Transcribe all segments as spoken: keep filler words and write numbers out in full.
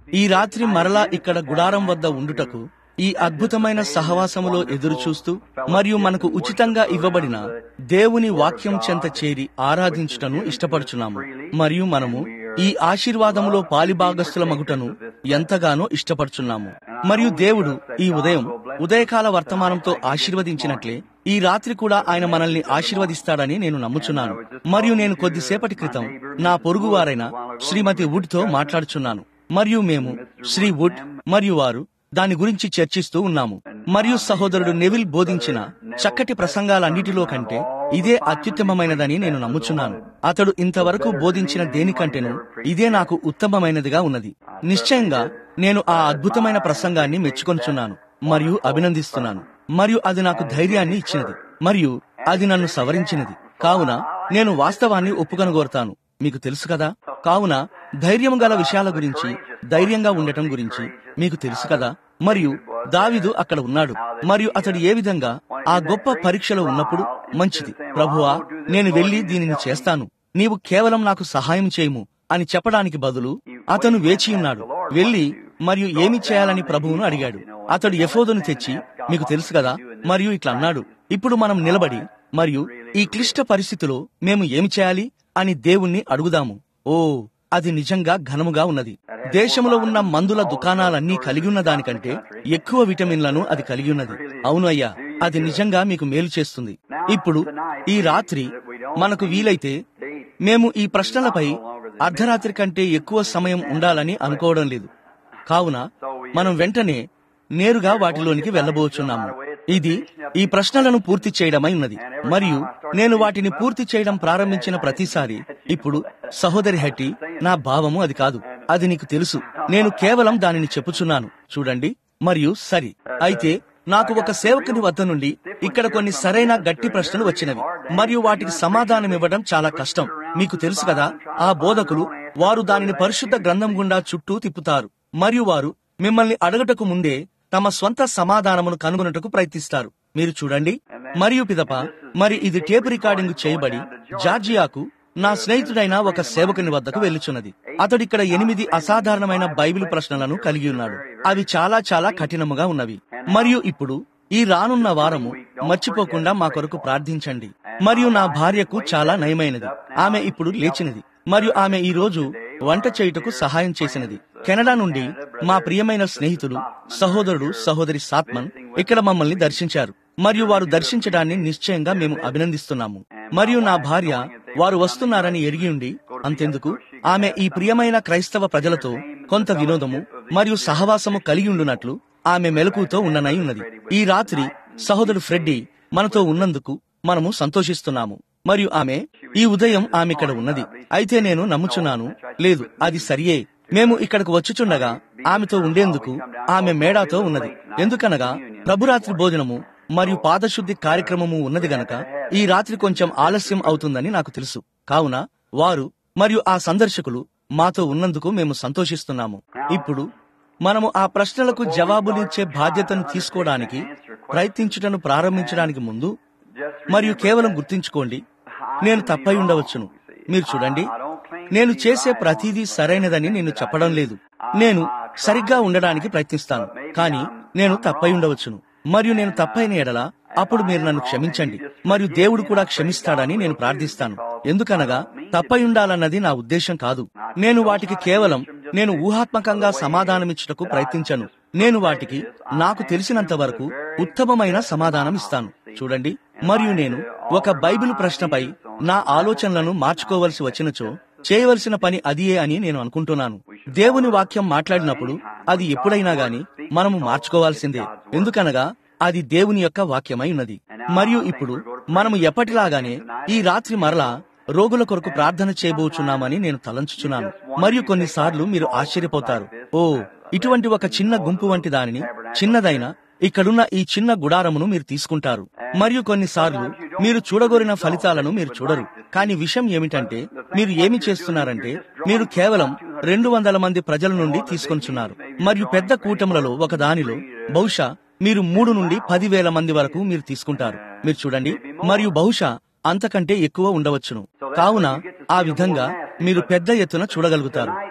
ఈ రాత్రి మరలా ఇక్కడ గుడారం వద్ద ఉండుటకు, ఈ అద్భుతమైన సహవాసములో ఎదురుచూస్తూ మరియు మనకు ఉచితంగా ఇవ్వబడిన దేవుని వాక్యం చెంత చేరి ఆరాధించుటను ఇష్టపడుచున్నాము. మరియు మనము ఈ ఆశీర్వాదములో పాలిభాగస్థుల మగుటను ఎంతగానో ఇష్టపడుచున్నాము. మరియు దేవుడు ఈ ఉదయం ఉదయకాల వర్తమానంతో ఆశీర్వదించినట్లే ఈ రాత్రి కూడా ఆయన మనల్ని ఆశీర్వదిస్తాడని నేను నమ్ముచున్నాను. మరియు నేను కొద్దిసేపటి క్రితం నా పొరుగువారైన శ్రీమతి వుడ్ తో మాట్లాడుచున్నాను. మరియు మేము శ్రీ వుడ్ మరియు వారు దాని గురించి చర్చిస్తూ ఉన్నాము. మరియు సహోదరుడు నెవిల్ బోధించిన చక్కటి ప్రసంగాలన్నిటిలో కంటే ఇదే అత్యుత్తమమైనదని నేను నమ్ముచున్నాను. అతడు ఇంతవరకు బోధించిన దేనికంటేనూ ఇదే నాకు ఉత్తమమైనదిగా ఉన్నది. నిశ్చయంగా నేను ఆ అద్భుతమైన ప్రసంగాన్ని మెచ్చుకొనుచున్నాను మరియు అభినందిస్తున్నాను. మరియు అది నాకు ధైర్యాన్ని ఇచ్చినది మరియు అది నన్ను సవరించినది. కావున నేను వాస్తవాన్ని ఒప్పుకొనగోరుతాను. మీకు తెలుసు కదా. కావున ధైర్యం గల విషయాల గురించి, ధైర్యంగా ఉండటం గురించి మీకు తెలుసు కదా. మరియు దావీదు అక్కడ ఉన్నాడు. మరియు అతడు ఏ విధంగా ఆ గొప్ప పరీక్షలో ఉన్నప్పుడు, మంచిది ప్రభువా, నేను వెళ్లి దీనిని చేస్తాను, నీవు కేవలం నాకు సహాయం చేయము అని చెప్పడానికి బదులు అతను వేచి ఉన్నాడు. వెళ్లి మరియు ఏమి చేయాలని ప్రభువును అడిగాడు. అతడు ఎఫోదును తెచ్చి, మీకు తెలుసు కదా, మరియు ఇట్లా అన్నాడు, ఇప్పుడు మనం నిలబడి మరియు ఈ క్లిష్ట పరిస్థితిలో మేము ఏమి చేయాలి అని దేవుణ్ణి అడుగుదాము. ఓ, అది నిజంగా ఘనముగా ఉన్నది. దేశంలో ఉన్న మందుల దుకాణాలన్నీ కలిగి ఉన్న దానికంటే ఎక్కువ విటమిన్లను అది కలిగి ఉన్నది. అవును అయ్యా, అది నిజంగా మీకు మేలు చేస్తుంది. ఇప్పుడు ఈ రాత్రి మనకు వీలైతే మేము ఈ ప్రశ్నలపై అర్ధరాత్రి కంటే ఎక్కువ సమయం ఉండాలని అనుకోవడం లేదు. కావున మనం వెంటనే నేరుగా వాటిలోనికి వెళ్ళబోచున్నాము. ఇది ఈ ప్రశ్నలను పూర్తి చేయడమై ఉన్నది. మరియు నేను వాటిని పూర్తి చేయడం ప్రారంభించిన ప్రతిసారి, ఇప్పుడు సహోదరి హెట్టి, నా భావము అది కాదు, అది నీకు తెలుసు, నేను కేవలం దానిని చెప్పుచున్నాను చూడండి. మరియు సరి అయితే నాకు ఒక సేవకుని వద్ద నుండి ఇక్కడ కొన్ని సరైన గట్టి ప్రశ్నలు వచ్చినవి మరియు వాటికి సమాధానం ఇవ్వడం చాలా కష్టం. మీకు తెలుసు కదా, ఆ బోధకులు వారు దానిని పరిశుద్ధ గ్రంథం గుండా చుట్టూ తిప్పుతారు మరియు వారు మిమ్మల్ని అడగటకు ముందే తమ స్వంత సమాధానమును కనుగొనుటకు ప్రయత్నిస్తారు. మీరు చూడండి. మరియు పిదప మరి ఇది టేప్ రికార్డింగ్ చేయబడి జార్జియాకు నా స్నేహితుడైన ఒక సేవకుని వద్దకు వెళ్ళుచున్నది. అతడిక్కడ ఎనిమిది అసాధారణమైన బైబిల్ ప్రశ్నలను కలిగి ఉన్నాడు. అవి చాలా చాలా కఠినముగా ఉన్నవి. మరియు ఇప్పుడు ఈ రానున్న వారము మర్చిపోకుండా మా కొరకు ప్రార్థించండి. మరియు నా భార్యకు చాలా నయమైనది. ఆమె ఇప్పుడు లేచినది మరియు ఆమె ఈ రోజు వంట చేయుటకు సహాయం చేసినది. కెనడా నుండి మా ప్రియమైన స్నేహితుడు సహోదరుడు సహోదరి సాత్మన్ ఇక్కడ మమ్మల్ని దర్శించారు మరియు వారు దర్శించడాన్ని నిశ్చయంగా మేము అభినందిస్తున్నాము. మరియు నా భార్య వారు వస్తున్నారని ఎరిగి ఉండి, అంతెందుకు, ఆమె ఈ ప్రియమైన క్రైస్తవ ప్రజలతో కొంత వినోదము మరియు సహవాసము కలిగి ఉండునట్లు ఆమె మెలకుతో ఉండనై ఉన్నది. ఈ రాత్రి సహోదరుడు ఫ్రెడ్డీ మనతో ఉన్నందుకు మనము సంతోషిస్తున్నాము. మరియు ఆమె ఈ ఉదయం ఆమె ఇక్కడ ఉన్నది. అయితే నేను నమ్ముచున్నాను, లేదు, అది సరియే, మేము ఇక్కడకు వచ్చుచుండగా ఆమెతో ఉండేందుకు ఆమె మేడాతో ఉన్నది. ఎందుకనగా ప్రభురాత్రి భోజనము మరియు పాదశుద్ధి కార్యక్రమము ఉన్నది గనక ఈ రాత్రి కొంచెం ఆలస్యం అవుతుందని నాకు తెలుసు. కావున వారు మరియు ఆ సందర్శకులు మాతో ఉన్నందుకు మేము సంతోషిస్తున్నాము. ఇప్పుడు మనము ఆ ప్రశ్నలకు జవాబులిచ్చే బాధ్యతను తీసుకోవడానికి ప్రయత్నించుటను ప్రారంభించడానికి ముందు మరియు కేవలం గుర్తుంచుకోండి, నేను తప్పై ఉండవచ్చును. మీరు చూడండి, నేను చేసే ప్రతిదీ సరైనదని నేను చెప్పడం లేదు. నేను సరిగ్గా ఉండడానికి ప్రయత్నిస్తాను, కానీ నేను తప్పై ఉండవచ్చును. మరియు నేను తప్పైన ఎడల అప్పుడు మీరు నన్ను క్షమించండి మరియు దేవుడు కూడా క్షమిస్తాడని నేను ప్రార్థిస్తాను. ఎందుకనగా తప్పై ఉండాలన్నది నా ఉద్దేశం కాదు. నేను వాటికి కేవలం నేను ఊహాత్మకంగా సమాధానమిచ్చుటకు ప్రయత్నించను. నేను వాటికి నాకు తెలిసినంత వరకు ఉత్తమమైన సమాధానం ఇస్తాను. చూడండి, మరియు నేను ఒక బైబిల్ ప్రశ్నపై నా ఆలోచనలను మార్చుకోవలసి వచ్చినచో చేయవలసిన పని అదియే అని నేను అనుకుంటున్నాను. దేవుని వాక్యం మాట్లాడినప్పుడు అది ఎప్పుడైనా గాని మనము మార్చుకోవాల్సిందే. ఎందుకనగా అది దేవుని యొక్క వాక్యమై ఉన్నది. మరియు ఇప్పుడు మనము ఎప్పటిలాగానే ఈ రాత్రి మరలా రోగుల కొరకు ప్రార్థన చేయబోచున్నామని నేను తలంచుచున్నాను. మరియు కొన్నిసార్లు మీరు ఆశ్చర్యపోతారు, ఓ, ఇటువంటి ఒక చిన్న గుంపు వంటి దానిని, చిన్నదైన ఇక్కడున్న ఈ చిన్న గుడారమును మీరు తీసుకుంటారు. మరియు కొన్నిసార్లు మీరు చూడగోరిన ఫలితాలను మీరు చూడరు. కానీ విషయం ఏమిటంటే, మీరు ఏమి చేస్తున్నారంటే మీరు కేవలం రెండు వందల మంది ప్రజల నుండి తీసుకొంచున్నారు. మరియు పెద్ద కూటములలో ఒక దానిలో బహుశా మీరు మూడు నుండి పదివేల మంది వరకు మీరు తీసుకుంటారు. మీరు చూడండి, మరియు బహుశా అంతకంటే ఎక్కువ ఉండవచ్చును. కావున ఆ విధంగా మీరు పెద్ద ఎత్తున చూడగలుగుతారు.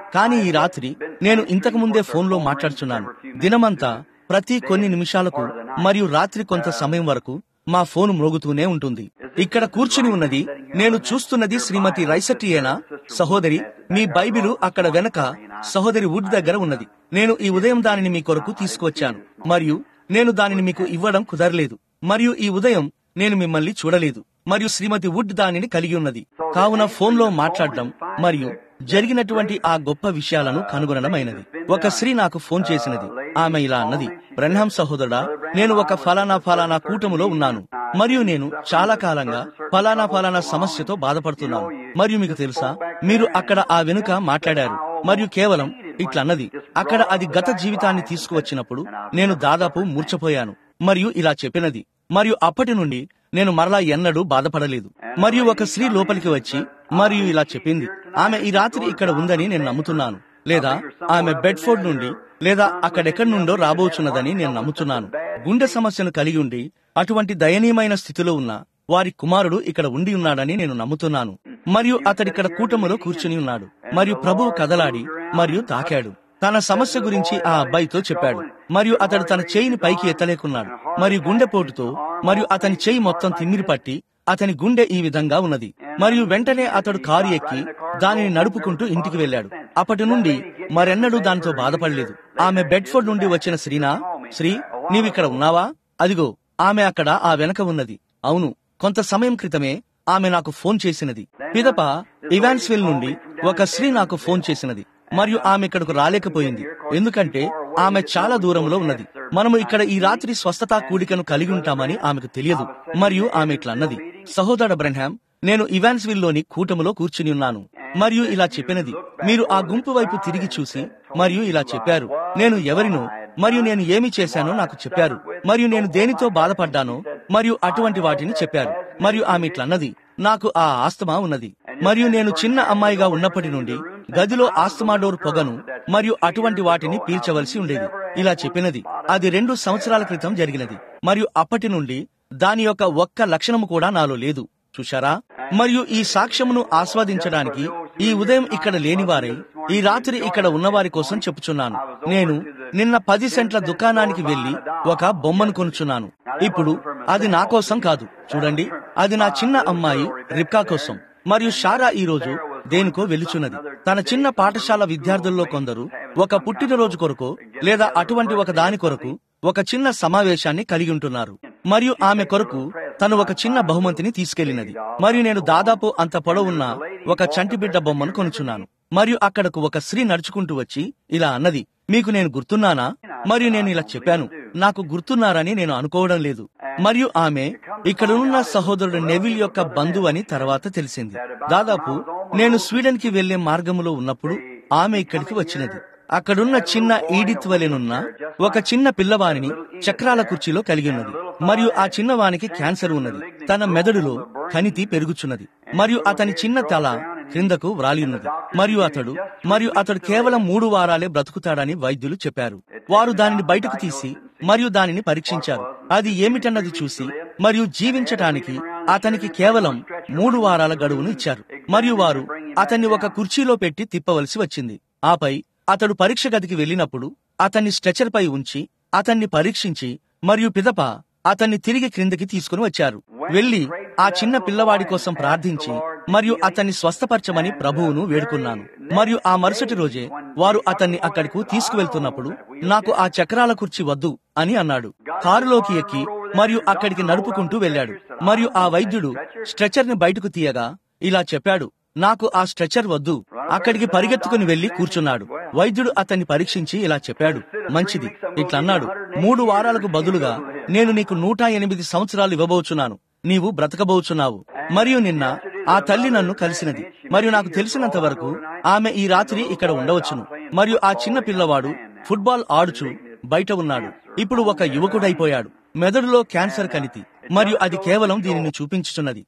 కానీ ఈ రాత్రి నేను ఇంతకు ముందే ఫోన్లో మాట్లాడుచున్నాను. దినమంతా ప్రతి కొన్ని నిమిషాలకు మరియు రాత్రి కొంత సమయం వరకు మా ఫోన్ మ్రోగుతూనే ఉంటుంది. ఇక్కడ కూర్చుని ఉన్నది నేను చూస్తున్నది శ్రీమతి రైసటియేనా? సహోదరి, మీ బైబిలు అక్కడ వెనక సహోదరి వుడ్ దగ్గర ఉన్నది. నేను ఈ ఉదయం దానిని మీ కొరకు తీసుకువచ్చాను మరియు నేను దానిని మీకు ఇవ్వడం కుదరలేదు. మరియు ఈ ఉదయం నేను మిమ్మల్ని చూడలేదు మరియు శ్రీమతి వుడ్ దానిని కలిగి ఉన్నది. కావున ఫోన్లో మాట్లాడడం మరియు జరిగినటువంటి ఆ గొప్ప విషయాలను కనుగొనడమైనది. ఒక స్త్రీ నాకు ఫోన్ చేసినది. ఆమె ఇలా అన్నది, బ్రన్హాం సహోదరుడా, నేను ఒక ఫలానా ఫలానా కూటములో ఉన్నాను మరియు నేను చాలా కాలంగా ఫలానా ఫలానా సమస్యతో బాధపడుతున్నాను. మరియు మీకు తెలుసా, మీరు అక్కడ ఆ వెనుక మాట్లాడారు మరియు కేవలం ఇట్లన్నది. అక్కడ అది గత జీవితాన్ని తీసుకువచ్చినప్పుడు నేను దాదాపు మూర్ఛపోయాను మరియు ఇలా చెప్పినది. మరియు అప్పటి నుండి నేను మరలా ఎన్నడూ బాధపడలేదు. మరియు ఒక స్త్రీ లోపలికి వచ్చి మరియు ఇలా చెప్పింది, ఆమె ఈ రాత్రి ఇక్కడ ఉందని నేను నమ్ముతున్నాను, లేదా ఆమె బెడ్ఫోర్డ్ నుండి లేదా అక్కడెక్కడి నుండో రాబోచున్నదని నేను నమ్ముతున్నాను. గుండె సమస్యను కలిగి ఉండి అటువంటి దయనీయమైన స్థితిలో ఉన్న వారి కుమారుడు ఇక్కడ ఉండి ఉన్నాడని నేను నమ్ముతున్నాను. మరియు అతడిక్కడ కూటములో కూర్చుని ఉన్నాడు మరియు ప్రభువు కదలాడి మరియు తాకాడు. తన సమస్య గురించి ఆ అబ్బాయితో చెప్పాడు మరియు అతడు తన చేయిని పైకి ఎత్తలేకున్నాడు మరియు గుండెపోటుతో మరియు అతని చేయి మొత్తం తిమ్మిరి పట్టి అతని గుండె ఈ విధంగా ఉన్నది. మరియు వెంటనే అతడు కారు ఎక్కి దానిని నడుపుకుంటూ ఇంటికి వెళ్ళాడు. అప్పటి నుండి మరెన్నడూ దానితో బాధపడలేదు. ఆమె బెడ్ఫోర్డ్ నుండి వచ్చిన శ్రీనా, శ్రీ, నీవిక్కడ ఉన్నావా? అదిగో ఆమె అక్కడ ఆ వెనక ఉన్నది. అవును, కొంత సమయం క్రితమే ఆమె నాకు ఫోన్ చేసినది. పిదప ఇవాన్స్విల్ నుండి ఒక స్త్రీ నాకు ఫోన్ చేసినది మరియు ఆమె ఇక్కడకు రాలేకపోయింది ఎందుకంటే ఆమె చాలా దూరంలో ఉన్నది. మనము ఇక్కడ ఈ రాత్రి స్వస్థతా కూడికను కలిగి ఉంటామని ఆమెకు తెలియదు. మరియు ఆమె ఇట్లా అన్నది, సహోదర బ్రన్హాం, నేను ఇవాన్స్విల్ లోని కూటములో కూర్చుని ఉన్నాను మరియు ఇలా చెప్పినది. మీరు ఆ గుంపు వైపు తిరిగి చూసి మరియు ఇలా చెప్పారు, నేను ఎవరినో మరియు నేను ఏమి చేశానో నాకు చెప్పారు మరియు నేను దేనితో బాధపడ్డానో మరియు అటువంటి వాటిని చెప్పారు. మరియు ఆమె ఇట్లన్నది, నాకు ఆ ఆస్తమా ఉన్నది మరియు నేను చిన్న అమ్మాయిగా ఉన్నప్పటి నుండి గదిలో ఆస్తమా డోర్ పొగను మరియు అటువంటి వాటిని పీల్చవలసి ఉండేది. ఇలా చెప్పినది. అది రెండు సంవత్సరాల క్రితం జరిగినది మరియు అప్పటి నుండి దాని యొక్క ఒక్క లక్షణము కూడా నాలో లేదు. చూశారా? మరియు ఈ సాక్ష్యమును ఆస్వాదించడానికి ఈ ఉదయం ఇక్కడ లేనివారై ఈ రాత్రి ఇక్కడ ఉన్నవారి కోసం చెప్పుచున్నాను. నేను నిన్న పది సెంట్ల దుకాణానికి వెళ్లి ఒక బొమ్మను కొనుచున్నాను. ఇప్పుడు అది నా కోసం కాదు, చూడండి, అది నా చిన్న అమ్మాయి రిబ్కా కోసం. మరియు షారా ఈ రోజు దేనికో వెలుచున్నది. తన చిన్న పాఠశాల విద్యార్థుల్లో కొందరు ఒక పుట్టినరోజు కొరకు లేదా అటువంటి ఒక దాని కొరకు ఒక చిన్న సమావేశాన్ని కలిగి ఉంటున్నారు. మరియు ఆమె కొరకు తను ఒక చిన్న బహుమతిని తీసుకెళ్లినది. మరియు నేను దాదాపు అంత పొడవున్న ఒక చంటి బిడ్డ బొమ్మను కొనుచున్నాను. మరియు అక్కడకు ఒక స్త్రీ నడుచుకుంటూ వచ్చి ఇలా అన్నది, మీకు నేను గుర్తున్నానా? మరియు నేను ఇలా చెప్పాను, నాకు గుర్తున్నారని నేను అనుకోవడం లేదు. మరియు ఆమె ఇక్కడున్న సహోదరుడు నెవిల్ యొక్క బంధువు అని తర్వాత తెలిసింది. దాదాపు నేను స్వీడన్ కి వెళ్లే మార్గములో ఉన్నప్పుడు ఆమె ఇక్కడికి వచ్చినది. అక్కడున్న చిన్న ఈడిత్ వలెనున్న ఒక చిన్న పిల్లవానిని చక్రాల కుర్చీలో కలిగి ఉన్నది. మరియు ఆ చిన్నవానికి క్యాన్సర్ ఉన్నది. తన మెదడులో కణితి పెరుగుచున్నది మరియు అతని చిన్న తల క్రిందకు వ్రాలి ఉన్నది. మరియు అతడు మరియు అతడు కేవలం మూడు వారాలే బ్రతుకుతాడని వైద్యులు చెప్పారు. వారు దానిని బయటకు తీసి మరియు దానిని పరీక్షించారు. అది ఏమిటన్నది చూసి మరియు జీవించటానికి అతనికి కేవలం మూడు వారాల గడువును ఇచ్చారు. మరియు వారు అతన్ని ఒక కుర్చీలో పెట్టి తిప్పవలసి వచ్చింది. ఆపై అతడు పరీక్ష గదికి వెళ్ళినప్పుడు అతన్ని స్ట్రెచర్ పై ఉంచి అతన్ని పరీక్షించి మరియు పిదప అతన్ని తిరిగి క్రిందకి తీసుకుని వచ్చారు. వెళ్లి ఆ చిన్న పిల్లవాడి కోసం ప్రార్థించి మరియు అతన్ని స్వస్థపరచమని ప్రభువును వేడుకున్నాను. మరియు ఆ మరుసటి రోజే వారు అతన్ని అక్కడకు తీసుకువెళ్తున్నప్పుడు నాకు ఆ చక్రాల కుర్చీ వద్దు అని అన్నాడు. కారులోకి ఎక్కి మరియు అక్కడికి నడుపుకుంటూ వెళ్ళాడు. మరియు ఆ వైద్యుడు స్ట్రెచర్ ని బయటకు తీయగా ఇలా చెప్పాడు, నాకు ఆ స్ట్రెచర్ వద్దు. అక్కడికి పరిగెత్తుకుని వెళ్లి కూర్చున్నాడు. వైద్యుడు అతన్ని పరీక్షించి ఇలా చెప్పాడు, మంచిది, ఇట్లన్నాడు, మూడు వారాలకు బదులుగా నేను నీకు నూట ఎనిమిది సంవత్సరాలు ఇవ్వబోచున్నాను. నీవు బ్రతకబోచున్నావు. మరియు నిన్న ఆ తల్లి నన్ను కలిసినది. మరియు నాకు తెలిసినంత వరకు ఆమె ఈ రాత్రి ఇక్కడ ఉండవచ్చును. మరియు ఆ చిన్న పిల్లవాడు ఫుట్బాల్ ఆడుచు బయట ఉన్నాడు. ఇప్పుడు ఒక యువకుడైపోయాడు. మెదడులో క్యాన్సర్ కణితి మరియు అది కేవలం దీనిని చూపించుచున్నది.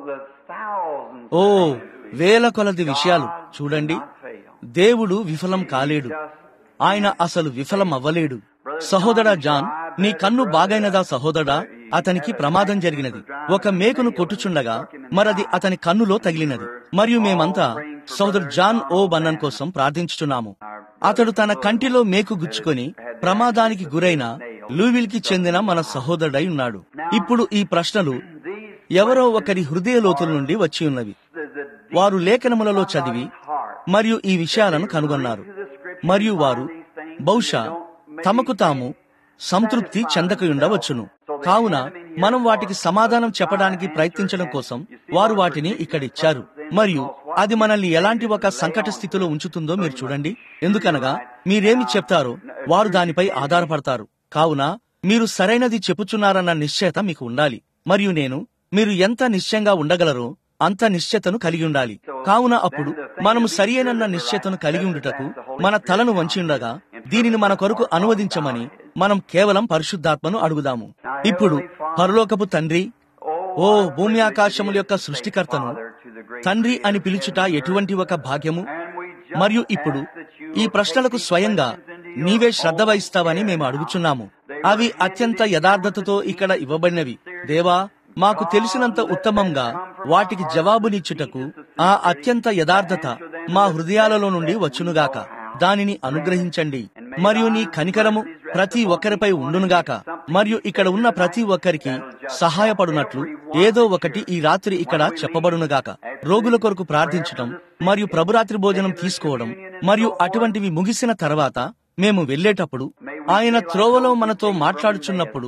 ఓ వేల కొలది విషయాలు చూడండి. దేవుడు విఫలం కాలేడు. ఆయన అసలు విఫలం అవ్వలేడు. సహోదరా జాన్, నీ కన్ను బాగైనదా సహోదరా? అతనికి ప్రమాదం జరిగినది. ఒక మేకును కొట్టుచుండగా మరది అతని కన్నులో తగిలినది. మరియు మేమంతా సోదరు జాన్ ఓ బన్నన్ కోసం ప్రార్థించుచున్నాము. అతడు తన కంటిలో మేకు గుచ్చుకొని ప్రమాదానికి గురైన లూవిల్ కి చెందిన మన సహోదరుడై ఉన్నాడు. ఇప్పుడు ఈ ప్రశ్నలు ఎవరో ఒకరి హృదయ లోతుల నుండి వచ్చి ఉన్నవి. వారు లేఖనములలో చదివి మరియు ఈ విషయాలను కనుగొన్నారు, మరియు వారు బహుశా తమకు తాము సంతృప్తి చెందకయుండవచ్చును. కావున మనం వాటికి సమాధానం చెప్పడానికి ప్రయత్నించడం కోసం వారు వాటిని ఇక్కడిచ్చారు. మరియు అది మనల్ని ఎలాంటి ఒక సంకట స్థితిలో ఉంచుతుందో మీరు చూడండి. ఎందుకనగా మీరేమి చెప్తారో వారు దానిపై ఆధారపడతారు. కావున మీరు సరైనది చెప్పుచున్నారన్న నిశ్చయత మీకు ఉండాలి. మరియు నేను మీరు ఎంత నిశ్చయంగా ఉండగలరో అంత నిశ్చయతను కలిగి ఉండాలి. కావున అప్పుడు మనము సరియైనన్న నిశ్చయతను కలిగి ఉండుటకు మన తలను వంచి ఉండగా దీనిని మన కొరకు అనువదించమని మనం కేవలం పరిశుద్ధాత్మను అడుగుదాము. ఇప్పుడు పరలోకపు తండ్రి, ఓ భూమి ఆకాశముల యొక్క సృష్టికర్తను తండ్రి అని పిలుచుట ఎటువంటి ఒక భాగ్యము. మరియు ఇప్పుడు ఈ ప్రశ్నలకు స్వయంగా నీవే శ్రద్ధ వహిస్తావని మేము అడుగుచున్నాము. అవి అత్యంత యథార్థతతో ఇక్కడ ఇవ్వబడినవి. దేవా, మాకు తెలిసినంత ఉత్తమంగా వాటికి జవాబునిచ్చుటకు ఆ అత్యంత యథార్థత మా హృదయాలలో నుండి వచ్చునుగాక. దానిని అనుగ్రహించండి. మరియు నీ కనికరము ప్రతి ఒక్కరిపై ఉండునుగాక. మరియు ఇక్కడ ఉన్న ప్రతి ఒక్కరికి సహాయపడునట్లు ఏదో ఒకటి ఈ రాత్రి ఇక్కడ చెప్పబడునుగాక. రోగుల కొరకు ప్రార్థించటం మరియు ప్రభురాత్రి భోజనం తీసుకోవడం మరియు అటువంటివి ముగిసిన తర్వాత మేము వెళ్లేటప్పుడు ఆయన త్రోవలో మనతో మాట్లాడుచున్నప్పుడు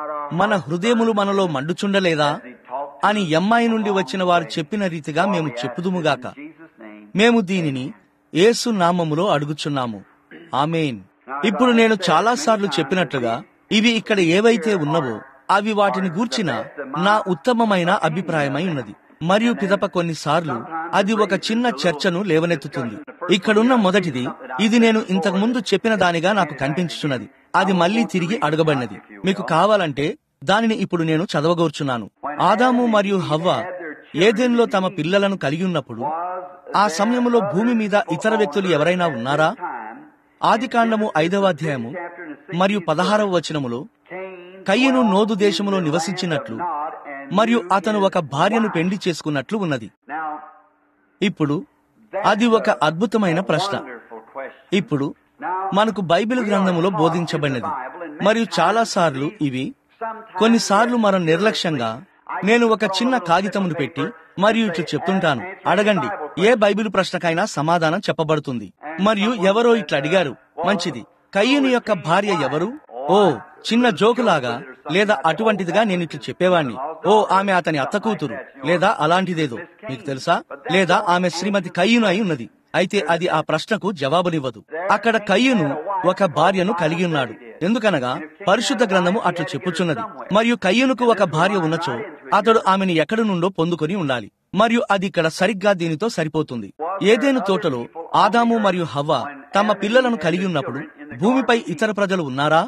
మన హృదయములు మనలో మండుచుండలేదా అని ఎమ్మాయి నుండి వచ్చిన వారు చెప్పిన రీతిగా మేము చెప్పుదుముగాక. మేము దీనిని యేసు నామములో అడుగుచున్నాము. ఆమేన్. ఇప్పుడు నేను చాలా సార్లు చెప్పినట్లుగా ఇవి ఇక్కడ ఏవైతే ఉన్నవో అవి వాటిని గూర్చిన నా ఉత్తమమైన అభిప్రాయమై ఉన్నది. మరియు పిదప కొన్నిసార్లు అది ఒక చిన్న చర్చను లేవనెత్తుతుంది. ఇక్కడున్న మొదటిది, ఇది నేను ఇంతకు ముందు చెప్పిన దానిగా నాకు కనిపించుచున్నది. అది మళ్లీ తిరిగి అడగబడినది. మీకు కావాలంటే దానిని ఇప్పుడు నేను చదవగోర్చున్నాను. ఆదాము మరియు హవ్వ ఏదెన్లో తమ పిల్లలను కలిగి ఉన్నప్పుడు ఆ సమయంలో భూమి మీద ఇతర వ్యక్తులు ఎవరైనా ఉన్నారా? ఆదికాండము ఐదవ అధ్యాయము మరియు పదహారవ వచనములో కయ్యను నోదు దేశములో నివసించినట్లు మరియు అతను ఒక భార్యను పెండి చేసుకున్నట్లు ఉన్నది. ఇప్పుడు అది ఒక అద్భుతమైన ప్రశ్న. ఇప్పుడు మనకు బైబిల్ గ్రంథములో బోధించబడినది. మరియు చాలా సార్లు ఇవి కొన్నిసార్లు మనం నిర్లక్ష్యంగా నేను ఒక చిన్న కాగితమును పెట్టి మరియు ఇట్లు చెప్తుంటాను, అడగండి, ఏ బైబిల్ ప్రశ్నకైనా సమాధానం చెప్పబడుతుంది. మరియు ఎవరో ఇట్లా అడిగారు, మంచిది, కయ్యను యొక్క భార్య ఎవరు? ఓ చిన్న జోకులాగా లేదా అటువంటిదిగా నేను ఇట్లు చెప్పేవాణ్ణి, ఓ ఆమె అతని అత్త కూతురు లేదా అలాంటిదేదో, మీకు తెలుసా? లేదా ఆమె శ్రీమతి కయ్యను అయి ఉన్నది. అయితే అది ఆ ప్రశ్నకు జవాబునివ్వదు. అక్కడ కయ్యను ఒక భార్యను కలిగి ఉన్నాడు. ఎందుకనగా పరిశుద్ధ గ్రంథము అట్లు చెప్పుచున్నది. మరియు కయ్యనుకు ఒక భార్య ఉన్నచో అతడు ఆమెను ఎక్కడి నుండో పొందుకొని ఉండాలి. మరియు అది ఇక్కడ సరిగ్గా దీనితో సరిపోతుంది. ఏదేను తోటలో ఆదాము మరియు హవ్వ తమ పిల్లలను కలిగి ఉన్నప్పుడు భూమిపై ఇతర ప్రజలు ఉన్నారా?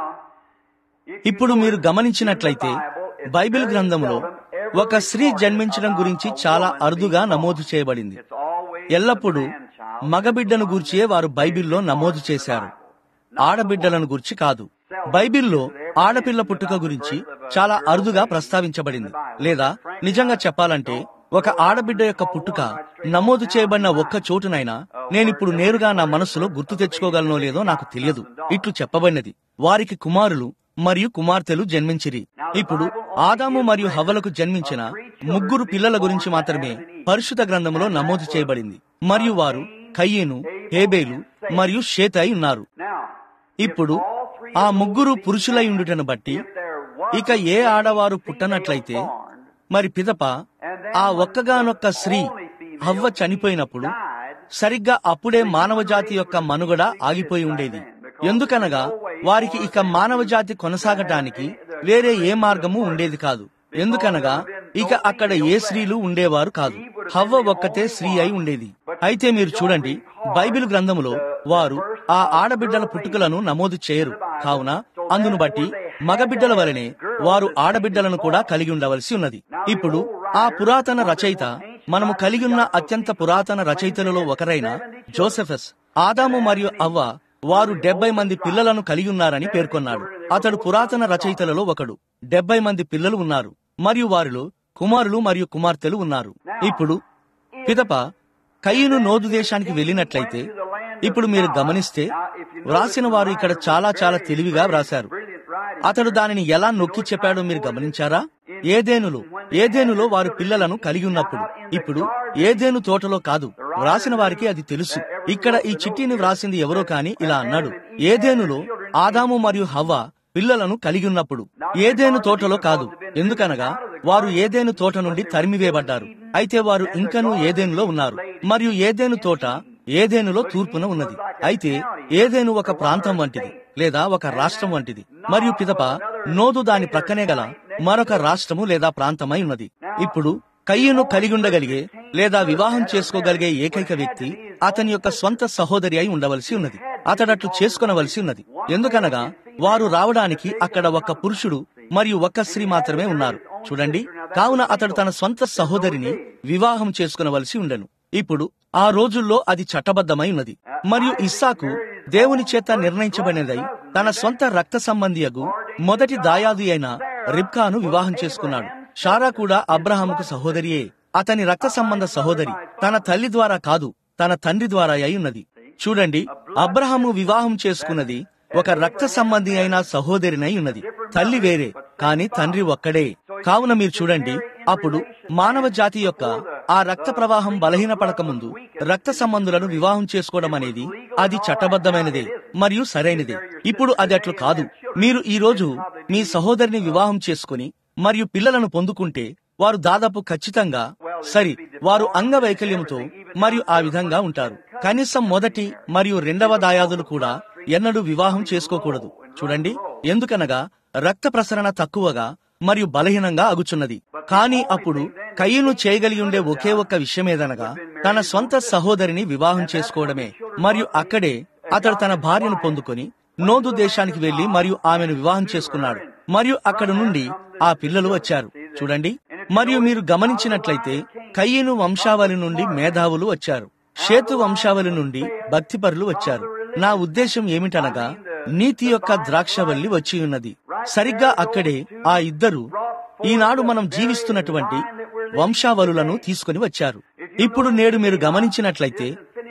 ఇప్పుడు మీరు గమనించినట్లయితే బైబిల్ గ్రంథములో ఒక స్త్రీ జన్మించడం గురించి చాలా అరుదుగా నమోదు చేయబడింది. ఎల్లప్పుడూ మగబిడ్డను గూర్చియే వారు బైబిల్లో నమోదు చేశారు, ఆడబిడ్డలను గూర్చి కాదు. బైబిల్లో ఆడపిల్ల పుట్టుక గురించి చాలా అరుదుగా ప్రస్తావించబడింది. లేదా నిజంగా చెప్పాలంటే ఒక ఆడబిడ్డ యొక్క పుట్టుక నమోదు చేయబడిన ఒక్క చోటునైనా నేనిప్పుడు నేరుగా నా మనస్సులో గుర్తు తెచ్చుకోగలనో లేదో నాకు తెలియదు. ఇట్లు చెప్పబడినది, వారికి కుమారులు మరియు కుమార్తెలు జన్మించిరి. ఇప్పుడు ఆదాము మరియు హవ్వలకు జన్మించిన ముగ్గురు పిల్లల గురించి మాత్రమే పరిశుద్ధ గ్రంథంలో నమోదు చేయబడింది. మరియు వారు కయ్యేను, హేబేలు మరియు షేతు అయి ఉన్నారు. ఇప్పుడు ఆ ముగ్గురు పురుషులై ఉండుటను బట్టి ఇక ఏ ఆడవారు పుట్టనట్లయితే మరి పిదప ఆ ఒక్కగానొక్క స్త్రీ హవ్వ చనిపోయినప్పుడు సరిగ్గా అప్పుడే మానవ జాతి యొక్క మనుగడ ఆగిపోయి ఉండేది. ఎందుకనగా వారికి ఇక మానవ జాతి కొనసాగటానికి వేరే ఏ మార్గము ఉండేది కాదు. ఎందుకనగా ఇక అక్కడ ఏ స్త్రీలు ఉండేవారు కాదు. హవ్వ ఒక్కతే స్త్రీ అయి ఉండేది. అయితే మీరు చూడండి, బైబిల్ గ్రంథములో వారు ఆ ఆడబిడ్డల పుట్టుకలను నమోదు చేయరు. కావున అందును బట్టి మగబిడ్డల వలనే వారు ఆడబిడ్డలను కూడా కలిగి ఉండవలసి ఉన్నది. ఇప్పుడు ఆ పురాతన రచయిత, మనము కలిగి ఉన్న అత్యంత పురాతన రచయితలలో ఒకరైన జోసెఫస్, ఆదాము మరియు అవ్వ వారు డెబ్బై మంది పిల్లలను కలిగి ఉన్నారని పేర్కొన్నాడు. అతడు పురాతన రచయితలలో ఒకడు. డెబ్బై మంది పిల్లలు ఉన్నారు మరియు వారిలో కుమారులు మరియు కుమార్తెలు ఉన్నారు. ఇప్పుడు పిదప కయ్యను నోదు దేశానికి వెళ్ళినట్లయితే, ఇప్పుడు మీరు గమనిస్తే వ్రాసిన వారు ఇక్కడ చాలా చాలా తెలివిగా వ్రాశారు. అతడు దానిని ఎలా నొక్కి చెప్పాడో మీరు గమనించారా? ఏదేనులో ఏదేనులో వారు పిల్లలను కలిగి ఉన్నప్పుడు, ఇప్పుడు ఏదేను తోటలో కాదు. వ్రాసిన వారికి అది తెలుసు. ఇక్కడ ఈ చిట్టిని వ్రాసింది ఎవరో కాని ఇలా అన్నాడు, ఏదేనులో ఆదాము మరియు హవ్వ పిల్లలను కలిగి ఉన్నప్పుడు. ఏదేను తోటలో కాదు, ఎందుకనగా వారు ఏదేను తోట నుండి తరిమివేయబడ్డారు. అయితే వారు ఇంకనూ ఏదేనులో ఉన్నారు, మరియు ఏదేను తోట ఏదేనులో తూర్పున ఉన్నది. అయితే ఏదేను ఒక ప్రాంతం వంటిది, లేదా ఒక రాష్ట్రం వంటిది, మరియు పిదప నోదు దాని ప్రక్కనే గల మరొక రాష్ట్రము లేదా ప్రాంతమై ఉన్నది. ఇప్పుడు కయ్యను కలిగి ఉండగలిగే లేదా వివాహం చేసుకోగలిగే ఏకైక వ్యక్తి అతని యొక్క స్వంత సహోదరి అయి ఉండవలసి ఉన్నది. అతడట్లు చేసుకొనవలసి ఉన్నది. ఎందుకనగా వారు రావడానికి అక్కడ ఒక్క పురుషుడు మరియు ఒక్క స్త్రీ మాత్రమే ఉన్నారు. చూడండి, కావున అతడు తన స్వంత సహోదరిని వివాహం చేసుకునవలసి ఉండెను. ఇప్పుడు ఆ రోజుల్లో అది చట్టబద్ధమై ఉన్నది. మరియు ఇస్సాకు దేవుని చేత నిర్ణయించబడినదై తన స్వంత రక్త సంబంధియగు మొదటి దాయాది అయిన రిబ్కాను వివాహం చేసుకున్నాడు. షారా కూడా అబ్రహాముకు సహోదరియే. అతని రక్త సంబంధ సహోదరి, తన తల్లి ద్వారా కాదు, తన తండ్రి ద్వారా అయి ఉన్నది. చూడండి, అబ్రహాము వివాహం చేసుకున్నది ఒక రక్త సంబంధి అయిన సహోదరినై ఉన్నది. తల్లి వేరే, కాని తండ్రి ఒక్కడే. కావున మీరు చూడండి, అప్పుడు మానవ జాతి యొక్క ఆ రక్త ప్రవాహం బలహీనపడక ముందు రక్త సంబంధులను వివాహం చేసుకోవడం అనేది అది చట్టబద్ధమైనదే మరియు సరైనదే. ఇప్పుడు అది అట్లు కాదు. మీరు ఈ రోజు మీ సహోదరిని వివాహం చేసుకుని మరియు పిల్లలను పొందుకుంటే వారు దాదాపు ఖచ్చితంగా సరి వారు అంగవైకల్యంతో మరియు ఆ విధంగా ఉంటారు. కనీసం మొదటి మరియు రెండవ దాయాదులు కూడా ఎన్నడూ వివాహం చేసుకోకూడదు. చూడండి, ఎందుకనగా రక్త ప్రసరణ తక్కువగా మరియు బలహీనంగా అగుచున్నది. కానీ అప్పుడు కయ్యను చేయగలిగి ఉండే ఒకే ఒక్క విషయమేదనగా తన సొంత సహోదరిని వివాహం చేసుకోవడమే. మరియు అక్కడే అతడు తన భార్యను పొందుకొని నోదు దేశానికి వెళ్లి మరియు ఆమెను వివాహం చేసుకున్నాడు. మరియు అక్కడ నుండి ఆ పిల్లలు వచ్చారు. చూడండి, మరియు మీరు గమనించినట్లయితే కయ్యను వంశావళి నుండి మేధావులు వచ్చారు, షేతు వంశావళి నుండి భక్తిపరులు వచ్చారు. నా ఉద్దేశం ఏమిటనగా నీతి యొక్క ద్రాక్షవల్లి వచ్చి ఉన్నది. సరిగ్గా అక్కడే ఆ ఇద్దరు ఈనాడు మనం జీవిస్తున్నటువంటి వంశావళులను తీసుకుని వచ్చారు. ఇప్పుడు నేడు మీరు గమనించినట్లయితే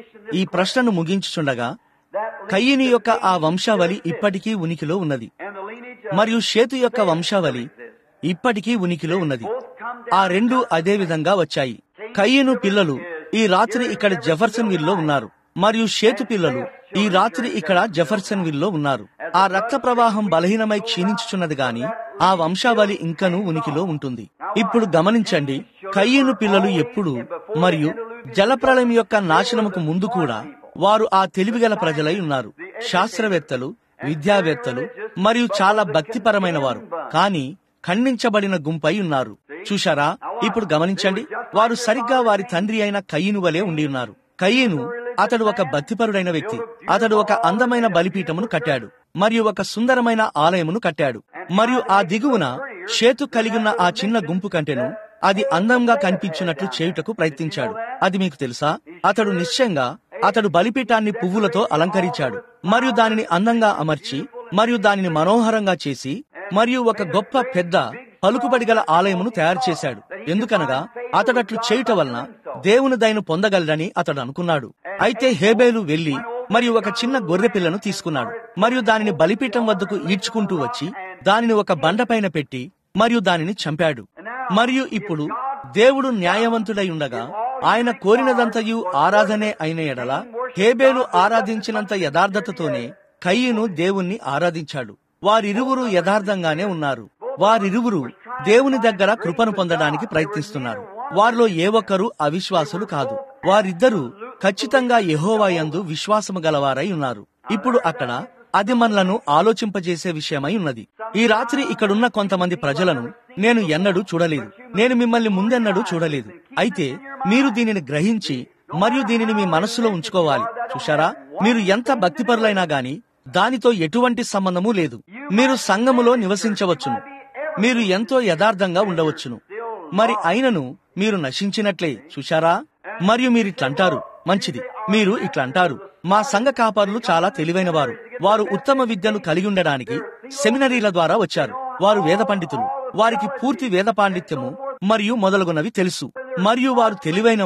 ఈ ప్రశ్నను ముగించుచుండగా కయ్యని యొక్క ఆ వంశావళి ఇప్పటికీ ఉనికిలో ఉన్నది, మరియు షేతు యొక్క వంశావళి ఇప్పటికీ ఉనికిలో ఉన్నది. ఆ రెండు అదే విధంగా వచ్చాయి. కయ్యను పిల్లలు ఈ రాత్రి ఇక్కడ జెఫర్సన్ విల్లో ఉన్నారు, మరియు షేతు పిల్లలు ఈ రాత్రి ఇక్కడ జెఫర్సన్ విల్లో ఉన్నారు. ఆ రక్త ప్రవాహం బలహీనమై క్షీణించుచున్నది గాని ఆ వంశావళి ఇంకనూ ఉనికిలో ఉంటుంది. ఇప్పుడు గమనించండి, కయ్యను పిల్లలు ఎప్పుడు మరియు జలప్రళయం యొక్క నాశనముకు ముందు కూడా వారు ఆ తెలివిగల ప్రజలై ఉన్నారు. శాస్త్రవేత్తలు, విద్యావేత్తలు మరియు చాలా భక్తిపరమైన వారు, కానీ ఖండించబడిన గుంపై ఉన్నారు. చూశారా? ఇప్పుడు గమనించండి, వారు సరిగ్గా వారి తండ్రి అయిన కయ్యను వలె ఉండి ఉన్నారు. కయ్యను అతడు ఒక భక్తిపరుడైన వ్యక్తి. అతడు ఒక అందమైన బలిపీఠమును కట్టాడు మరియు ఒక సుందరమైన ఆలయమును కట్టాడు. మరియు ఆ దిగువన షేతు కలిగిన ఆ చిన్న గుంపు కంటేను అది అందంగా కనిపించినట్లు చేయుటకు ప్రయత్నించాడు. అది మీకు తెలుసా? అతడు నిశ్చయంగా అతడు బలిపీఠాన్ని పువ్వులతో అలంకరించాడు మరియు దానిని అందంగా అమర్చి మరియు దానిని మనోహరంగా చేసి మరియు ఒక గొప్ప పెద్ద పలుకుబడి గల ఆలయమును తయారు చేశాడు. ఎందుకనగా అతడట్లు చేయుట వలన దేవుని దయను పొందగలడని అతడు అనుకున్నాడు. అయితే హేబేలు వెళ్లి మరియు ఒక చిన్న గొర్రె పిల్లను తీసుకున్నాడు మరియు దానిని బలిపీఠం వద్దకు ఈడ్చుకుంటూ వచ్చి దానిని ఒక బండపైన పెట్టి మరియు దానిని చంపాడు. మరియు ఇప్పుడు దేవుడు న్యాయవంతుడై ఉండగా ఆయన కోరినదంతయు ఆరాధనే అయిన ఎడల హేబేలు ఆరాధించినంత యథార్థతతోనే కయ్యను దేవుణ్ణి ఆరాధించాడు. వారిరువురు యథార్థంగానే ఉన్నారు. వారిరువురు దేవుని దగ్గర కృపను పొందడానికి ప్రయత్నిస్తున్నారు. వారిలో ఏ ఒక్కరూ అవిశ్వాసులు కాదు. వారిద్దరూ ఖచ్చితంగా యెహోవా యందు విశ్వాసము గలవారై ఉన్నారు. ఇప్పుడు అక్కడ అది మనలను ఆలోచింపజేసే విషయమై ఉన్నది. ఈ రాత్రి ఇక్కడున్న కొంతమంది ప్రజలను నేను ఎన్నడూ చూడలేదు. నేను మిమ్మల్ని ముందెన్నడూ చూడలేదు. అయితే మీరు దీనిని గ్రహించి మరియు దీనిని మీ మనస్సులో ఉంచుకోవాలి. చూశారా? మీరు ఎంత భక్తిపరులైనా గాని దానితో ఎటువంటి సంబంధము లేదు. మీరు సంఘములో నివసించవచ్చును, మీరు ఎంతో యథార్థంగా ఉండవచ్చును, మరి అయినను మీరు నశించినట్లే. చూశారా? మరియు మీరు ఇట్లంటారు, మంచిది, మీరు ఇట్లంటారు, మా సంఘ కాపరులు చాలా తెలివైన వారు, వారు ఉత్తమ విద్యను కలిగి ఉండడానికి సెమినరీల ద్వారా వచ్చారు, వారు వేద పండితులు, వారికి పూర్తి వేద పాండిత్యము మరియు మొదలగునవి తెలుసు, మరియు వారు తెలివైన వారు,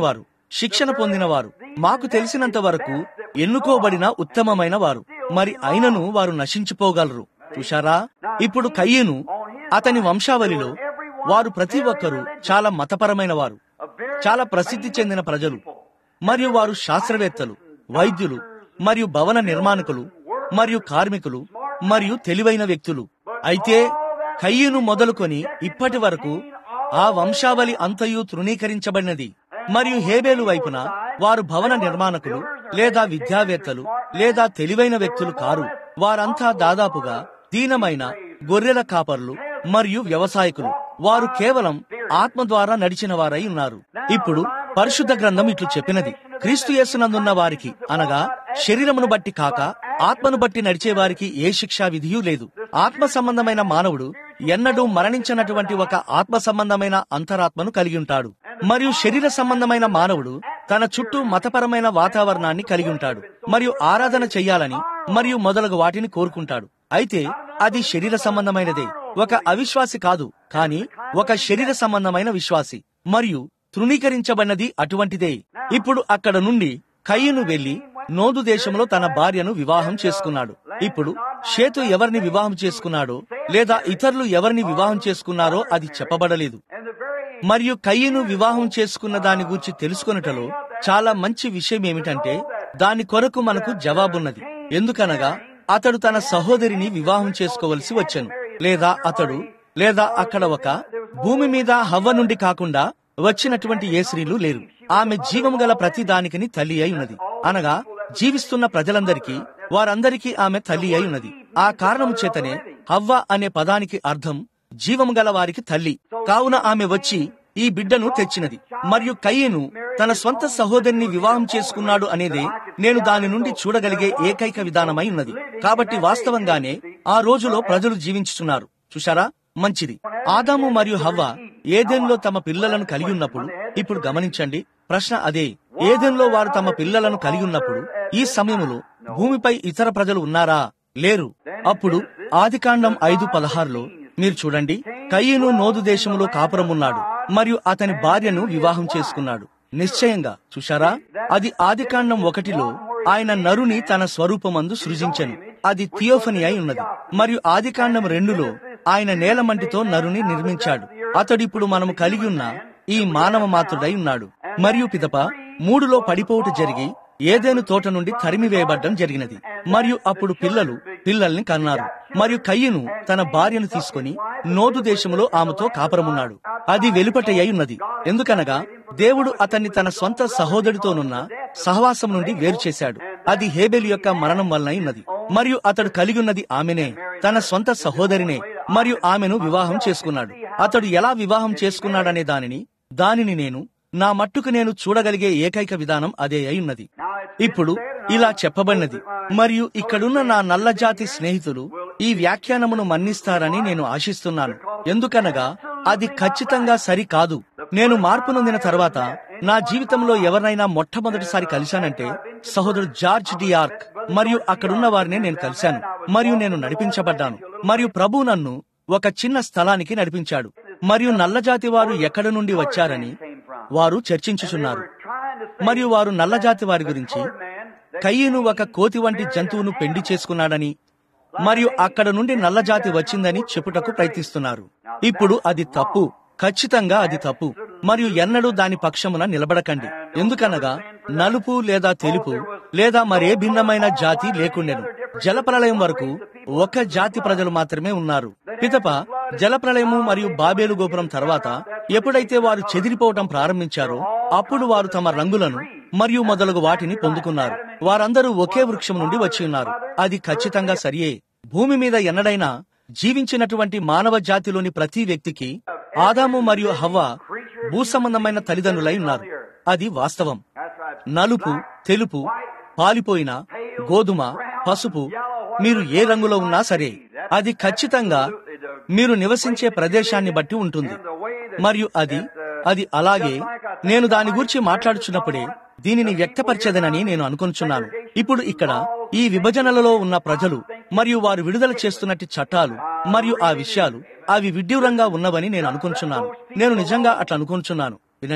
శిక్షణ పొందినవారు, మాకు తెలిసినంత వరకు ఎన్నుకోబడిన ఉత్తమమైన వారు, మరి అయినను వారు నశించిపోగలరు. చూశారా? ఇప్పుడు కయ్యను, అతని వంశావళిలో వారు ప్రతి ఒక్కరూ చాలా మతపరమైన వారు, చాలా ప్రసిద్ధి చెందిన ప్రజలు, మరియు వారు శాస్త్రవేత్తలు, వైద్యులు మరియు భవన నిర్మాణకులు మరియు కార్మికులు మరియు తెలివైన వ్యక్తులు. అయితే కయ్యను మొదలుకొని ఇప్పటి వరకు ఆ వంశావళి అంతయు తృణీకరించబడినది. మరియు హేబేలు వైపున వారు భవన నిర్మాణకులు లేదా విద్యావేత్తలు లేదా తెలివైన వ్యక్తులు కారు. వారంతా దాదాపుగా దీనమైన గొర్రెల కాపర్లు మరియు వ్యవసాయకులు. వారు కేవలం ఆత్మ ద్వారా నడిచిన వారై ఉన్నారు. ఇప్పుడు పరిశుద్ధ గ్రంథం ఇట్లు చెప్పినది, క్రీస్తు యేసునందున్న వారికి, అనగా శరీరమును బట్టి కాక ఆత్మను బట్టి నడిచే వారికి ఏ శిక్షా విధియూ లేదు. ఆత్మ సంబంధమైన మానవుడు ఎన్నడూ మరణించినటువంటి ఒక ఆత్మ సంబంధమైన అంతరాత్మను కలిగి ఉంటాడు. మరియు శరీర సంబంధమైన మానవుడు తన చుట్టూ మతపరమైన వాతావరణాన్ని కలిగి ఉంటాడు మరియు ఆరాధన చెయ్యాలని మరియు మొదలగు వాటిని కోరుకుంటాడు. అయితే అది శరీర సంబంధమైనదే. ఒక అవిశ్వాసి కాదు, కానీ ఒక శరీర సంబంధమైన విశ్వాసి, మరియు తృణీకరించబడినది అటువంటిదే. ఇప్పుడు అక్కడ నుండి కయ్యను వెళ్లి నోదు దేశంలో తన భార్యను వివాహం చేసుకున్నాడు. ఇప్పుడు షేతు ఎవరిని వివాహం చేసుకున్నాడో లేదా ఇతరులు ఎవరిని వివాహం చేసుకున్నారో అది చెప్పబడలేదు. మరియు కయ్యను వివాహం చేసుకున్న దాని గురించి తెలుసుకొనుటలో చాలా మంచి విషయం ఏమిటంటే దాని కొరకు మనకు జవాబున్నది. ఎందుకనగా అతడు తన సహోదరిని వివాహం చేసుకోవలసి వచ్చెను, లేదా అతడు లేదా అక్కడ ఒక భూమి మీద హవ్వ నుండి కాకుండా వచ్చినటువంటి ఏ స్త్రీలు లేరు. ఆమె జీవం గల ప్రతి దానికిని తల్లి అయి ఉన్నది, అనగా జీవిస్తున్న ప్రజలందరికీ వారందరికీ ఆమె తల్లి అయి ఉన్నది. ఆ కారణము చేతనే హవ్వ అనే పదానికి అర్థం జీవం గల వారికి తల్లి. కావున ఆమె వచ్చి ఈ బిడ్డను తెచ్చినది. మరియు కయ్యను తన స్వంత సహోదరిని వివాహం చేసుకున్నాడు అనేదే నేను దాని నుండి చూడగలిగే ఏకైక విధానమై ఉన్నది. కాబట్టి వాస్తవంగానే ఆ రోజులో ప్రజలు జీవించుతున్నారు. చూశారా? మంచిది. ఆదాము మరియు హవ్వ ఏదెన్లో తమ పిల్లలను కలిగి ఉన్నప్పుడు, ఇప్పుడు గమనించండి, ప్రశ్న అదే, ఏదెన్లో వారు తమ పిల్లలను కలిగి ఉన్నప్పుడు ఈ సమయంలో భూమిపై ఇతర ప్రజలు ఉన్నారా? లేరు. అప్పుడు ఆదికాండం ఐదు పదహారులో మీరు చూడండి, కయ్యను నోదు దేశంలో కాపురం ఉన్నాడు మరియు అతని భార్యను వివాహం చేసుకున్నాడు. నిశ్చయంగా చూశారా? అది ఆదికాండం ఒకటిలో ఆయన నరుని తన స్వరూపమందు సృజించెను, అది థియోఫనీ అయి ఉన్నది. మరియు ఆదికాండం రెండులో ఆయన నేలమంటితో నరుని నిర్మించాడు. అతడిప్పుడు మనము కలిగి ఉన్న ఈ మానవ మాతృడై ఉన్నాడు. మరియు పిదప మూడులో పడిపోవుట జరిగి ఏదేను తోట నుండి తరిమివేయబడ్డం జరిగినది. మరియు అప్పుడు పిల్లలు పిల్లల్ని కన్నారు. మరియు కయ్యను తన భార్యను తీసుకుని నోదు దేశములో ఆమెతో కాపురమున్నాడు. అది వెలుపట అయి ఉన్నది. ఎందుకనగా దేవుడు అతన్ని తన స్వంత సహోదరుడితోనున్న సహవాసం నుండి వేరు చేశాడు. అది హేబెలు యొక్క మరణం వలన ఉన్నది. మరియు అతడు కలిగి ఉన్నది ఆమెనే, తన స్వంత సహోదరినే. మరియు ఆమెను వివాహం చేసుకున్నాడు. అతడు ఎలా వివాహం చేసుకున్నాడనే దానిని దానిని నేను నా మట్టుకు నేను చూడగలిగే ఏకైక విధానం అదే అయి ఉన్నది. ఇప్పుడు ఇలా చెప్పబడినది, మరియు ఇక్కడున్న నా నల్లజాతి స్నేహితులు ఈ వ్యాఖ్యానమును మన్నిస్తారని నేను ఆశిస్తున్నాను. ఎందుకనగా అది ఖచ్చితంగా సరికాదు. నేను మార్పు నొందిన తర్వాత నా జీవితంలో ఎవరినైనా మొట్టమొదటిసారి కలిశానంటే సహోదరుడు జార్జ్ డి ఆర్క్, మరియు అక్కడున్న వారిని నేను కలిశాను మరియు నేను నడిపించబడ్డాను. మరియు ప్రభు నన్ను ఒక చిన్న స్థలానికి నడిపించాడు. మరియు నల్లజాతి వారు ఎక్కడి నుండి వచ్చారని వారు చర్చించుచున్నారు. మరియు వారు నల్లజాతి వారి గురించి కయ్యను ఒక కోతి వంటి జంతువును పెండి చేసుకున్నాడని మరియు అక్కడ నుండి నల్లజాతి వచ్చిందని చెప్పుటకు ప్రయత్నిస్తున్నారు. ఇప్పుడు అది తప్పు, ఖచ్చితంగా అది తప్పు. మరియు ఎన్నడూ దాని పక్షమున నిలబడకండి. ఎందుకనగా నలుపు లేదా తెలుపు లేదా మరే భిన్నమైన జాతి లేకుండెను. జలప్రళయం వరకు ఒక జాతి ప్రజలు మాత్రమే ఉన్నారు. పిదప జలప్రళయము మరియు బాబేలు గోపురం తర్వాత ఎప్పుడైతే వారు చెదిరిపోవటం ప్రారంభించారో అప్పుడు వారు తమ రంగులను మరియు మొదలగు వాటిని పొందుకున్నారు. వారందరూ ఒకే వృక్షం నుండి వచ్చి ఉన్నారు. అది ఖచ్చితంగా సరియే. భూమి మీద ఎన్నడైనా జీవించినటువంటి మానవ జాతిలోని ప్రతి వ్యక్తికి ఆదాము మరియు హవ్వ భూసంబంధమైన తల్లిదండ్రులై ఉన్నారు. అది వాస్తవం. నలుపు, తెలుపు, పాలిపోయిన, గోధుమ, పసుపు, మీరు ఏ రంగులో ఉన్నా సరే, అది ఖచ్చితంగా మీరు నివసించే ప్రదేశాన్ని బట్టి ఉంటుంది. మరియు అది అది అలాగే నేను దాని గురించి మాట్లాడుచున్నప్పుడే దీనిని వ్యక్తపరిచేదనని నేను అనుకొంచున్నాను. ఇప్పుడు ఇక్కడ ఈ విభజనలలో ఉన్న ప్రజలు మరియు వారు విడుదల చేస్తున్నట్టు చట్టాలు మరియు ఆ విషయాలు అవి విడ్డూరంగా ఉన్నవని నేను అనుకొంచున్నాను. నేను నిజంగా అట్లా అనుకొంచున్నాను. వినండి,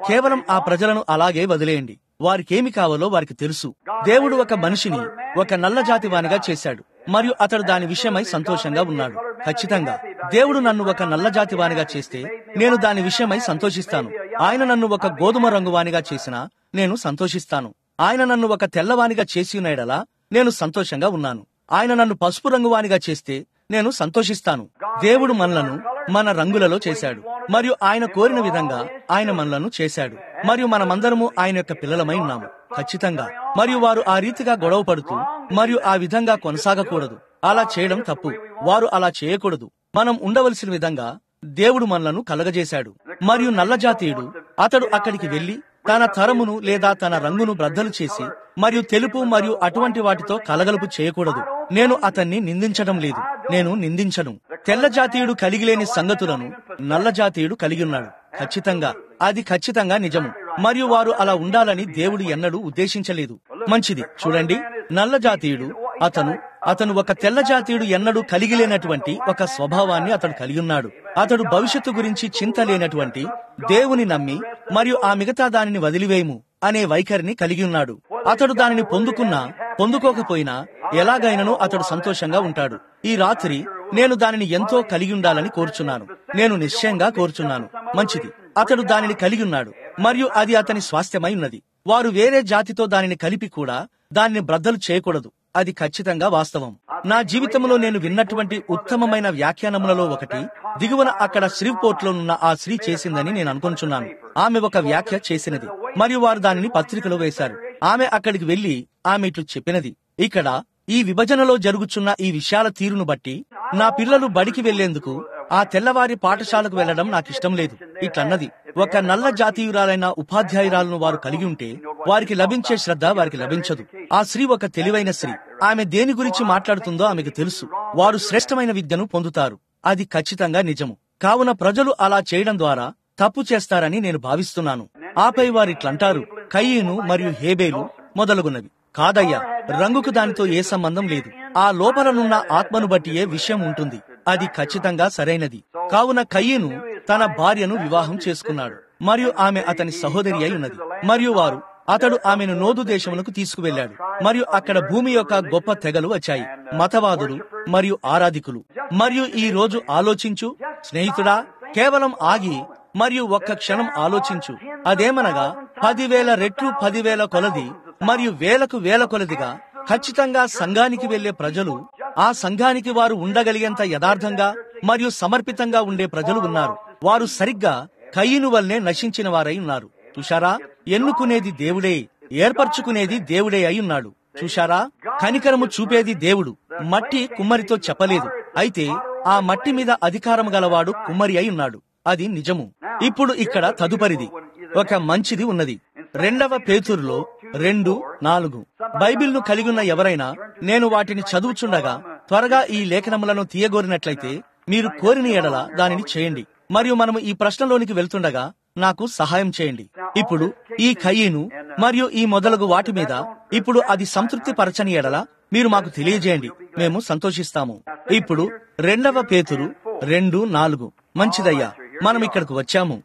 కేవలం ఆ ప్రజలను అలాగే వదిలేయండి. వారికేమి కావాలో వారికి తెలుసు. దేవుడు ఒక మనిషిని ఒక నల్ల జాతి వానిగా చేశాడు మరియు అతడు దాని విషయమై సంతోషంగా ఉన్నాడు. ఖచ్చితంగా దేవుడు నన్ను ఒక నల్ల జాతి వానిగా చేస్తే నేను దాని విషయమై సంతోషిస్తాను. ఆయన నన్ను ఒక గోధుమ రంగు వానిగా చేసినా నేను సంతోషిస్తాను. ఆయన నన్ను ఒక తెల్లవానిగా చేసి ఉన్నాడలా నేను సంతోషంగా ఉన్నాను. ఆయన నన్ను పసుపు రంగు వానిగా చేస్తే నేను సంతోషిస్తాను. దేవుడు మనలను మన రంగులలో చేశాడు మరియు ఆయన కోరిన విధంగా ఆయన మనలను చేశాడు మరియు మనమందరము ఆయన యొక్క పిల్లలమై ఉన్నాము. ఖచ్చితంగా. మరియు వారు ఆ రీతిగా గొడవ పడుతూ మరియు ఆ విధంగా కొనసాగకూడదు. అలా చేయడం తప్పు. వారు అలా చేయకూడదు. మనం ఉండవలసిన విధంగా దేవుడు మనలను కలగజేశాడు. మరియు నల్ల జాతీయుడు అతడు అక్కడికి వెళ్లి తన తరమును లేదా తన రంగును బ్రద్దలు చేసి మరియు తెలుపు మరియు అటువంటి వాటితో కలగలుపు చేయకూడదు. నేను అతన్ని నిందించడం లేదు. నేను నిందించను. తెల్ల జాతీయుడు కలిగిలేని సంగతులను నల్ల జాతీయుడు కలిగి ఉన్నాడు. ఖచ్చితంగా అది ఖచ్చితంగా నిజము. మరియు వారు అలా ఉండాలని దేవుడు ఎన్నడూ ఉద్దేశించలేదు. మంచిది. చూడండి, నల్ల జాతీయుడు అతను అతను ఒక తెల్ల జాతీయుడు ఎన్నడూ కలిగి లేనటువంటి ఒక స్వభావాన్ని అతడు కలిగి ఉన్నాడు. అతడు భవిష్యత్తు గురించి చింత లేనటువంటి దేవుని నమ్మి మరియు ఆ మిగతా దానిని వదిలివేయము అనే వైఖరిని కలిగి ఉన్నాడు. అతడు దానిని పొందుకున్నా పొందుకోకపోయినా ఎలాగైనను అతడు సంతోషంగా ఉంటాడు. ఈ రాత్రి నేను దానిని ఎంతో కలిగి ఉండాలని కోరుచున్నాను. నేను నిశ్చయంగా కోరుచున్నాను. మంచిది. అతడు దానిని కలిగి ఉన్నాడు మరియు అది అతని స్వాస్థ్యమై ఉన్నది. వారు వేరే జాతితో దానిని కలిపి కూడా దానిని బ్రద్దలు చేయకూడదు. అది ఖచ్చితంగా వాస్తవం. నా జీవితంలో నేను విన్నటువంటి ఉత్తమమైన వ్యాఖ్యానములలో ఒకటి దిగువన అక్కడ శ్రీపోర్ట్ లో ఉన్న ఆ స్త్రీ చేసిందని నేను అనుకుంటున్నాను. ఆమె ఒక వ్యాఖ్య చేసినది మరియు వారు దానిని పత్రికలో వేశారు. ఆమె అక్కడికి వెళ్లి ఆమె ఇట్లు చెప్పినది, ఇక్కడ ఈ విభజనలో జరుగుచున్న ఈ విషయాల తీరును బట్టి నా పిల్లలు బడికి వెళ్లేందుకు ఆ తెల్లవారి పాఠశాలకు వెళ్లడం నాకిష్టం లేదు. ఇట్లన్నది, ఒక నల్ల జాతీయురాలైన ఉపాధ్యాయురాలను వారు కలిగి ఉంటే వారికి లభించే శ్రద్ధ వారికి లభించదు. ఆ స్త్రీ ఒక తెలివైన స్త్రీ. ఆమె దేని గురించి మాట్లాడుతుందో ఆమెకు తెలుసు. వారు శ్రేష్టమైన విద్యను పొందుతారు. అది ఖచ్చితంగా నిజము. కావున ప్రజలు అలా చేయడం ద్వారా తప్పు చేస్తారని నేను భావిస్తున్నాను. ఆపై వారిట్లంటారు, కయీను మరియు హేబేలు మొదలగునవి. కాదయ్యా, రంగుకు దానితో ఏ సంబంధం లేదు. ఆ లోపలనున్న ఆత్మను బట్టి ఏ విషయం ఉంటుంది. అది ఖచ్చితంగా సరైనది. కావున కయీను తన భార్యను వివాహం చేసుకున్నాడు మరియు ఆమె అతని సహోదరి అయి ఉన్నది. మరియు వారు అతడు ఆమెను నోదు దేశమునకు తీసుకువెళ్లాడు మరియు అక్కడ భూమి యొక్క గొప్ప తెగలు వచ్చాయి, మతవాదులు మరియు ఆరాధికులు. మరియు ఈ రోజు ఆలోచించు స్నేహితుడా, కేవలం ఆగి మరియు ఒక్క క్షణం ఆలోచించు. అదేమనగా పదివేల రెట్లు పదివేల కొలది మరియు వేలకు వేల కొలదిగా ఖచ్చితంగా సంఘానికి వెళ్లే ప్రజలు, ఆ సంఘానికి వారు ఉండగలిగేంత యథార్థంగా మరియు సమర్పితంగా ఉండే ప్రజలు ఉన్నారు. వారు సరిగ్గా కయీను వల్లే నశించిన వారై ఉన్నారు. చూశారా, ఎన్నుకునేది దేవుడే, ఏర్పరచుకునేది దేవుడే అయి ఉన్నాడు. చూశారా, కనికరము చూపేది దేవుడు. మట్టి కుమ్మరితో చెప్పలేదు, అయితే ఆ మట్టి మీద అధికారం గలవాడు కుమ్మరి అయి ఉన్నాడు. అది నిజము. ఇప్పుడు ఇక్కడ తదుపరిది ఒక మంచిది ఉన్నది. రెండవ పేతురులో రెండు నాలుగు. బైబిల్ను కలిగి ఉన్న ఎవరైనా నేను వాటిని చదువుచుండగా త్వరగా ఈ లేఖనములను తీయగోరినట్లయితే మీరు కోరిన ఎడల దానిని చేయండి. మరియు మనము ఈ ప్రశ్నలోనికి వెళ్తుండగా నాకు సహాయం చేయండి. ఇప్పుడు ఈ కయీను మరియు ఈ మొదలగు వాటి మీద ఇప్పుడు అది సంతృప్తి పరచని ఎడల మీరు మాకు తెలియజేయండి, మేము సంతోషిస్తాము. ఇప్పుడు రెండవ పేతురు రెండు నాలుగు. మంచిదయ్యా, మనం ఇక్కడకు వచ్చాము.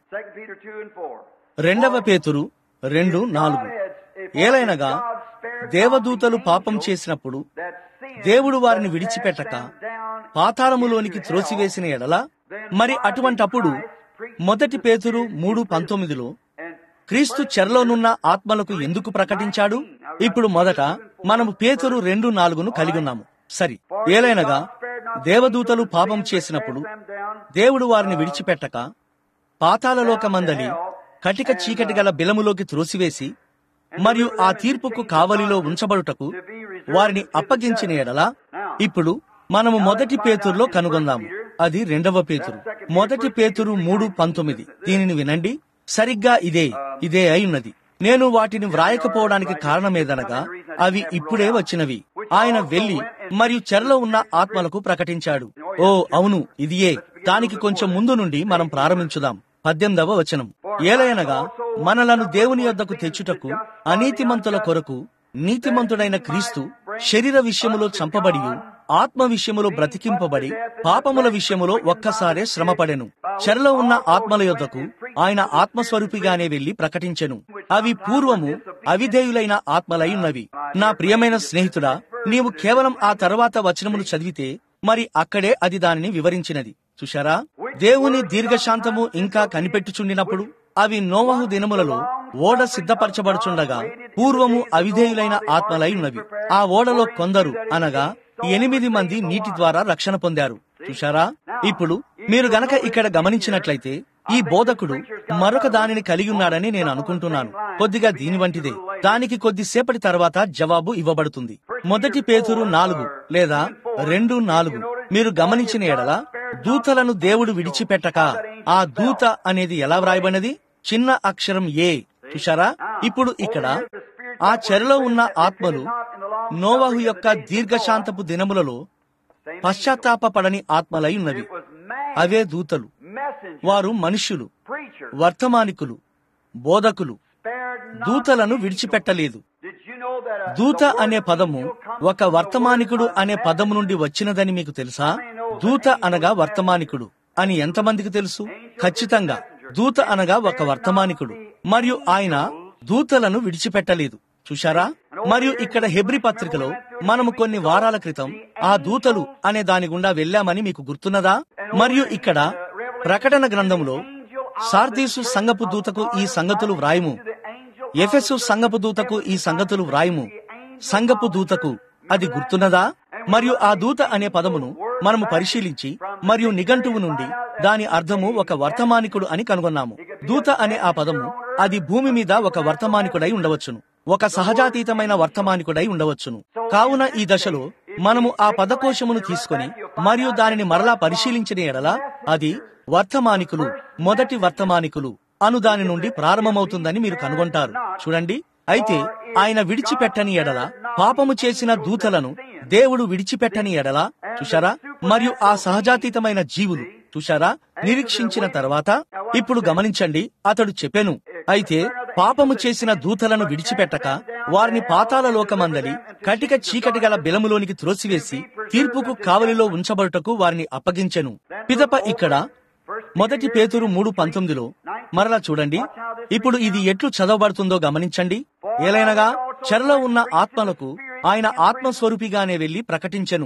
రెండవ పేతురు రెండు నాలుగు. ఏలైనగా దేవదూతలు పాపం చేసినప్పుడు దేవుడు వారిని విడిచిపెట్టక పాతాళములోనికి త్రోసివేసిన ఎడల, మరి అటువంటప్పుడు మొదటి పేతురు మూడు పంతొమ్మిదిలో క్రీస్తు చెరలోనున్న ఆత్మలకు ఎందుకు ప్రకటించాడు? ఇప్పుడు మొదట మనము పేతురు రెండు నాలుగును కలిగి ఉన్నాము. సరి. ఏలైనగా దేవదూతలు పాపం చేసినప్పుడు దేవుడు వారిని విడిచిపెట్టక పాతాళలోకమందలి కటిక చీకటి గల బిలములోకి త్రోసివేసి మరియు ఆ తీర్పుకు కావలిలో ఉంచబడుటకు వారిని అప్పగించిన ఎడల, ఇప్పుడు మనము మొదటి పేతురులో కనుగొందాము. అది రెండవ పేతురు. మొదటి పేతురు మూడు పంతొమ్మిది. దీనిని వినండి. సరిగ్గా ఇదే ఇదే అయినది. నేను వాటిని వ్రాయకపోవడానికి కారణమేదనగా అవి ఇప్పుడే వచ్చినవి. ఆయన వెళ్లి మరియు చెరలో ఉన్న ఆత్మలకు ప్రకటించాడు. ఓ అవును, ఇదియే. దానికి కొంచెం ముందు నుండి మనం ప్రారంభించుదాం. పద్దెనిమిదవ వచనం. ఏలయనగా మనలను దేవుని యొద్దకు తెచ్చుటకు అనీతిమంతుల కొరకు నీతిమంతుడైన క్రీస్తు శరీర విషయములో చంపబడి ఆత్మ విషయములో బ్రతికింపబడి పాపముల విషయములో ఒక్కసారే శ్రమపడెను. చెరలో ఉన్న ఆత్మల యొద్దకు ఆయన ఆత్మస్వరూపిగానే వెళ్లి ప్రకటించెను. అవి పూర్వము అవిధేయులైన ఆత్మలై ఉన్నవి. నా ప్రియమైన స్నేహితుడా, నీవు కేవలం ఆ తరువాత వచనములు చదివితే మరి అక్కడే అది దానిని వివరించినది. చూశారా? దేవుని దీర్ఘశాంతము ఇంకా కనిపెట్టుచుండినప్పుడు అవి నోవహు దినములలో ఓడ సిద్ధపరచబడుచుండగా పూర్వము అవిధేయులైన ఆత్మలై ఉన్నవి. ఆ ఓడలో కొందరు అనగా ఎనిమిది మంది నీటి ద్వారా రక్షణ పొందారు. చూశారా? ఇప్పుడు మీరు గనక ఇక్కడ గమనించినట్లయితే ఈ బోధకుడు మరొక దానిని కలిగి ఉన్నాడని నేను అనుకుంటున్నాను. కొద్దిగా దీని వంటిదే. దానికి కొద్దిసేపటి తర్వాత జవాబు ఇవ్వబడుతుంది. మొదటి పేతురు నాలుగు లేదా రెండు నాలుగు మీరు గమనించిన ఎడల దూతలను దేవుడు విడిచిపెట్టక, ఆ దూత అనేది ఎలా వ్రాయబడినది? చిన్న అక్షరం ఏ. చూశారా? ఇప్పుడు ఇక్కడ ఆ చెరలో ఉన్న ఆత్మలు నోవహు యొక్క దీర్ఘశాంతపు దినములలో పశ్చాత్తాపపడని ఆత్మలై ఉన్నవి. అవే దూతలు. వారు మనుష్యులు, వర్తమానికులు, బోధకులు. దూతలను విడిచిపెట్టలేదు. దూత అనే పదము ఒక వర్తమానికుడు అనే పదము నుండి వచ్చినదని మీకు తెలుసా? దూత అనగా వర్తమానికుడు అని ఎంతమందికి తెలుసు? ఖచ్చితంగా దూత అనగా ఒక వర్తమానికుడు, మరియు ఆయన దూతలను విడిచిపెట్టలేదు. చూశారా? మరియు ఇక్కడ హెబ్రీ పత్రికలో మనము కొన్ని వారాల క్రితం ఆ దూతలు అనే దాని గుండా వెళ్ళామని మీకు గుర్తున్నదా? మరియు ఇక్కడ ప్రకటన గ్రంథంలో సార్దీసు సంఘపు దూతకు ఈ సంగతులు వ్రాయము, ఎఫెసు సంఘపు దూతకు ఈ సంగతులు వ్రాయము, సంఘపు దూతకు అది గుర్తున్నదా? మరియు ఆ దూత అనే పదమును మనము పరిశీలించి మరియు నిఘంటువు నుండి దాని అర్థము ఒక వర్తమానికుడు అని కనుగొన్నాము. దూత అనే ఆ పదము అది భూమి మీద ఒక వర్తమానికుడై ఉండవచ్చును, ఒక సహజాతీతమైన వర్తమానికుడై ఉండవచ్చును. కావున ఈ దశలో మనము ఆ పదకోశమును తీసుకొని మరియు దానిని మరలా పరిశీలించిన ఎడల అది వర్తమానికులు, మొదటి వర్తమానికులు అను దాని నుండి ప్రారంభమవుతుందని మీరు కనుగొంటారు. చూడండి, అయితే ఆయన విడిచిపెట్టని ఎడల, పాపము చేసిన దూతలను దేవుడు విడిచిపెట్టని ఎడల, చూశారా? మరియు ఆ సహజాతీతమైన జీవులు, చూశారా? నిరీక్షించిన తర్వాత ఇప్పుడు గమనించండి, అతడు చెప్పెను, అయితే పాపము చేసిన దూతలను విడిచిపెట్టక వారిని పాతాళ లోకమందలి కటిక చీకటి గల బిలములోనికి త్రోసివేసి తీర్పుకు కావలిలో ఉంచబడుటకు వారిని అప్పగించెను. పిదప ఇక్కడ మొదటి పేతురు మూడు పంతొమ్మిదిలో మరలా చూడండి. ఇప్పుడు ఇది ఎట్లు చదవబడుతుందో గమనించండి. ఏలైనగా చెరలో ఉన్న ఆత్మలకు ఆయన ఆత్మస్వరూపిగానే వెళ్లి ప్రకటించెను.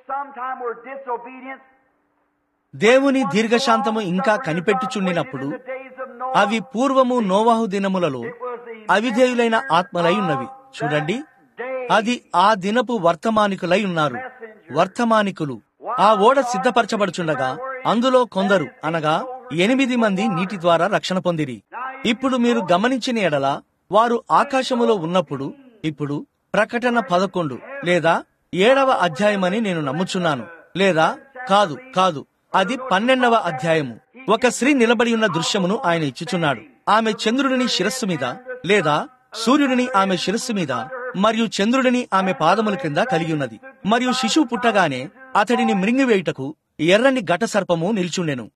దేవుని దీర్ఘశాంతము ఇంకా కనిపెట్టుచుండినప్పుడు అవి పూర్వము నోవహు దినములలో అవిధేయులైన ఆత్మలై ఉన్నవి. చూడండి, అది ఆ దినపు వర్తమానికులై ఉన్నారు. వర్తమానికులు. ఆ ఓడ సిద్ధపరచబడుచుండగా అందులో కొందరు అనగా ఎనిమిది మంది నీటి ద్వారా రక్షణ పొందిరి. ఇప్పుడు మీరు గమనించిన ఎడల వారు ఆకాశములో ఉన్నప్పుడు, ఇప్పుడు ప్రకటన పదకొండు లేదా ఏడవ అధ్యాయమని నేను నమ్ముచున్నాను. లేదా కాదు కాదు అది పన్నెండవ అధ్యాయము. ఒక స్త్రీ నిలబడి ఉన్న దృశ్యమును ఆయన ఇచ్చుచున్నాడు. ఆమె చంద్రుడిని శిరస్సు మీద లేదా సూర్యుడిని ఆమె శిరస్సు మీద మరియు చంద్రుడిని ఆమె పాదముల క్రింద కలిగి ఉన్నది. మరియు శిశువు పుట్టగానే అతడిని మృంగివేయుటకు ఎర్రని ఘట సర్పము నిల్చుండెను.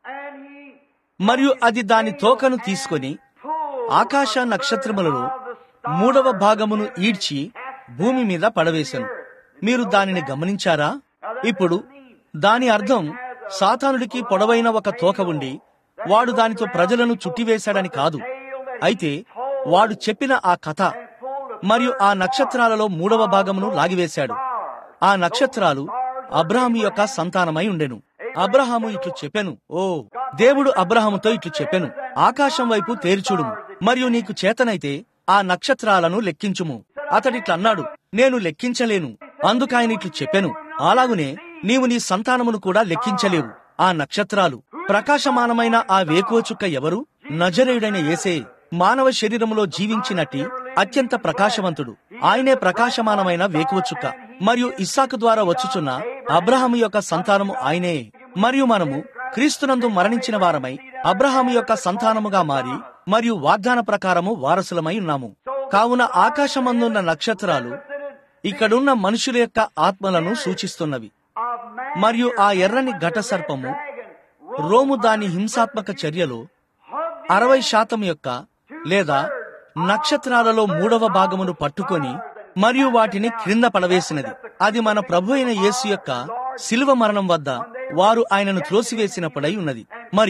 మరియు అది దాని తోకను తీసుకొని ఆకాశ నక్షత్రములలో మూడవ భాగమును ఈడ్చి భూమి మీద పడవేశను. మీరు దానిని గమనించారా? ఇప్పుడు దాని అర్థం సాతానుడికి పొడవైన ఒక తోక ఉండి వాడు దానితో ప్రజలను చుట్టివేశాడని కాదు. అయితే వాడు చెప్పిన ఆ కథ మరియు ఆ నక్షత్రాలలో మూడవ భాగమును లాగివేశాడు. ఆ నక్షత్రాలు అబ్రహాము యొక్క సంతానమై ఉండెను. అబ్రహాము ఇట్లు చెప్పెను, ఓ దేవుడు అబ్రహాముతో ఇట్లు చెప్పెను, ఆకాశం వైపు తేరిచూడుము, మరియు నీకు చేతనైతే ఆ నక్షత్రాలను లెక్కించుము. అతడిట్లన్నాడు, నేను లెక్కించలేను. అందుకాయన ఇట్లు చెప్పెను, అలాగునే నీవు నీ సంతానమును కూడా లెక్కించలేవు. ఆ నక్షత్రాలు ప్రకాశమానమైన ఆ వేకువ చుక్క ఎవరు? నజరేయుడైన యేసే. మానవ శరీరములో జీవించినట్టి అత్యంత ప్రకాశవంతుడు. ఆయనే ప్రకాశమానమైన వేకువ చుక్క. మరియు ఇస్సాకు ద్వారా వచ్చుచున్న అబ్రహాము యొక్క సంతానము ఆయనే. మరియు మనము క్రీస్తునందు మరణించిన వారమై అబ్రహాము యొక్క సంతానముగా మారి మరియు వాగ్దాన ప్రకారము వారసులమై ఉన్నాము. కావున ఆకాశమందున్న నక్షత్రాలు ఇక్కడున్న మనుషుల యొక్క ఆత్మలను సూచిస్తున్నవి. మరియు ఆ ఎర్రని ఘట సర్పము రోము దాని హింసాత్మక చర్యలో అరవై శాతం యొక్క లేదా నక్షత్రాలలో మూడవ భాగమును పట్టుకొని మరియు వాటిని క్రింద పడవేసినది. అది మన ప్రభు అయిన యేసు యొక్క శిలువ మరణం వద్ద వారు ఆయనను త్రోసివేసినప్పుడై ఉన్నది. మరియు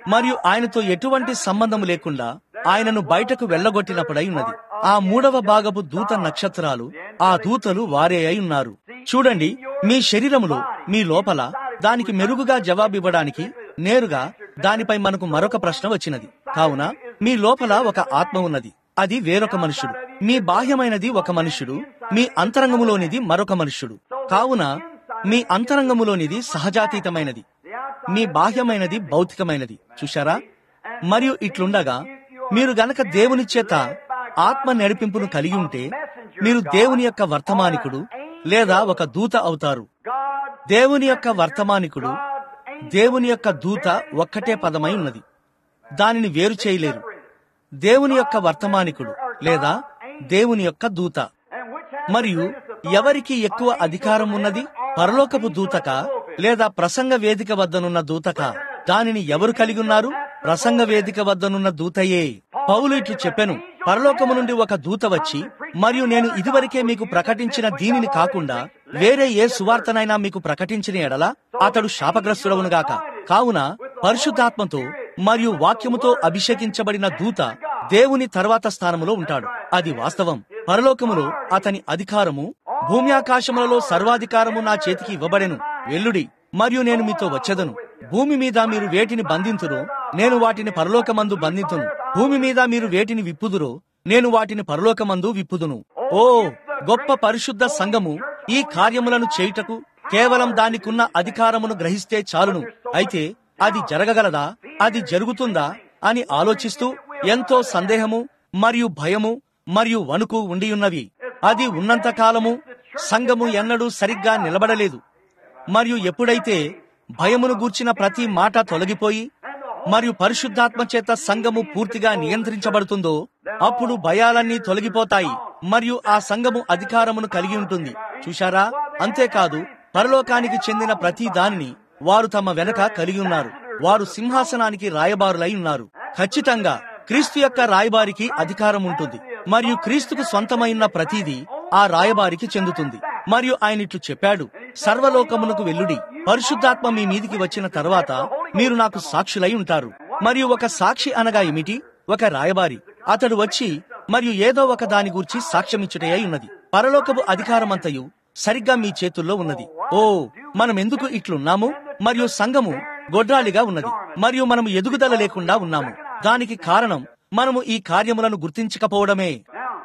మరియు ఆయనతో ఎటువంటి సంబంధం లేకుండా ఆయనను బయటకు వెళ్లగొట్టినప్పుడై ఉన్నది. ఆ మూడవ భాగపు దూత నక్షత్రాలు, ఆ దూతలు వారే అయి ఉన్నారు. చూడండి, మీ శరీరములో, మీ లోపల దానికి మెరుగుగా జవాబివ్వడానికి నేరుగా దానిపై మనకు మరొక ప్రశ్న వచ్చినది. కావున మీ లోపల ఒక ఆత్మ ఉన్నది, అది వేరొక మనుషుడు. మీ బాహ్యమైనది ఒక మనుషుడు, మీ అంతరంగములోనిది మరొక మనుషుడు. కావున మీ అంతరంగములోనిది సహజాతీతమైనది, మీ బాహ్యమైనది భౌతికమైనది. చూశారా? మరియు ఇట్లుండగా మీరు గనక దేవుని చేత ఆత్మ నడిపింపును కలిగి ఉంటే మీరు దేవుని యొక్క వర్తమానికుడు లేదా ఒక దూత అవుతారు. దేవుని యొక్క వర్తమానికుడు, దేవుని యొక్క దూత ఒక్కటే పదమై ఉన్నది, దానిని వేరు చేయలేరు. దేవుని యొక్క వర్తమానికుడు లేదా దేవుని యొక్క దూత. మరియు ఎవరికి ఎక్కువ అధికారం ఉన్నది? పరలోకపు దూతక లేదా ప్రసంగ వేదిక వద్దనున్న దూతక? దానిని ఎవరు కలిగి ఉన్నారు? ప్రసంగ వేదిక వద్దనున్న దూతయే. పౌలు ఇట్లు చెప్పెను, పరలోకము నుండి ఒక దూత వచ్చి, మరియు నేను ఇదివరకే మీకు ప్రకటించిన దీనిని కాకుండా వేరే ఏ సువార్తనైనా మీకు ప్రకటించిన ఎడల అతడు శాపగ్రస్తుడవునుగాక. కావున పరిశుద్ధాత్మతో మరియు వాక్యముతో అభిషేకించబడిన దూత దేవుని తర్వాత స్థానములో ఉంటాడు. అది వాస్తవం. పరలోకములో అతని అధికారము, భూమ్యాకాశములలో సర్వాధికారము నా చేతికి ఇవ్వబడెను. వెల్లుడి, మరియు నేను మీతో వచ్చెదను. భూమి మీద మీరు వేటిని బంధింతురో నేను వాటిని పరలోకమందు బంధింతును. భూమి మీద మీరు వేటిని విప్పుదురో నేను వాటిని పరలోకమందు విప్పుదును. ఓ గొప్ప పరిశుద్ధ సంఘము, ఈ కార్యములను చేయుటకు కేవలం దానికున్న అధికారమును గ్రహిస్తే చాలును. అయితే అది జరగగలదా, అది జరుగుతుందా అని ఆలోచిస్తూ ఎంతో సందేహము మరియు భయము మరియు వణుకు ఉండియున్నవి. అది ఉన్నంత కాలము సంఘము ఎన్నడూ సరిగ్గా నిలబడలేదు. మరియు ఎప్పుడైతే భయమును గూర్చిన ప్రతి మాట తొలగిపోయి మరియు పరిశుద్ధాత్మ చేత సంఘము పూర్తిగా నియంత్రించబడుతుందో అప్పుడు భయాలన్నీ తొలగిపోతాయి మరియు ఆ సంఘము అధికారమును కలిగి ఉంటుంది. చూశారా? అంతేకాదు, పరలోకానికి చెందిన ప్రతి దానిని వారు తమ వెనక కలిగి ఉన్నారు. వారు సింహాసనానికి రాయబారులై ఉన్నారు. ఖచ్చితంగా క్రీస్తు యొక్క రాయబారికి అధికారం ఉంటుంది మరియు క్రీస్తుకు స్వంతమైన ప్రతిదీ ఆ రాయబారికి చెందుతుంది. మరియు ఆయన ఇట్లు చెప్పాడు, సర్వలోకమునకు వెల్లుడి. పరిశుద్ధాత్మ మీ మీదికి వచ్చిన తర్వాత మీరు నాకు సాక్షులై ఉంటారు. మరియు ఒక సాక్షి అనగా ఏమిటి? ఒక రాయబారి. అతడు వచ్చి మరియు ఏదో ఒక దాని గూర్చి సాక్ష్యమిచ్చుటే అయి ఉన్నది. పరలోకపు అధికారమంతయు సరిగ్గా మీ చేతుల్లో ఉన్నది. ఓ, మనం ఎందుకు ఇట్లున్నాము? మరియు సంఘము గొడ్రాలిగా ఉన్నది మరియు మనము ఎదుగుదల లేకుండా ఉన్నాము. దానికి కారణం మనము ఈ కార్యములను గుర్తించకపోవడమే.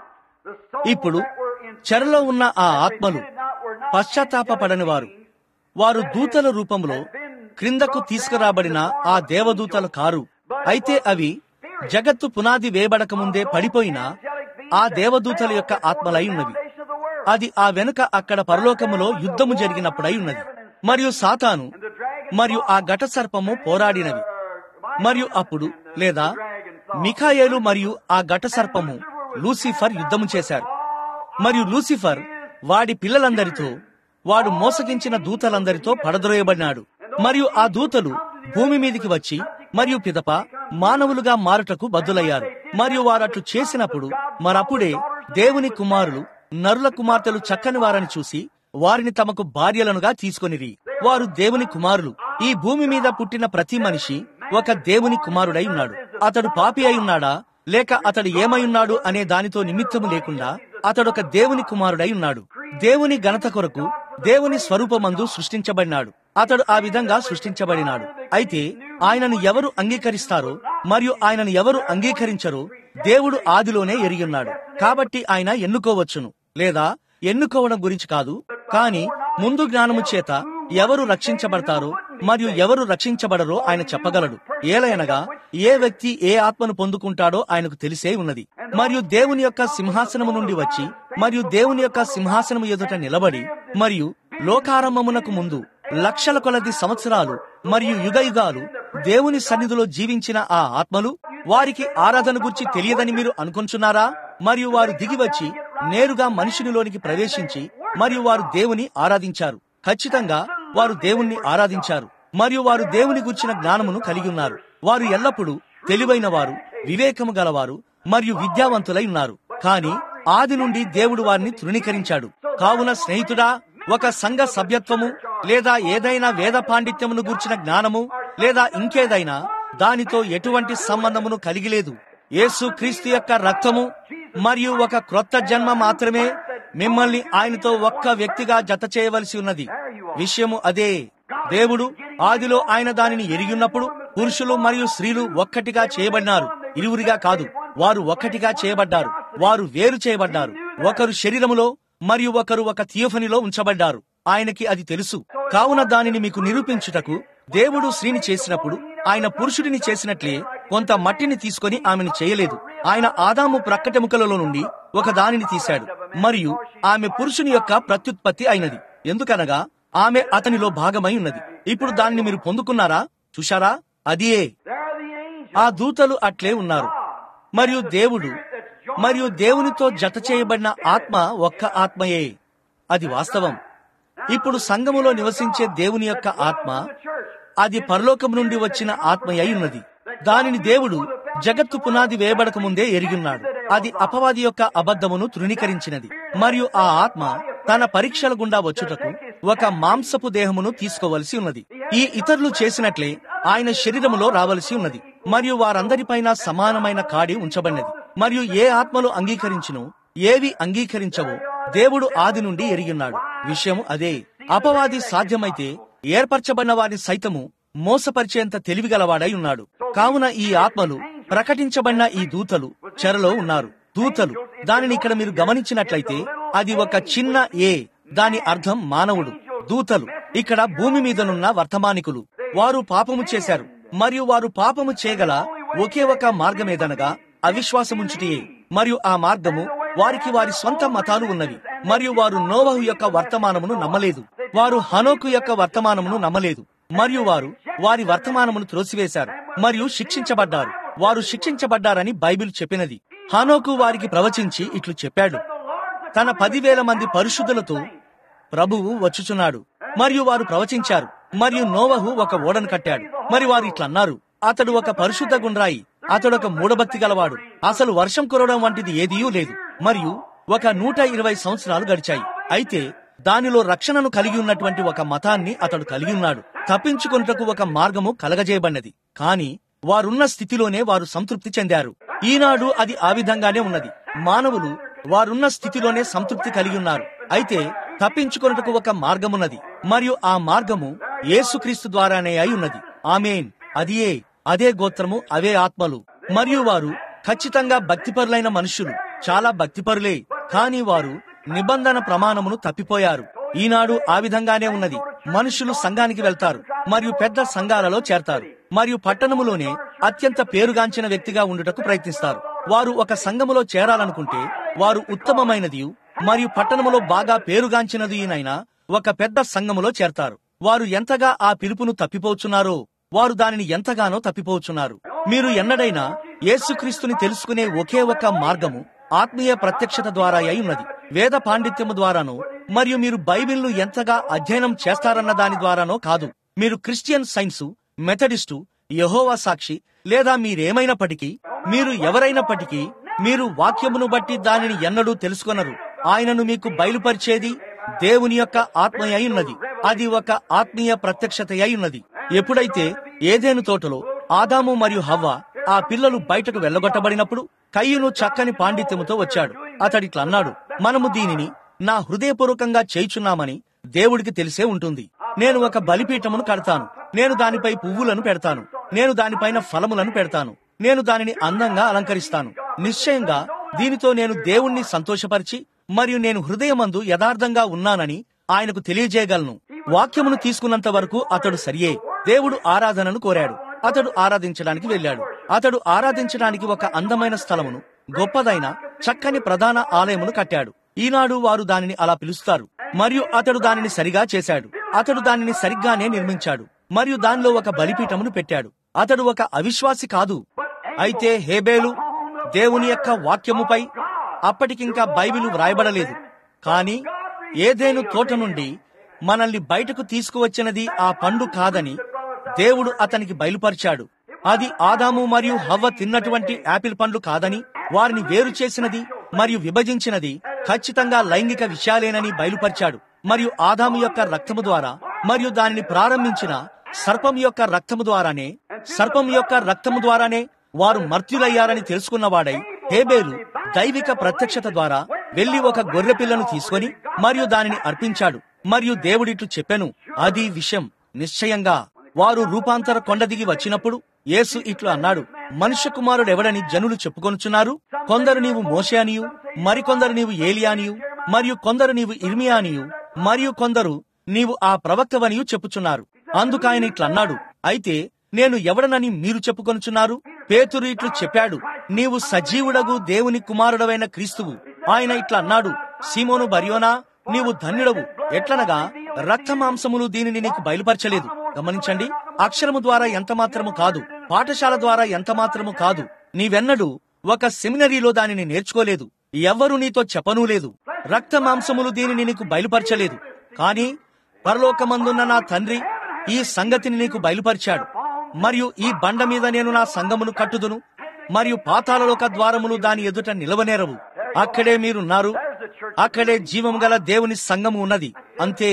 ఇప్పుడు చెరలో ఉన్న ఆ ఆత్మలు పశ్చాత్తాపపడని వారు, వారు దూతల రూపంలో క్రిందకు తీసుకురాబడిన ఆ దేవదూతలు కారు. అయితే అవి జగత్తు పునాది వేయబడక ముందే పడిపోయిన ఆ దేవదూతల యొక్క ఆత్మలై ఉన్నవి. అది ఆ వెనుక అక్కడ పరలోకములో యుద్ధము జరిగినప్పుడై ఉన్నది. మరియు సాతాను మరియు ఆ ఘట సర్పము పోరాడినవి. మరియు అప్పుడు లేదా మిఖాయేలు మరియు ఆ ఘట సర్పము లూసిఫర్ యుద్ధము చేశారు. మరియు లూసిఫర్ వాడి పిల్లలందరితో, వాడు మోసగించిన దూతలందరితో పడద్రోయబడినాడు. మరియు ఆ దూతలు భూమి మీదికి వచ్చి మరియు పిదప మానవులుగా మారుటకు బద్దులయ్యారు. మరియు వారట్లు చేసినప్పుడు మరప్పుడే దేవుని కుమారులు నరుల కుమార్తెలు చక్కని వారని చూసి వారిని తమకు భార్యలనుగా తీసుకొనిరి. వారు దేవుని కుమారులు. ఈ భూమి మీద పుట్టిన ప్రతి మనిషి ఒక దేవుని కుమారుడై ఉన్నాడు. అతడు పాపి అయి ఉన్నాడా లేక అతడు ఏమై ఉన్నాడు అనే దానితో నిమిత్తము లేకుండా అతడొక దేవుని కుమారుడై ఉన్నాడు. దేవుని ఘనత కొరకు దేవుని స్వరూపమందు సృష్టించబడినాడు. అతడు ఆ విధంగా సృష్టించబడినాడు. అయితే ఆయనను ఎవరు అంగీకరిస్తారో మరియు ఆయనను ఎవరు అంగీకరించరో దేవుడు ఆదిలోనే ఎరిగిన్నాడు. కాబట్టి ఆయన ఎన్నుకోవచ్చును లేదా ఎన్నుకోవడం గురించి కాదు, కానీ ముందు జ్ఞానము చేత ఎవరు రక్షించబడతారో మరియు ఎవరు రక్షించబడరో ఆయన చెప్పగలడు. ఏలయనగా ఏ వ్యక్తి ఏ ఆత్మను పొందుకుంటాడో ఆయనకు తెలిసే ఉన్నది. మరియు దేవుని యొక్క సింహాసనము నుండి వచ్చి మరియు దేవుని యొక్క సింహాసనము ఎదుట నిలబడి మరియు లోకారంభమునకు ముందు లక్షల కొలది సంవత్సరాలు మరియు యుగ యుగాలు దేవుని సన్నిధిలో జీవించిన ఆ ఆత్మలు వారికి ఆరాధన గురించి తెలియదని మీరు అనుకుంటున్నారా? మరియు వారు దిగివచ్చి నేరుగా మనుషునిలోనికి ప్రవేశించి మరియు వారు దేవుని ఆరాధించారు. ఖచ్చితంగా వారు దేవుణ్ణి ఆరాధించారు మరియు వారు దేవుని గురించిన జ్ఞానమును కలిగి ఉన్నారు. వారు ఎల్లప్పుడూ తెలివైన వారు, వివేకము గలవారు మరియు విద్యావంతులై ఉన్నారు. కానీ ఆది నుండి దేవుడు వారిని తృణీకరించాడు. కావున స్నేహితుడా, ఒక సంఘ సభ్యత్వము లేదా ఏదైనా వేద పాండిత్యమును గూర్చిన జ్ఞానము లేదా ఇంకేదైనా దానితో ఎటువంటి సంబంధమును కలిగి లేదు. యేసు క్రీస్తు యొక్క రక్తము మరియు ఒక క్రొత్త జన్మ మాత్రమే మిమ్మల్ని ఆయనతో ఒక్క వ్యక్తిగా జత చేయవలసి ఉన్నది. విషయము అదే. దేవుడు ఆదిలో ఆయన దానిని ఎరిగినప్పుడు పురుషులు మరియు స్త్రీలు ఒక్కటిగా చేయబడినారు. ఇరువురిగా కాదు, వారు ఒక్కటిగా చేయబడ్డారు. వారు వేరు చేయబడ్డారు. ఒకరు శరీరములో మరియు ఒకరు ఒక థియోఫనీలో ఉంచబడ్డారు. ఆయనకి అది తెలుసు. కావున దానిని మీకు నిరూపించుటకు దేవుడు స్త్రీని చేసినప్పుడు ఆయన పురుషుడిని చేసినట్లే కొంత మట్టిని తీసుకొని ఆమెను చేయలేదు. ఆయన ఆదాము ప్రక్కటెముకలలో నుండి ఒక దానిని తీశాడు మరియు ఆమె పురుషుని యొక్క ప్రత్యుత్పత్తి అయినది. ఎందుకనగా ఆమె అతనిలో భాగమై ఉన్నది. ఇప్పుడు దాన్ని మీరు పొందుకున్నారా? చూశారా? అదియే. ఆ దూతలు అట్లే ఉన్నారు. మరియు దేవుడు మరియు దేవునితో జత చేయబడిన ఆత్మ ఒక్క ఆత్మయే. అది వాస్తవం. ఇప్పుడు సంఘములో నివసించే దేవుని యొక్క ఆత్మ అది పరలోకం నుండి వచ్చిన ఆత్మ అయి ఉన్నది. దానిని దేవుడు జగత్తు పునాది వేయబడక ముందే ఎరిగిన్నాడు. అది అపవాది యొక్క అబద్ధమును తృణీకరించినది. మరియు ఆ ఆత్మ తన పరీక్షల గుండా వచ్చుటకు ఒక మాంసపు దేహమును తీసుకోవలసి ఉన్నది. ఈ ఇతరులు చేసినట్లే ఆయన శరీరములో రావలసి ఉన్నది. మరియు వారందరిపైన సమానమైన కాడి ఉంచబడినది. మరియు ఏ ఆత్మలు అంగీకరించును ఏవి అంగీకరించవో దేవుడు ఆది నుండి ఎరిగిన్నాడు. విషయం అదే. అపవాది సాధ్యమైతే ఏర్పరచబడిన వారిని సైతము మోసపరిచేంత తెలివిగలవాడై ఉన్నాడు. కావున ఈ ఆత్మలు ప్రకటించబడిన ఈ దూతలు చెరలో ఉన్నారు. దూతలు దానిని ఇక్కడ మీరు గమనించినట్లయితే అది ఒక చిన్న ఏ. దాని అర్థం మానవుడు. దూతలు ఇక్కడ భూమి మీదనున్న వర్తమానికులు. వారు పాపము చేశారు మరియు వారు పాపము చేయగల ఒకే ఒక మార్గమేదనగా అవిశ్వాసముంచుటియే. మరియు ఆ మార్గము వారికి వారి సొంత మతాలు ఉన్నవి. మరియు వారు నోవహు యొక్క వర్తమానమును నమ్మలేదు. వారు హనోకు యొక్క వర్తమానమును నమ్మలేదు. మరియు వారు వారి వర్తమానమును త్రోసివేశారు మరియు శిక్షించబడ్డారు. వారు శిక్షించబడ్డారని బైబిల్ చెప్పినది. హనోకు వారికి ప్రవచించి ఇట్లు చెప్పాడు, తన పదివేల మంది పరిశుద్ధులతో ప్రభువు వచ్చుచున్నాడు. మరియు వారు ప్రవచించారు. మరియు నోవహు ఒక ఓడను కట్టాడు. మరి వారు ఇట్లన్నారు, అతడు ఒక పరిశుద్ధ గుండ్రాయి, అతడొక మూఢభక్తి గలవాడు. అసలు వర్షం కురవడం వంటిది ఏదీయూ లేదు. మరియు ఒక నూట ఇరవై సంవత్సరాలు గడిచాయి. అయితే దానిలో రక్షణను కలిగి ఉన్నటువంటి ఒక మతాన్ని అతడు కలిగి ఉన్నాడు. తప్పించుకొనుటకు ఒక మార్గము కలగజేయబడినది. కాని వారున్న స్థితిలోనే వారు సంతృప్తి చెందారు. ఈనాడు అది ఆ విధంగానే ఉన్నది. మానవులు వారున్న స్థితిలోనే సంతృప్తి కలిగి ఉన్నారు. అయితే తప్పించుకొనుటకు ఒక మార్గమున్నది. మరియు ఆ మార్గము యేసుక్రీస్తు ద్వారానే అయి ఉన్నది. ఆమేన్. అదియే. అదే గోత్రము, అవే ఆత్మలు. మరియు వారు ఖచ్చితంగా భక్తిపరులైన మనుషులు. చాలా భక్తిపరులే. కాని వారు నిబంధన ప్రమాణమును తప్పిపోయారు. ఈనాడు ఆ విధంగానే ఉన్నది. మనుషులు సంఘానికి వెళ్తారు మరియు పెద్ద సంఘాలలో చేరతారు మరియు పట్టణములోనే అత్యంత పేరుగాంచిన వ్యక్తిగా ఉండుటకు ప్రయత్నిస్తారు. వారు ఒక సంఘములో చేరాలనుకుంటే వారు ఉత్తమమైనది మరియు పట్టణములో బాగా పేరుగాంచినదినైనా ఒక పెద్ద సంఘములో చేరతారు. వారు ఎంతగా ఆ పిలుపును తప్పిపోచున్నారో వారు దానిని ఎంతగానో తప్పిపోచున్నారు. మీరు ఎన్నడైనా యేసుక్రీస్తుని తెలుసుకునే ఒకే ఒక మార్గము ఆత్మీయ ప్రత్యక్షత ద్వారా అయి ఉన్నది. వేద పాండిత్యము ద్వారానో మరియు మీరు బైబిల్ను ఎంతగా అధ్యయనం చేస్తారన్న దాని ద్వారానో కాదు. మీరు క్రిస్టియన్ సైన్సు, మెథడిస్టు, యెహోవా సాక్షి లేదా మీరేమైనప్పటికీ, మీరు ఎవరైనప్పటికీ మీరు వాక్యమును బట్టి దానిని ఎన్నడూ తెలుసుకొనరు. ఆయనను మీకు బయలుపరిచేది దేవుని యొక్క ఆత్మ అయి ఉన్నది. అది ఒక ఆత్మీయ ప్రత్యక్షత అయి ఉన్నది. ఎప్పుడైతే ఏదెను తోటలో ఆదాము మరియు హవ్వ ఆ పిల్లలు బయటకు వెళ్లగొట్టబడినప్పుడు కయ్యూను చక్కని పాండిత్యముతో వచ్చాడు. అతడిట్లన్నాడు, మనము దీనిని నా హృదయపూర్వకంగా చేయుచున్నామని దేవుడికి తెలిసే ఉంటుంది. నేను ఒక బలిపీఠమును కడతాను. నేను దానిపై పువ్వులను పెడతాను. నేను దానిపైన ఫలములను పెడతాను. నేను దానిని అందంగా అలంకరిస్తాను. నిశ్చయంగా దీనితో నేను దేవుణ్ణి సంతోషపరిచి మరియు నేను హృదయమందు యథార్థంగా ఉన్నానని ఆయనకు తెలియజేయగలను. వాక్యమును తీసుకున్నంత వరకు అతడు సరియే. దేవుడు ఆరాధనను కోరాడు. అతడు ఆరాధించడానికి వెళ్ళాడు. అతడు ఆరాధించడానికి ఒక అందమైన స్థలమును, గొప్పదైన చక్కని ప్రధాన ఆలయమును కట్టాడు. ఈనాడు వారు దానిని అలా పిలుస్తారు. మరియు అతడు దానిని సరిగా చేశాడు. అతడు దానిని సరిగ్గానే నిర్మించాడు మరియు దానిలో ఒక బలిపీఠమును పెట్టాడు. అతడు ఒక అవిశ్వాసి కాదు. అయితే హేబేలు దేవుని యొక్క వాక్యముపై అప్పటికింకా బైబిలు వ్రాయబడలేదు. కాని ఏదేను తోట నుండి మనల్ని బయటకు తీసుకువచ్చినది ఆ పండు కాదని దేవుడు అతనికి బయలుపరిచాడు. అది ఆదాము మరియు హవ్వ తిన్నటువంటి యాపిల్ పండ్లు కాదని, వారిని వేరు చేసినది మరియు విభజించినది ఖచ్చితంగా లైంగిక విషయాలేనని బయలుపరిచాడు. మరియు ఆదాము యొక్క రక్తము ద్వారా మరియు దానిని ప్రారంభించిన సర్పం యొక్క రక్తము ద్వారానే సర్పం యొక్క రక్తము ద్వారానే వారు మర్త్యులయ్యారని తెలుసుకున్నవాడై హేబేలు దైవిక ప్రత్యక్షత ద్వారా వెళ్లి ఒక గొర్రె పిల్లను తీసుకొని మరియు దానిని అర్పించాడు. మరియు దేవుడిట్లు చెప్పెను, అది విషయం. నిశ్చయంగా వారు రూపాంతర కొండ దిగి వచ్చినప్పుడు యేసు ఇట్లు అన్నాడు, మనుష్య కుమారుడెవడని జనులు చెప్పుకొనుచున్నారు? కొందరు నీవు మోషే అనియు, మరికొందరు నీవు ఏలియానియు, మరియు కొందరు నీవు ఇర్మియానియు, మరియు కొందరు నీవు ఆ ప్రవక్తవనియు చెప్పుచున్నారు. అందుకాయన ఇట్లన్నాడు, అయితే నేను ఎవడనని మీరు చెప్పుకొనుచున్నారు? పేతురు ఇట్లు చెప్పాడు, నీవు సజీవుడగు దేవుని కుమారుడవైన క్రీస్తువు. ఆయన ఇట్లా అన్నాడు, సీమోను బర్యోనా, నీవు ధన్యుడవు. ఎట్లనగా రక్త మాంసములు దీనిని నీకు బయలుపరచలేదు. గమనించండి, అక్షరము ద్వారా ఎంత మాత్రము కాదు, పాఠశాల ద్వారా ఎంత మాత్రము కాదు, నీవెన్నడూ ఒక సెమినరీలో దానిని నేర్చుకోలేదు, ఎవ్వరూ నీతో చెప్పనూ లేదు. రక్త మాంసములు దీనిని నీకు బయలుపరచలేదు, కాని పరలోకమందున్న నా తండ్రి ఈ సంగతిని నీకు బయలుపరిచాడు. మరియు ఈ బండ మీద నేను నా సంఘమును కట్టుదును, మరియు పాతాళలోక ద్వారములు దాని ఎదుట నిలవనేరవు. అక్కడే మీరున్నారు, అక్కడే జీవము గల దేవుని సంఘము ఉన్నది. అంతే,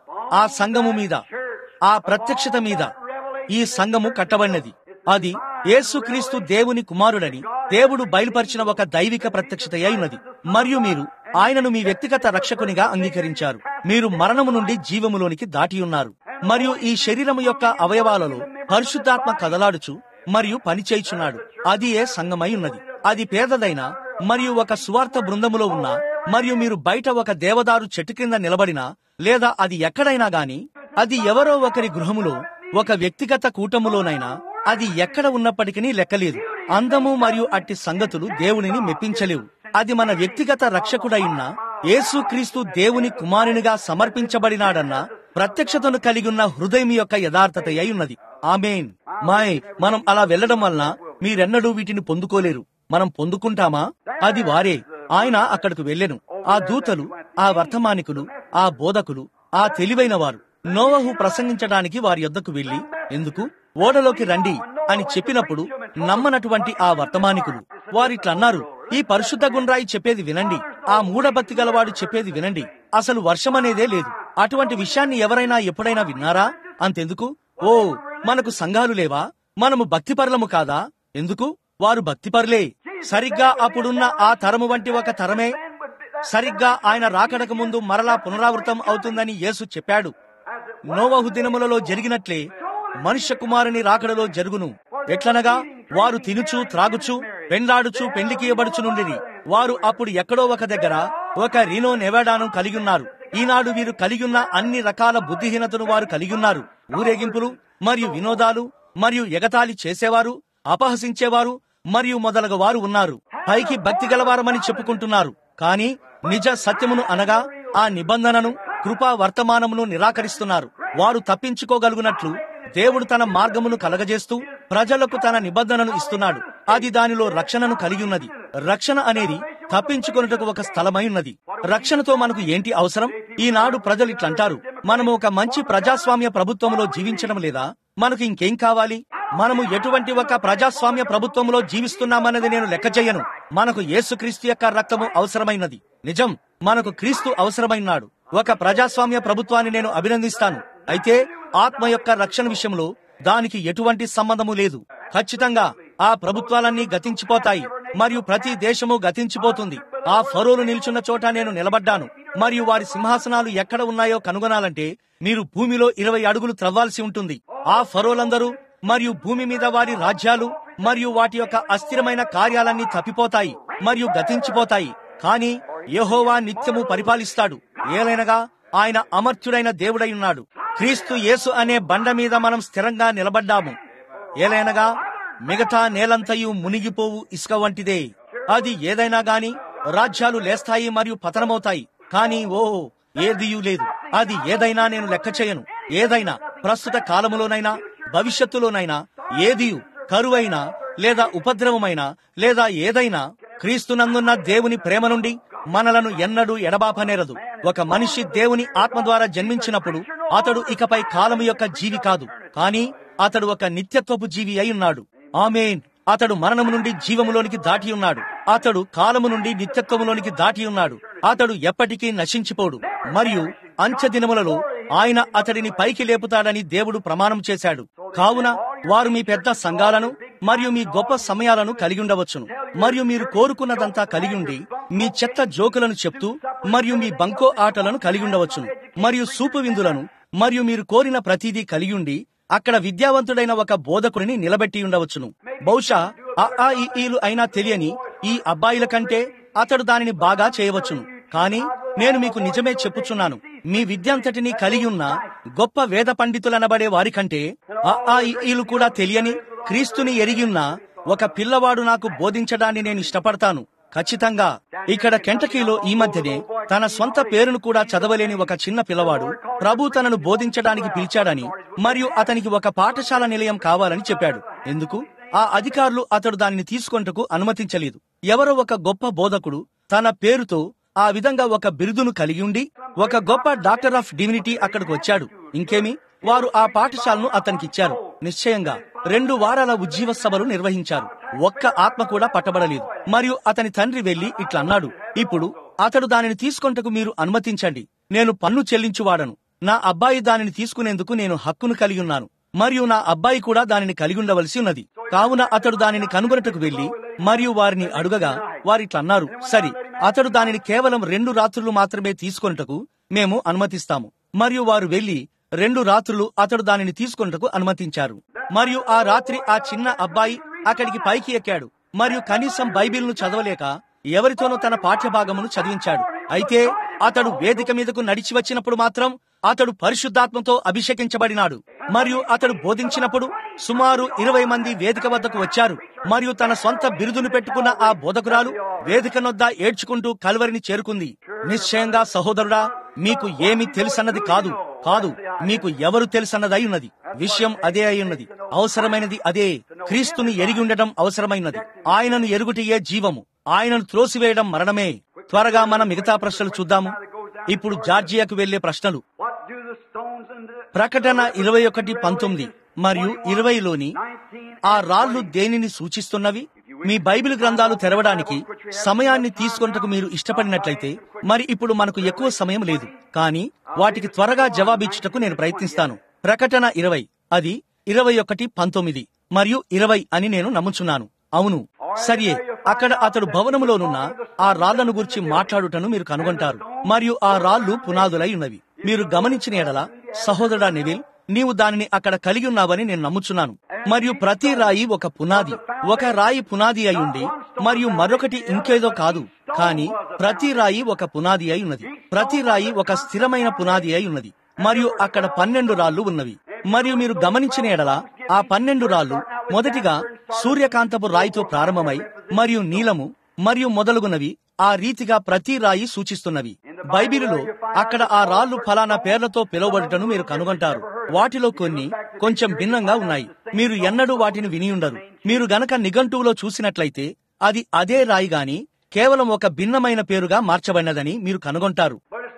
ఆ సంఘము మీద, ఆ ప్రత్యక్షత మీద ఈ సంఘము కట్టబడినది. అది యేసుక్రీస్తు దేవుని కుమారుడని దేవుడు బయలుపరిచిన ఒక దైవిక ప్రత్యక్షత అయినది. మరియు మీరు ఆయనను మీ వ్యక్తిగత రక్షకునిగా అంగీకరించారు. మీరు మరణము నుండి జీవములోనికి దాటి ఉన్నారు. మరియు ఈ శరీరము యొక్క అవయవాలలో పరిశుద్ధాత్మ కదలాడుచు మరియు పనిచేయుచున్నాడు. అది ఏ సంఘమై ఉన్నది. అది పేదదైన మరియు ఒక సువార్త బృందములో ఉన్న, మరియు మీరు బయట ఒక దేవదారు చెట్టు కింద నిలబడినా, లేదా అది ఎక్కడైనా గాని, అది ఎవరో ఒకరి గృహములో, ఒక వ్యక్తిగత కూటములోనైనా, అది ఎక్కడ ఉన్నప్పటికీ లెక్కలేదు. అందము మరియు అట్టి సంగతులు దేవునిని మెప్పించలేవు. అది మన వ్యక్తిగత రక్షకుడైన యేసుక్రీస్తు దేవుని కుమారునిగా సమర్పించబడినాడన్న ప్రత్యక్షతను కలిగి ఉన్న హృదయం యొక్క యథార్థత అయి ఉన్నది. ఆమేన్. మాయ్ మనం అలా వెళ్లడం వలన మీరెన్నడూ వీటిని పొందుకోలేరు. మనం పొందుకుంటామా? అది వారే. ఆయన అక్కడకు వెళ్ళెను. ఆ దూతలు, ఆ వర్తమానికులు, ఆ బోధకులు, ఆ తెలివైన వారు నోవహు ప్రసంగించడానికి వారి యొద్దకు వెళ్లి, ఎందుకు ఓడలోకి రండి అని చెప్పినప్పుడు నమ్మనటువంటి ఆ వర్తమానికులు వారిట్లన్నారు, ఈ పరిశుద్ధ గుండ్రాయి చెప్పేది వినండి, ఆ మూఢభక్తి గలవాడు చెప్పేది వినండి, అసలు వర్షమనేదే లేదు. అటువంటి విషయాన్ని ఎవరైనా ఎప్పుడైనా విన్నారా? అంతెందుకు, ఓ మనకు సంఘాలు లేవా, మనము భక్తిపరులము కాదా? ఎందుకు? వారు భక్తిపరులే. సరిగ్గా అప్పుడున్న ఆ తరము వంటి ఒక తరమే సరిగ్గా ఆయన రాకడకు ముందు మరలా పునరావృతం అవుతుందని యేసు చెప్పాడు. నోవహు దినములలో జరిగినట్లే మనుష్య కుమారుని రాకడలో జరుగును. ఎట్లనగా వారు తినుచు త్రాగుచు పెండ్లాడుచు పెండ్లికి ఇవ్వబడుచునుండిరి. వారు అప్పుడు ఎక్కడో ఒక దగ్గర ఒక రీనో నెవాడాను కలిగి ఉన్నారు. ఈనాడు వీరు కలిగియున్న అన్ని రకాల బుద్ధిహీనతను వారు కలిగియున్నారు. ఊరేగింపులు మరియు వినోదాలు మరియు ఎగతాళి చేసేవారు, అపహసించేవారు మరియు మొదలగు వారు ఉన్నారు. పైకి భక్తి గలవారమని చెప్పుకుంటున్నారు, కాని నిజ సత్యమును అనగా ఆ నిబంధనను, కృపా వర్తమానమును నిరాకరిస్తున్నారు. వారు తప్పించుకోగలుగునట్లు దేవుడు తన మార్గమును కలగజేస్తూ ప్రజలకు తన నిబంధనను ఇస్తున్నాడు. అది దానిలో రక్షణను కలిగి ఉన్నది. రక్షణ అనేది తప్పించుకొనుటకు ఒక స్థలమై ఉన్నది. రక్షణతో మనకు ఏంటి అవసరం? ఈనాడు ప్రజలు ఇట్లంటారు, మనము ఒక మంచి ప్రజాస్వామ్య ప్రభుత్వంలో జీవించడం లేదా? మనకు ఇంకేం కావాలి? మనము ఎటువంటి ఒక ప్రజాస్వామ్య ప్రభుత్వంలో జీవిస్తున్నామన్నది నేను లెక్క చేయను. మనకు యేసుక్రీస్తు యొక్క రక్తము అవసరమైనది. నిజం, మనకు క్రీస్తు అవసరమైనాడు. ఒక ప్రజాస్వామ్య ప్రభుత్వాన్ని నేను అభినందిస్తాను. అయితే ఆత్మ యొక్క రక్షణ విషయంలో దానికి ఎటువంటి సంబంధము లేదు. ఖచ్చితంగా ఆ ప్రభుత్వాలన్నీ గతించిపోతాయి మరియు ప్రతి దేశము గతించిపోతుంది. ఆ ఫరోలు నిల్చున్న చోట నేను నిలబడ్డాను మరియు వారి సింహాసనాలు ఎక్కడ ఉన్నాయో కనుగొనాలంటే మీరు భూమిలో ఇరవై అడుగులు త్రవ్వాల్సి ఉంటుంది. ఆ ఫరోలందరూ మరియు భూమి మీద వారి రాజ్యాలు మరియు వాటి యొక్క అస్థిరమైన కార్యాలన్నీ తప్పిపోతాయి మరియు గతించిపోతాయి. కానీ యెహోవా నిత్యము పరిపాలిస్తాడు. ఏలైనగా ఆయన అమర్త్యుడైన దేవుడై ఉన్నాడు. క్రీస్తు యేసు అనే బండ మీద మనం స్థిరంగా నిలబడ్డాము. ఏలైనగా మిగతా నేలంతయు మునిగిపోవు ఇసుక వంటిదే. అది ఏదైనా గాని రాజ్యాలు లేస్తాయి మరియు పతనమవుతాయి, కానీ ఓ ఏదియూ లేదు. అది ఏదైనా నేను లెక్క చేయను. ఏదైనా ప్రస్తుత కాలములోనైనా భవిష్యత్తులోనైనా ఏదియు కరువైనా లేదా ఉపద్రవమైనా లేదా ఏదైనా క్రీస్తునందున్న దేవుని ప్రేమ నుండి మనలను ఎన్నడూ ఎడబాపనేరదు. ఒక మనిషి దేవుని ఆత్మ ద్వారా జన్మించినప్పుడు అతడు ఇకపై కాలము యొక్క జీవి కాదు, కానీ అతడు ఒక నిత్యత్వపు జీవి అయి ఉన్నాడు. ఆమేన్. అతడు మరణము నుండి జీవములోనికి దాటి ఉన్నాడు. అతడు కాలము నుండి నిత్యత్వములోనికి దాటి ఉన్నాడు. అతడు ఎప్పటికీ నశించిపోడు. మరియు అంత్య దినములలో ఆయన అతడిని పైకి లేపుతాడని దేవుడు ప్రమాణం చేశాడు. కావున వారు మీ పెద్ద సంఘాలను మరియు మీ గొప్ప సమయాలను కలిగి ఉండవచ్చును, మరియు మీరు కోరుకున్నదంతా కలిగి ఉండి మీ చెత్త జోకులను చెప్తూ మరియు మీ బంకో ఆటలను కలిగి ఉండవచ్చును, మరియు సూపు విందులను మరియు మీరు కోరిన ప్రతిదీ కలిగి ఉండి అక్కడ విద్యావంతుడైన ఒక బోధకుడిని నిలబెట్టి ఉండవచ్చును. బహుశా ఆ ఆ ఈ ఈలు అయినా తెలియని ఈ అబ్బాయిల కంటే అతడు దానిని బాగా చేయవచ్చును. కానీ నేను మీకు నిజమే చెప్పుచున్నాను, మీ విద్యంతటిని కలిగి ఉన్న గొప్ప వేద పండితులనబడే వారి కంటే ఆ ఆ ఈ ఈలు కూడా తెలియని క్రీస్తుని ఎరిగి ఉన్న ఒక పిల్లవాడు నాకు బోధించడాన్ని నేను ఇష్టపడతాను. ఖచ్చితంగా ఇక్కడ కెంటకీలో ఈ మధ్యనే తన స్వంత పేరును కూడా చదవలేని ఒక చిన్న పిల్లవాడు ప్రభు తనను బోధించడానికి పిలిచాడని మరియు అతనికి ఒక పాఠశాల నిలయం కావాలని చెప్పాడు. ఎందుకు? ఆ అధికారులు అతడు దానిని తీసుకొంటకు అనుమతించలేదు. ఎవరో ఒక గొప్ప బోధకుడు తన పేరుతో ఆ విధంగా ఒక బిరుదును కలిగి ఉండి ఒక గొప్ప డాక్టర్ ఆఫ్ డివినిటీ అక్కడికి వచ్చాడు. ఇంకేమి, వారు ఆ పాఠశాలను అతనికిచ్చారు. నిశ్చయంగా రెండు వారాల ఉజ్జీవ సభలు నిర్వహించారు. ఒక్క ఆత్మ కూడా పట్టబడలేదు. మరియు అతని తండ్రి వెళ్లి ఇట్లన్నాడు, ఇప్పుడు అతడు దానిని తీసుకొంటకు మీరు అనుమతించండి. నేను పన్ను చెల్లించువాడను. నా అబ్బాయి దానిని తీసుకునేందుకు నేను హక్కును కలిగి ఉన్నాను, మరియు నా అబ్బాయి కూడా దానిని కలిగి ఉండవలసి ఉన్నది. కావున అతడు దానిని కనుగొనటకు వెళ్లి మరియు వారిని అడుగగా వారిట్లన్నారు, సరి, అతడు దానిని కేవలం రెండు రాత్రులు మాత్రమే తీసుకొనుటకు మేము అనుమతిస్తాము. మరియు వారు వెళ్లి రెండు రాత్రులు అతడు దానిని తీసుకొనుటకు అనుమతించారు. మరియు ఆ రాత్రి ఆ చిన్న అబ్బాయి అక్కడికి పైకి ఎక్కాడు మరియు కనీసం బైబిల్ను చదవలేక ఎవరితోనో తన పాఠ్యభాగమును చదివించాడు. అయితే అతడు వేదిక మీదకు నడిచి వచ్చినప్పుడు మాత్రం అతడు పరిశుద్ధాత్మతో అభిషేకించబడినాడు. మరియు అతడు బోధించినప్పుడు సుమారు ఇరవై మంది వేదిక వద్దకు వచ్చారు. మరియు తన సొంత బిరుదును పెట్టుకున్న ఆ బోధకురాలు వేదిక నొద్ద ఏడ్చుకుంటూ కల్వరిని చేరుకుంది. నిశ్చయంగా సహోదరుడా, మీకు ఏమి తెలుసన్నది కాదు కాదు మీకు ఎవరు తెలుసన్నదై ఉన్నది. విషయం అదే అయి ఉన్నది. అవసరమైనది అదే. క్రీస్తుని ఎరిగి ఉండటం అవసరమైనది. ఆయనను ఎరుగుటియే జీవము, ఆయనను త్రోసివేయడం మరణమే. త్వరగా మనం మిగతా ప్రశ్నలు చూద్దాము. ఇప్పుడు జార్జియాకు వెళ్లే ప్రశ్నలు. ప్రకటన ఇరవై ఒకటి పంతొమ్మిది మరియు ఇరవైలోని ఆ రాళ్లు దేనిని సూచిస్తున్నవి? మీ బైబిల్ గ్రంథాలు తెరవడానికి సమయాన్ని తీసుకొనుటకు మీరు ఇష్టపడినట్లయితే, మరి ఇప్పుడు మనకు ఎక్కువ సమయం లేదు, కానీ వాటికి త్వరగా జవాబిచ్చుటకు నేను ప్రయత్నిస్తాను. ప్రకటన ఇరవై, అది ఇరవై ఒకటి పంతొమ్మిది మరియు ఇరవై అని నేను నమ్ముచున్నాను. అవును, సరియే. అక్కడ అతడు భవనములోనున్న ఆ రాళ్లను గురించి మాట్లాడుటను మీరు కనుగొంటారు. మరియు ఆ రాళ్లు పునాదులై ఉన్నవి. మీరు గమనించిన ఎడల సహోదరుడా నెవిల్, నీవు దానిని అక్కడ కలిగి ఉన్నావని నేను నమ్ముచున్నాను. మరియు ప్రతి రాయి ఒక పునాది. ఒక రాయి పునాది అయి ఉండి మరియు మరొకటి ఇంకేదో కాదు, కానీ ప్రతి రాయి ఒక పునాది అయి ఉన్నది. ప్రతి రాయి ఒక స్థిరమైన పునాది అయి ఉన్నది. మరియు అక్కడ పన్నెండు రాళ్లు ఉన్నవి. మరియు మీరు గమనించిన ఎడల ఆ పన్నెండు రాళ్లు మొదటిగా సూర్యకాంతపు రాయితో ప్రారంభమై మరియు నీలము మరియు మొదలుగునవి ఆ రీతిగా ప్రతి రాయి సూచిస్తున్నవి. బైబిలులో అక్కడ ఆ రాళ్లు ఫలానా పేర్లతో పిలువబడుటను మీరు కనుగొంటారు. వాటిలో కొన్ని కొంచెం భిన్నంగా ఉన్నాయి. మీరు ఎన్నడూ వాటిని విని ఉండరు. మీరు గనక నిఘంటువులో చూసినట్లయితే అది అదే రాయి గాని కేవలం ఒక భిన్నమైన పేరుగా మార్చబడినదని మీరు కనుగొంటారు.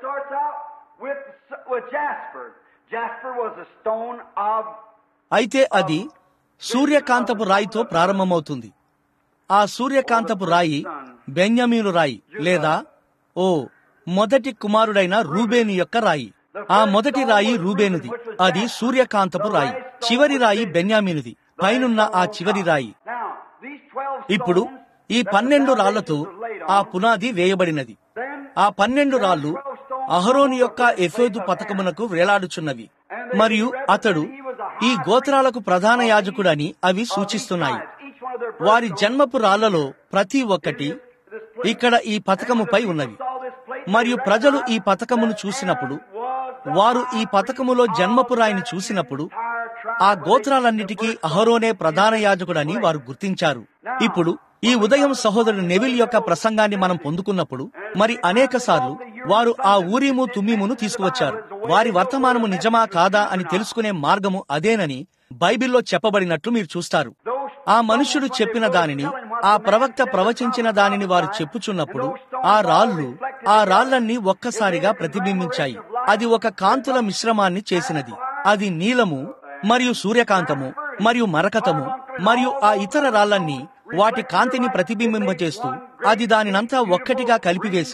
అయితే అది సూర్యకాంతపు రాయితో ప్రారంభమవుతుంది. ఆ సూర్యకాంతపు రాయి బెన్యామీను రాయి లేదా ఓ మొదటి కుమారుడైన రూబేను యొక్క రాయి. ఆ మొదటి రాయి రూబేనుది, అది సూర్యకాంతపు రాయి. చివరి రాయి బెన్యామీనుది, పైనున్న ఆ చివరి రాయి. ఇప్పుడు ఈ పన్నెండు రాళ్లతో ఆ పునాది వేయబడినది. ఆ పన్నెండు రాళ్లు అహరోను యొక్క ఎఫోదు పతకమునకు వేలాడుచున్నవి. మరియు అతడు ఈ గోత్రాలకు ప్రధాన యాజకుడని అవి సూచిస్తున్నాయి. వారి జన్మపు రాళ్లలో ప్రతి ఒక్కటి ఇక్కడ ఈ పతకముపై ఉన్నవి. మరియు ప్రజలు ఈ పతకమును చూసినప్పుడు, వారు ఈ పతకములో జన్మపు రాయిని చూసినప్పుడు ఆ గోత్రాలన్నిటికీ అహరోనే ప్రధాన యాజకుడని వారు గుర్తించారు. ఇప్పుడు ఈ ఉదయం సహోదరుడు నెవిల్ యొక్క ప్రసంగాన్ని మనం పొందుకున్నప్పుడు మరి అనేక సార్లు వారు ఆ ఊరీము తుమ్మీమును తీసుకువచ్చారు. వారి వర్తమానము నిజమా కాదా అని తెలుసుకునే మార్గము అదేనని బైబిల్లో చెప్పబడినట్లు మీరు చూస్తారు. ఆ మనుష్యుడు చెప్పిన దానిని, ఆ ప్రవక్త ప్రవచించిన దానిని వారు చెప్పుచున్నప్పుడు ఆ రాళ్లు ఆ రాళ్లన్నీ ఒక్కసారిగా ప్రతిబింబించాయి. అది ఒక కాంతుల మిశ్రమాన్ని చేసినది. అది నీలము మరియు సూర్యకాంతము మరియు మరకతము మరియు ఆ ఇతర రాళ్లన్నీ వాటి కాంతిని ప్రతిబింబింపచేస్తూ అది దానినంతా ఒక్కటిగా కలిపివేసిన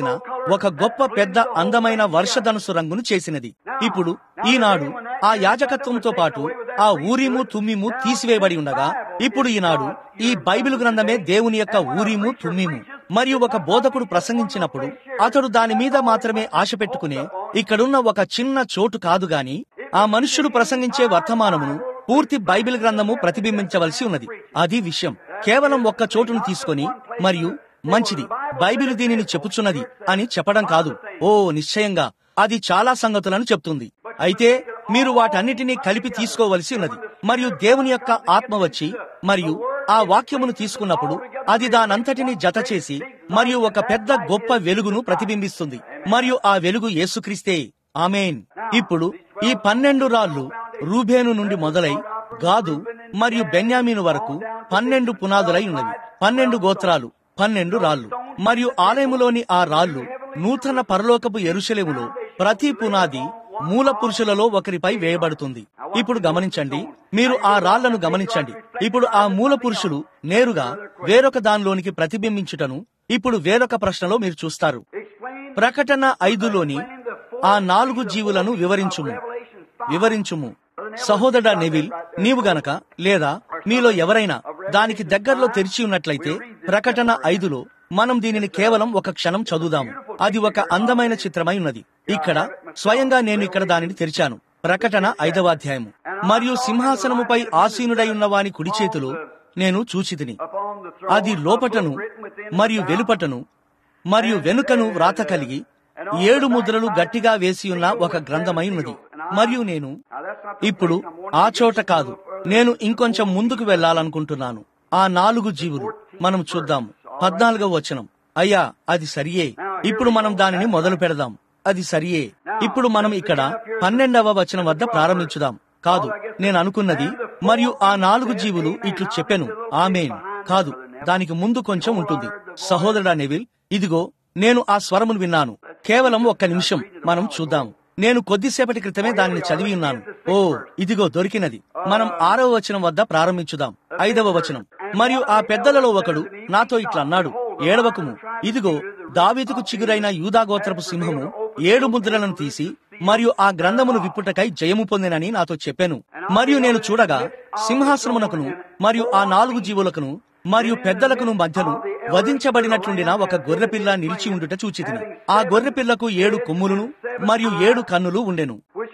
ఒక గొప్ప పెద్ద అందమైన వర్షధనుసు రంగును చేసినది. ఇప్పుడు ఈనాడు ఆ యాజకత్వంతో పాటు ఆ ఊరీము తుమ్మీము తీసివేయబడి ఉండగా, ఇప్పుడు ఈనాడు ఈ బైబిల్ గ్రంథమే దేవుని యొక్క ఊరీము తుమ్మీము. మరియు ఒక బోధకుడు ప్రసంగించినప్పుడు అతడు దాని మీద మాత్రమే ఆశ పెట్టుకునే ఇక్కడున్న ఒక చిన్న చోటు కాదు గాని, ఆ మనుష్యుడు ప్రసంగించే వర్తమానమును పూర్తి బైబిల్ గ్రంథము ప్రతిబింబించవలసి ఉన్నది. అది విషయం. కేవలం ఒక్క చోటును తీసుకొని మరియు మంచిది, బైబిల్ దీనిని చెప్పుచున్నది అని చెప్పడం కాదు. ఓ నిశ్చయంగా అది చాలా సంగతులను చెప్తుంది. అయితే మీరు వాటన్నిటినీ కలిపి తీసుకోవలసి ఉన్నది. మరియు దేవుని యొక్క ఆత్మ వచ్చి మరియు ఆ వాక్యమును తీసుకున్నప్పుడు అది దానంతటిని జత చేసి మరియు ఒక పెద్ద గొప్ప వెలుగును ప్రతిబింబిస్తుంది. మరియు ఆ వెలుగు యేసుక్రీస్తే. ఆమేన్. ఇప్పుడు ఈ పన్నెండు రాళ్లు రూబేను నుండి మొదలై గాదు మరియు బెన్యామీను వరకు పన్నెండు పునాదులై ఉన్నవి. పన్నెండు గోత్రాలు, పన్నెండు రాళ్లు. మరియు ఆలయములోని ఆ రాళ్లు నూతన పరలోకపు యెరూషలేములో ప్రతి పునాది మూల పురుషులలో ఒకరిపై వేయబడుతుంది. ఇప్పుడు గమనించండి, మీరు ఆ రాళ్లను గమనించండి. ఇప్పుడు ఆ మూల పురుషులు నేరుగా వేరొక దానిలోనికి ప్రతిబింబించుటను ఇప్పుడు వేరొక ప్రశ్నలో మీరు చూస్తారు. ప్రకటన ఐదులోని ఆ నాలుగు జీవులను వివరించుము వివరించుము సహోదరుడా నెవిల్, నీవు గనక లేదా మీలో ఎవరైనా దానికి దగ్గరలో తెరిచి ఉన్నట్లయితే ప్రకటన ఐదులో మనం దీనిని కేవలం ఒక క్షణం చదువుదాము. అది ఒక అందమైన చిత్రమై ఉన్నది. ఇక్కడ స్వయంగా నేను ఇక్కడ దానిని తెరిచాను. ప్రకటన ఐదవ అధ్యాయము. మరియు సింహాసనముపై ఆసీనుడై ఉన్న వాని కుడి చేతిలో నేను చూచితిని. అది లోపటను మరియు వెలుపటను మరియు వెనుకను వ్రాత కలిగి ఏడు ముద్రలు గట్టిగా వేసి ఉన్న ఒక గ్రంథమై ఉన్నది. మరియు నేను ఇప్పుడు ఆ చోట కాదు, నేను ఇంకొంచెం ముందుకు వెళ్లాలనుకుంటున్నాను. ఆ నాలుగు జీవులు మనం చూద్దాము. పద్నాలుగవ వచనం. అయ్యా, అది సరియే. ఇప్పుడు మనం దానిని మొదలు పెడదాం. అది సరియే. ఇప్పుడు మనం ఇక్కడ పన్నెండవ వచనం వద్ద ప్రారంభించుదాం. కాదు, నేను అనుకున్నది మరియు ఆ నాలుగు జీవులు ఇట్లు చెప్పెను. ఆమేన్. కాదు, దానికి ముందు కొంచెం ఉంటుంది. సహోదరుడా నెవిల్, ఇదిగో నేను ఆ స్వరమును విన్నాను. కేవలం ఒక్క నిమిషం మనం చూద్దాం. నేను కొద్దిసేపటి క్రితమే దానిని చదివి ఉన్నాను. ఓ, ఇదిగో దొరికినది. మనం ఆరవ వచనం వద్ద ప్రారంభించుదాం. ఐదవ వచనం. మరియు ఆ పెద్దలలో ఒకడు నాతో ఇట్లా అన్నాడు, ఏడవకుము, ఇదిగో దావీదుకు చిగురైన యూదాగోత్రపు సింహము ఏడు ముద్రలను తీసి మరియు ఆ గ్రంథమును విప్పుటకై జయము పొందినని నాతో చెప్పాను. మరియు నేను చూడగా సింహాసనమునకును మరియు ఆ నాలుగు జీవులకును మరియు పెద్దలకును మధ్యను వధించబడినట్లుండిన ఒక గొర్రెపిల్ల నిలిచి ఉండుట చూచితిని. ఆ గొర్రెపిల్లకు ఏడు కొమ్ములను మరియు ఏడు కన్నులు ఉండెను.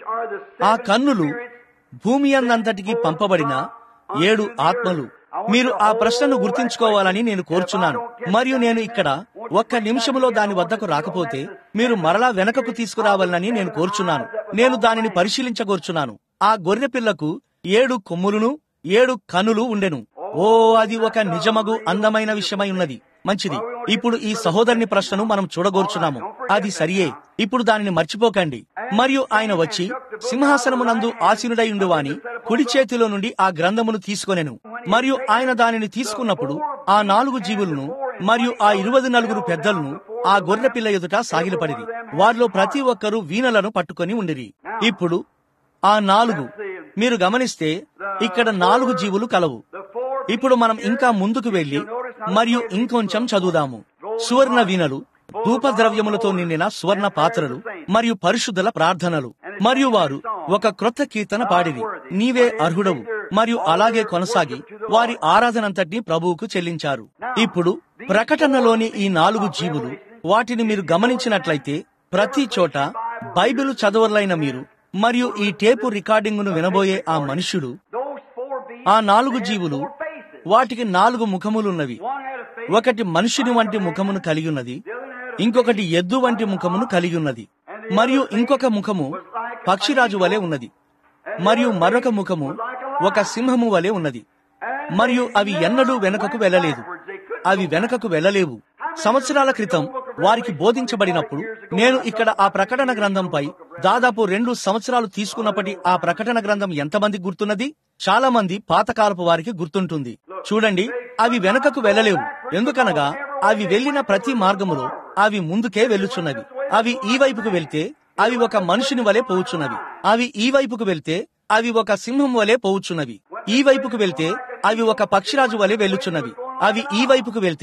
ఆ కన్నులు భూమి అందంతటికి పంపబడిన ఏడు ఆత్మలు. మీరు ఆ ప్రశ్నను గుర్తించుకోవాలని నేను కోరుచున్నాను. మరియు నేను ఇక్కడ ఒక్క నిమిషములో దాని వద్దకు రాకపోతే మీరు మరలా వెనకకు తీసుకురావాలని నేను కోరుచున్నాను. నేను దానిని పరిశీలించగోర్చున్నాను. ఆ గొర్రె పిల్లకు ఏడు కొమ్ములను ఏడు కనులు ఉండెను. ఓ, అది ఒక నిజమగు అందమైన విషయమై ఉన్నది. మంచిది. ఇప్పుడు ఈ సహోదరుని ప్రశ్నను మనం చూడగోర్చున్నాము. అది సరియే. ఇప్పుడు దానిని మర్చిపోకండి. మరియు ఆయన వచ్చి సింహాసనమునందు ఆసీనుడై ఉండువాని కుడి చేతిలో నుండి ఆ గ్రంథమును తీసుకొనెను. మరియు ఆయన దానిని తీసుకున్నప్పుడు ఆ నాలుగు జీవులను మరియు ఆ ఇరవై నలుగురు పెద్దలను ఆ గొర్రె పిల్ల ఎదుట సాగిలపడిరి. వారిలో ప్రతి ఒక్కరూ వీణలను పట్టుకొని ఉండిరి. ఇప్పుడు ఆ నాలుగు, మీరు గమనిస్తే ఇక్కడ నాలుగు జీవులు కలవు. ఇప్పుడు మనం ఇంకా ముందుకు వెళ్లి మరియు ఇంకొంచెం చదువుదాము. సువర్ణ వీణలు, ధూపద్రవ్యములతో నిండిన సువర్ణ పాత్రలు మరియు పరిశుద్ధుల ప్రార్థనలు. మరియు వారు ఒక క్రొత్త కీర్తన పాడిరి, నీవే అర్హుడవు. మరియు అలాగే కొనసాగి వారి ఆరాధనంతటినీ ప్రభువుకు చెల్లించారు. ఇప్పుడు ప్రకటనలోని ఈ నాలుగు జీవులు, వాటిని మీరు గమనించినట్లయితే ప్రతి చోట బైబిలు చదవర్లైన మీరు మరియు ఈ టేపు రికార్డింగును వినబోయే ఆ మనుష్యుడు, ఆ నాలుగు జీవులు, వాటికి నాలుగు ముఖములున్నవి. ఒకటి మనుషుని వంటి ముఖమును కలిగి ఉన్నది, ఇంకొకటి ఎద్దు వంటి ముఖమును కలిగి ఉన్నది, మరియు ఇంకొక ముఖము పక్షిరాజు వలె ఉన్నది, మరియు మరొక ముఖము ఒక సింహము వలె ఉన్నది. మరియు అవి ఎన్నడూ వెనుకకు వెళ్ళలేదు. అవి వెనుకకు వెళ్ళలేవు. సంవత్సరాల క్రితం వారికి బోధించబడినప్పుడు నేను ఇక్కడ ఆ ప్రకటన గ్రంథంపై దాదాపు రెండు సంవత్సరాలు తీసుకున్నప్పటి ఆ ప్రకటన గ్రంథం ఎంతమంది గుర్తున్నది? చాలా మంది పాతకాలపు వారికి గుర్తుంటుంది. చూడండి, అవి వెనుకకు వెళ్ళలేవు. ఎందుకనగా అవి వెళ్లిన ప్రతి మార్గములో అవి ముందుకే వెళ్ళుచున్నవి. అవి ఈ వైపుకు వెళ్తే అవి ఒక మనుషుని వలె పోవుచున్నవి. అవి ఈ వైపుకు వెళ్తే అవి ఒక సింహం వలె పోవుచున్నవి. ఈ వైపుకు వెళ్తే అవి ఒక పక్షిరాజు వలె వెళ్ళుచున్నవి. అవి ఈ వైపుకు వెళ్తే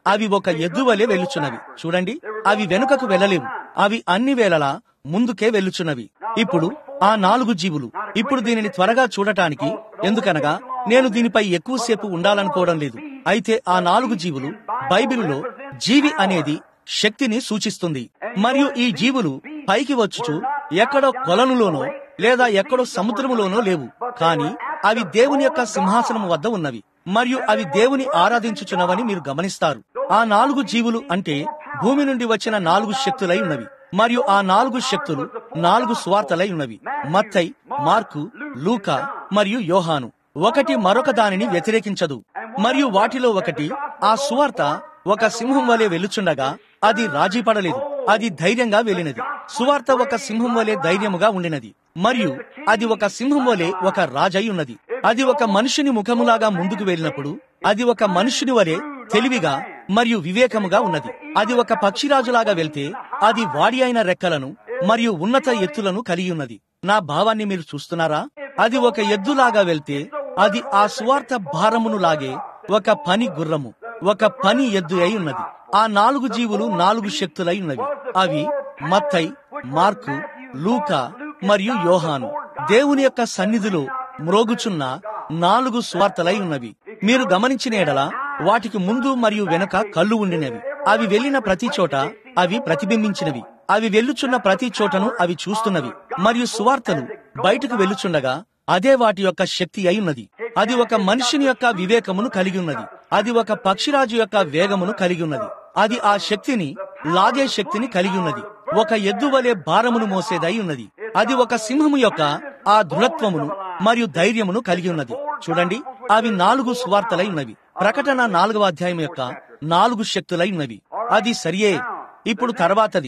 అవి ఒక ఎద్దు వలె వెళ్ళుచున్నవి. చూడండి, అవి వెనుకకు వెళ్ళలేవు, అవి అన్ని వేళలా ముందుకే వెళ్ళుచున్నవి. ఇప్పుడు ఆ నాలుగు జీవులు, ఇప్పుడు దీనిని త్వరగా చూడటానికి, ఎందుకనగా నేను దీనిపై ఎక్కువసేపు ఉండాలనుకోవడం లేదు. అయితే ఆ నాలుగు జీవులు బైబిలులో జీవి అనేది శక్తిని సూచిస్తుంది. మరియు ఈ జీవులు పైకి వచ్చుచు ఎక్కడో కొలనులోనో లేదా ఎక్కడో సముద్రములోనో లేవు, కాని అవి దేవుని యొక్క సింహాసనం వద్ద ఉన్నవి మరియు అవి దేవుని ఆరాధించుచున్నవని మీరు గమనిస్తారు. ఆ నాలుగు జీవులు అంటే భూమి నుండి వచ్చిన నాలుగు శక్తులై ఉన్నవి మరియు ఆ నాలుగు శక్తులు నాలుగు సువార్తలై ఉన్నవి. మత్తయి, మార్కు, లూకా మరియు యోహాను. ఒకటి మరొక దానిని వ్యతిరేకించదు. మరియు వాటిలో ఒకటి, ఆ సువార్త ఒక సింహం వలె వెలుచుండగా అది రాజీ పడలేదు, అది ధైర్యంగా వెళ్ళినది. సువార్త ఒక సింహం వలె ధైర్యముగా ఉండినది మరియు అది ఒక సింహం వలె ఒక రాజై ఉన్నది. అది ఒక మనుషుని ముఖములాగా ముందుకు వెళ్ళినప్పుడు అది ఒక మనుషుని వలె తెలివిగా మరియు వివేకముగా ఉన్నది. అది ఒక పక్షిరాజులాగా వెళ్తే అది వాడి అయిన రెక్కలను మరియు ఉన్నత ఎత్తులను కలిగి ఉన్నది. నా భావాన్ని మీరు చూస్తున్నారా? అది ఒక ఎద్దులాగా వెళ్తే అది ఆ సువార్త భారమును లాగే ఒక పని గుర్రము, ఒక పని ఎద్దు అయి ఉన్నది. ఆ నాలుగు జీవులు నాలుగు శక్తులై ఉన్నవి. అవి మత్తయి, మార్కు, లూకా మరియు యోహాను. దేవుని యొక్క సన్నిధిలో మ్రోగుచున్న నాలుగు సువార్తలై ఉన్నవి. మీరు గమనించిన ఎడల వాటికి ముందు మరియు వెనుక కళ్ళు ఉండినవి. అవి వెళ్లిన ప్రతి చోట అవి ప్రతిబింబించినవి. అవి వెళ్ళుచున్న ప్రతి చోటను అవి చూస్తున్నవి మరియు సువార్తలు బయటకు వెళ్ళుచుండగా అదే వాటి యొక్క శక్తి అయి ఉన్నది. అది ఒక మనిషిని యొక్క వివేకమును కలిగి ఉన్నది. అది ఒక పక్షిరాజు యొక్క వేగమును కలిగి ఉన్నది. అది ఆ శక్తిని లాగే శక్తిని కలిగి ఉన్నది. ఒక ఎద్దు వలె భారమును మోసేదై ఉన్నది. అది ఒక సింహము యొక్క ఆ దృఢత్వమును మరియు ధైర్యమును కలిగి ఉన్నది. చూడండి, అవి నాలుగు సువార్తలై ఉన్నవి. ప్రకటన నాలుగవ అధ్యాయం యొక్క నాలుగు శక్తులై ఉన్నవి. అది సరియే. ఇప్పుడు తర్వాతది,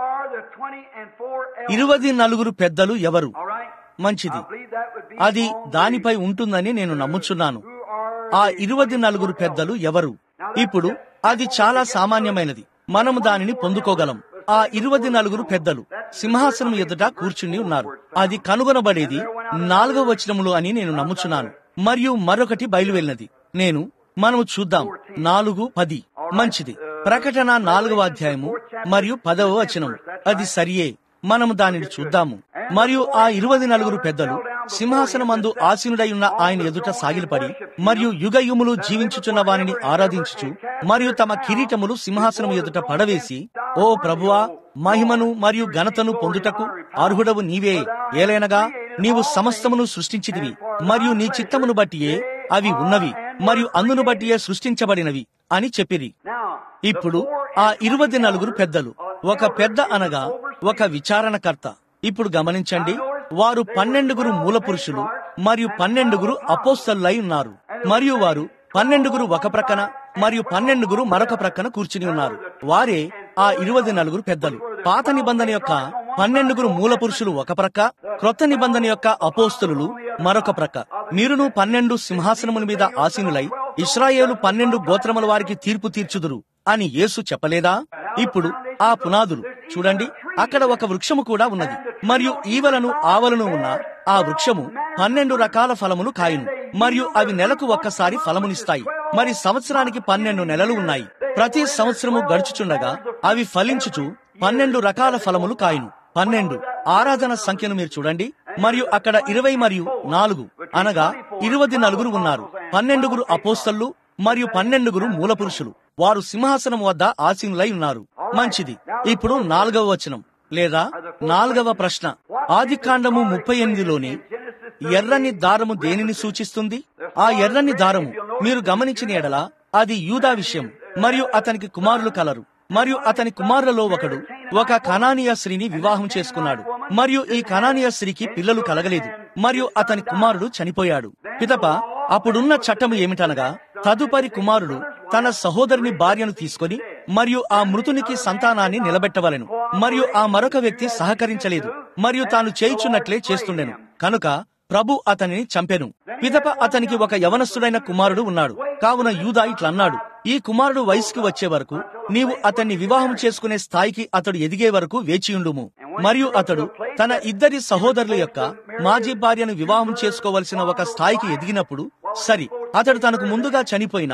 ఇరవై నలుగురు పెద్దలు ఎవరు? మంచిది, అది దానిపై ఉంటుందని నేను నమ్ముచున్నాను. ఆ ఇరవై నలుగురు పెద్దలు ఎవరు? ఇప్పుడు అది చాలా సామాన్యమైనది, మనము దానిని పొందుకోగలం. ఆ ఇరవై నలుగురు పెద్దలు సింహాసనం ఎదుట కూర్చుని ఉన్నారు. అది కనుగొనబడేది నాలుగవ వచనములో అని నేను నమ్ముచున్నాను. మరియు మరొకటి బయలువెళ్ళినది. నేను మనము చూద్దాం. నాలుగు పది. మంచిది. ప్రకటన నాలుగవ అధ్యాయము మరియు పదవ వచనము. అది సరియే, మనము దానిని చూద్దాము. మరియు ఆ ఇరవై నలుగురు పెద్దలు సింహాసనమందు ఆసీనుడై ఉన్న ఆయన ఎదుట సాగిలపడి మరియు యుగయుములు జీవించుచున్న వానిని ఆరాధించుచు మరియు తమ కిరీటములు సింహాసనము ఎదుట పడవేసి, ఓ ప్రభువా, మహిమను మరియు ఘనతను పొందుటకు అర్హుడవు నీవే, ఏలైనగా నీవు సమస్తమును సృష్టించితివి మరియు నీ చిత్తమును బట్టియే అవి ఉన్నవి మరియు అందును బట్టియే సృష్టించబడినవి అని చెప్పిరి. ఇప్పుడు ఆ ఇరవై నలుగురు పెద్దలు, ఒక పెద్ద అనగా ఒక విచారణకర్త. ఇప్పుడు గమనించండి, వారు పన్నెండుగురు మూల పురుషులు మరియు పన్నెండుగురు అపోస్తలులై ఉన్నారు. మరియు వారు పన్నెండుగురు ఒక ప్రక్కన మరియు పన్నెండుగురు మరొక ప్రక్కన కూర్చుని ఉన్నారు. వారే ఆ ఇరవై నలుగురు పెద్దలు. పాత నిబంధన యొక్క పన్నెండుగురు మూల పురుషులు ఒక ప్రక్క, క్రొత్త నిబంధన యొక్క అపోస్తలులు మరొక ప్రక్క. మీరును పన్నెండు సింహాసనముల మీద ఆసీనులై ఇశ్రాయేలు పన్నెండు గోత్రముల వారికి తీర్పు తీర్చుదురు అని యేసు చెప్పలేదా? ఇప్పుడు ఆ పునాదులు చూడండి, అక్కడ ఒక వృక్షము కూడా ఉన్నది మరియు ఈవలను ఆవలను ఉన్న ఆ వృక్షము పన్నెండు రకాల ఫలములు కాయును మరియు అవి నెలకు ఒక్కసారి ఫలమునిస్తాయి. మరి సంవత్సరానికి పన్నెండు నెలలు ఉన్నాయి. ప్రతి సంవత్సరము గడుచుచుండగా అవి ఫలించుచు పన్నెండు రకాల ఫలములు కాయును. పన్నెండు ఆరాధన సంఖ్యను మీరు చూడండి. మరియు అక్కడ ఇరవై మరియు నాలుగు అనగా ఇరవై నలుగురు ఉన్నారు. పన్నెండుగురు అపోస్తలు మరియు పన్నెండుగురు మూల పురుషులు. వారు సింహాసనం వద్ద ఆసీనులై ఉన్నారు. మంచిది. ఇప్పుడు నాలుగవ వచనం లేదా నాలుగవ ప్రశ్న. ఆది కాండము ముప్పై ఎనిమిదిలోని ఎర్రని దారము దేనిని సూచిస్తుంది? ఆ ఎర్రని దారము మీరు గమనించిన ఎడల అది యూదా విషయం. మరియు అతనికి కుమారులు కలరు. మరియు అతని కుమారులలో ఒకడు ఒక కనానీయ స్త్రీని వివాహం చేసుకున్నాడు. మరియు ఈ కనానీయ స్త్రీకి పిల్లలు కలగలేదు మరియు అతని కుమారుడు చనిపోయాడు. పిదప అప్పుడున్న చట్టము ఏమిటనగా, తదుపరి కుమారుడు తన సహోదరుని భార్యను తీసుకొని మరియు ఆ మృతునికి సంతానాన్ని నిలబెట్టవలెను. మరియు ఆ మరొక వ్యక్తి సహకరించలేదు మరియు తాను చేయుచున్నట్లే చేస్తుండెను. కనుక ప్రభు అతనిని చంపెను. పిదప అతనికి ఒక యవనస్తుడైన కుమారుడు ఉన్నాడు. కావున యూదా ఇట్లన్నాడు, ఈ కుమారుడు వయసుకు వచ్చే వరకు నీవు అతన్ని వివాహం చేసుకునే స్థాయికి అతడు ఎదిగే వరకు వేచియుండుము. మరియు అతడు తన ఇద్దరి సహోదరుల యొక్క మాజీ భార్యను వివాహం చేసుకోవలసిన ఒక స్థాయికి ఎదిగినప్పుడు, సరి అతడు తనకు ముందుగా చనిపోయిన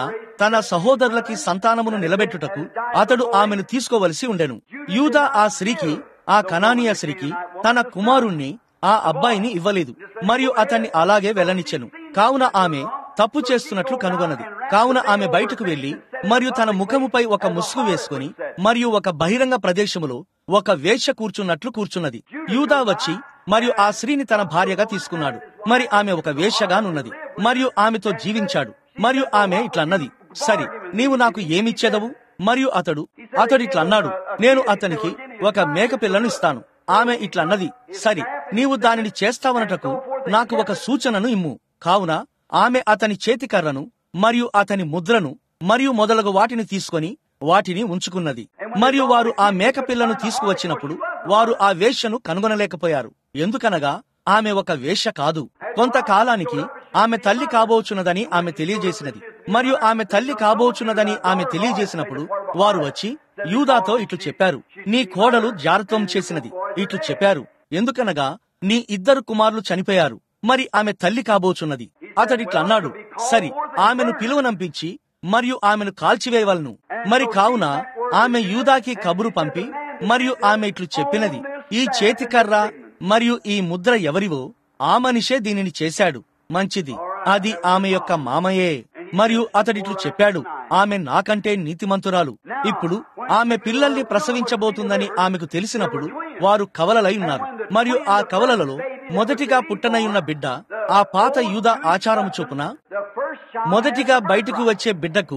తన సహోదరులకి సంతానమును నిలబెట్టుటకు అతడు ఆమెను తీసుకోవలసి ఉండెను. యూదా ఆ స్త్రీకి, ఆ కనానీయ స్త్రీకి తన కుమారుణ్ణి, ఆ అబ్బాయిని ఇవ్వలేదు మరియు అతన్ని అలాగే వెళ్ళనిచ్చెను. కావున ఆమె తప్పు చేస్తున్నట్లు కనుగొన్నది. కావున ఆమె బయటకు వెళ్లి మరియు తన ముఖముపై ఒక ముసుగు వేసుకుని మరియు ఒక బహిరంగ ప్రదేశములో ఒక వేశ్య కూర్చున్నట్లు కూర్చున్నది. యూదా వచ్చి మరియు ఆ స్త్రీని తన భార్యగా తీసుకున్నాడు. మరి ఆమె ఒక వేశ్యగానున్నది మరియు ఆమెతో జీవించాడు. మరియు ఆమె ఇట్లన్నది, సరి, నీవు నాకు ఏమిచ్చేదవు? మరియు అతడు అతడు ఇట్లన్నాడు, నేను అతనికి ఒక మేకపిల్లను ఇస్తాను. ఆమె ఇట్లన్నది, సరి, నీవు దానిని చేస్తావనటకు నాకు ఒక సూచనను ఇమ్ము. కావున ఆమె అతని చేతికర్రను మరియు అతని ముద్రను మరియు మొదలగు వాటిని తీసుకొని వాటిని ఉంచుకున్నది. మరియు వారు ఆ మేకపిల్లను తీసుకువచ్చినప్పుడు వారు ఆ వేశ్యను కనుగొనలేకపోయారు. ఎందుకనగా ఆమె ఒక వేశ్య కాదు. కొంతకాలానికి ఆమె తల్లి కాబోచున్నదని ఆమె తెలియజేసినది. మరియు ఆమె తల్లి కాబోచున్నదని ఆమె తెలియజేసినప్పుడు వారు వచ్చి యూదాతో ఇట్లు చెప్పారు, నీ కోడలు జారత్వం చేసినది. ఇట్లు చెప్పారు, ఎందుకనగా నీ ఇద్దరు కుమారులు చనిపోయారు, మరి ఆమె తల్లి కాబోచున్నది. అతడిట్లన్నాడు, సరి, ఆమెను పిలువనంపించి మరియు ఆమెను కాల్చివేయవలను. మరి కావున ఆమె యూదాకి కబురు పంపి మరియు ఆమె ఇట్లు చెప్పినది, ఈ చేతికర్ర మరియు ఈ ముద్ర ఎవరివో ఆ మనిషే దీనిని చేశాడు. మంచిది, అది ఆమె యొక్క మామయే. మరియు అతడిట్లు చెప్పాడు, ఆమె నాకంటే నీతిమంతురాలు. ఇప్పుడు ఆమె పిల్లల్ని ప్రసవించబోతుందని ఆమెకు తెలిసినప్పుడు వారు కవలలై ఉన్నారు. మరియు ఆ కవలలలో మొదటిగా పుట్టనయున్న బిడ్డ ఆ పాత యూదా ఆచారము చొప్పున మొదటిగా బయటకు వచ్చే బిడ్డకు,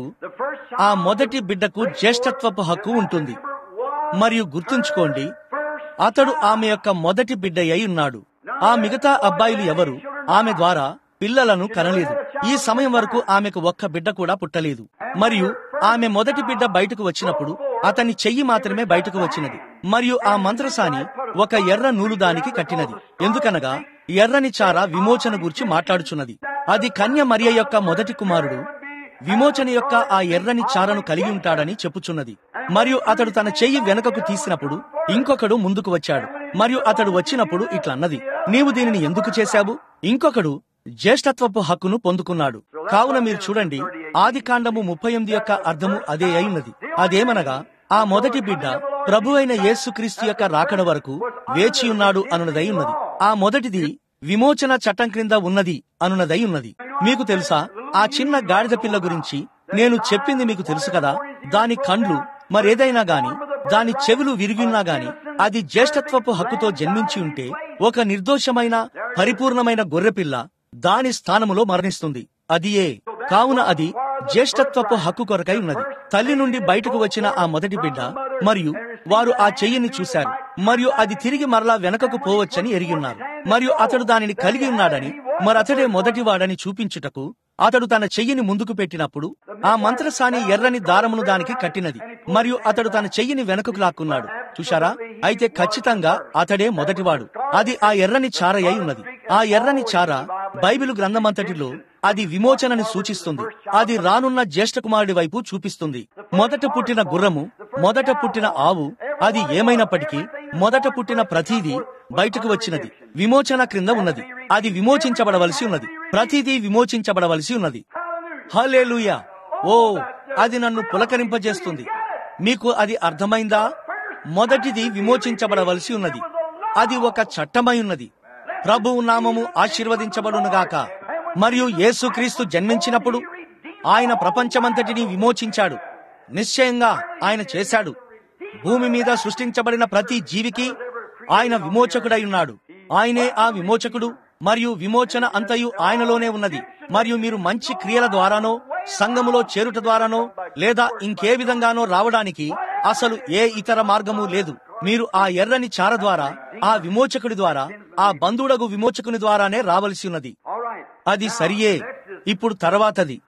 ఆ మొదటి బిడ్డకు జ్యేష్ఠత్వపు హక్కు ఉంటుంది. మరియు గుర్తుంచుకోండి, అతడు ఆమె యొక్క మొదటి బిడ్డ అయి ఉన్నాడు. ఆ మిగతా అబ్బాయిలు ఎవరు ఆమె ద్వారా పిల్లలను కనలేదు. ఈ సమయం వరకు ఆమెకు ఒక్క బిడ్డ కూడా పుట్టలేదు. మరియు ఆమె మొదటి బిడ్డ బయటకు వచ్చినప్పుడు అతని చెయ్యి మాత్రమే బయటకు వచ్చినది. మరియు ఆ మంత్రసాని ఒక ఎర్ర నూలు దానికి కట్టినది. ఎందుకనగా ఎర్రని చార విమోచన గురించి మాట్లాడుచున్నది. అది కన్య మరియ యొక్క మొదటి కుమారుడు విమోచన యొక్క ఆ ఎర్రని చారను కలిగి ఉంటాడని చెప్పుచున్నది. మరియు అతడు తన చెయ్యి వెనుకకు తీసినప్పుడు ఇంకొకడు ముందుకు వచ్చాడు. మరియు అతడు వచ్చినప్పుడు ఇట్లన్నది, నీవు దీనిని ఎందుకు చేశావు? ఇంకొకడు జ్యేష్ఠత్వపు హక్కును పొందుకున్నాడు. కావున మీరు చూడండి, ఆది కాండము ముప్పై ఎనిమిది యొక్క అర్థము అదే అయినది. అదేమనగా ఆ మొదటి బిడ్డ ప్రభు అయిన యేసుక్రీస్తు యొక్క రాకడ వరకు వేచియున్నాడు అనున్నదై ఉన్నది. ఆ మొదటిది విమోచన చట్టం క్రింద ఉన్నది అనున్నదై ఉన్నది. మీకు తెలుసా, ఆ చిన్న గాడిద పిల్ల గురించి నేను చెప్పింది మీకు తెలుసు కదా. దాని కండ్లు మరేదైనా గాని, దాని చెవులు విరిగిన్నా గాని, అది జ్యేష్ఠత్వపు హక్కుతో జన్మించి ఉంటే ఒక నిర్దోషమైన పరిపూర్ణమైన గొర్రెపిల్ల దాని స్థానములో మరణిస్తుంది. అదియే. కావున అది జ్యేష్ఠత్వపు హక్కు కొరకై ఉన్నది. తల్లి నుండి బయటకు వచ్చిన ఆ మొదటి బిడ్డ మరియు వారు ఆ చెయ్యిని చూశారు. మరియు అది తిరిగి మరలా వెనకకు పోవచ్చని ఎరిగి ఉన్నారు. మరియు అతడు దానిని కలిగి ఉన్నాడని, మరతడే మొదటివాడని చూపించుటకు అతడు తన చెయ్యిని ముందుకు పెట్టినప్పుడు ఆ మంత్రసాని ఎర్రని దారమును దానికి కట్టినది. మరియు అతడు తన చెయ్యిని వెనకకు లాక్కున్నాడు. చూశారా? అయితే ఖచ్చితంగా అతడే మొదటివాడు. అది ఆ ఎర్రని చార అయి ఉన్నది. ఆ ఎర్రని చార బైబిలు గ్రంథమంతటిలో అది విమోచనని సూచిస్తుంది. అది రానున్న జ్యేష్ఠ కుమారుడి వైపు చూపిస్తుంది. మొదట పుట్టిన గుర్రము, మొదట పుట్టిన ఆవు, అది ఏమైనప్పటికీ మొదట పుట్టిన ప్రతిదీ బయటకు వచ్చినది. విమోచన క్రింద ఉన్నది. అది విమోచించబడవలసి ఉన్నది. ప్రతిదీ విమోచించబడవలసి ఉన్నది. హల్లెలూయా! ఓ, అది నన్ను పులకరింపజేస్తుంది. మీకు అది అర్థమైందా? మొదటిది విమోచించబడవలసి ఉన్నది. అది ఒక చట్టమై ఉన్నది. ప్రభువు నామము ఆశీర్వదించబడునుగాక. మరియు యేసుక్రీస్తు జన్మించినప్పుడు ఆయన ప్రపంచమంతటిని విమోచించాడు. నిశ్చయంగా ఆయన చేశాడు. భూమి మీద సృష్టించబడిన ప్రతి జీవికి ఆయన విమోచకుడై ఉన్నాడు. ఆయనే ఆ విమోచకుడు. మరియు విమోచన అంతయు ఆయనలోనే ఉన్నది. మరియు మీరు మంచి క్రియల ద్వారానో, సంఘములో చేరుట ద్వారానో, లేదా ఇంకే విధంగానో రావడానికి అసలు ఏ ఇతర మార్గము లేదు. మీరు ఆ ఎర్రని చార ద్వారా, ఆ విమోచకుడి ద్వారా, ఆ బంధువుడగు విమోచకుని ద్వారానే రావలసి ఉన్నది. అది సరియే. ఇప్పుడు తర్వాతది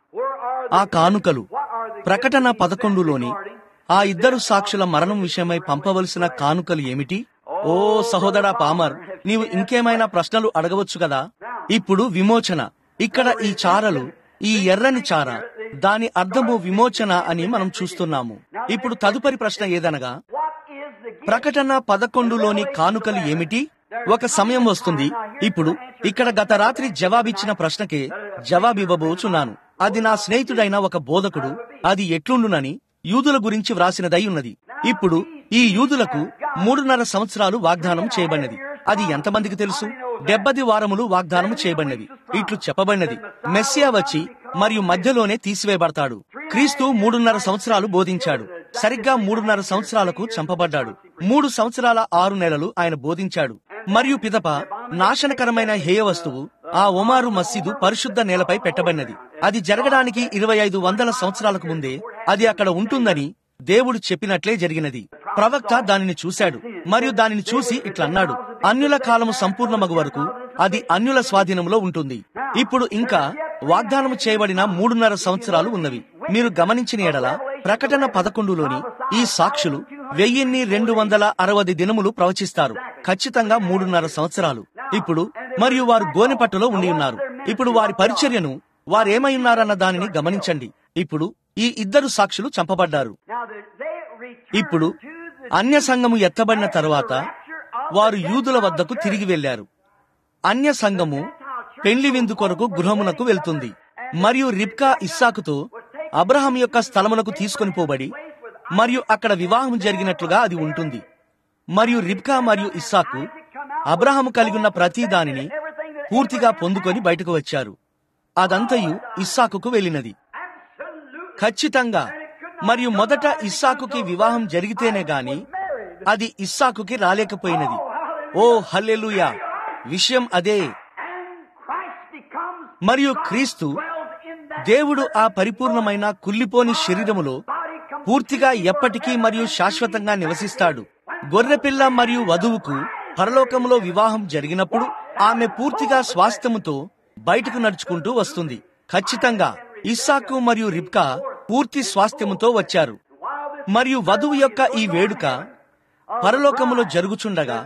ఆ కానుకలు. ప్రకటన పదకొండులోని ఆ ఇద్దరు సాక్షుల మరణం విషయమై పంపవలసిన కానుకలు ఏమిటి? ఓ సహోదరా పామర్, నీవు ఇంకేమైనా ప్రశ్నలు అడగవచ్చు కదా. ఇప్పుడు విమోచన. ఇక్కడ ఈ చారలు, ఈ ఎర్రని చార, దాని అర్థము విమోచన అని మనం చూస్తున్నాము. ఇప్పుడు తదుపరి ప్రశ్న ఏదనగా, ప్రకటన పదకొండులోని కానుకలు ఏమిటి? ఒక సమయం వస్తుంది. ఇప్పుడు ఇక్కడ గత రాత్రి జవాబిచ్చిన ప్రశ్నకే జవాబివ్వబోచున్నాను. అది నా స్నేహితుడైన ఒక బోధకుడు అది ఎట్లుండునని యూదుల గురించి వ్రాసినదై ఉన్నది. ఇప్పుడు ఈ యూదులకు మూడున్నర సంవత్సరాలు వాగ్దానం చేయబడినది. అది ఎంతమందికి తెలుసు? డెబ్బది వారములు వాగ్దానం చేయబడినవి. ఇట్లు చెప్పబడినది, మెస్సియా వచ్చి మరియు మధ్యలోనే తీసివేయబడతాడు. క్రీస్తు మూడున్నర సంవత్సరాలు బోధించాడు. సరిగ్గా మూడున్నర సంవత్సరాలకు చంపబడ్డాడు. మూడు సంవత్సరాల ఆరు నెలలు ఆయన బోధించాడు. మరియు పిదప నాశనకరమైన హేయ వస్తువు ఆ ఒమారు మస్జిదు పరిశుద్ధ నేలపై పెట్టబడినది. అది జరగడానికి ఇరవై ఐదు వందల సంవత్సరాలకు ముందే అది అక్కడ ఉంటుందని దేవుడు చెప్పినట్లే జరిగినది. ప్రవక్త దానిని చూశాడు మరియు దానిని చూసి ఇట్లన్నాడు, అన్యుల కాలము సంపూర్ణమగు వరకు అది అన్యుల స్వాధీనంలో ఉంటుంది. ఇప్పుడు ఇంకా వాగ్దానం చేయబడిన మూడున్నర సంవత్సరాలు ఉన్నవి. మీరు గమనించిన ఎడల ప్రకటన పదకొండులోని ఈ సాక్షులు వెయ్యిన్ని రెండు వందల అరవై దినములు ప్రవచిస్తారు. ఖచ్చితంగా మూడున్నర సంవత్సరాలు. ఇప్పుడు మరియు వారు గోనెపట్టులో ఉండి ఉన్నారు. ఇప్పుడు వారి పరిచర్యను వారేమై ఉన్నారన్న దానిని గమనించండి. ఇప్పుడు ఈ ఇద్దరు సాక్షులు చంపబడ్డారు. ఇప్పుడు అన్య సంఘము ఎత్తబడిన తరువాత వారు యూదుల వద్దకు తిరిగి వెళ్లారు. అన్య సంఘము పెండ్లి విందు కొరకు గృహమునకు వెళ్తుంది. మరియు రిబ్కా ఇస్సాకుతో అబ్రహాం యొక్క స్థలమునకు తీసుకొని పోబడి మరియు అక్కడ వివాహం జరిగినట్లుగా అది ఉంటుంది. మరియు రిబ్కా మరియు ఇస్సాకు అబ్రహాము కలిగి ఉన్న ప్రతి దానిని పూర్తిగా పొందుకొని బయటకు వచ్చారు. అదంతయు ఇస్సాకుకు వెళ్ళినది. ఖచ్చితంగా. మరియు మొదట ఇస్సాకుకి వివాహం జరిగితేనే గాని అది ఇస్సాకుకి రాలేకపోయినది. ఓ హల్లెలూయా! విషయం అదే. మరియు క్రీస్తు దేవుడు ఆ పరిపూర్ణమైన కుళ్ళిపోని శరీరములో పూర్తిగా ఎప్పటికీ మరియు శాశ్వతంగా నివసిస్తాడు. గొర్రెపిల్ల మరియు వధువుకు పరలోకములో వివాహం జరిగినప్పుడు ఆమె పూర్తిగా స్వాస్థ్యముతో బయటకు నడుచుకుంటూ వస్తుంది. ఖచ్చితంగా ఇస్సాకు మరియు రిబ్కా పూర్తి స్వాస్థ్యముతో వచ్చారు. మరియు వధువు యొక్క ఈ వేడుక పరలోకములో జరుగుచుండగా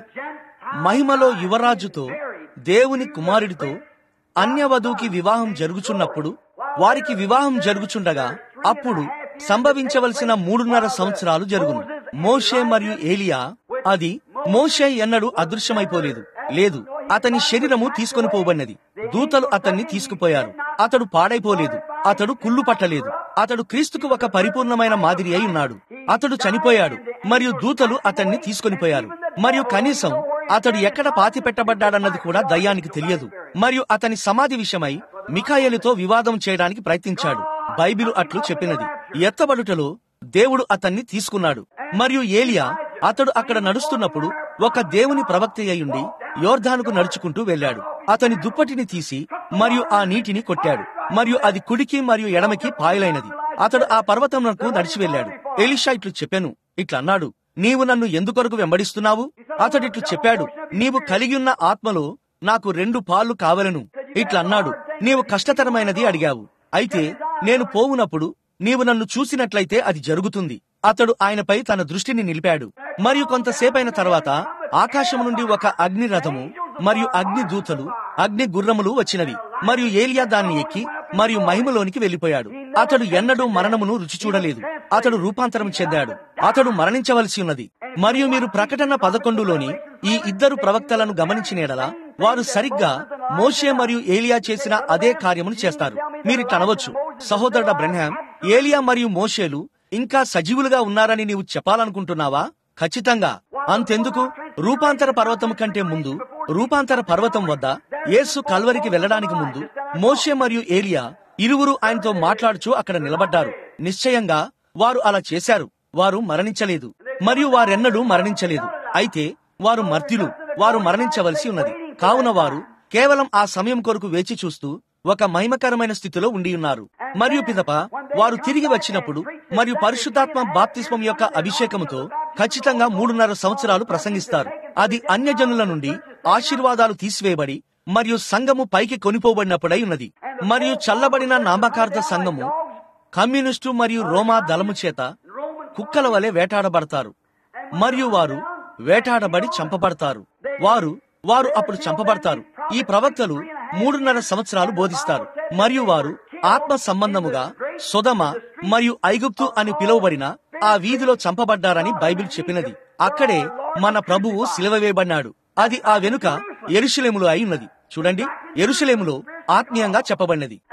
మహిమలో యువరాజుతో దేవుని కుమారుడితో అన్య వధువుకి వివాహం జరుగుచున్నప్పుడు వారికి వివాహం జరుగుచుండగా అప్పుడు సంభవించవలసిన మూడున్నర సంవత్సరాలు జరుగును. మోషే మరియు ఏలియా, అది మోషే ఎన్నడూ అదృశ్యమైపోలేదు. లేదు, అతని శరీరము తీసుకొని పోబడినది. దూతలు అతన్ని తీసుకుపోయారు. అతడు పాడైపోలేదు. అతడు కుళ్ళు పట్టలేదు. అతడు క్రీస్తుకు ఒక పరిపూర్ణమైన మాదిరి అయి ఉన్నాడు. అతడు చనిపోయాడు మరియు దూతలు అతన్ని తీసుకొని పోయారు. మరియు కనీసం అతడు ఎక్కడ పాతి పెట్టబడ్డాడన్నది కూడా దయ్యానికి తెలియదు. మరియు అతని సమాధి విషయమై మిఖాయేలుతో వివాదం చేయడానికి ప్రయత్నించాడు. బైబిలు అట్లు చెప్పినది. ఎత్తబడుటలో దేవుడు అతన్ని తీసుకున్నాడు. మరియు ఏలియా, అతడు అక్కడ నడుస్తున్నప్పుడు ఒక దేవుని ప్రవక్త అయ్యుండి యోర్దానుకు నడుచుకుంటూ వెళ్ళాడు. అతని దుప్పటిని తీసి మరియు ఆ నీటిని కొట్టాడు మరియు అది కుడికి మరియు ఎడమకి పాయలైనది. అతడు ఆ పర్వతమునకు నడిచి వెళ్ళాడు. ఎలీషా ఇట్లు చెప్పాను, ఇట్లన్నాడు, నీవు నన్ను ఎందుకొరకు వెంబడిస్తున్నావు? అతడిట్లు చెప్పాడు, నీవు కలిగియున్న ఆత్మలో నాకు రెండు పాలు కావలను. ఇట్లన్నాడు, నీవు కష్టతరమైనది అడిగావు. అయితే నేను పోవునప్పుడు నీవు నన్ను చూసినట్లయితే అది జరుగుతుంది. అతడు ఆయనపై తన దృష్టిని నిలిపాడు. మరియు కొంతసేపైన తర్వాత ఆకాశము నుండి ఒక అగ్ని రథము మరియు అగ్ని దూతలు అగ్ని గుర్రములు వచ్చినవి. మరియు ఏలియా దాన్ని ఎక్కి మరియు మహిమలోనికి వెళ్లిపోయాడు. అతడు ఎన్నడూ మరణమును రుచి చూడలేదు. అతడు రూపాంతరం చెందాడు. అతడు మరణించవలసి ఉన్నది. మరియు మీరు ప్రకటన పదకొండులోని ఈ ఇద్దరు ప్రవక్తలను గమనించిన ఎడల వారు సరిగ్గా మోషే మరియు ఏలియా చేసిన అదే కార్యమును చేస్తారు. మీరిట్లా అనవచ్చు, సహోదరుడ బ్రహ్మాం, ఏలియా మరియు మోషేలు ఇంకా సజీవులుగా ఉన్నారని నీవు చెప్పాలనుకుంటున్నావా? ఖచ్చితంగా. అంతెందుకు, రూపాంతర పర్వతం కంటే ముందు, రూపాంతర పర్వతం వద్ద యేసు కల్వరికి వెళ్లడానికి ముందు మోషే మరియు ఏలియా ఇరువురు ఆయనతో మాట్లాడుచూ అక్కడ నిలబడ్డారు. నిశ్చయంగా వారు అలా చేశారు. వారు మరణించలేదు మరియు వారెన్నడూ మరణించలేదు. అయితే వారు మర్త్యులు. వారు మరణించవలసి ఉన్నది. కావున వారు కేవలం ఆ సమయం కొరకు వేచి చూస్తూ ఒక మహిమకరమైన స్థితిలో ఉండి ఉన్నారు. మరియు పిదప వారు తిరిగి వచ్చినప్పుడు మరియు పరిశుద్ధాత్మ బాప్తిస్మం యొక్క అభిషేకముతో ఖచ్చితంగా మూడున్నర సంవత్సరాలు ప్రసంగిస్తారు. అది అన్యజనుల నుండి ఆశీర్వాదాలు తీసివేయబడి మరియు సంఘము పైకి కొనిపోబడినప్పుడై ఉన్నది. మరియు చల్లబడిన నామకార్థ సంఘము కమ్యూనిస్టు మరియు రోమా దళము చేత కుక్కల వలె వేటాడబడతారు. మరియు వారు వేటాడబడి చంపబడతారు. వారు వారు అప్పుడు చంపబడతారు. ఈ ప్రవక్తలు మూడున్నర సంవత్సరాలు బోధిస్తారు. మరియు వారు ఆత్మ సంబంధముగా సొదమ మరియు ఐగుప్తు అని పిలువబడిన ఆ వీధిలో చంపబడ్డారని బైబిల్ చెప్పినది. అక్కడే మన ప్రభువు సిలువ వేయబడినాడు. అది ఆ వెనుక యెరూషలేములో అయి ఉన్నది. చూడండి, యెరూషలేములో ఆత్మీయంగా చెప్పబడినది.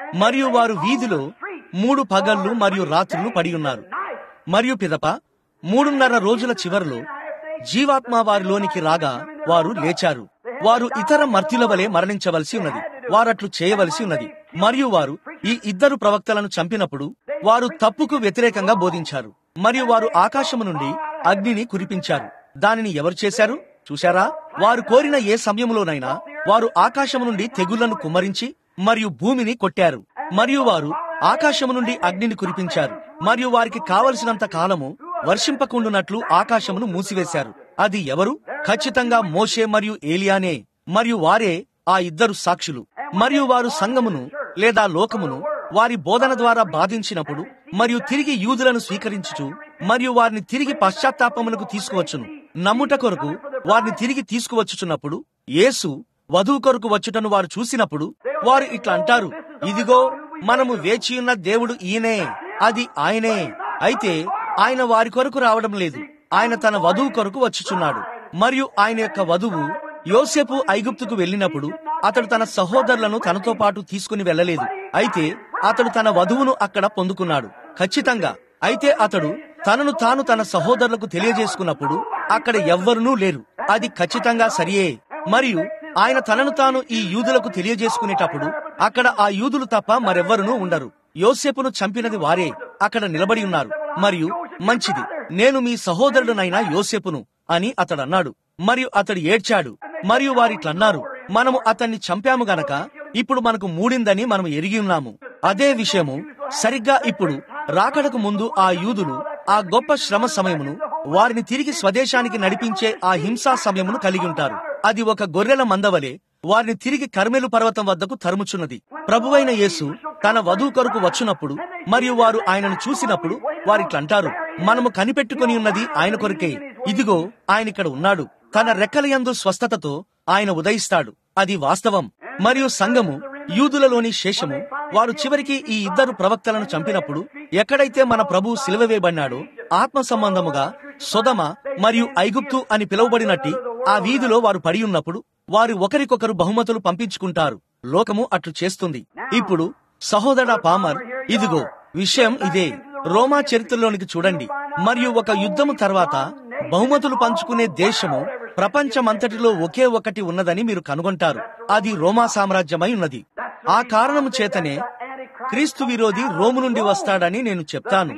మరియు వారు వీధిలో మూడు పగళ్లు మరియు రాత్రులు పడి ఉన్నారు. మరియు పిదప మూడున్నర రోజుల చివరిలో జీవాత్మ వారిలోనికి రాగా వారు లేచారు. వారు ఇతర మర్త్యుల వలె మరణించవలసి ఉన్నది. వారట్లు చేయవలసి ఉన్నది. మరియు వారు ఈ ఇద్దరు ప్రవక్తలను చంపినప్పుడు వారు తప్పుకు వ్యతిరేకంగా బోధించారు. మరియు వారు ఆకాశము నుండి అగ్నిని కురిపించారు. దానిని ఎవరు చేశారు చూశారా? వారు కోరిన ఏ సమయంలోనైనా వారు ఆకాశము నుండి తెగుళ్లను కుమ్మరించి మరియు భూమిని కొట్టారు. మరియు వారు ఆకాశము నుండి అగ్నిని కురిపించారు. మరియు వారికి కావలసినంత కాలము వర్షింపకుండునట్లు ఆకాశమును మూసివేశారు. అది ఎవరు? ఖచ్చితంగా మోషే మరియు ఏలియానే. మరియు వారే ఆ ఇద్దరు సాక్షులు. మరియు వారు సంఘమును లేదా లోకమును వారి బోధన ద్వారా బాధించినప్పుడు మరియు తిరిగి యూదులను స్వీకరించుచు మరియు వారిని తిరిగి పశ్చాత్తాపములకు తీసుకువచ్చును. నమ్ముట కొరకు వారిని తిరిగి తీసుకువచ్చుచున్నప్పుడు యేసు వధువు కొరకు వచ్చుటను వారు చూసినప్పుడు వారు ఇట్లా అంటారు, ఇదిగో మనము వేచియున్న దేవుడు ఈయనే, అది ఆయనే. అయితే ఆయన వారి కొరకు రావడం లేదు. ఆయన తన వధువు కొరకు వచ్చుచున్నాడు. మరియు ఆయన యొక్క వధువు యోసేపు ఐగుప్తుకు వెళ్ళినప్పుడు అతడు తన సహోదరులను తనతో పాటు తీసుకుని వెళ్ళలేదు. అయితే అతడు తన వధువును అక్కడ పొందుకున్నాడు. ఖచ్చితంగా. అయితే అతడు తనను తాను తన సహోదరులకు తెలియజేసుకున్నప్పుడు అక్కడ ఎవ్వరునూ లేరు. అది ఖచ్చితంగా సరియే. మరియు ఆయన తనను తాను ఈ యూదులకు తెలియజేసుకునేటప్పుడు అక్కడ ఆ యూదులు తప్ప మరెవ్వరునూ ఉండరు. యోసేపును చంపినది వారే అక్కడ నిలబడి ఉన్నారు. మరియు మంచిది, నేను మీ సహోదరుడునైనా యోసేపును అని అతడు అన్నాడు. మరియు అతడు ఏడ్చాడు. మరియు వారిట్లన్నారు, మనము అతన్ని చంపాము గనక ఇప్పుడు మనకు మూడిందని మనం ఎరిగి ఉన్నాము. అదే విషయము సరిగ్గా ఇప్పుడు రాకడకు ముందు ఆ యూదులు ఆ గొప్ప శ్రమ సమయమును వారిని తిరిగి స్వదేశానికి నడిపించే ఆ హింసా సమయమును కలిగి ఉంటారు. అది ఒక గొర్రెల మందవలే వారిని తిరిగి కర్మెలు పర్వతం వద్దకు తరుముచున్నది. ప్రభువైన యేసు తన వధువు కొరకు వచ్చునప్పుడు మరియు వారు ఆయనను చూసినప్పుడు వారిట్లంటారు, మనము కనిపెట్టుకుని ఉన్నది ఆయన కొరకే. ఇదిగో ఆయన ఇక్కడ ఉన్నాడు. తన రెక్కలయందు స్వస్థతతో ఆయన ఉదయిస్తాడు. అది వాస్తవం. మరియు సంఘము యూదులలోని శేషము వారు చివరికి ఈ ఇద్దరు ప్రవక్తలను చంపినప్పుడు ఎక్కడైతే మన ప్రభువు సిలువ వేయబడినాడో ఆత్మ సంబంధముగా సొదమ మరియు ఐగుప్తు అని పిలువబడినట్టి ఆ వీధిలో వారు పడి ఉన్నప్పుడు వారు ఒకరికొకరు బహుమతులు పంపించుకుంటారు. లోకము అట్లు చేస్తుంది. ఇప్పుడు సహోదర పామర్, ఇదిగో విషయం ఇదే. రోమా చరిత్రలోనికి చూడండి. మరియు ఒక యుద్ధము తర్వాత బహుమతులు పంచుకునే దేశము ప్రపంచమంతటిలో ఒకే ఒకటి ఉన్నదని మీరు కనుగొంటారు. అది రోమా సామ్రాజ్యమై ఉన్నది. ఆ కారణము చేతనే క్రీస్తు విరోధి రోము నుండి వస్తాడని నేను చెప్తాను.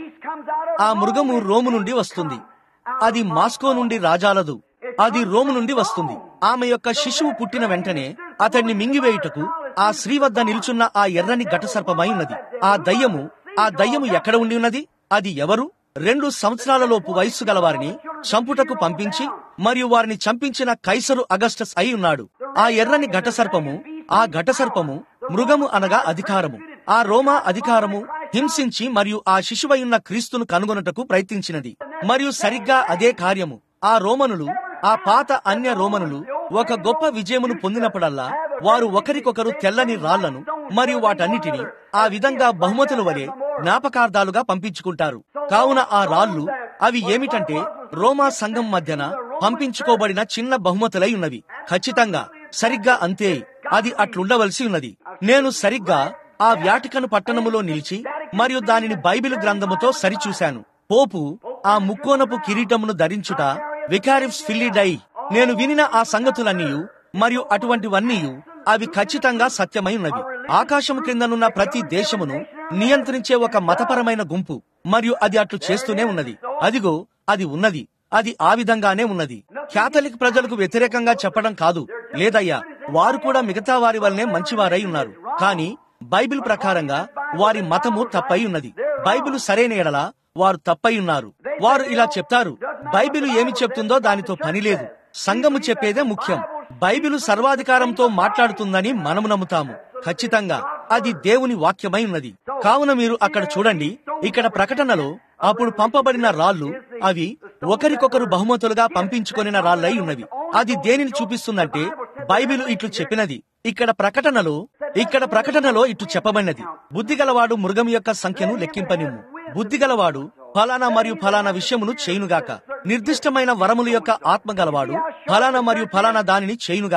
ఆ మృగము రోము నుండి వస్తుంది. అది మాస్కో నుండి రాజాలదు. అది రోము నుండి వస్తుంది. ఆమె యొక్క శిశువు పుట్టిన వెంటనే అతన్ని మింగివేయుటకు ఆ స్త్రీ వద్ద నిలుచున్న ఆ ఎర్రని ఘటసర్పమై ఉన్నది. ఆ దయ్యము ఆ దయ్యము ఎక్కడ ఉండి ఉన్నది? అది ఎవరు? రెండు సంవత్సరాలలోపు వయస్సు గలవారిని చంపుటకు పంపించి మరియు వారిని చంపించిన కైసరు అగస్టస్ అయి ఉన్నాడు. ఆ ఎర్రని ఘటసర్పము ఆ ఘటసర్పము మృగము అనగా అధికారము. ఆ రోమా అధికారము హింసించి మరియు ఆ శిశువయున్న క్రీస్తును కనుగొనుటకు ప్రయత్నించినది. మరియు సరిగ్గా అదే కార్యము ఆ రోమనులు, ఆ పాత అన్య రోమనులు ఒక గొప్ప విజయమును పొందినప్పుడల్లా వారు ఒకరికొకరు తెల్లని రాళ్లను మరియు వాటన్నిటిని ఆ విధంగా బహుమతుల వలె జ్ఞాపకార్థాలుగా పంపించుకుంటారు. కావున ఆ రాళ్లు అవి ఏమిటంటే రోమా సంఘం మధ్యన పంపించుకోబడిన చిన్న బహుమతులై ఉన్నవి. ఖచ్చితంగా సరిగ్గా అంతే. అది అట్లుండవలసి ఉన్నది. నేను సరిగ్గా ఆ వ్యాటికను పట్టణములో నిలిచి మరియు దానిని బైబిల్ గ్రంథముతో సరిచూశాను. పోపు ఆ ముక్కోనపు కిరీటమును ధరించుట వికారిఫ్స్ ఫిల్లిడై. నేను వినిన ఆ సంగతులన్నీయు మరియు అటువంటివన్నీయు అవి ఖచ్చితంగా సత్యమై ఉన్నవి. ఆకాశము క్రిందనున్న ప్రతి దేశమును నియంత్రించే ఒక మతపరమైన గుంపు మరియు అది అట్లు చేస్తూనే ఉన్నది. అదిగో అది ఉన్నది. అది ఆ విధంగానే ఉన్నది. క్యాథలిక్ ప్రజలకు వ్యతిరేకంగా చెప్పడం కాదు, లేదయ్యా, వారు కూడా మిగతా వారి వల్లనే మంచివారై ఉన్నారు. కానీ బైబిల్ ప్రకారంగా వారి మతము తప్పై ఉన్నది. బైబిల్ సరైన ఎడల వారు తప్పై ఉన్నారు. వారు ఇలా చెప్తారు, బైబిలు ఏమి చెప్తుందో దానితో పని లేదు, సంఘము చెప్పేదే ముఖ్యం. బైబిలు సర్వాధికారంతో మాట్లాడుతుందని మనము నమ్ముతాము. ఖచ్చితంగా అది దేవుని వాక్యమై ఉన్నది. కావున మీరు అక్కడ చూడండి. ఇక్కడ ప్రకటనలో అప్పుడు పంపబడిన రాళ్లు అవి ఒకరికొకరు బహుమతులుగా పంపించుకొనిన రాళ్లై ఉన్నవి. అది దేనిని చూపిస్తుందంటే బైబిలు ఇట్లు చెప్పినది. ఇక్కడ ప్రకటనలో ఇక్కడ ప్రకటనలో ఇట్లు చెప్పబడినది, బుద్ధిగలవాడు మృగం యొక్క సంఖ్యను లెక్కింపనిమ్ము. బుద్ధిగలవాడు ఫలానా మరియు ఫలానా విషయమును చేయునుగాక. నిర్దిష్టమైన వరముల యొక్క ఆత్మ గలవాడు ఫలానా మరియు ఫలానా దానిని చేయునుగాక.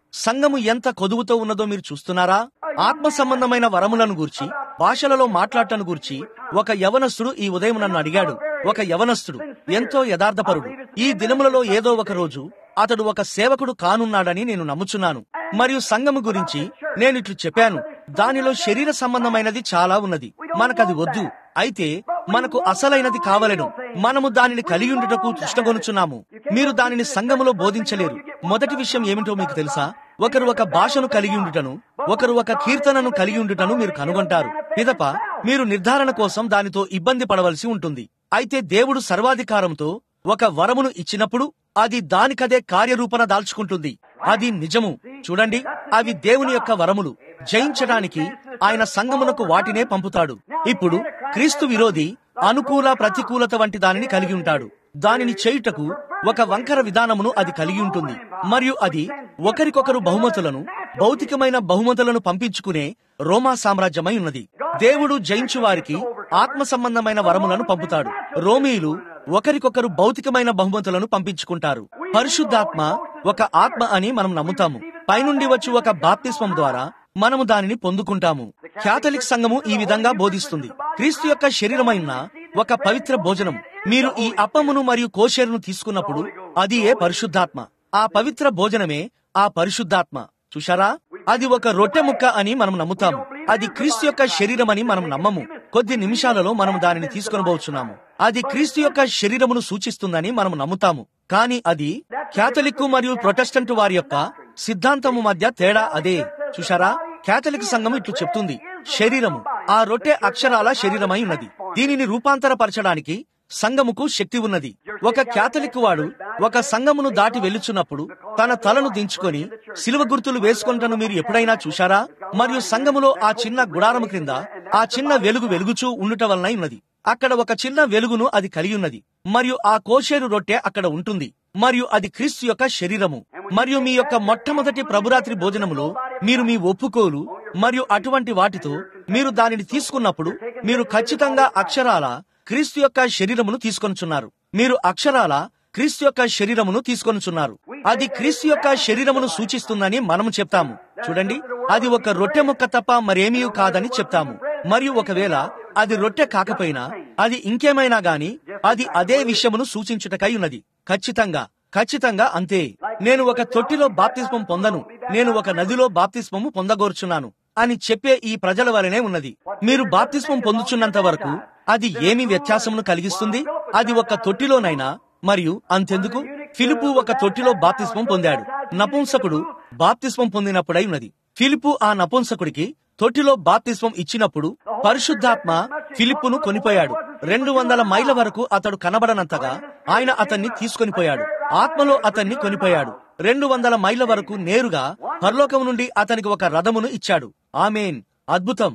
సంఘము ఎంత కొదువుతో ఉన్నదో మీరు చూస్తున్నారా? ఆత్మ సంబంధమైన వరములను గూర్చి, భాషలలో మాట్లాడటను గూర్చి ఒక యవనస్తుడు ఈ ఉదయం నన్ను అడిగాడు. ఒక యవనస్తుడు ఎంతో యథార్థపరుడు. ఈ దినములలో ఏదో ఒక రోజు అతడు ఒక సేవకుడు కానున్నాడని నేను నమ్ముచున్నాను. మరియు సంఘము గురించి నేను ఇట్లు చెప్పాను, దానిలో శరీర సంబంధమైనది చాలా ఉన్నది, మనకది వద్దు. అయితే మనకు అసలైనది కావలెను. మనము దానిని కలిగి ఉండుటకు తృష్ణగొనుచున్నాము. మీరు దానిని సంఘములో బోధించలేరు. మొదటి విషయం ఏమిటో మీకు తెలుసా? ఒకరు ఒక భాషను కలిగి ఉండుటను, ఒకరు ఒక కీర్తనను కలిగి ఉండుటను మీరు కనుగొంటారు. పిదప మీరు నిర్ధారణ కోసం దానితో ఇబ్బంది పడవలసి ఉంటుంది. అయితే దేవుడు సర్వాధికారంతో ఒక వరమును ఇచ్చినప్పుడు అది దానికదే కార్యరూపణ దాల్చుకుంటుంది. అది నిజము. చూడండి, అవి దేవుని యొక్క వరములు. జయించడానికి ఆయన సంఘమునకు వాటినే పంపుతాడు. ఇప్పుడు క్రీస్తు విరోధి అనుకూల ప్రతికూలత వంటి దానిని కలిగి ఉంటాడు. దానిని చేయుటకు ఒక వంకర విధానమును అది కలిగి ఉంటుంది. మరియు అది ఒకరికొకరు బహుమతులను, భౌతికమైన బహుమతులను పంపించుకునే రోమా సామ్రాజ్యమై ఉన్నది. దేవుడు జయించు వారికి ఆత్మ సంబంధమైన వరములను పంపుతాడు. రోమీయులు ఒకరికొకరు భౌతికమైన బహుమతులను పంపించుకుంటారు. పరిశుద్ధాత్మ ఒక ఆత్మ అని మనం నమ్ముతాము. పైనుండి వచ్చి ఒక బాప్తిస్మం ద్వారా మనము దానిని పొందుకుంటాము. క్యాథలిక్ సంఘము ఈ విధంగా బోధిస్తుంది. క్రీస్తు యొక్క శరీరమైన ఒక పవిత్ర భోజనం. మీరు ఈ అప్పమును మరియు కోషేరును తీసుకున్నప్పుడు అది ఏ పరిశుద్ధాత్మ. ఆ పవిత్ర భోజనమే ఆ పరిశుద్ధాత్మ. చూశారా? అది ఒక రొట్టె ముక్క అని మనం నమ్ముతాము. అది క్రీస్తు యొక్క శరీరం అని మనం నమ్మము. కొద్ది నిమిషాలలో మనం దానిని తీసుకొనబోచున్నాము. అది క్రీస్తు యొక్క శరీరమును సూచిస్తుందని మనం నమ్ముతాము. కానీ అది క్యాథలిక్ మరియు ప్రొటెస్టెంట్ వారి యొక్క సిద్ధాంతము మధ్య తేడా అదే. చూశారా? క్యాథలిక్ సంఘం ఇట్లు చెప్తుంది, శరీరము ఆ రొట్టె అక్షరాల శరీరమై ఉన్నది. దీనిని రూపాంతరపరచడానికి సంఘముకు శక్తి ఉన్నది. ఒక క్యాథలిక్ వాడు ఒక సంఘమును దాటి వెళ్ళుచున్నప్పుడు తన తలను దించుకొని సిలువ గుర్తులు వేసుకుంటను మీరు ఎప్పుడైనా చూశారా? మరియు సంఘములో ఆ చిన్న గుడారము క్రింద ఆ చిన్న వెలుగు వెలుగుచూ ఉండుట వలన ఉన్నది. అక్కడ ఒక చిన్న వెలుగును అది కలిగి ఉన్నది. మరియు ఆ కోషేరు రొట్టె అక్కడ ఉంటుంది. మరియు అది క్రీస్తు యొక్క శరీరము. మరియు మీ యొక్క మొట్టమొదటి ప్రభురాత్రి భోజనములో మీరు మీ ఒప్పుకోలు మరియు అటువంటి వాటితో మీరు దానిని తీసుకున్నప్పుడు మీరు ఖచ్చితంగా అక్షరాల క్రీస్తు యొక్క శరీరమును తీసుకొనుచున్నారు. మీరు అక్షరాల క్రీస్తు యొక్క శరీరమును తీసుకొనుచున్నారు. అది క్రీస్తు యొక్క శరీరమును సూచిస్తుందని మనము చెప్తాము. చూడండి, అది ఒక రొట్టె ముక్క తప్ప మరేమీ కాదని చెప్తాము. మరియు ఒకవేళ అది రొట్టె కాకపోయినా అది ఇంకేమైనా గాని అది అదే విషయమును సూచించుటకై ఉన్నది. ఖచ్చితంగా ఖచ్చితంగా అంతే. నేను ఒక తొట్టిలో బాప్తిస్మం పొందను, నేను ఒక నదిలో బాప్తిస్మము పొందగోర్చున్నాను అని చెప్పే ఈ ప్రజల వలనే ఉన్నది. మీరు బాప్తిస్మం పొందుచున్నంత వరకు అది ఏమి వ్యత్యాసమును కలిగిస్తుంది? అది ఒక తొట్టిలోనైనా. మరియు అంతెందుకు, ఫిలిపు ఒక తొట్టిలో బాప్తిస్మం పొందాడు. నపుంసకుడు బాప్తిస్మం పొందినప్పుడై ఉన్నది. ఫిలిపు ఆ నపుంసకుడికి తొట్టిలో బాప్తిస్మం ఇచ్చినప్పుడు పరిశుద్ధాత్మ ఫిలిప్పును కొనిపోయాడు. రెండు వందల మైళ్ళ వరకు అతడు కనబడనంతగా ఆయన అతన్ని తీసుకొనిపోయాడు. ఆత్మలో అతన్ని కొనిపోయాడు. రెండు వందల మైళ్ళ వరకు నేరుగా పరలోకం నుండి అతనికి ఒక రథమును ఇచ్చాడు. ఆమేన్. అద్భుతం.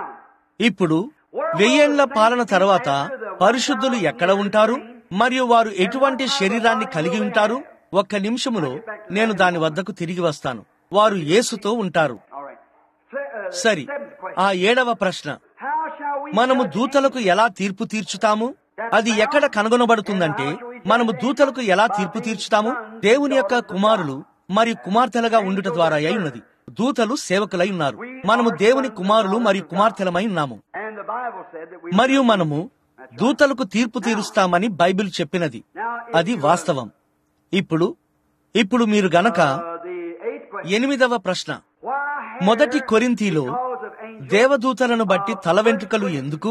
ఇప్పుడు వెయ్యేండ్ల పాలన తర్వాత పరిశుద్ధులు ఎక్కడ ఉంటారు మరియు వారు ఎటువంటి శరీరాన్ని కలిగి ఉంటారు? ఒక్క నిమిషములో నేను దాని వద్దకు తిరిగి వస్తాను. వారు యేసుతో ఉంటారు. సరి, ఆ ఏడవ ప్రశ్న, మనము దూతలకు ఎలా తీర్పు తీర్చుతాము? అది ఎక్కడ కనుగొనబడుతుందంటే మనము దూతలకు ఎలా తీర్పు తీర్చుతాము? దేవుని యొక్క కుమారులు మరియు కుమార్తెలుగా ఉండుట ద్వారా అయి ఉన్నది. దూతలు సేవకులై ఉన్నారు. మనము దేవుని కుమారులు మరియు కుమార్తెలమై ఉన్నాము. మరియు మనము దూతలకు తీర్పు తీరుస్తామని బైబిల్ చెప్పినది. అది వాస్తవం. ఇప్పుడు ఇప్పుడు మీరు గనక ఎనిమిదవ ప్రశ్న, మొదటి కొరింథీలో దేవదూతలను బట్టి తల వెంట్రుకలు ఎందుకు?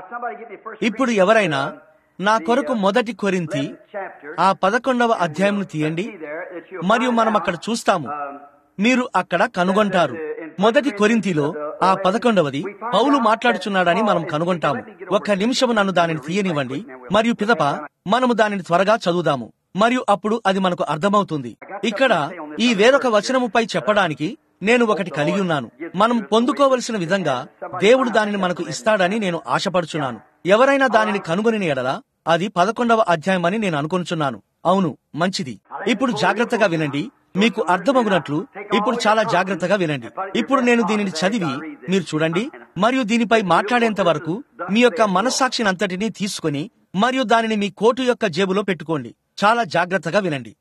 ఇప్పుడు ఎవరైనా నా కొరకు మొదటి కొరింథీ ఆ పదకొండవ అధ్యాయం తీయండి మరియు మనం అక్కడ చూస్తాము. మీరు అక్కడ కనుగొంటారు. మొదటి కొరింథీలో ఆ పదకొండవది పౌలు మాట్లాడుచున్నాడని మనం కనుగొంటాము. ఒక్క నిమిషము నన్ను దానిని తీయనివ్వండి మరియు పిదప మనము దానిని త్వరగా చదువుదాము మరియు అప్పుడు అది మనకు అర్థమవుతుంది. ఇక్కడ ఈ వేరొక వచనముపై చెప్పడానికి నేను ఒకటి కలిగి ఉన్నాను. మనం పొందుకోవలసిన విధంగా దేవుడు దానిని మనకు ఇస్తాడని నేను ఆశపడుచున్నాను. ఎవరైనా దానిని కనుగొని ఎడలా అది పదకొండవ అధ్యాయం అని నేను అనుకొనుచున్నాను. అవును, మంచిది. ఇప్పుడు జాగ్రత్తగా వినండి, మీకు అర్థమగునట్లు ఇప్పుడు చాలా జాగ్రత్తగా వినండి. ఇప్పుడు నేను దీనిని చదివి మీరు చూడండి మరియు దీనిపై మాట్లాడేంత వరకు మీ యొక్క మనస్సాక్షిని అంతటినీ తీసుకుని మరియు దానిని మీ కోటు యొక్క జేబులో పెట్టుకోండి. చాలా జాగ్రత్తగా వినండి.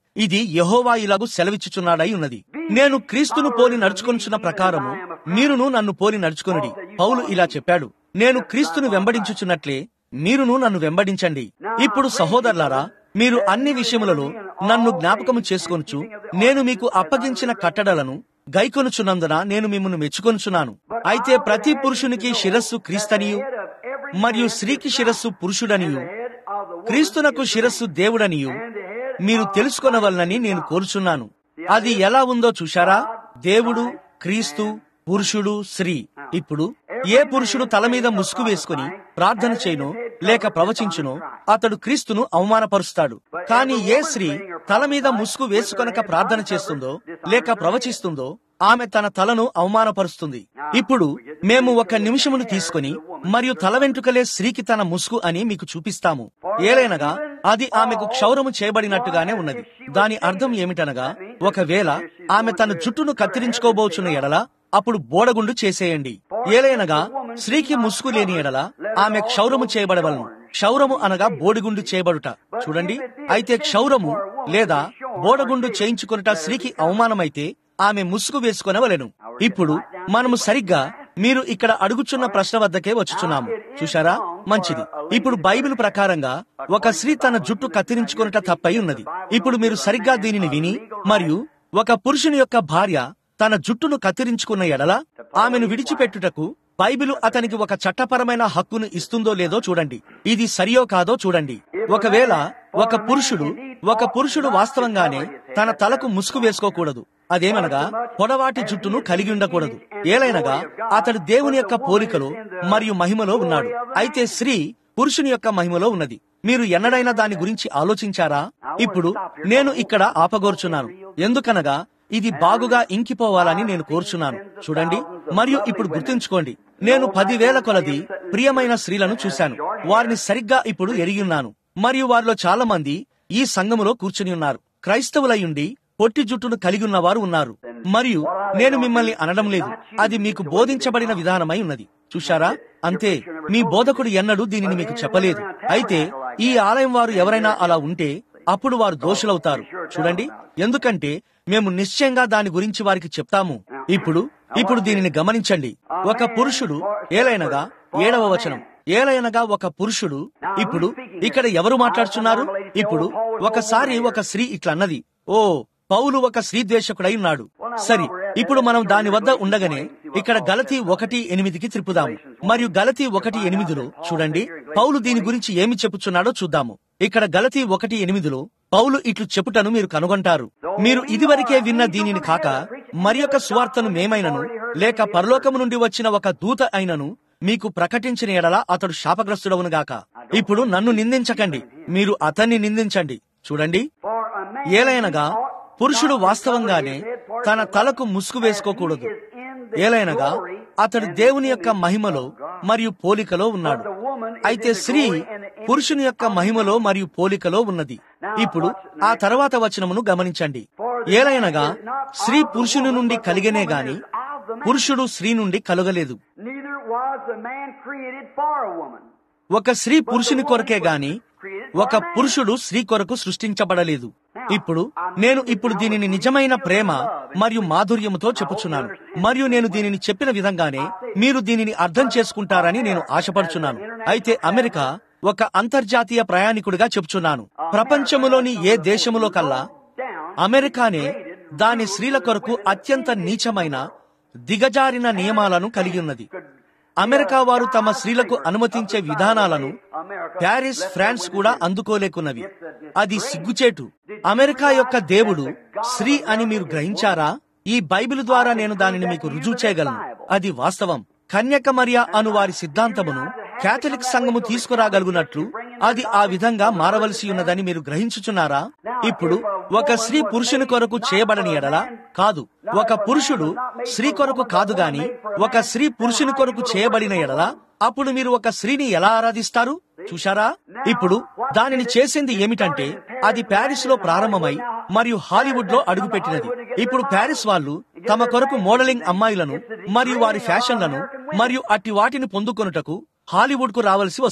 ఇది యెహోవా ఇలాగు సెలవిచ్చుచున్నాడై ఉన్నది. నేను క్రీస్తును పోలి నడుచుకొనుచున్న ప్రకారము మీరును నన్ను పోలి నడుచుకొనుడి. పౌలు ఇలా చెప్పాడు, నేను క్రీస్తును వెంబడించుచున్నట్లే మీరును నన్ను వెంబడించండి. ఇప్పుడు సహోదరులారా, మీరు అన్ని విషయములలో నన్ను జ్ఞాపకము చేసుకొనుచు నేను మీకు అప్పగించిన కట్టడలను గైకొనుచున్నందున నేను మిమ్మల్ని మెచ్చుకొనుచున్నాను. అయితే ప్రతి పురుషునికి శిరస్సు క్రీస్తనియు మరియు స్త్రీకి శిరస్సు పురుషుడనియు క్రీస్తునకు శిరస్సు దేవుడనియు మీరు తెలుసుకొనవలనని నేను కోరుచున్నాను. అది ఎలా ఉందో చూశారా? దేవుడు, క్రీస్తు, పురుషుడు, స్త్రీ. ఇప్పుడు ఏ పురుషుడు తల మీద ముసుగు వేసుకుని ప్రార్థన చేయనో లేక ప్రవచించునో అతడు క్రీస్తును అవమానపరుస్తాడు. కానీ ఏ స్త్రీ తల మీద ముసుగు వేసుకొనక ప్రార్థన చేస్తుందో లేక ప్రవచిస్తుందో ఆమె తన తలను అవమానపరుస్తుంది. ఇప్పుడు మేము ఒక నిమిషమును తీసుకుని మరియు తల వెంట్రుకలే స్త్రీకి తన ముసుగు అని మీకు చూపిస్తాము. ఏలైనగా అది ఆమెకు క్షౌరము చేయబడినట్టుగానే ఉన్నది. దాని అర్థం ఏమిటనగా, ఒకవేళ ఆమె తన జుట్టును కత్తిరించుకోబోచున్న ఎడల అప్పుడు బోడగుండు చేసేయండి. ఏలైనగా స్త్రీకి ముసుగు లేని ఎడల ఆమె క్షౌరము చేయబడవలను. క్షౌరము అనగా బోడిగుండు చేయబడుట. చూడండి, అయితే క్షౌరము లేదా బోడగుండు చేయించుకొనుట స్త్రీకి అవమానమైతే ఆమె ముసుగు వేసుకొనవలెను. ఇప్పుడు మనము సరిగ్గా మీరు ఇక్కడ అడుగుచున్న ప్రశ్న వద్దకే వచ్చుచున్నాము. చూశారా? మంచిది. ఇప్పుడు బైబిల్ ప్రకారంగా ఒక స్త్రీ తన జుట్టు కత్తిరించుకొనుట తప్పై ఉన్నది. ఇప్పుడు మీరు సరిగ్గా దీనిని విని మరియు ఒక పురుషుని యొక్క భార్య తన జుట్టును కత్తిరించుకున్న ఎడల ఆమెను విడిచిపెట్టుటకు బైబిలు అతనికి ఒక చట్టపరమైన హక్కును ఇస్తుందో లేదో చూడండి. ఇది సరియో కాదో చూడండి. ఒకవేళ ఒక పురుషుడు ఒక పురుషుడు వాస్తవంగానే తన తలకు ముసుగు వేసుకోకూడదు. అదేమనగా పొడవాటి జుట్టును కలిగి ఉండకూడదు. ఏలైనగా అతడు దేవుని యొక్క పోలికలో మరియు మహిమలో ఉన్నాడు. అయితే స్త్రీ పురుషుని యొక్క మహిమలో ఉన్నది. మీరు ఎన్నడైనా దాని గురించి ఆలోచించారా? ఇప్పుడు నేను ఇక్కడ ఆపగోర్చున్నాను, ఎందుకనగా ఇది బాగుగా ఇంకిపోవాలని నేను కోరుచున్నాను. చూడండి, మరియు ఇప్పుడు గుర్తుంచుకోండి, నేను పదివేల కొలది ప్రియమైన స్త్రీలను చూశాను. వారిని సరిగ్గా ఇప్పుడు ఎరిగిన్నాను. మరియు వారిలో చాలా మంది ఈ సంఘములో కూర్చుని ఉన్నారు. క్రైస్తవులయ్యుండి పొట్టి జుట్టును కలిగి ఉన్నవారు ఉన్నారు. మరియు నేను మిమ్మల్ని అనడం లేదు, అది మీకు బోధించబడిన విధానమై ఉన్నది. చూశారా? అంతే. మీ బోధకుడు ఎన్నడూ దీనిని మీకు చెప్పలేదు. అయితే ఈ ఆలయం వారు ఎవరైనా అలా ఉంటే అప్పుడు వారు దోషులవుతారు. చూడండి, ఎందుకంటే మేము నిశ్చయంగా దాని గురించి వారికి చెప్తాము. ఇప్పుడు ఇప్పుడు దీనిని గమనించండి. ఒక పురుషుడు ఏలైనగా ఏడవ వచనం ఏలైనగా ఒక పురుషుడు. ఇప్పుడు ఇక్కడ ఎవరు మాట్లాడుచున్నారు? ఇప్పుడు ఒకసారి ఒక స్త్రీ ఇట్లన్నది, ఓ పౌలు ఒక స్త్రీ ద్వేషకుడై ఉన్నాడు. సరి, ఇప్పుడు మనం దాని వద్ద ఉండగానే ఇక్కడ గలతీ ఒకటి ఎనిమిదికి త్రిప్పుదాము. మరియు గలతీ ఒకటి ఎనిమిదిలో చూడండి పౌలు దీని గురించి ఏమి చెప్పుచున్నాడో చూద్దాము. ఇక్కడ గలతీ ఒకటి ఎనిమిదిలో పౌలు ఇట్లు చెప్పుటను మీరు కనుగొంటారు. మీరు ఇదివరకే విన్న దీనిని కాక మరి ఒక సువార్తను మేమైనను లేక పరలోకము నుండి వచ్చిన ఒక దూత అయినను మీకు ప్రకటించిన ఎడల అతడు శాపగ్రస్తుడవునుగాక. ఇప్పుడు నన్ను నిందించకండి, మీరు అతన్ని నిందించండి. చూడండి, ఏలైనగా పురుషుడు వాస్తవంగానే తన తలకు ముసుగు వేసుకోకూడదు. ఏలైనగా అతడు దేవుని యొక్క మహిమలో మరియు పోలికలో ఉన్నాడు. అయితే స్త్రీ పురుషుని యొక్క మహిమలో మరియు పోలికలో ఉన్నది. ఇప్పుడు ఆ తర్వాత వచనమును గమనించండి. ఏలైనగా స్త్రీ పురుషుని నుండి కలిగనే గాని పురుషుడు స్త్రీ నుండి కలుగలేదు. ఒక స్త్రీ పురుషుని కొరకే గాని ఒక పురుషుడు స్త్రీ కొరకు సృష్టించబడలేదు. ఇప్పుడు నేను ఇప్పుడు దీనిని నిజమైన ప్రేమ మరియు మాధుర్యముతో చెప్పుచున్నాను. మరియు నేను దీనిని చెప్పిన విధంగానే మీరు దీనిని అర్థం చేసుకుంటారని నేను ఆశపడుచున్నాను. అయితే అమెరికా ఒక అంతర్జాతీయ ప్రయాణికుడిగా చెప్పుచున్నాను. ప్రపంచములోని ఏ దేశములో కల్లా అమెరికానే దాని స్త్రీల కొరకు అత్యంత నీచమైన దిగజారిన నియమాలను కలిగి ఉన్నది. అమెరికా వారు తమ స్త్రీలకు అనుమతించే విధానాలను ప్యారిస్, ఫ్రాన్స్ కూడా అందుకోలేకున్నవి. అది సిగ్గుచేటు. అమెరికా యొక్క దేవుడు స్త్రీ అని మీరు గ్రహించారా? ఈ బైబిల్ ద్వారా నేను దానిని మీకు రుజువు చేయగలను. అది వాస్తవం. కన్యక మరియా అను వారి సిద్ధాంతమును కేథలిక్ సంఘము తీసుకురాగలుగునట్లు అది ఆ విధంగా మారవలసి ఉన్నదని మీరు గ్రహించుచున్నారా? ఇప్పుడు ఒక స్త్రీ పురుషుని కొరకు చేయబడని ఎడల కాదు, ఒక పురుషుడు స్త్రీ కొరకు కాదు గాని ఒక స్త్రీ పురుషుని కొరకు చేయబడిన ఎడల అప్పుడు మీరు ఒక స్త్రీని ఎలా ఆరాధిస్తారు? చూశారా? ఇప్పుడు దానిని చేసింది ఏమిటంటే అది ప్యారిస్ లో ప్రారంభమై మరియు హాలీవుడ్ లో అడుగుపెట్టినది. ఇప్పుడు ప్యారిస్ వాళ్ళు తమ కొరకు మోడలింగ్ అమ్మాయిలను మరియు వారి ఫ్యాషన్లను మరియు అట్టి వాటిని పొందుకొనుటకు హాలీవుడ్ కు రావాల్సి వస్తుంది.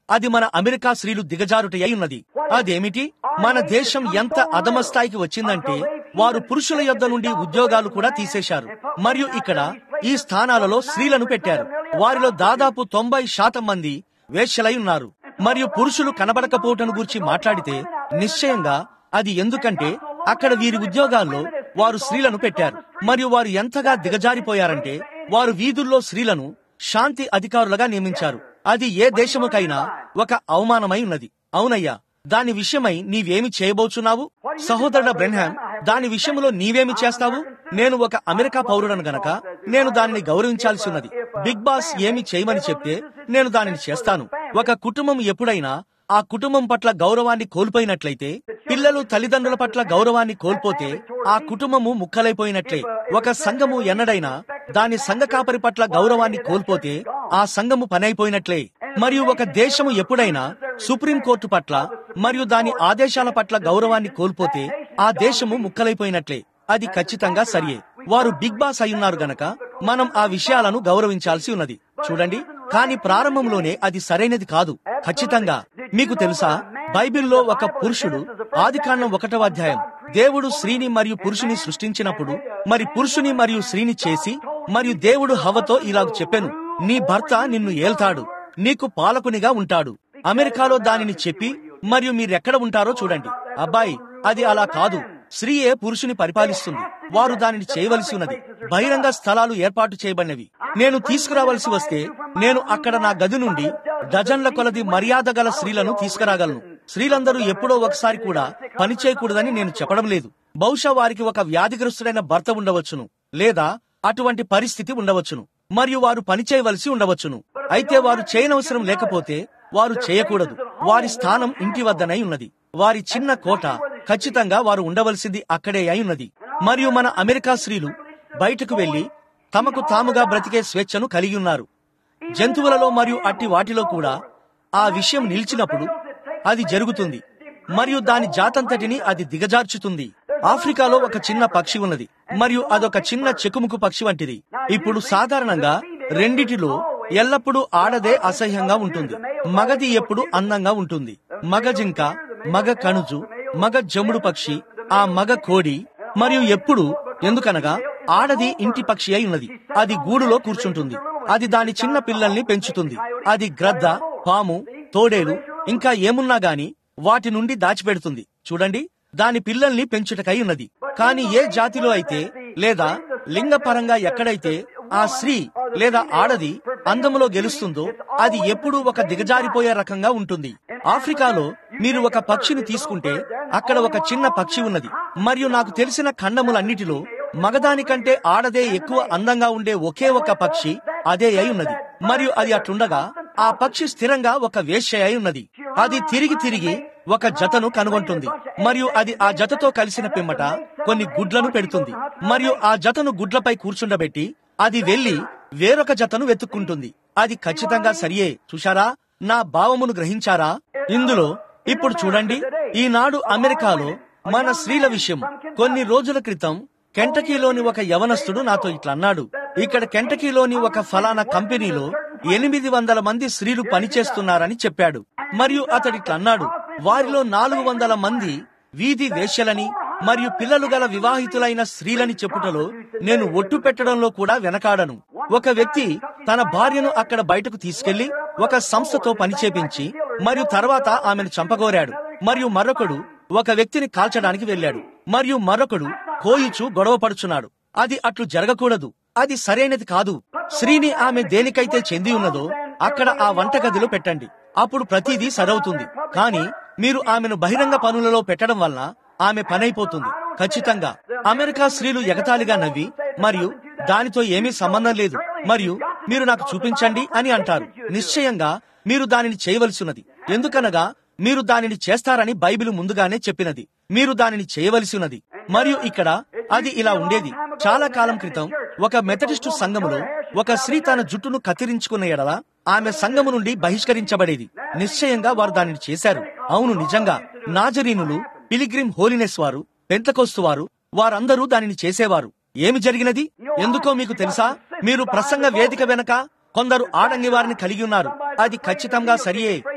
అది మన అమెరికా స్త్రీలు దిగజారుట అయి ఉన్నది. అదేమిటి? మన దేశం ఎంత అధమ స్థాయికి వచ్చిందంటే వారు పురుషుల యొద్ద నుండి ఉద్యోగాలు కూడా తీసేశారు మరియు ఇక్కడ ఈ స్థానాలలో స్త్రీలను పెట్టారు. వారిలో దాదాపు తొంభై శాతం మంది వేశ్యలై ఉన్నారు. మరియు పురుషులు కనబడకపోవటం గురించి మాట్లాడితే నిశ్చయంగా అది ఎందుకంటే అక్కడ వీరి ఉద్యోగాల్లో వారు స్త్రీలను పెట్టారు. మరియు వారు ఎంతగా దిగజారిపోయారంటే వారు వీధుల్లో స్త్రీలను శాంతి అధికారులుగా నియమించారు. అది ఏ దేశముకైనా ఒక అవమానమై ఉన్నది. అవునయ్యా, దాని విషయమై నీవేమి చేయబోచున్నావు? సహోదరుడ బ్రెన్హామ్, దాని విషయంలో నీవేమి చేస్తావు? నేను ఒక అమెరికా పౌరుడను గనక నేను దానిని గౌరవించాల్సి ఉన్నది. బిగ్ బాస్ ఏమి చేయమని చెప్తే నేను దానిని చేస్తాను. ఒక కుటుంబం ఎప్పుడైనా ఆ కుటుంబం పట్ల గౌరవాన్ని కోల్పోయినట్లయితే, పిల్లలు తల్లిదండ్రుల పట్ల గౌరవాన్ని కోల్పోతే ఆ కుటుంబము ముక్కలైపోయినట్లే. ఒక సంఘము ఎన్నడైనా దాని సంఘ కాపరి పట్ల గౌరవాన్ని కోల్పోతే ఆ సంఘము పనైపోయినట్లే. మరియు ఒక దేశము ఎప్పుడైనా సుప్రీంకోర్టు పట్ల మరియు దాని ఆదేశాల పట్ల గౌరవాన్ని కోల్పోతే ఆ దేశము ముక్కలైపోయినట్లే. అది ఖచ్చితంగా సరియే. వారు బిగ్ బాస్ అయ్యున్నారు గనక మనం ఆ విషయాలను గౌరవించాల్సి ఉన్నది. చూడండి, కానీ ప్రారంభంలోనే అది సరైనది కాదు. ఖచ్చితంగా మీకు తెలుసా, బైబిల్లో ఒక పురుషుడు ఆదికాండం ఒకటవ అధ్యాయం దేవుడు స్త్రీని మరియు పురుషుని సృష్టించినప్పుడు మరి పురుషుని మరియు స్త్రీని చేసి మరియు దేవుడు హవ్వతో ఇలాగ చెప్పెను, నీ భర్త నిన్ను ఏల్తాడు, నీకు పాలకునిగా ఉంటాడు. అమెరికాలో దానిని చెప్పి మరియు మీరెక్కడ ఉంటారో చూడండి. అబ్బాయి, అది అలా కాదు. స్త్రీయే పురుషుని పరిపాలిస్తుంది. వారు దానిని చేయవలసి ఉన్నది. బహిరంగ స్థలాలు ఏర్పాటు చేయబడినవి. నేను తీసుకురావలసి వస్తే నేను అక్కడ నా గది నుండి డజన్ల కొలది మర్యాద గల స్త్రీలను తీసుకురాగలను. స్త్రీలందరూ ఎప్పుడో ఒకసారి కూడా పని చేయకూడదని నేను చెప్పడం లేదు. బహుశా వారికి ఒక వ్యాధిగ్రస్తుడైన భర్త ఉండవచ్చును, లేదా అటువంటి పరిస్థితి ఉండవచ్చును, మరియు వారు పని చేయవలసి ఉండవచ్చును. అయితే వారు చేయనవసరం లేకపోతే వారు చేయకూడదు. వారి స్థానం ఇంటి వద్దనై ఉన్నది. వారి చిన్న కోట ఖచ్చితంగా వారు ఉండవలసింది అక్కడే అయి ఉన్నది. మరియు మన అమెరికా స్త్రీలు బయటకు వెళ్లి తమకు తాముగా బ్రతికే స్వేచ్ఛను కలిగి ఉన్నారు. జంతువులలో మరియు అట్టి వాటిలో కూడా ఆ విషయం నిలిచినప్పుడు అది జరుగుతుంది మరియు దాని జాతంతటిని అది దిగజార్చుతుంది. ఆఫ్రికాలో ఒక చిన్న పక్షి ఉన్నది మరియు అదొక చిన్న చెకుముకు పక్షి వంటిది. ఇప్పుడు సాధారణంగా రెండిటిలో ఎల్లప్పుడూ ఆడదే అసహ్యంగా ఉంటుంది. మగది ఎప్పుడు అందంగా ఉంటుంది. మగ జింక, మగ కణుజు, మగ జముడు పక్షి, ఆ మగ కోడి. మరియు ఎప్పుడు ఎందుకనగా ఆడది ఇంటి పక్షి అయి ఉన్నది. అది గూడులో కూర్చుంటుంది. అది దాని చిన్న పిల్లల్ని పెంచుతుంది. అది గ్రద్ద, పాము, తోడేలు ఇంకా ఏమున్నా గాని వాటి నుండి దాచిపెడుతుంది. చూడండి, దాని పిల్లల్ని పెంచుటకై ఉన్నది. కాని ఏ జాతిలో అయితే లేదా లింగపరంగా ఎక్కడైతే ఆ స్త్రీ లేదా ఆడది అందములో గెలుస్తుందో అది ఎప్పుడూ ఒక దిగజారిపోయే రకంగా ఉంటుంది. ఆఫ్రికాలో మీరు ఒక పక్షిని తీసుకుంటే అక్కడ ఒక చిన్న పక్షి ఉన్నది. మరియు నాకు తెలిసిన ఖండములన్నిటిలో మగదాని కంటే ఆడదే ఎక్కువ అందంగా ఉండే ఒకే ఒక పక్షి అదే అయి ఉన్నది. మరియు అది అట్లుండగా ఆ పక్షి స్థిరంగా ఒక వేశ్య అయి ఉన్నది. అది తిరిగి తిరిగి ఒక జతను కనుగొంటుంది మరియు అది ఆ జతతో కలిసిన పిమ్మట కొన్ని గుడ్లను పెడుతుంది మరియు ఆ జతను గుడ్లపై కూర్చుండబెట్టి అది వెళ్లి వేరొక జతను వెతుక్కుంటుంది. అది ఖచ్చితంగా సరియే. చూశారా? నా భావమును గ్రహించారా? ఇందులో ఇప్పుడు చూడండి, ఈనాడు అమెరికాలో మన స్త్రీల విషయం. కొన్ని రోజుల క్రితం కెంటకీలోని ఒక యవనస్తుడు నాతో ఇట్లన్నాడు, ఇక్కడ కెంటకీలోని ఒక ఫలానా కంపెనీలో ఎనిమిది వందల మంది స్త్రీలు పనిచేస్తున్నారని చెప్పాడు. మరియు అతడిట్లన్నాడు, వారిలో నాలుగు వందల మంది వీధి వేశ్యలని మరియు పిల్లలు గల వివాహితులైన స్త్రీలని చెప్పుటలో నేను ఒట్టు పెట్టడంలో కూడా వెనకాడను. ఒక వ్యక్తి తన భార్యను అక్కడ బయటకు తీసుకెళ్లి ఒక సంస్థతో పనిచేపించి మరియు తర్వాత ఆమెను చంపగోరాడు. మరియు మరొకడు ఒక వ్యక్తిని కాల్చడానికి వెళ్లాడు. మరియు మరొకడు కోయిచు గొడవ పడుచున్నాడు. అది అట్లు జరగకూడదు. అది సరైనది కాదు. స్త్రీని ఆమె దేనికైతే చెంది ఉన్నదో అక్కడ ఆ వంటగదిలో పెట్టండి. అప్పుడు ప్రతిదీ సరవుతుంది. కానీ మీరు ఆమెను బహిరంగ పనులలో పెట్టడం వలన ఆమె పనైపోతుంది. ఖచ్చితంగా అమెరికా స్త్రీలు ఎగతాళిగా నవ్వి మరియు దానితో ఏమీ సంబంధం లేదు మరియు మీరు నాకు చూపించండి అని అంటారు. నిశ్చయంగా మీరు దానిని చేయవలసి ఉన్నది. ఎందుకనగా మీరు దానిని చేస్తారని బైబిల్ ముందుగానే చెప్పినది. మీరు దానిని చేయవలసి ఉన్నది. మరియు ఇక్కడ అది ఇలా ఉండేది. చాలా కాలం క్రితం ఒక మెథడిస్టు సంఘములో ఒక స్త్రీ తన జుట్టును కత్తిరించుకున్న ఎడల ఆమె సంఘము నుండి బహిష్కరించబడేది. నిశ్చయంగా వారు దానిని చేశారు. అవును, నిజంగా నాజరీనులు, పిలిగ్రిమ్ హోలీనెస్ వారు, పెంతెకోస్తు వారు, వారందరూ దానిని చేసేవారు. ఏమి జరిగినది ఎందుకో మీకు తెలుసా? మీరు ప్రసంగ వేదిక వెనక కొందరు ఆడంగి వారిని కలిగి ఉన్నారు. అది ఖచ్చితంగా సరియే.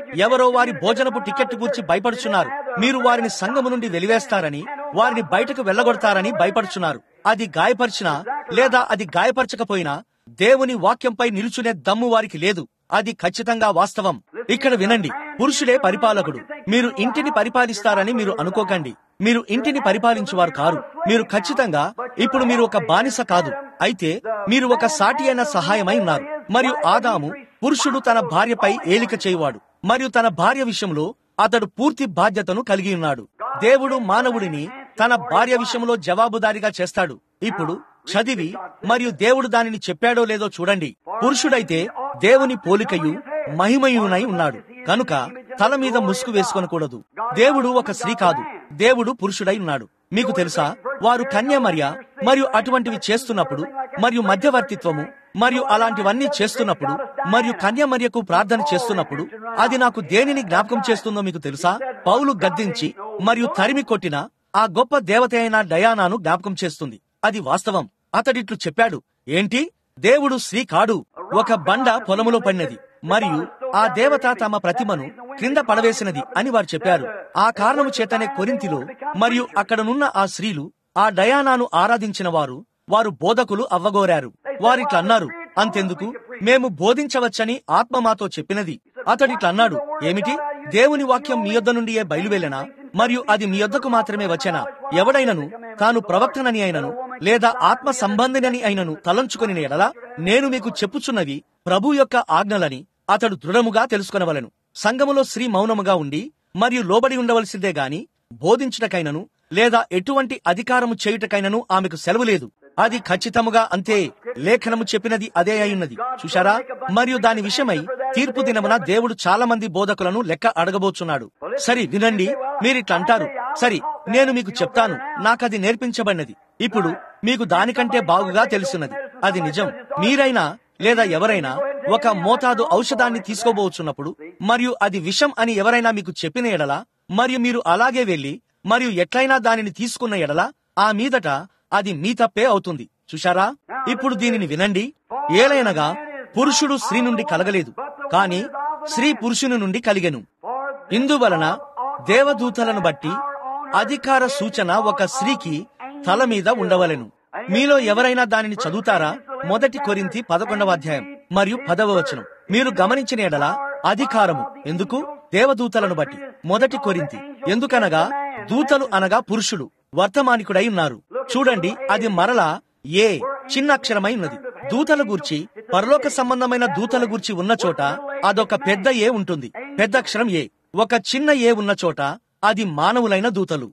ఎవరో వారి భోజనపు టికెట్ గురించి భయపడుచున్నారు. మీరు వారిని సంఘము నుండి వెలివేస్తారని, వారిని బయటకు వెళ్లగొడతారని భయపడుచున్నారు. అది గాయపరిచినా లేదా అది గాయపరచకపోయినా దేవుని వాక్యంపై నిలుచునే దమ్ము వారికి లేదు. అది ఖచ్చితంగా వాస్తవం. ఇక్కడ వినండి, పురుషుడే పరిపాలకుడు. మీరు ఇంటిని పరిపాలిస్తారని మీరు అనుకోకండి. మీరు ఇంటిని పరిపాలించువారు కారు. మీరు ఖచ్చితంగా ఇప్పుడు మీరు ఒక బానిస కాదు. అయితే మీరు ఒక సాటి అయిన సహాయమై ఉన్నారు. మరియు ఆదాము పురుషుడు తన భార్యపై ఏలిక చేయువాడు, మరియు తన భార్య విషయంలో అతడు పూర్తి బాధ్యతను కలిగి ఉన్నాడు. దేవుడు మానవుడిని తన భార్య విషయంలో జవాబుదారీగా చేస్తాడు. ఇప్పుడు చదివి మరియు దేవుడు దానిని చెప్పాడో లేదో చూడండి. పురుషుడైతే దేవుని పోలికయు మహిమయునై ఉన్నాడు కనుక తల మీద ముసుగు వేసుకొనకూడదు. దేవుడు ఒక స్త్రీ కాదు, దేవుడు పురుషుడై ఉన్నాడు. మీకు తెలుసా, వారు కన్యమర్య మరియు అటువంటివి చేస్తున్నప్పుడు మరియు మధ్యవర్తిత్వము మరియు అలాంటివన్నీ చేస్తున్నప్పుడు మరియు కన్యమర్యకు ప్రార్థన చేస్తున్నప్పుడు అది నాకు దేనిని జ్ఞాపకం చేస్తుందో మీకు తెలుసా? పౌలు గద్దించి మరియు తరిమి కొట్టిన ఆ గొప్ప దేవత అయిన డయానాను జ్ఞాపకం చేస్తుంది. అది వాస్తవం. అతడిట్లు చెప్పాడు, ఏంటి, దేవుడు స్త్రీ కాడు. ఒక బండ పొలములో పడినది మరియు ఆ దేవత తమ ప్రతిమను క్రింద పడవేసినది అని వారు చెప్పారు. ఆ కారణము చేతనే కొరింథీలో మరియు అక్కడనున్న ఆ స్త్రీలు ఆ డయానాను ఆరాధించిన వారు వారు బోధకులు అవ్వగోరారు. వారిట్లా అన్నారు, అంతెందుకు, మేము బోధించవచ్చని ఆత్మ మాతో చెప్పినది. అతడిట్లా అన్నాడు, ఏమిటి, దేవుని వాక్యం మీ యొద్ద నుండియే బయలువెళ్ళనా మరియు అది మీ యొద్దకు మాత్రమే వచ్చెనా? ఎవడైనను తాను ప్రవక్తనని అయినను లేదా ఆత్మ సంబంధినని అయినను తలంచుకొని ఎడలా నేను మీకు చెప్పుచున్నవి ప్రభు యొక్క ఆజ్ఞలని అతడు దృఢముగా తెలుసుకొనవలెను. సంఘములో స్త్రీ మౌనముగా ఉండి మరియు లోబడి ఉండవలసిందే గాని బోధించుటకైనను లేదా ఎటువంటి అధికారము చేయుటకైనను ఆమెకు సెలవు లేదు. అది ఖచ్చితముగా అంతే. లేఖనము చెప్పినది అదే అయ్యున్నది. చూశారా? మరియు దాని విషయమై తీర్పు దినమున దేవుడు చాలా మంది బోధకులను లెక్క అడగబోచున్నాడు. సరి వినండి, మీరిట్లా అంటారు, సరి నేను మీకు చెప్తాను, నాకది నేర్పించబడినది. ఇప్పుడు మీకు దానికంటే బాగుగా తెలుసున్నది. అది నిజం. మీరైనా లేదా ఎవరైనా ఒక మోతాదు ఔషధాన్ని తీసుకోబోచున్నప్పుడు మరియు అది విషం అని ఎవరైనా మీకు చెప్పిన ఎడల మరియు మీరు అలాగే వెళ్లి మరియు ఎట్లయినా దానిని తీసుకున్న ఎడల ఆ మీదట అది మీ తప్పే అవుతుంది. చూశారా? ఇప్పుడు దీనిని వినండి. ఏలైనగా పురుషుడు స్త్రీ నుండి కలగలేదు, కాని స్త్రీ పురుషుని నుండి కలిగెను. ఇందువలన దేవదూతలను బట్టి అధికార సూచన ఒక స్త్రీకి తల మీద ఉండవలెను. మీలో ఎవరైనా దానిని చదువుతారా? మొదటి కొరింథీ పదకొండవ అధ్యాయం మరియు పదవ వచనం. మీరు గమనించిన ఎడల అధికారము ఎందుకు? దేవదూతలను బట్టి. మొదటి కొరింథీ. ఎందుకనగా దూతలు అనగా పురుషుడు వర్తమానికుడై ఉన్నారు. చూడండి, అది మరలా ఏ చిన్న అక్షరమై ఉన్నది. దూతల గూర్చి, పరలోక సంబంధమైన దూతల గూర్చి ఉన్న చోట అదొక పెద్ద ఏ ఉంటుంది. పెద్ద అక్షరం ఏ. ఒక చిన్న ఏ ఉన్న చోట అది మానవులైన దూతలు.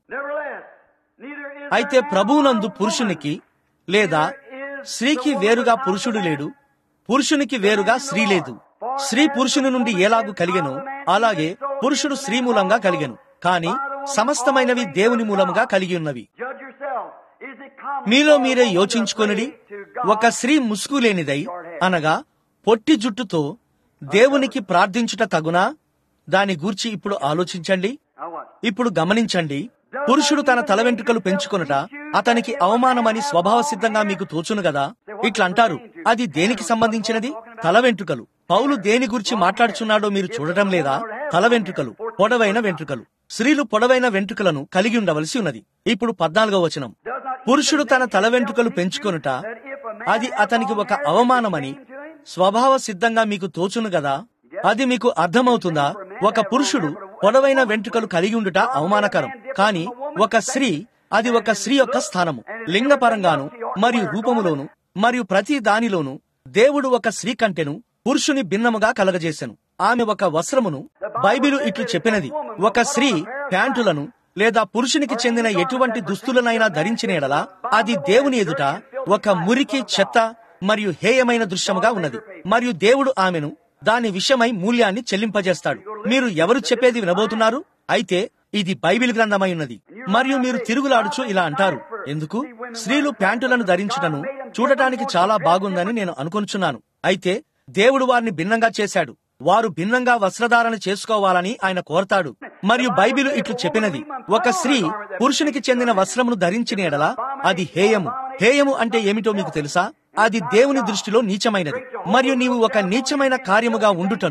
అయితే ప్రభువునందు పురుషునికి లేదా స్త్రీకి వేరుగా పురుషుడు లేడు, పురుషునికి వేరుగా స్త్రీ లేదు. స్త్రీ పురుషుని నుండి ఎలాగూ కలిగెను అలాగే పురుషుడు స్త్రీ మూలంగా కలిగెను. కాని సమస్తమైనవి దేవుని మూలముగా కలిగి ఉన్నవి. మీలో మీరే యోచించుకొనిడి. ఒక స్త్రీ ముసుగు లేనిదై అనగా పొట్టి జుట్టుతో దేవునికి ప్రార్థించుట తగునా? దాని గూర్చి ఇప్పుడు ఆలోచించండి. ఇప్పుడు గమనించండి. పురుషుడు తన తల వెంట్రుకలు పెంచుకొనుట అతనికి అవమానమని స్వభావ సిద్ధంగా మీకు తోచును గదా. ఇట్లా అంటారు, అది దేనికి సంబంధించినది? తల వెంట్రుకలు. పౌలు దేని గురించి మాట్లాడుచున్నాడో మీరు చూడటం లేదా? తల వెంట్రుకలు, పొడవైన వెంట్రుకలు. స్త్రీలు పొడవైన వెంట్రుకలను కలిగి ఉండవలసి ఉన్నది. ఇప్పుడు పద్నాలుగో వచనం. పురుషుడు తన తల వెంట్రుకలు పెంచుకొనుట అది అతనికి ఒక అవమానమని స్వభావ సిద్ధంగా మీకు తోచును గదా. అది మీకు అర్థమవుతుందా? ఒక పురుషుడు పొడవైన వెంట్రుకలు కలిగి ఉండుట అవమానకరం. కాని ఒక స్త్రీ, అది ఒక స్త్రీ యొక్క స్థానము. లింగపరంగాను మరియు రూపములోను మరియు ప్రతి దానిలోను దేవుడు ఒక స్త్రీ కంటెను పురుషుని భిన్నముగా కలగజేసెను. ఆమె ఒక వస్త్రమును. బైబిలు ఇట్లు చెప్పినది, ఒక స్త్రీ ప్యాంటులను లేదా పురుషునికి చెందిన ఎటువంటి దుస్తులనైనా ధరించిన ఎడల అది దేవుని ఎదుట ఒక మురికి, చెత్త మరియు హేయమైన దృశ్యముగా ఉన్నది. మరియు దేవుడు ఆమెను దాని విషయమై మూల్యాన్ని చెల్లింపజేస్తాడు. మీరు ఎవరు చెప్పేది వినబోతున్నారు? అయితే ఇది బైబిల్ గ్రంథమై ఉన్నది. మరియు మీరు తిరుగులాడుచు ఇలా అంటారు, ఎందుకు? స్త్రీలు ప్యాంటులను ధరించుటను చూడటానికి చాలా బాగుందని నేను అనుకొనుచున్నాను. అయితే దేవుడు వారిని భిన్నంగా చేశాడు. వారు భిన్నంగా వస్త్రధారణ చేసుకోవాలని ఆయన కోరతాడు. మరియు బైబిలు ఇట్లు చెప్పినది, ఒక స్త్రీ పురుషునికి చెందిన వస్త్రమును ధరించిన ఎడల అది హేయము. హేయము అంటే ఏమిటో మీకు తెలుసా? అది దేవుని దృష్టిలో నీచమైనది. మరియు నీవు ఒక నీచమైన కార్యముగా ఉండుటను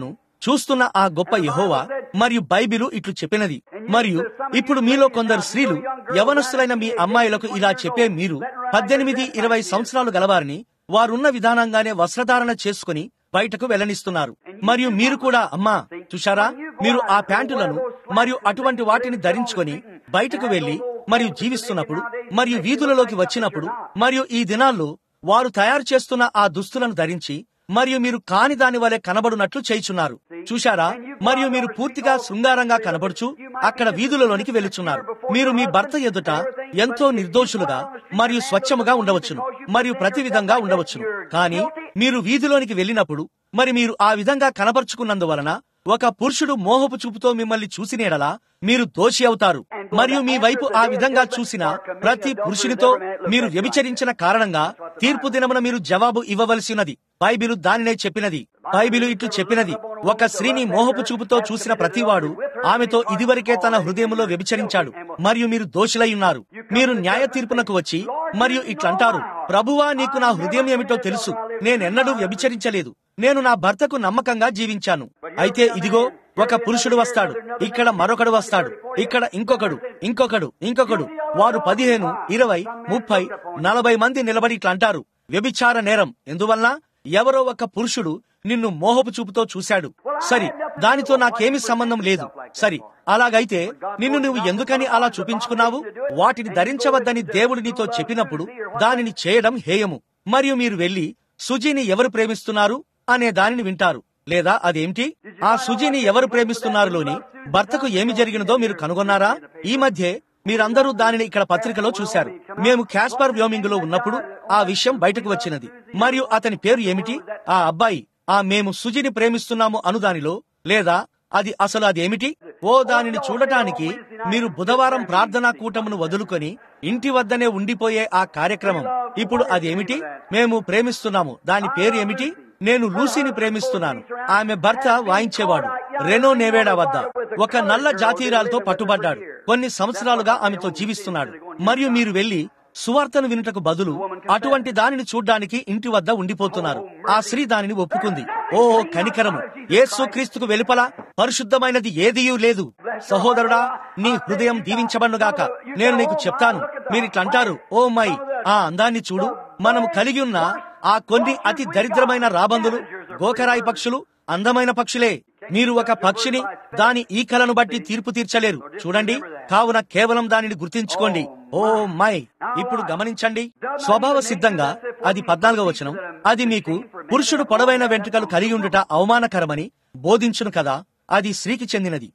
చూస్తున్న ఆ గొప్ప యెహోవా మరియు బైబిలు ఇట్లు చెప్పినది. మరియు ఇప్పుడు మీలో కొందరు స్త్రీలు యవనస్తులైన మీ అమ్మాయిలకు ఇలా చెప్పే మీరు పద్దెనిమిది ఇరవై సంవత్సరాలు గలవారిని వారున్న విధానంగానే వస్త్రధారణ చేసుకుని బయటకు వెళ్లనిస్తున్నారు. మరియు మీరు కూడా అమ్మా చూశారా, మీరు ఆ ప్యాంటులను మరియు అటువంటి వాటిని ధరించుకొని బయటకు వెళ్లి మరియు జీవిస్తున్నప్పుడు మరియు వీధులలోకి వచ్చినప్పుడు మరియు ఈ దినాల్లో వారు తయారు చేస్తున్న ఆ దుస్తులను ధరించి మరియు మీరు కాని దాని వలె కనబడునట్లు చేయుచున్నారు. చూశారా, మరియు మీరు పూర్తిగా శృంగారంగా కనబడుచు అక్కడ వీధులలోనికి వెళ్లుచున్నారు. మీరు మీ భర్త ఎదుట ఎంతో నిర్దోషులుగా మరియు స్వచ్ఛముగా ఉండవచ్చును మరియు ప్రతి విధంగా ఉండవచ్చును. కానీ మీరు వీధిలోనికి వెళ్ళినప్పుడు మరి మీరు ఆ విధంగా కనబరుచుకున్నందువలన ఒక పురుషుడు మోహపు చూపుతో మిమ్మల్ని చూసినేడలా మీరు దోషి అవుతారు. మరియు మీ వైపు ఆ విధంగా చూసిన ప్రతి పురుషునితో మీరు వ్యభిచరించిన కారణంగా తీర్పు దినమున మీరు జవాబు ఇవ్వవలసినది. బైబిలు దానినే చెప్పినది. బైబిలు ఇట్లు చెప్పినది, ఒక స్త్రీని మోహపు చూపుతో చూసిన ప్రతివాడు ఆమెతో ఇదివరకే తన హృదయములో వ్యభిచరించాడు మరియు మీరు దోషులై ఉన్నారు. మీరు న్యాయ తీర్పునకు వచ్చి మరియు ఇట్లంటారు, ప్రభువా నీకు నా హృదయం ఏమిటో తెలుసు, నేనెన్నడూ వ్యభిచరించలేదు, నేను నా భర్తకు నమ్మకంగా జీవించాను. అయితే ఇదిగో ఒక పురుషుడు వస్తాడు, ఇక్కడ మరొకడు వస్తాడు, ఇక్కడ ఇంకొకడు ఇంకొకడు ఇంకొకడు వారు పదిహేను ఇరవై ముప్పై నలభై మంది నిలబడి ఇట్లంటారు, వ్యభిచార నేరం. ఎందువల్ల ఎవరో ఒక పురుషుడు నిన్ను మోహపు చూపుతో చూశాడు. సరి, దానితో నాకేమీ సంబంధం లేదు. సరి, అలాగైతే నిన్ను నువ్వు ఎందుకని అలా చూపించుకున్నావు? వాటిని ధరించవద్దని దేవుడు నీతో చెప్పినప్పుడు దానిని చేయడం హేయము. మరియు మీరు వెళ్లి సుజీని ఎవరు ప్రేమిస్తున్నారు అనే దానిని వింటారు. లేదా అదేమిటి, ఆ సుజీని ఎవరు ప్రేమిస్తున్నారులోని భర్తకు ఏమి జరిగినదో మీరు కనుగొన్నారా? ఈ మధ్య మీరందరూ దానిని ఇక్కడ పత్రికలో చూశారు. మేము క్యాస్పర్ వ్యోమింగ్ లో ఉన్నప్పుడు ఆ విషయం బయటకు వచ్చినది. మరియు అతని పేరు ఏమిటి? ఆ అబ్బాయి ఆ మేము సుజిని ప్రేమిస్తున్నాము అనుదానిలో, లేదా అది అసలు అదేమిటి? ఓ దానిని చూడటానికి మీరు బుధవారం ప్రార్థనా కూటమును వదులుకొని ఇంటి వద్దనే ఉండిపోయే ఆ కార్యక్రమం. ఇప్పుడు అదేమిటి? మేము ప్రేమిస్తున్నాము. దాని పేరు ఏమిటి? నేను లూసీని ప్రేమిస్తున్నాను. ఆమె భర్త వాయించేవాడు రెనో నేవేడా వద్ద ఒక నల్ల జాతీయురాలతో పట్టుబడ్డాడు. కొన్ని సంవత్సరాలుగా ఆమెతో జీవిస్తున్నాడు. మరియు మీరు వెళ్లి సువార్తను వినుటకు బదులు అటువంటి దానిని చూడ్డానికి ఇంటి వద్ద ఉండిపోతున్నారు. ఆ స్త్రీ దానిని ఒప్పుకుంది. ఓ కనికరము! యేసు క్రీస్తుకు వెలుపల పరిశుద్ధమైనది ఏదియూ లేదు. సహోదరుడా, నీ హృదయం దీవించబడుగాక. నేను నీకు చెప్తాను, మీరిట్లంటారు, ఓ మై ఆ అందాన్ని చూడు. మనము కలిగి ఉన్న ఆ కొన్ని అతి దరిద్రమైన రాబందులు, గోకరాయి పక్షులు అందమైన పక్షులే. మీరు ఒక పక్షిని దాని ఈకలను బట్టి తీర్పు తీర్చలేరు. చూడండి, కావున కేవలం దానిని గుర్తించుకోండి. Oh my! ఇప్పుడు గమనించండి, స్వభావ సిద్ధంగా అది పద్నాలుగో వచనం, అది మీకు పురుషుడు పొడవైన వెంట్రుకలు కలిగి ఉండుట అవమానకరమని బోధించును కదా, అది స్త్రీకి చెందినది.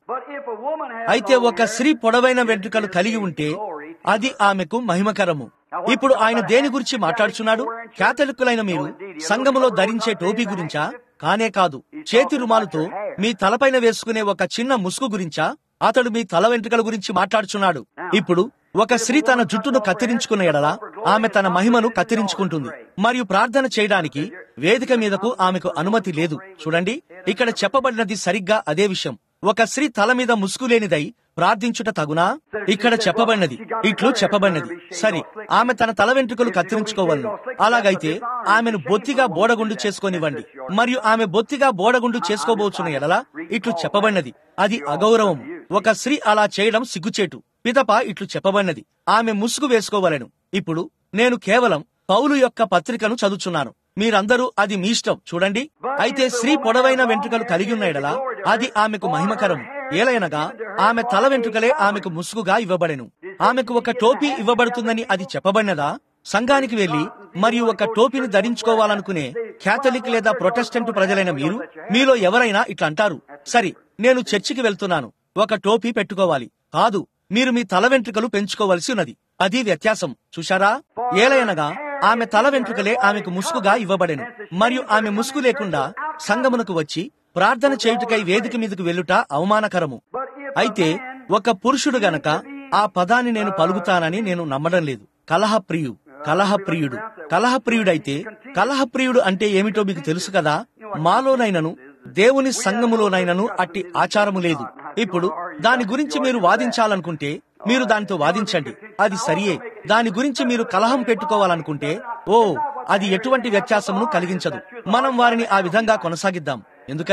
అయితే ఒక స్త్రీ పొడవైన వెంట్రుకలు కలిగి ఉంటే అది ఆమెకు మహిమకరము. ఇప్పుడు ఆయన దేని గురించి మాట్లాడుచున్నాడు? క్యాథలిక్కులైన మీరు సంఘములో ధరించే టోపీ గురించా? కానే కాదు. చేతి రుమాలుతో మీ తలపైన వేసుకునే ఒక చిన్న ముసుగు గురించా? అతడు మీ తల వెంట్రుకల గురించి మాట్లాడుచున్నాడు. ఇప్పుడు ఒక స్త్రీ తన జుట్టును కత్తిరించుకున్న ఎడల ఆమె తన మహిమను కత్తిరించుకుంటుంది. మరియు ప్రార్థన చేయడానికి వేదిక మీదకు ఆమెకు అనుమతి లేదు. చూడండి, ఇక్కడ చెప్పబడినది సరిగ్గా అదే విషయం. ఒక స్త్రీ తల మీద ముసుగు లేనిదై ప్రార్థించుట తగునా? ఇక్కడ చెప్పబడినది, ఇట్లు చెప్పబడినది, సరి, ఆమె తన తల వెంట్రుకలు కత్తిరించుకోవాలను. అలాగైతే ఆమెను బొత్తిగా బోడగుండు చేసుకొనివ్వండి. మరియు ఆమె బొత్తిగా బోడగుండు చేసుకోబోచున్న ఎడలా ఇట్లు చెప్పబడినది, అది అగౌరవం. ఒక స్త్రీ అలా చేయడం సిగ్గుచేటు. పిదప ఇట్లు చెప్పబడినది, ఆమె ముసుగు వేసుకోవలెను. ఇప్పుడు నేను కేవలం పౌలు యొక్క పత్రికను చదువుచున్నాను. మీరందరూ అది మీ ఇష్టం. చూడండి, అయితే స్త్రీ పొడవైన వెంట్రుకలు కలిగి ఉన్న ఎడలా అది ఆమెకు మహిమకరం. ఏలయనగా ఆమె తల వెంట్రుకలే ఆమెకు ముసుగుగా ఇవ్వబడెను. ఆమెకు ఒక టోపీ ఇవ్వబడుతుందని అది చెప్పబడినదా? సంఘానికి వెళ్లి మరియు ఒక టోపీని ధరించుకోవాలనుకునే క్యాథలిక్ లేదా ప్రొటెస్టెంట్ ప్రజలైన మీరు, మీలో ఎవరైనా ఇట్లా అంటారు, సరి, నేను చర్చికి వెళ్తున్నాను, ఒక టోపీ పెట్టుకోవాలి. కాదు, మీరు మీ తల వెంట్రుకలు పెంచుకోవలసి ఉన్నది. అది వ్యత్యాసం. చూశారా? ఏలయనగా ఆమె తల వెంట్రుకలే ఆమెకు ముసుగుగా ఇవ్వబడెను. మరియు ఆమె ముసుగు లేకుండా సంగమునకు వచ్చి ప్రార్థన చేయుటకై వేదిక మీదకు వెళ్ళుట అవమానకరము. అయితే ఒక పురుషుడు గనక ఆ పదాన్ని నేను పలుకుతానని నేను నమ్మడం లేదు. కలహప్రియుడు కలహప్రియుడు కలహప్రియుడైతే కలహప్రియుడు అంటే ఏమిటో మీకు తెలుసు కదా. మాలోనైనను దేవుని సంఘములోనైనను అట్టి ఆచారము లేదు. ఇప్పుడు దాని గురించి మీరు వాదించాలనుకుంటే మీరు దానితో వాదించండి, అది సరియే. దాని గురించి మీరు కలహం పెట్టుకోవాలనుకుంటే ఓ అది ఎటువంటి వ్యత్యాసమును కలిగించదు. మనం వారిని ఆ విధంగా కొనసాగిద్దాం. ఎందుకని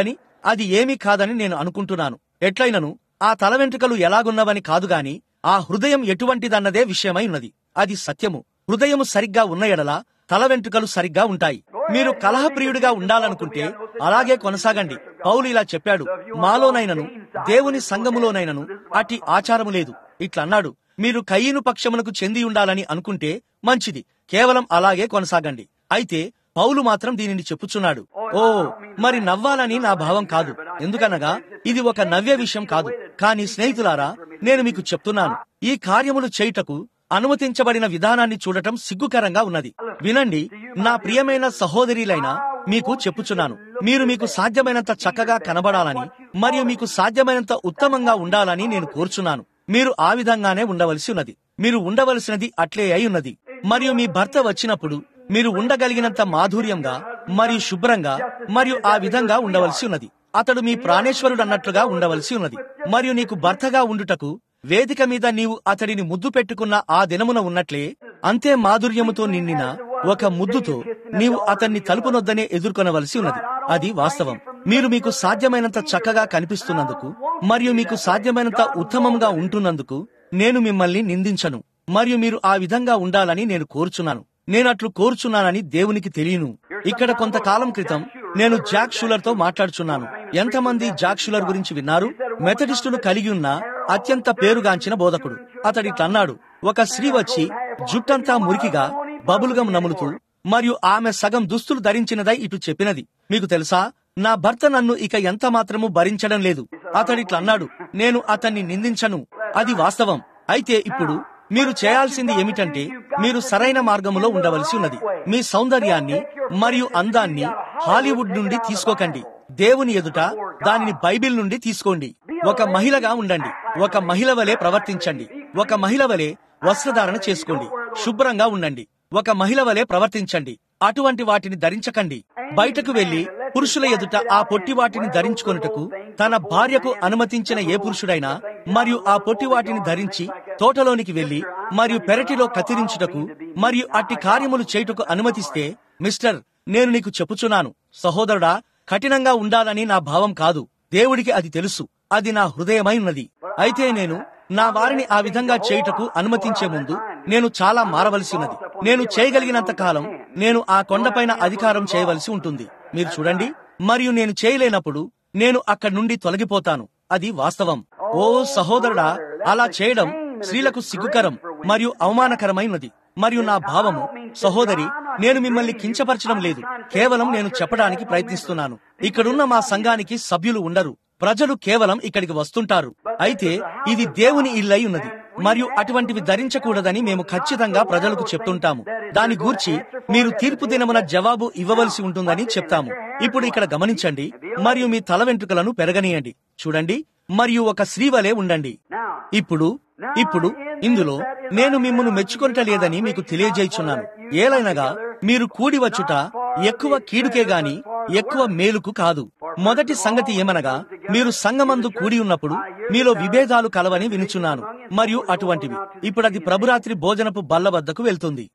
అది ఏమీ కాదని నేను అనుకుంటున్నాను. ఎట్లయినను ఆ తల వెంట్రుకలు ఎలాగున్నవని కాదుగాని ఆ హృదయం ఎటువంటిదన్నదే విషయమై ఉన్నది. అది సత్యము. హృదయము సరిగ్గా ఉన్న ఎడల తల వెంట్రుకలు సరిగ్గా ఉంటాయి. మీరు కలహప్రియుడిగా ఉండాలనుకుంటే అలాగే కొనసాగండి. పౌలు ఇలా చెప్పాడు, మాలోనైనను దేవుని సంఘములోనైనను అట్టి ఆచారము లేదు. ఇట్లన్నాడు, మీరు కయీను పక్షమునకు చెంది ఉండాలని అనుకుంటే మంచిది, కేవలం అలాగే కొనసాగండి. అయితే పౌలు మాత్రం దీనిని చెప్పుచున్నాడు. ఓ మరి నవ్వాలని నా భావం కాదు, ఎందుకనగా ఇది ఒక నవ్య విషయం కాదు. కానీ స్నేహితులారా, నేను మీకు చెప్తున్నాను, ఈ కార్యములు చేయుటకు అనుమతించబడిన విధానాన్ని చూడటం సిగ్గుకరంగా ఉన్నది. వినండి, నా ప్రియమైన సహోదరీలైనా మీకు చెప్పుచున్నాను, మీరు మీకు సాధ్యమైనంత చక్కగా కనబడాలని మరియు మీకు సాధ్యమైనంత ఉత్తమంగా ఉండాలని నేను కోరుచున్నాను. మీరు ఆ విధంగానే ఉండవలసి ఉన్నది. మీరు ఉండవలసినది అట్లే అయి ఉన్నది. మరియు మీ భర్త వచ్చినప్పుడు మీరు ఉండగలిగినంత మాధుర్యంగా మరియు శుభ్రంగా మరియు ఆ విధంగా ఉండవలసి ఉన్నది. అతడు మీ ప్రాణేశ్వరుడు అన్నట్లుగా ఉండవలసి ఉన్నది. మరియు నీకు భర్తగా ఉండుటకు వేదిక మీద నీవు అతడిని ముద్దు పెట్టుకున్న ఆ దినమున ఉన్నట్లే అంతే మాధుర్యముతో నిండిన ఒక ముద్దుతో నీవు అతన్ని తలుపునొద్దనే ఎదుర్కొనవలసి ఉన్నది. అది వాస్తవం. మీరు మీకు సాధ్యమైనంత చక్కగా కనిపిస్తున్నందుకు మరియు మీకు సాధ్యమైనంత ఉత్తమంగా ఉంటున్నందుకు నేను మిమ్మల్ని నిందించను. మరియు మీరు ఆ విధంగా ఉండాలని నేను కోరుచున్నాను. నేనట్లు కోరుచున్నానని దేవునికి తెలియను. ఇక్కడ కొంతకాలం క్రితం నేను జాక్ షూలర్ తో మాట్లాడుచున్నాను. ఎంతమంది జాక్ షూలర్ గురించి విన్నారు? మెథడిస్టులు కలిగి ఉన్న అత్యంత పేరుగాంచిన బోధకుడు. అతడిట్లన్నాడు, ఒక స్త్రీ వచ్చి జుట్టంతా మురికిగా బబులుగం నములుతూ మరియు ఆమె సగం దుస్తులు ధరించినదై ఇటు చెప్పినది. మీకు తెలుసా, నా భర్త నన్ను ఇక ఎంత మాత్రము భరించడం లేదు. అతడిట్లన్నాడు, నేను అతన్ని నిందించను. అది వాస్తవం. అయితే ఇప్పుడు మీరు చేయాల్సింది ఏమిటంటే, మీరు సరైన మార్గములో ఉండవలసి ఉన్నది. మీ సౌందర్యాన్ని మరియు అందాన్ని హాలీవుడ్ నుండి తీసుకోకండి. దేవుని ఎదుట దానిని బైబిల్ నుండి తీసుకోండి. ఒక మహిళగా ఉండండి. ఒక మహిళ వలె ప్రవర్తించండి. ఒక మహిళ వలె వస్త్రధారణ చేసుకోండి. శుభ్రంగా ఉండండి. ఒక మహిళ వలె ప్రవర్తించండి. అటువంటి వాటిని ధరించకండి. బయటకు వెళ్లి పురుషుల ఎదుట ఆ పొట్టి వాటిని ధరించుకొనుటకు తన భార్యకు అనుమతించిన ఏ పురుషుడైనా మరియు ఆ పొట్టి వాటిని ధరించి తోటలోనికి వెళ్లి మరియు పెరటిలో కత్తిరించుటకు మరియు అట్టి కార్యములు చేయుటకు అనుమతిస్తే, మిస్టర్, నేను నీకు చెప్పుచున్నాను సహోదరుడా, కఠినంగా ఉండాలని నా భావం కాదు. దేవుడికి అది తెలుసు. అది నా హృదయమై ఉన్నది. అయితే నేను నా వారిని ఆ విధంగా చేయుటకు అనుమతించే ముందు నేను చాలా మారవలసి ఉన్నది. నేను చేయగలిగినంత కాలం నేను ఆ కొండపైన అధికారం చేయవలసి ఉంటుంది. మీరు చూడండి, మరియు నేను చేయలేనప్పుడు నేను అక్కడి నుండి తొలగిపోతాను. అది వాస్తవం. ఓ సహోదరుడా, అలా చేయడం స్త్రీలకు సిగ్గుకరం మరియు అవమానకరమైనది. మరియు నా భావము, సహోదరి, నేను మిమ్మల్ని కించపరచడం లేదు. కేవలం నేను చెప్పడానికి ప్రయత్నిస్తున్నాను. ఇక్కడున్న మా సంఘానికి సభ్యులు ఉండరు. ప్రజలు కేవలం ఇక్కడికి వస్తుంటారు. అయితే ఇది దేవుని ఇల్లై ఉన్నది మరియు అటువంటివి ధరించకూడదని మేము ఖచ్చితంగా ప్రజలకు చెప్తుంటాము. దాని గూర్చి మీరు తీర్పు దినమున జవాబు ఇవ్వవలసి ఉంటుందని చెప్తాము. ఇప్పుడు ఇక్కడ గమనించండి, మరియు మీ తల వెంట్రుకలను పెరగనీయండి. చూడండి, మరియు ఒక స్త్రీ వలె ఉండండి. ఇప్పుడు ఇప్పుడు ఇందులో నేను మిమ్మును మెచ్చుకొనటలేదని మీకు తెలియజేయుచున్నాను. ఏలైనగా మీరు కూడి వచ్చుట ఎక్కువ కీడుకే గాని ఎక్కువ మేలుకు కాదు. మొదటి సంగతి ఏమనగా, మీరు సంఘమందు కూడి ఉన్నప్పుడు మీలో విభేదాలు కలవని వినుచున్నాను మరియు అటువంటివి. ఇప్పుడు అది ప్రభురాత్రి భోజనపు బల్ల వద్దకు వెళ్తుంది.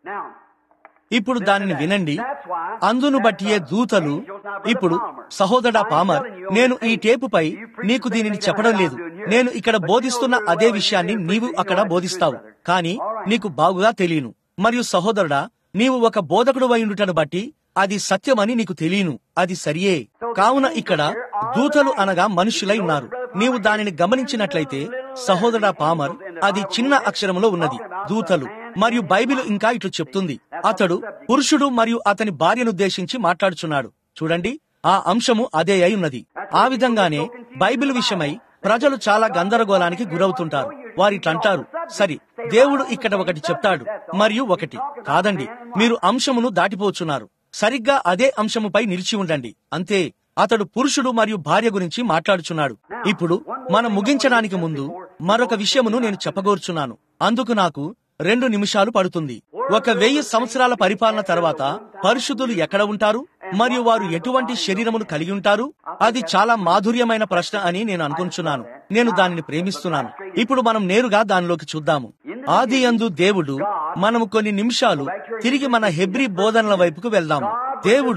ఇప్పుడు దానిని వినండి. అందును బట్టియే దూతలు. ఇప్పుడు సహోదరా పామర్, నేను ఈ టేపుపై నీకు దీనిని చెప్పడం లేదు. నేను ఇక్కడ బోధిస్తున్న అదే విషయాన్ని నీవు అక్కడ బోధిస్తావు, కానీ నీకు బాగుగా తెలియను. మరియు సహోదరుడా, నీవు ఒక బోధకుడు అయ్యుండుటను బట్టి అది సత్యమని నీకు తెలియను. అది సరియే. కావున ఇక్కడ దూతలు అనగా మనుషులై ఉన్నారు. నీవు దానిని గమనించినట్లయితే సహోదరా పామర్, అది చిన్న అక్షరములో ఉన్నది, దూతలు. మరియు బైబిల్ ఇంకా ఇట్లు చెప్తుంది, అతడు పురుషుడు మరియు అతని భార్యనుద్దేశించి మాట్లాడుచున్నాడు. చూడండి, ఆ అంశము అదే అయి ఉన్నది. ఆ విధంగానే బైబిల్ విషయమై ప్రజలు చాలా గందరగోళానికి గురవుతుంటారు. వారిట్లంటారు, సరి, దేవుడు ఇక్కడ ఒకటి చెప్తాడు మరియు ఒకటి కాదండి. మీరు అంశమును దాటిపోచున్నారు. సరిగ్గా అదే అంశముపై నిలిచి ఉండండి. అంతే. అతడు పురుషుడు మరియు భార్య గురించి మాట్లాడుచున్నాడు. ఇప్పుడు మనం ముగించడానికి ముందు మరొక విషయమును నేను చెప్పగోరుచున్నాను. అందుకు నాకు రెండు నిమిషాలు పడుతుంది. ఒక వెయ్యి సంవత్సరాల పరిపాలన తర్వాత పరిశుద్ధులు ఎక్కడ ఉంటారు మరియు వారు ఎటువంటి శరీరమును కలిగి ఉంటారు? అది చాలా మాధుర్యమైన ప్రశ్న అని నేను అనుకుంటున్నాను. నేను దానిని ప్రేమిస్తున్నాను. ఇప్పుడు మనం నేరుగా దానిలోకి చూద్దాము. ఆది యందు దేవుడు. మనము కొన్ని నిమిషాలు తిరిగి మన హెబ్రీ బోధనల వైపుకు వెళ్దాము. దేవుడు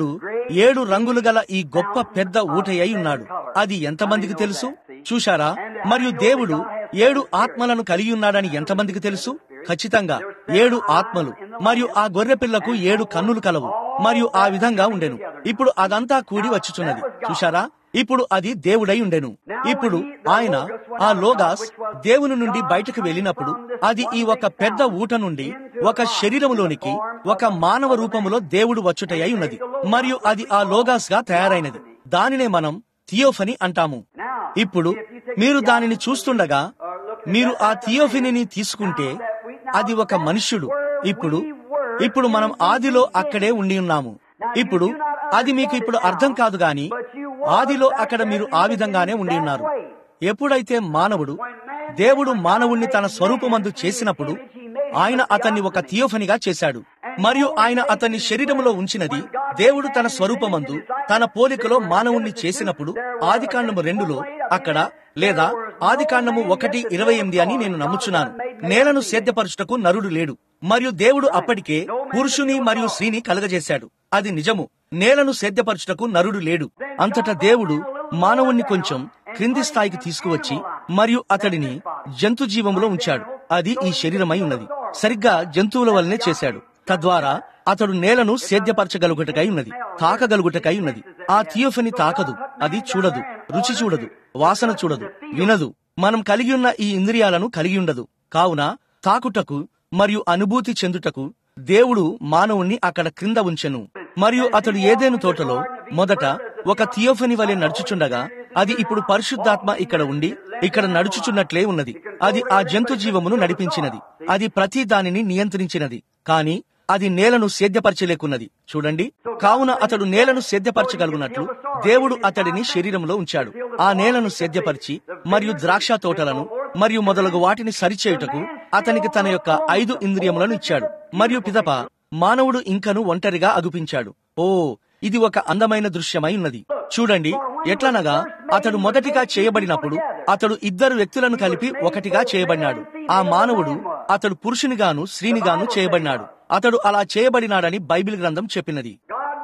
ఏడు రంగులు గల ఈ గొప్ప పెద్ద ఊటయ్య ఉన్నాడు. అది ఎంతమందికి తెలుసు? చూశారా? మరియు దేవుడు ఏడు ఆత్మలను కలిగి ఉన్నాడని ఎంతమందికి తెలుసు? ఖచ్చితంగా ఏడు ఆత్మలు. మరియు ఆ గొర్రె పిల్లకు ఏడు కన్నులు కలవు. మరియు ఆ విధంగా ఉండెను. ఇప్పుడు అదంతా కూడి వచ్చుచున్నది. చూశారా? ఇప్పుడు అది దేవుడై ఉండెను. ఇప్పుడు ఆయన ఆ లోగాస్ దేవుని నుండి బయటకు వెళ్ళినప్పుడు అది ఈ ఒక పెద్ద ఊట నుండి ఒక శరీరములోనికి ఒక మానవ రూపములో దేవుడు వచ్చుటయ్యై ఉన్నది. మరియు అది ఆ లోగాస్ గా తయారైనది. దానినే మనం థియోఫనీ అంటాము. ఇప్పుడు మీరు దానిని చూస్తుండగా మీరు ఆ థియోఫనీని తీసుకుంటే అది ఒక మనుష్యుడు. ఇప్పుడు ఇప్పుడు మనం ఆదిలో అక్కడే ఉండి ఉన్నాము. ఇప్పుడు అది మీకు ఇప్పుడు అర్థం కాదు గాని ఆదిలో అక్కడ మీరు ఆ విధంగానే ఉండి ఉన్నారు. ఎప్పుడైతే మానవుడు దేవుడు మానవుణ్ణి తన స్వరూపమందు చేసినప్పుడు ఆయన అతన్ని ఒక థియోఫనీగా చేశాడు. మరియు ఆయన అతన్ని శరీరములో ఉంచినది దేవుడు తన స్వరూపమందు తన పోలికలో మానవుణ్ణి చేసినప్పుడు ఆదికాండము రెండులో అక్కడ లేదా ఆదికాండము ఒకటి ఇరవై ఎనిమిది అని నేను నమ్ముచున్నాను. నేలను సేద్యపరచుటకు నరుడు లేడు, మరియు దేవుడు అప్పటికే పురుషుని మరియు స్త్రీని కలగజేశాడు. అది నిజము. నేలను సేద్యపరచుటకు నరుడు లేడు. అంతటా దేవుడు మానవుణ్ణి కొంచెం క్రింది స్థాయికి తీసుకువచ్చి మరియు అతడిని జంతు జీవములో ఉంచాడు. అది ఈ శరీరమై ఉన్నది. సరిగ్గా జంతువుల వల్లనే చేశాడు. తద్వారా అతడు నేలను సేద్యపరచగలుగుటకై ఉన్నది, తాకగలుగుటకై ఉన్నది. ఆ థియోఫనీ తాకదు, అది చూడదు, రుచి చూడదు, వాసన చూడదు, వినదు. మనం కలిగి ఉన్న ఈ ఇంద్రియాలను కలిగి ఉండదు. కావున తాకుటకు మరియు అనుభూతి చెందుటకు దేవుడు మానవుణ్ణి అక్కడ క్రింద ఉంచెను. మరియు అతడు ఏదేను తోటలో మొదట ఒక థియోఫనీ వలె నడుచుచుండగా అది ఇప్పుడు పరిశుద్ధాత్మ ఇక్కడ ఉండి ఇక్కడ నడుచుచున్నట్లే ఉన్నది. అది ఆ జంతు జీవమును నడిపించినది. అది ప్రతి దానిని నియంత్రించినది. కాని అది నేలను సేద్యపరచలేకున్నది. చూడండి, కావున అతడు నేలను సేద్యపరచగలుగునట్లు దేవుడు అతడిని శరీరంలో ఉంచాడు. ఆ నేలను సేద్యపరిచి మరియు ద్రాక్ష తోటలను మరియు మొదలగు వాటిని సరిచేయుటకు అతనికి తన యొక్క ఐదు ఇంద్రియములను ఇచ్చాడు. మరియు పిదప మానవుడు ఇంకను ఒంటరిగా అగుపించాడు. ఓ, ఇది ఒక అందమైన దృశ్యమై ఉన్నది. చూడండి, ఎట్లనగా అతడు మొదటిగా చేయబడినప్పుడు అతడు ఇద్దరు వ్యక్తులను కలిపి ఒకటిగా చేయబడినాడు. ఆ మానవుడు అతడు పురుషునిగాను స్త్రీనిగాను చేయబడినాడు. అతడు అలా చేయబడినాడని బైబిల్ గ్రంథం చెప్పినది.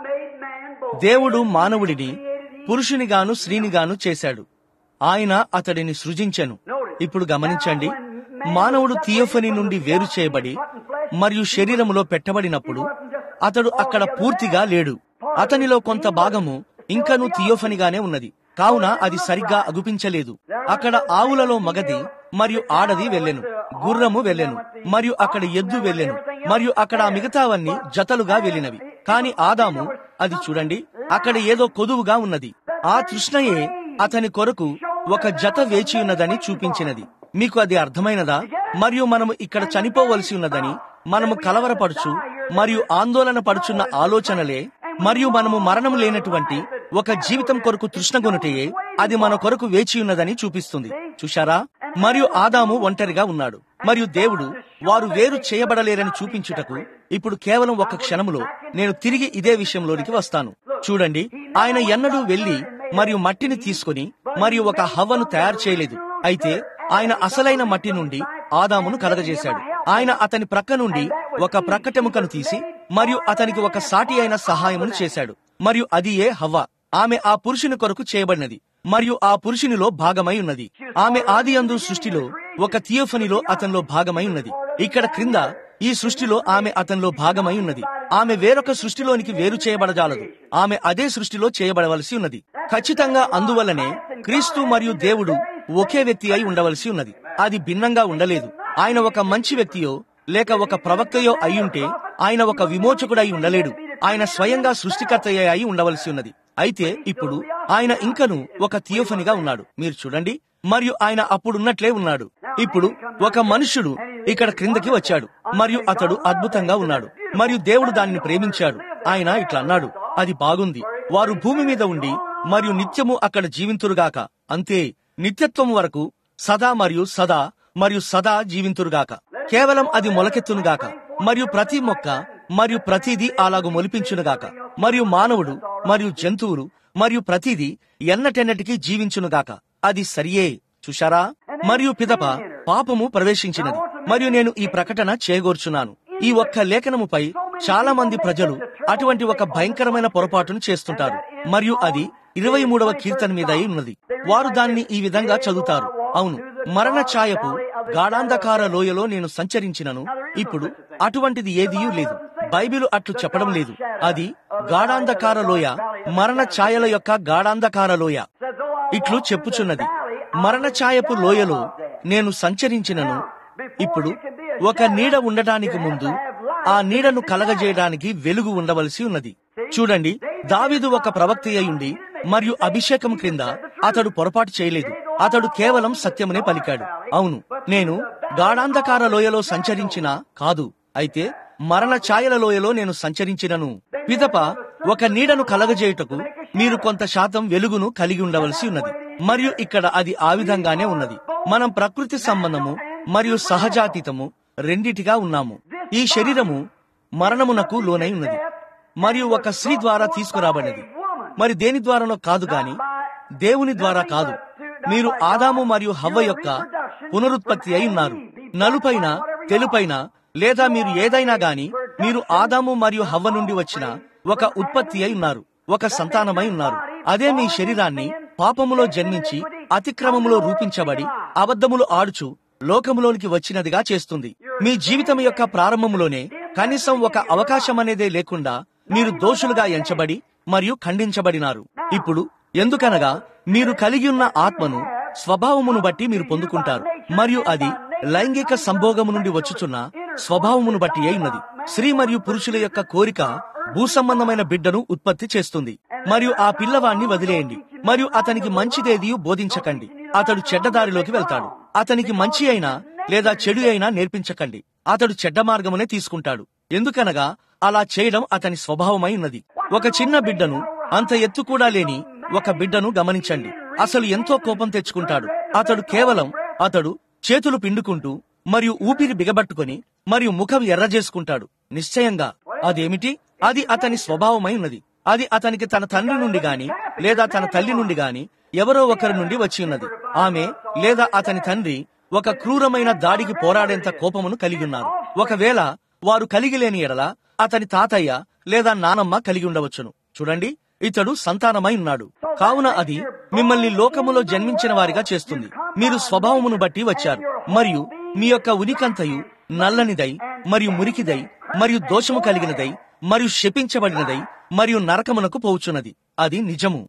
దేవుడు మానవుడిని పురుషునిగాను స్త్రీనిగాను చేశాడు. ఆయన అతడిని సృజించెను. ఇప్పుడు గమనించండి, మానవుడు థియోఫనీ నుండి వేరు చేయబడి మరియు శరీరములో పెట్టబడినప్పుడు అతడు అక్కడ పూర్తిగా లేడు. అతనిలో కొంత భాగము ఇంకనూ థియోఫనీగానే ఉన్నది. కావున అది సరిగ్గా అగుపించలేదు. అక్కడ ఆవులలో మగది మరియు ఆడది వెళ్ళెను, గుర్రము వెళ్ళెను, మరియు అక్కడ ఎద్దు వెళ్ళెను, మరియు అక్కడ ఆ మిగతావన్నీ జతలుగా వెళ్ళినవి. కాని ఆదాము, అది చూడండి, అక్కడ ఏదో కొదువుగా ఉన్నది. ఆ తృష్ణయే అతని కొరకు ఒక జత వేచి ఉన్నదని చూపించినది. మీకు అది అర్థమైనదా? మరియు మనము ఇక్కడ చనిపోవలసి ఉన్నదని మనము కలవరపడుచు మరియు ఆందోళన పడుచున్న ఆలోచనలే మరియు మనము మరణం లేనటువంటి ఒక జీవితం కొరకు తృష్ణగొనుటయే అది మన కొరకు వేచి ఉన్నదని చూపిస్తుంది. చూశారా? మరియు ఆదాము ఒంటరిగా ఉన్నాడు. మరియు దేవుడు వారు వేరు చేయబడలేరని చూపించుటకు ఇప్పుడు కేవలం ఒక క్షణములో నేను తిరిగి ఇదే విషయంలోనికి వస్తాను. చూడండి, ఆయన ఎన్నడూ వెళ్లి మరియు మట్టిని తీసుకుని మరియు ఒక హవ్వను తయారు చేయలేదు. అయితే ఆయన అసలైన మట్టి నుండి ఆదామును కలగజేశాడు. ఆయన అతని ప్రక్క నుండి ఒక ప్రక్కటెముకను తీసి మరియు అతనికి ఒక సాటి అయిన సహాయమును చేశాడు. మరియు అది ఏ హవ్వ. ఆమె ఆ పురుషుని కొరకు చేయబడినది మరియు ఆ పురుషునిలో భాగమై ఉన్నది. ఆమె ఆది యందు సృష్టిలో ఒక థియోఫనీలో అతనిలో భాగమై ఉన్నది. ఇక్కడ క్రింద ఈ సృష్టిలో ఆమె అతనిలో భాగమై ఉన్నది. ఆమె వేరొక సృష్టిలోనికి వేరు చేయబడజాలదు. ఆమె అదే సృష్టిలో చేయబడవలసి ఉన్నది. ఖచ్చితంగా అందువల్లనే క్రీస్తు మరియు దేవుడు ఒకే వ్యక్తి అయి ఉండవలసి ఉన్నది. అది భిన్నంగా ఉండలేదు. ఆయన ఒక మంచి వ్యక్తియో లేక ఒక ప్రవక్తయో అయ్యుంటే ఆయన ఒక విమోచకుడై ఉండలేడు. ఆయన స్వయంగా సృష్టికర్తయ్య అయి ఉండవలసి ఉన్నది. అయితే ఇప్పుడు ఆయన ఇంకను ఒక థియోఫనీగా ఉన్నాడు. మీరు చూడండి, మరియు ఆయన అప్పుడున్నట్లే ఉన్నాడు. ఇప్పుడు ఒక మనుష్యుడు ఇక్కడ క్రిందకి వచ్చాడు మరియు అతడు అద్భుతంగా ఉన్నాడు మరియు దేవుడు దానిని ప్రేమించాడు. ఆయన ఇట్లా అన్నాడు, అది బాగుంది. వారు భూమి మీద ఉండి మరియు నిత్యము అక్కడ జీవింతురుగాక. అంతే, నిత్యత్వం వరకు సదా మరియు సదా మరియు సదా జీవింతురుగాక. కేవలం అది మొలకెత్తునుగాక మరియు ప్రతి మొక్క మరియు ప్రతిదీ అలాగు మొలిపించునుగాక. మరియు మానవుడు మరియు జంతువులు మరియు ప్రతిదీ ఎన్నటెన్నటికీ జీవించునుగాక. అది సరియే. చూశారా? మరియు పిదప పాపము ప్రవేశించినది. మరియు నేను ఈ ప్రకటన చేయగోర్చున్నాను. ఈ ఒక్క లేఖనముపై చాలా మంది ప్రజలు అటువంటి ఒక భయంకరమైన పొరపాటును చేస్తుంటారు, మరియు అది ఇరవై మూడవ కీర్తన మీద అయి ఉన్నది. వారు దానిని ఈ విధంగా చదువుతారు: అవును, మరణ ఛాయపు గాఢాంధకార లోయలో నేను సంచరించినను. ఇప్పుడు అటువంటిది ఏదీయూ లేదు. బైబిలు అట్లు చెప్పడం లేదు. అది గాఢాంధకార లోయ, మరణ ఛాయల యొక్క గాఢాంధకార లోయ. ఇట్లు చెప్పుచున్నది: మరణ ఛాయపు లోయలో నేను సంచరించినను. ఇప్పుడు ఒక నీడ ఉండటానికి ముందు ఆ నీడను కలగజేయడానికి వెలుగు ఉండవలసి ఉన్నది. చూడండి, దావీదు ఒక ప్రవక్త అయ్యుండి మరియు అభిషేకం క్రింద అతడు పొరపాటు చేయలేదు. అతడు కేవలం సత్యమునే పలికాడు. అవును, నేను గాఢాంధకార లోయలో సంచరించినా కాదు, అయితే మరణ ఛాయల లోయలో నేను సంచరించినను. పిదప ఒక నీడను కలగజేయుటకు మీరు కొంత శాతం వెలుగును కలిగి ఉండవలసి ఉన్నది. మరియు ఇక్కడ అది ఆ విధంగానే ఉన్నది. మనం ప్రకృతి సంబంధము మరియు సహజాతీతము రెండిటిగా ఉన్నాము. ఈ శరీరము మరణమునకు లోనై ఉన్నది మరియు ఒక స్త్రీ ద్వారా తీసుకురాబడినది. మరి దేని ద్వారానో కాదు గాని దేవుని ద్వారా కాదు. మీరు ఆదాము మరియు హవ్వ యొక్క పునరుత్పత్తి అయి ఉన్నారు. నలుపైన తెలుపైన లేదా మీరు ఏదైనా గాని మీరు ఆదాము మరియు హవ్వ నుండి వచ్చిన ఒక ఉత్పత్తి అయి ఉన్నారు, ఒక సంతానమై ఉన్నారు. అదే మీ శరీరాన్ని పాపములో జన్మించి అతిక్రమములో రూపించబడి అబద్ధములు ఆడుచు లోకములోనికి వచ్చినదిగా చేస్తుంది. మీ జీవితం యొక్క ప్రారంభములోనే కనీసం ఒక అవకాశం అనేదే లేకుండా మీరు దోషులుగా ఎంచబడి మరియు ఖండించబడినారు. ఇప్పుడు ఎందుకనగా మీరు కలిగి ఉన్న ఆత్మను స్వభావమును బట్టి మీరు పొందుకుంటారు, మరియు అది లైంగిక సంభోగము నుండి వచ్చుచున్న స్వభావమును బట్టి అయినది. స్త్రీ మరియు పురుషుల యొక్క కోరిక భూసంబంధమైన బిడ్డను ఉత్పత్తి చేస్తుంది. మరియు ఆ పిల్లవాణ్ణి వదిలేయండి మరియు అతనికి మంచిదేది బోధించకండి. అతడు చెడ్డదారిలోకి వెళ్తాడు. అతనికి మంచి అయినా లేదా చెడు అయినా నేర్పించకండి. అతడు చెడ్డ మార్గమునే తీసుకుంటాడు. ఎందుకనగా అలా చేయడం అతని స్వభావమై ఉన్నది. ఒక చిన్న బిడ్డను, అంత ఎత్తు కూడా లేని ఒక బిడ్డను గమనించండి. అసలు ఎంతో కోపం తెచ్చుకుంటాడు. అతడు కేవలం అతడు చేతులు పిండుకుంటూ మరియు ఊపిరి బిగబట్టుకొని మరియు ముఖం ఎర్ర చేసుకుంటాడు. నిశ్చయంగా అదేమిటి? అది అతని స్వభావమై ఉన్నది. అది అతనికి తన తండ్రి నుండి గాని లేదా తన తల్లి నుండి గాని ఎవరో ఒకరి నుండి వచ్చి ఉన్నది. ఆమె లేదా అతని తండ్రి ఒక క్రూరమైన దాడికి పోరాడేంత కోపమును కలిగి ఉన్నారు. ఒకవేళ వారు కలిగి లేని ఎడల అతని తాతయ్య లేదా నానమ్మ కలిగి ఉండవచ్చును. చూడండి, ఇతడు సంతానమై ఉన్నాడు. కావున అది మిమ్మల్ని లోకములో జన్మించిన వారిగా చేస్తుంది. మీరు స్వభావమును బట్టి వచ్చారు మరియు మీ యొక్క ఉనికంతయు నల్లనిదై మరియు మురికిదై మరియు దోషము కలిగినదై మరియు శపించబడినదై మరియు నరకమునకు పోవుచున్నది. అది నిజము.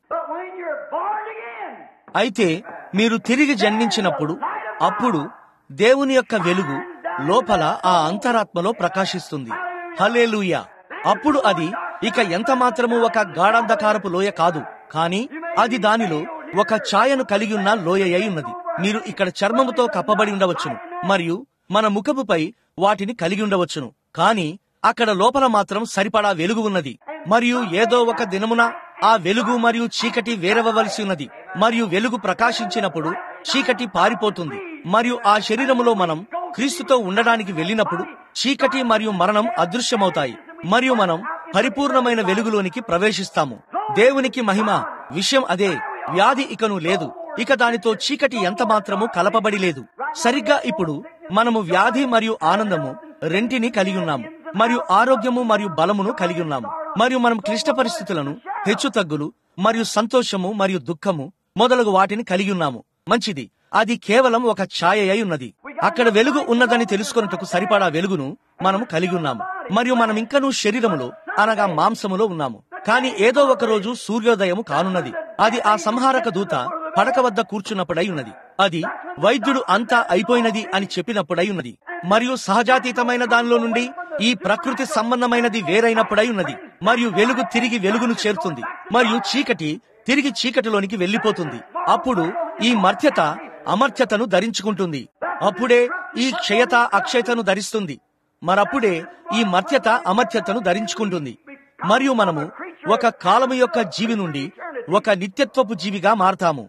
అయితే మీరు తిరిగి జన్మించినప్పుడు అప్పుడు దేవుని యొక్క వెలుగు లోపల ఆ అంతరాత్మలో ప్రకాశిస్తుంది. హల్లెలూయా! అప్పుడు అది ఇక ఎంత మాత్రము ఒక గాఢాంధకారపు లోయ కాదు, కానీ అది దానిలో ఒక ఛాయను కలిగి ఉన్న లోయ అయి ఉన్నది. మీరు ఇక్కడ చర్మముతో కప్పబడి ఉండవచ్చును మరియు మన ముఖపుపై వాటిని కలిగి ఉండవచ్చును, కానీ అక్కడ లోపల మాత్రం సరిపడా వెలుగు ఉన్నది. మరియు ఏదో ఒక దినమున ఆ వెలుగు మరియు చీకటి వేరవవలసి ఉన్నది. మరియు వెలుగు ప్రకాశించినప్పుడు చీకటి పారిపోతుంది. మరియు ఆ శరీరములో మనం క్రీస్తుతో ఉండడానికి వెళ్ళినప్పుడు చీకటి మరియు మరణం అదృశ్యమవుతాయి మరియు మనం పరిపూర్ణమైన వెలుగులోనికి ప్రవేశిస్తాము. దేవునికి మహిమ. విషయం అదే. వ్యాధి ఇకను లేదు. ఇక దానితో చీకటి ఎంత మాత్రము కలపబడి లేదు. సరిగ్గా ఇప్పుడు మనము వ్యాధి మరియు ఆనందము రెంటిని కలిగి ఉన్నాము మరియు ఆరోగ్యము మరియు బలమును కలిగి ఉన్నాము. మరియు మనం క్లిష్ట పరిస్థితులను, హెచ్చు తగ్గులు మరియు సంతోషము మరియు దుఃఖము మొదలగు వాటిని కలిగి ఉన్నాము. మంచిది. అది కేవలం ఒక ఛాయ అయి ఉన్నది. అక్కడ వెలుగు ఉన్నదని తెలుసుకొనుటకు సరిపడా వెలుగును మనము కలిగి ఉన్నాము. మరియు మనం ఇంకనూ శరీరములో అనగా మాంసములో ఉన్నాము. కానీ ఏదో ఒక రోజు సూర్యోదయము కానున్నది. అది ఆ సంహారక దూత పడక వద్ద కూర్చున్నప్పుడై ఉన్నది. అది వైద్యుడు అంతా అయిపోయినది అని చెప్పినప్పుడై ఉన్నది. మరియు సహజాతీతమైన దానిలో నుండి ఈ ప్రకృతి సంబంధమైనది వేరైనప్పుడై ఉన్నది. మరియు వెలుగు తిరిగి వెలుగును చేరుతుంది మరియు చీకటి తిరిగి చీకటిలోనికి వెళ్లిపోతుంది. అప్పుడు ఈ మర్త్యత అమర్త్యతను ధరించుకుంటుంది. అప్పుడే ఈ క్షయత అక్షయతను ధరిస్తుంది. మరప్పుడే ఈ మర్త్యత అమర్త్యతను ధరించుకుంటుంది. మరియు మనము ఒక కాలము యొక్క జీవి నుండి ఒక నిత్యత్వపు జీవిగా మారతాము.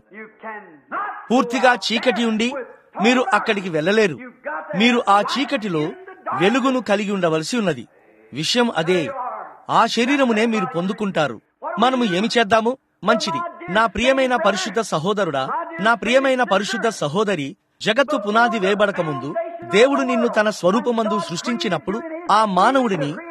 పూర్తిగా చీకటి ఉండి మీరు అక్కడికి వెళ్ళలేరు. మీరు ఆ చీకటిలో వెలుగును కలిగి ఉండవలసి ఉన్నది. విషయం అదే. ఆ శరీరమునే మీరు పొందుకుంటారు. మనము ఏమి చేద్దాము? మంచిది. నా ప్రియమైన పరిశుద్ధ సహోదరుడా, నా ప్రియమైన పరిశుద్ధ సహోదరి, జగత్తు పునాది వేయబడక ముందు దేవుడు నిన్ను తన స్వరూపమందు సృష్టించినప్పుడు ఆ మానవుడిని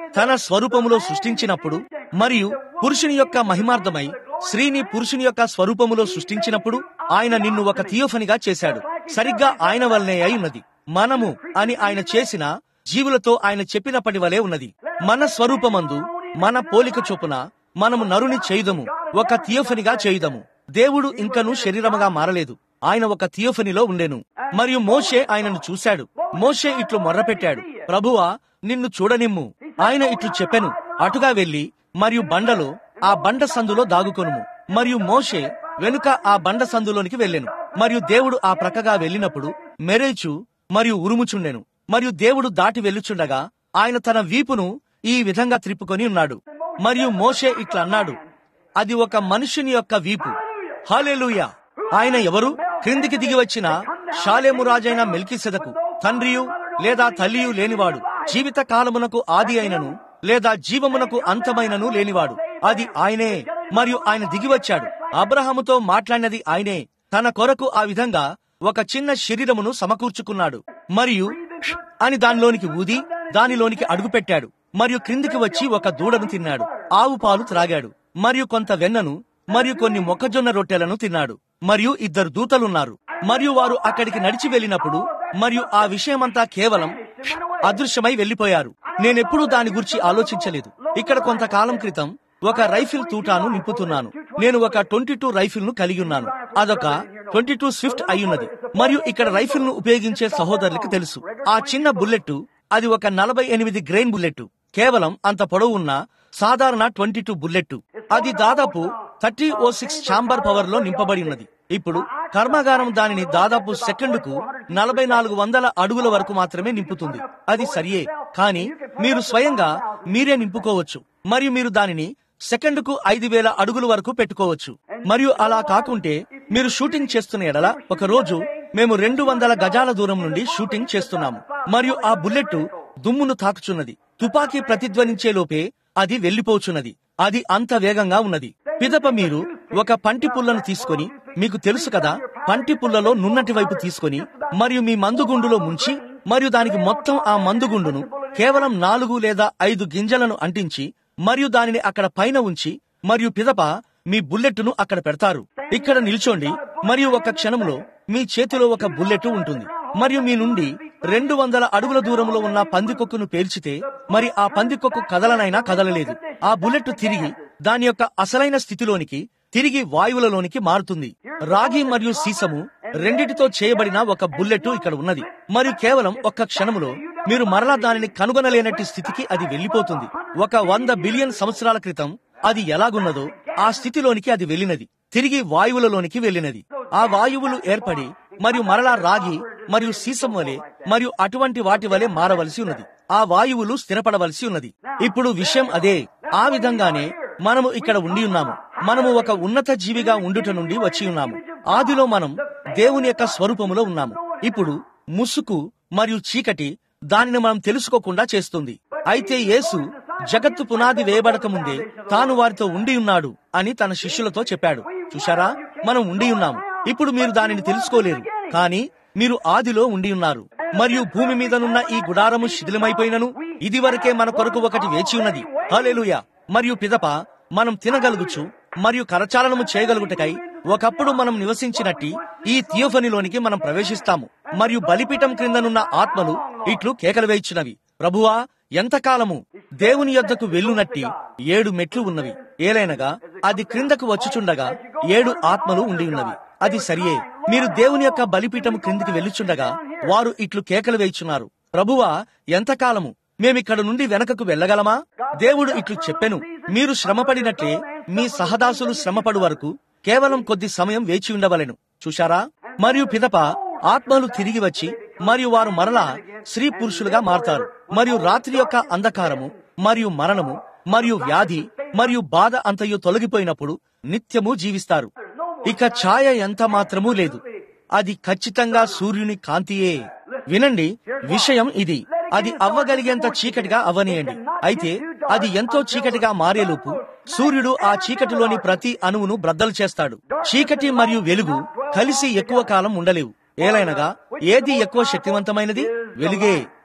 తన స్వరూపములో సృష్టించినప్పుడు మరియు పురుషుని యొక్క మహిమార్థమై స్త్రీని పురుషుని యొక్క స్వరూపములో సృష్టించినప్పుడు ఆయన నిన్ను ఒక థియోఫనిగా చేశాడు. సరిగ్గా ఆయన వల్లనే అయి ఉన్నది. మనము అని ఆయన చేసిన జీవులతో ఆయన చెప్పినప్పటి వలె ఉన్నది. మన స్వరూపమందు మన పోలిక చొప్పున మనము నరుని చేయుదము, ఒక థియోఫనిగా చేయుదము. దేవుడు ఇంకనూ శరీరముగా మారలేదు. ఆయన ఒక థియోఫనిలో ఉండెను. మరియు మోషే ఆయనను చూశాడు. మోషే ఇట్లు మొర్రపెట్టాడు, ప్రభువా నిన్ను చూడనిమ్ము. ఆయన ఇట్లు చెప్పెను, అటుగా వెళ్లి మరియు బండలో ఆ బండ సందులో దాగుకొనుము. మరియు మోషే వెనుక ఆ బండ సందులోనికి వెళ్ళెను. మరియు దేవుడు ఆ ప్రక్కగా వెళ్ళినప్పుడు మెరేచు మరియు ఉరుముచుండెను. మరియు దేవుడు దాటి వెళ్ళుచుండగా ఆయన తన వీపును ఈ విధంగా త్రిప్పుకొని ఉన్నాడు. మరియు మోషే ఇట్లా అన్నాడు, అది ఒక మనుషుని యొక్క వీపు. హల్లెలూయా. ఆయన ఎవరు? క్రిందికి దిగి వచ్చిన షాలేము రాజైన మెల్కీసెదకు తండ్రియు లేదా తల్లియు లేనివాడు, జీవిత కాలమునకు ఆది అయినను లేదా జీవమునకు అంతమైనను లేనివాడు. అది ఆయనే. మరియు ఆయన దిగివచ్చాడు. అబ్రహాముతో మాట్లాడినది ఆయనే. తన కొరకు ఆ విధంగా ఒక చిన్న శరీరమును సమకూర్చుకున్నాడు. మరియు అని దానిలోనికి ఊది దానిలోనికి అడుగుపెట్టాడు. మరియు క్రిందికి వచ్చి ఒక దూడను తిన్నాడు. ఆవు పాలు త్రాగాడు. మరియు కొంత వెన్నను మరియు కొన్ని మొక్కజొన్న రొట్టెలను తిన్నాడు. మరియు ఇద్దరు దూతలున్నారు. మరియు వారు అక్కడికి నడిచి వెళ్ళినప్పుడు మరియు ఆ విషయమంతా కేవలం అదృశ్యమై వెళ్లిపోయారు. నేనెప్పుడూ దాని గురించి ఆలోచించలేదు. ఇక్కడ కొంతకాలం క్రితం ఒక రైఫిల్ తూటాను నింపుతున్నాను. నేను ఒక ట్వంటీ టూ రైఫిల్ ను కలిగి ఉన్నాను. అదొక ట్వంటీ టూ స్విఫ్ట్ అయ్యున్నది. మరియు ఇక్కడ రైఫిల్ ను ఉపయోగించే సహోదరులకు తెలుసు, ఆ చిన్న బుల్లెట్ అది ఒక నలభై ఎనిమిది గ్రెయిన్ బుల్లెట్. కేవలం అంత పొడవు ఉన్న సాధారణ ట్వంటీ టూ బుల్లెట్. అది దాదాపు thirty O six chamber power లో నింపబడి ఉన్నది. ఇప్పుడు కర్మాగారం దానిని దాదాపు సెకండుకు నలభై నాలుగు వందల అడుగుల వరకు మాత్రమే నింపుతుంది. అది సరియే, కానీ మీరు స్వయంగా మీరే నింపుకోవచ్చు. మరియు మీరు దానిని సెకండుకు ఐదు వేల అడుగుల వరకు పెట్టుకోవచ్చు. మరియు అలా కాకుంటే మీరు షూటింగ్ చేస్తున్న ఎడల, ఒక రోజు మేము రెండు వందల గజాల దూరం నుండి షూటింగ్ చేస్తున్నాము. మరియు ఆ బుల్లెట్ దుమ్మును తాకుచున్నది. తుపాకీ ప్రతిధ్వనించే లోపే అది వెళ్లిపోచున్నది. అది అంత వేగంగా ఉన్నది. పిదప మీరు ఒక పంటి పుల్లను తీసుకొని, మీకు తెలుసు కదా, పంటి పుల్లలో నున్నటి వైపు తీసుకొని మరియు మీ మందుగుండులో ముంచి మరియు దానికి మొత్తం ఆ మందుగుండును కేవలం నాలుగు లేదా ఐదు గింజలను అంటించి మరియు దానిని అక్కడ పైన ఉంచి మరియు పిదప మీ బుల్లెట్ను అక్కడ పెడతారు. ఇక్కడ నిల్చోండి మరియు ఒక క్షణంలో మీ చేతిలో ఒక బుల్లెట్ ఉంటుంది. మరియు మీ నుండి రెండు వందల అడుగుల దూరంలో ఉన్న పందికొక్కును పేల్చితే మరి ఆ పందికొక్కు కదలనైనా కదలలేదు. ఆ బుల్లెట్ తిరిగి దాని యొక్క అసలైన స్థితిలోనికి తిరిగి వాయువులలోనికి మారుతుంది. రాగి మరియు సీసము రెండిటితో చేయబడిన ఒక బుల్లెట్ ఇక్కడ ఉన్నది. మరియు కేవలం ఒక్క క్షణములో మీరు మరలా దానిని కనుగొనలేనట్టి స్థితికి అది వెళ్లిపోతుంది. ఒక వంద బిలియన్ సంవత్సరాల క్రితం అది ఎలాగున్నదో ఆ స్థితిలోనికి అది వెళ్ళినది. తిరిగి వాయువులలోనికి వెళ్ళినది. ఆ వాయువులు ఏర్పడి మరియు మరలా రాగి మరియు సీసం వలె మరియు అటువంటి వాటి వలె మారవలసి ఉన్నది. ఆ వాయువులు స్థిరపడవలసి ఉన్నది. ఇప్పుడు విషయం అదే. ఆ విధంగానే మనము ఇక్కడ ఉండి ఉన్నాము. మనము ఒక ఉన్నత జీవిగా ఉండుట నుండి వచ్చి ఉన్నాము. ఆదిలో మనం దేవుని యొక్క స్వరూపములో ఉన్నాము. ఇప్పుడు ముసుకు మరియు చీకటి దానిని మనం తెలుసుకోకుండా చేస్తుంది. అయితే యేసు జగత్తు పునాది వేయబడక ముందే తాను వారితో ఉండి ఉన్నాడు అని తన శిష్యులతో చెప్పాడు. చూశారా, మనం ఉండి ఉన్నాము. ఇప్పుడు మీరు దానిని తెలుసుకోలేరు, కానీ మీరు ఆదిలో ఉండి ఉన్నారు. మరియు భూమి మీదనున్న ఈ గుడారము శిథిలమైపోయినను ఇది వరకే మన కొరకు ఒకటి వేచి ఉన్నది. హల్లెలూయా. మరియు పిదప మనం తినగలుగుచు మరియు కరచాలనము చేయగలుగుటకై ఒకప్పుడు మనం నివసించినట్టి ఈ థియోఫనీలోనికి మనం ప్రవేశిస్తాము. మరియు బలిపీఠం క్రిందనున్న ఆత్మలు ఇట్లు కేకలు వేయించినవి, ప్రభువా ఎంతకాలము? దేవుని యొద్దకు వెళ్ళునట్టి ఏడు మెట్లు ఉన్నవి. ఏలైనగా అది క్రిందకు వచ్చుచుండగా ఏడు ఆత్మలు ఉండి ఉన్నవి. అది సరియే. మీరు దేవుని యొక్క బలిపీఠము క్రిందికి వెళ్ళుచుండగా వారు ఇట్లు కేకలు వేయుచున్నారు, ప్రభువా ఎంతకాలము? మేమిక్కడ నుండి వెనకకు వెళ్ళగలమా? దేవుడు ఇట్లు చెప్పెను, మీరు శ్రమపడినట్లే మీ సహదాసులు శ్రమపడు వరకు కేవలం కొద్ది సమయం వేచి ఉండవలెను. చూశారా? మరియు పిదప ఆత్మలు తిరిగి వచ్చి మరియు వారు మరలా స్త్రీ పురుషులుగా మారతారు. మరియు రాత్రి యొక్క అంధకారము మరియు మరణము మరియు వ్యాధి మరియు బాధ అంతయు తొలగిపోయినప్పుడు నిత్యము జీవిస్తారు. ఇక ఛాయ ఎంత మాత్రమూ లేదు. అది ఖచ్చితంగా సూర్యుని కాంతియే. వినండి, విషయం ఇది. అది అవ్వగలిగేంత చీకటిగా అవ్వనియండి. అయితే అది ఎంతో చీకటిగా మారేలోపు సూర్యుడు ఆ చీకటిలోని ప్రతి అణువును బ్రద్దలు చేస్తాడు. చీకటి మరియు వెలుగు కలిసి ఎక్కువ కాలం ఉండలేవు. ఏలైనగా ఏది ఎక్కువ శక్తివంతమైనది? వెలుగే.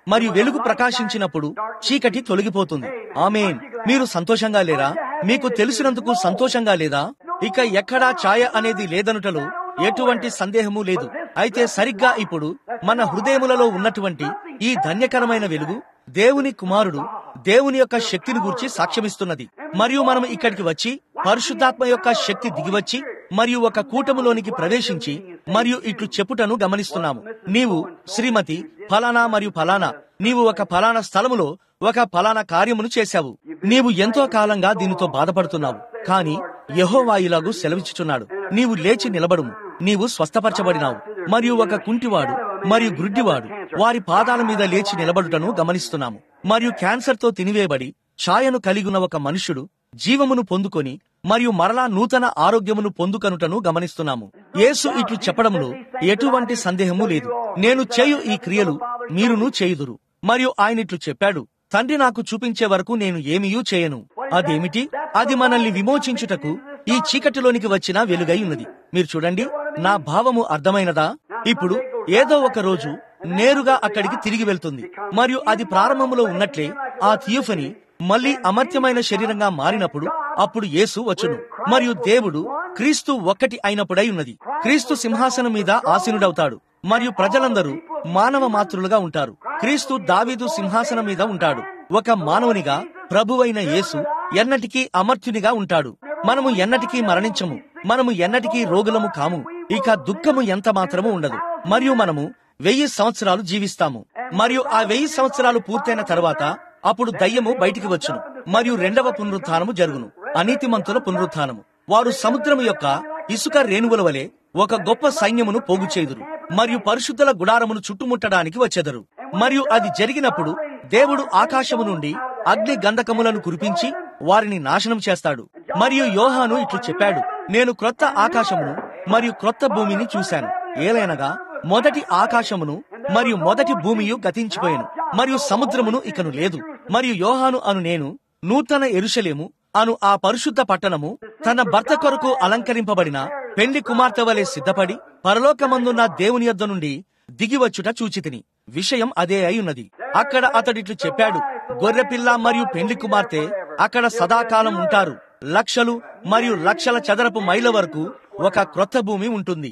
మరియు వెలుగు ప్రకాశించినప్పుడు చీకటి తొలగిపోతుంది. ఆమేన్. మీరు సంతోషంగా లేరా? మీకు తెలిసినందుకు సంతోషంగా లేదా? ఇక ఎక్కడా ఛాయ అనేది లేదనుటలో ఎటువంటి సందేహము లేదు. అయితే సరిగ్గా ఇప్పుడు మన హృదయములలో ఉన్నటువంటి ఈ ధన్యకరమైన వెలుగు దేవుని కుమారుడు దేవుని యొక్క శక్తిని గూర్చి సాక్ష్యమిస్తున్నది. మరియు మనం ఇక్కడికి వచ్చి పరిశుద్ధాత్మ యొక్క శక్తి దిగివచ్చి మరియు ఒక కూటములోనికి ప్రవేశించి మరియు ఇట్లు చెప్పుటను గమనిస్తున్నాము. నీవు శ్రీమతి ఫలానా మరియు ఫలానా, నీవు ఒక ఫలానా స్థలములో ఒక ఫలానా కార్యమును చేశావు. నీవు ఎంతో కాలంగా దీనితో బాధపడుతున్నావు, కాని యెహోవా ఇలాగు సెలవిచ్చుచున్నాడు, నీవు లేచి నిలబడుము, నీవు స్వస్థపరచబడినావు. మరియు ఒక కుంటివాడు మరియు గ్రుడ్డివాడు వారి పాదాల మీద లేచి నిలబడుటను గమనిస్తున్నాము. మరియు క్యాన్సర్ తో తినివేయబడి ఛాయను కలిగిన ఒక మనుష్యుడు జీవమును పొందుకొని మరియు మరలా నూతన ఆరోగ్యమును పొందుకొనుటను గమనిస్తున్నాము. యేసు ఇట్లు చెప్పడంలో ఎటువంటి సందేహము లేదు. నేను చేయు ఈ క్రియలు మీరును చేయుదురు. మరియు ఆయన ఇట్లు చెప్పాడు, తండ్రి నాకు చూపించే వరకు నేను ఏమీయూ చేయను. అదేమిటి? అది మనల్ని విమోచించుటకు ఈ చీకటిలోనికి వచ్చిన వెలుగై ఉన్నది. మీరు చూడండి, నా భావము అర్థమైనదా? ఇప్పుడు ఏదో ఒక రోజు నేరుగా అక్కడికి తిరిగి వెళ్తుంది మరియు అది ప్రారంభములో ఉన్నట్లే ఆ థియోఫనీ మళ్లీ అమర్త్యమైన శరీరంగా మారినప్పుడు అప్పుడు యేసు వచ్చును. మరియు దేవుడు క్రీస్తు ఒక్కటి అయినప్పుడై ఉన్నది. క్రీస్తు సింహాసనం మీద ఆసీనుడవుతాడు మరియు ప్రజలందరూ మానవ మాతృలుగా ఉంటారు. క్రీస్తు దావీదు సింహాసనం మీద ఉంటాడు. ఒక మానవునిగా ప్రభువైన యేసు ఎన్నటికీ అమర్త్యునిగా ఉంటాడు. మనము ఎన్నటికీ మరణించము, మనము ఎన్నటికీ రోగులము కాము, ఇక దుఃఖము ఎంత మాత్రము ఉండదు. మరియు మనము వెయ్యి సంవత్సరాలు జీవిస్తాము. మరియు ఆ వెయ్యి సంవత్సరాలు పూర్తయిన తర్వాత అప్పుడు దయ్యము బయటికి వచ్చును మరియు రెండవ పునరుత్థానము జరుగును, అనీతిమంతుల పునరుత్థానము. వారు సముద్రము యొక్క ఇసుక రేణువుల వలె ఒక గొప్ప సైన్యమును పోగు చేయుదురు మరియు పరిశుద్ధుల గుడారమును చుట్టుముట్టడానికి వచ్చెదరు. మరియు అది జరిగినప్పుడు దేవుడు ఆకాశము నుండి అగ్ని గంధకములను కురిపించి వారిని నాశనం చేస్తాడు. మరియు యోహాను ఇట్లు చెప్పాడు, నేను క్రొత్త ఆకాశమును మరియు క్రొత్త భూమిని చూశాను, ఏలైనగా మొదటి ఆకాశమును మరియు మొదటి భూమియు గతించిపోయాను మరియు సముద్రమును ఇకను లేదు. మరియు యోహాను అను నేను నూతన యెరూషలేము అను ఆ పరిశుద్ధ పట్టణము తన భర్త కొరకు అలంకరింపబడిన పెండ్లి కుమార్తె వలె సిద్ధపడి పరలోకమందున్న దేవుని యొద్ద నుండి దిగివచ్చుట చూచితిని. విషయం అదే అయి ఉన్నది. అక్కడ అతడిట్లు చెప్పాడు, గొర్రెపిల్ల మరియు పెండ్లి కుమార్తె అక్కడ సదాకాలం ఉంటారు. లక్షలు మరియు లక్షల చదరపు మైళ్ళ వరకు ఒక క్రొత్త భూమి ఉంటుంది.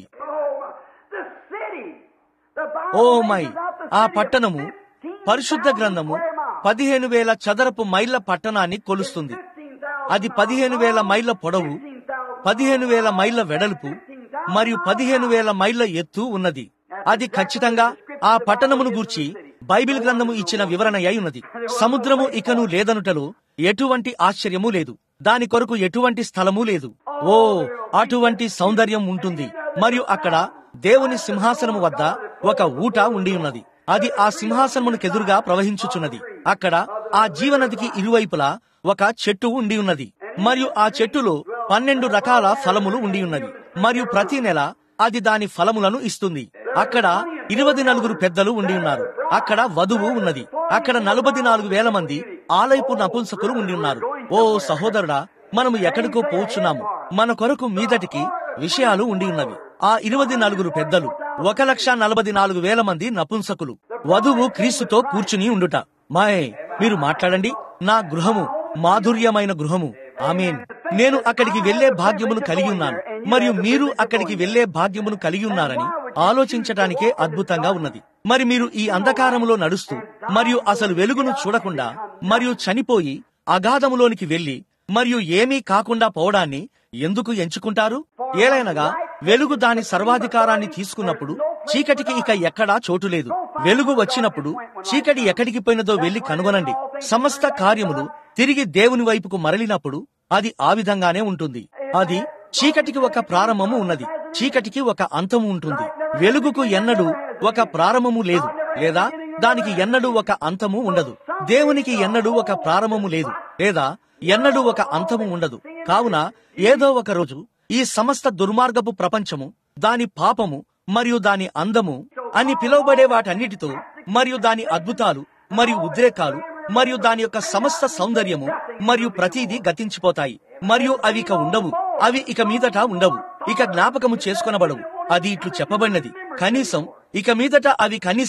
ఓ మై, ఆ పట్టణము పరిశుద్ధ గ్రంథము పదిహేను వేల చదరపు మైళ్ళ పట్టణాన్ని కొలుస్తుంది. అది పదిహేను వేల మైళ్ళ పొడవు, పదిహేను వేల మైళ్ళ వెడల్పు మరియు పదిహేను వేల మైళ్ళ ఎత్తు ఉన్నది. అది ఖచ్చితంగా ఆ పట్టణమును గూర్చి బైబిల్ గ్రంథము ఇచ్చిన వివరణ అయి ఉన్నది. సముద్రము ఇకను లేదనుటలో ఎటువంటి ఆశ్చర్యము లేదు. దాని కొరకు ఎటువంటి స్థలము లేదు. ఓ, అటువంటి సౌందర్యం ఉంటుంది. మరియు అక్కడ దేవుని సింహాసనము వద్ద ఒక ఊట ఉండి ఉన్నది. అది ఆ సింహాసనమునకెదురుగా ప్రవహించుచున్నది. అక్కడ ఆ జీవనదికి ఇరువైపులా ఒక చెట్టు ఉండి ఉన్నది. మరియు ఆ చెట్టులో పన్నెండు రకాల ఫలములు ఉండి ఉన్నవి. మరియు ప్రతి నెల అది దాని ఫలములను ఇస్తుంది. అక్కడ ఇరవై నలుగురు పెద్దలు ఉండి ఉన్నారు. అక్కడ వధువు ఉన్నది. అక్కడ నలభై నాలుగు వేల మంది ఆలయపు నపుంసకులు ఉండి ఉన్నారు. ఓ సహోదరుడా, మనము ఎక్కడికో పోచున్నాము. మన కొరకు మీదటికి విషయాలు ఉండి ఉన్నవి. ఆ ఇరవై నలుగురు పెద్దలు, ఒక లక్ష నలభై నాలుగు వేల మంది నపుంసకులు, వధువు క్రీస్తుతో కూర్చుని ఉండుట. మాయ్, మీరు మాట్లాడండి. నా గృహము మాధుర్యమైన గృహము. ఆమేన్. నేను అక్కడికి వెళ్లే భాగ్యమును కలిగి ఉన్నాను మరియు మీరు అక్కడికి వెళ్లే భాగ్యమును కలిగి ఉన్నారని ఆలోచించటానికే అద్భుతంగా ఉన్నది. మరి మీరు ఈ అంధకారములో నడుస్తూ మరియు అసలు వెలుగును చూడకుండా మరియు చనిపోయి అగాధములోనికి వెళ్లి మరియు ఏమీ కాకుండా పోవడాన్ని ఎందుకు ఎంచుకుంటారు? ఏలైనగా వెలుగు దాని సర్వాధికారాన్ని తీసుకున్నప్పుడు చీకటికి ఇక ఎక్కడా చోటు లేదు. వెలుగు వచ్చినప్పుడు చీకటి ఎక్కడికి పోయినదో వెళ్లి కనుగొనండి. సమస్త కార్యములు తిరిగి దేవుని వైపుకు మరలినప్పుడు అది ఆ విధంగానే ఉంటుంది. అది చీకటికి ఒక ప్రారంభము ఉన్నది, చీకటికి ఒక అంతము ఉంటుంది. వెలుగుకు ఎన్నడూ ఒక ప్రారంభము లేదు, లేదా దానికి ఎన్నడూ ఒక అంతము ఉండదు. దేవునికి ఎన్నడూ ఒక ప్రారంభము లేదు, లేదా ఎన్నడూ ఒక అంతము ఉండదు. కావున ఏదో ఒక రోజు ఈ సమస్త దుర్మార్గపు ప్రపంచము, దాని పాపము మరియు దాని అందము అని పిలువబడే వాటన్నిటితో మరియు దాని అద్భుతాలు మరియు ఉద్రేకాలు మరియు దాని యొక్క సమస్త సౌందర్యము మరియు ప్రతిదీ గతించిపోతాయి. మరియు అవి ఇక ఉండవు. అవి ఇక మీదట ఉండవు, ఇక జ్ఞాపకము చేసుకొనబడవు. అది ఇట్లు చెప్పబడినది, కనీసం ఇక మీదట అవి కనీసం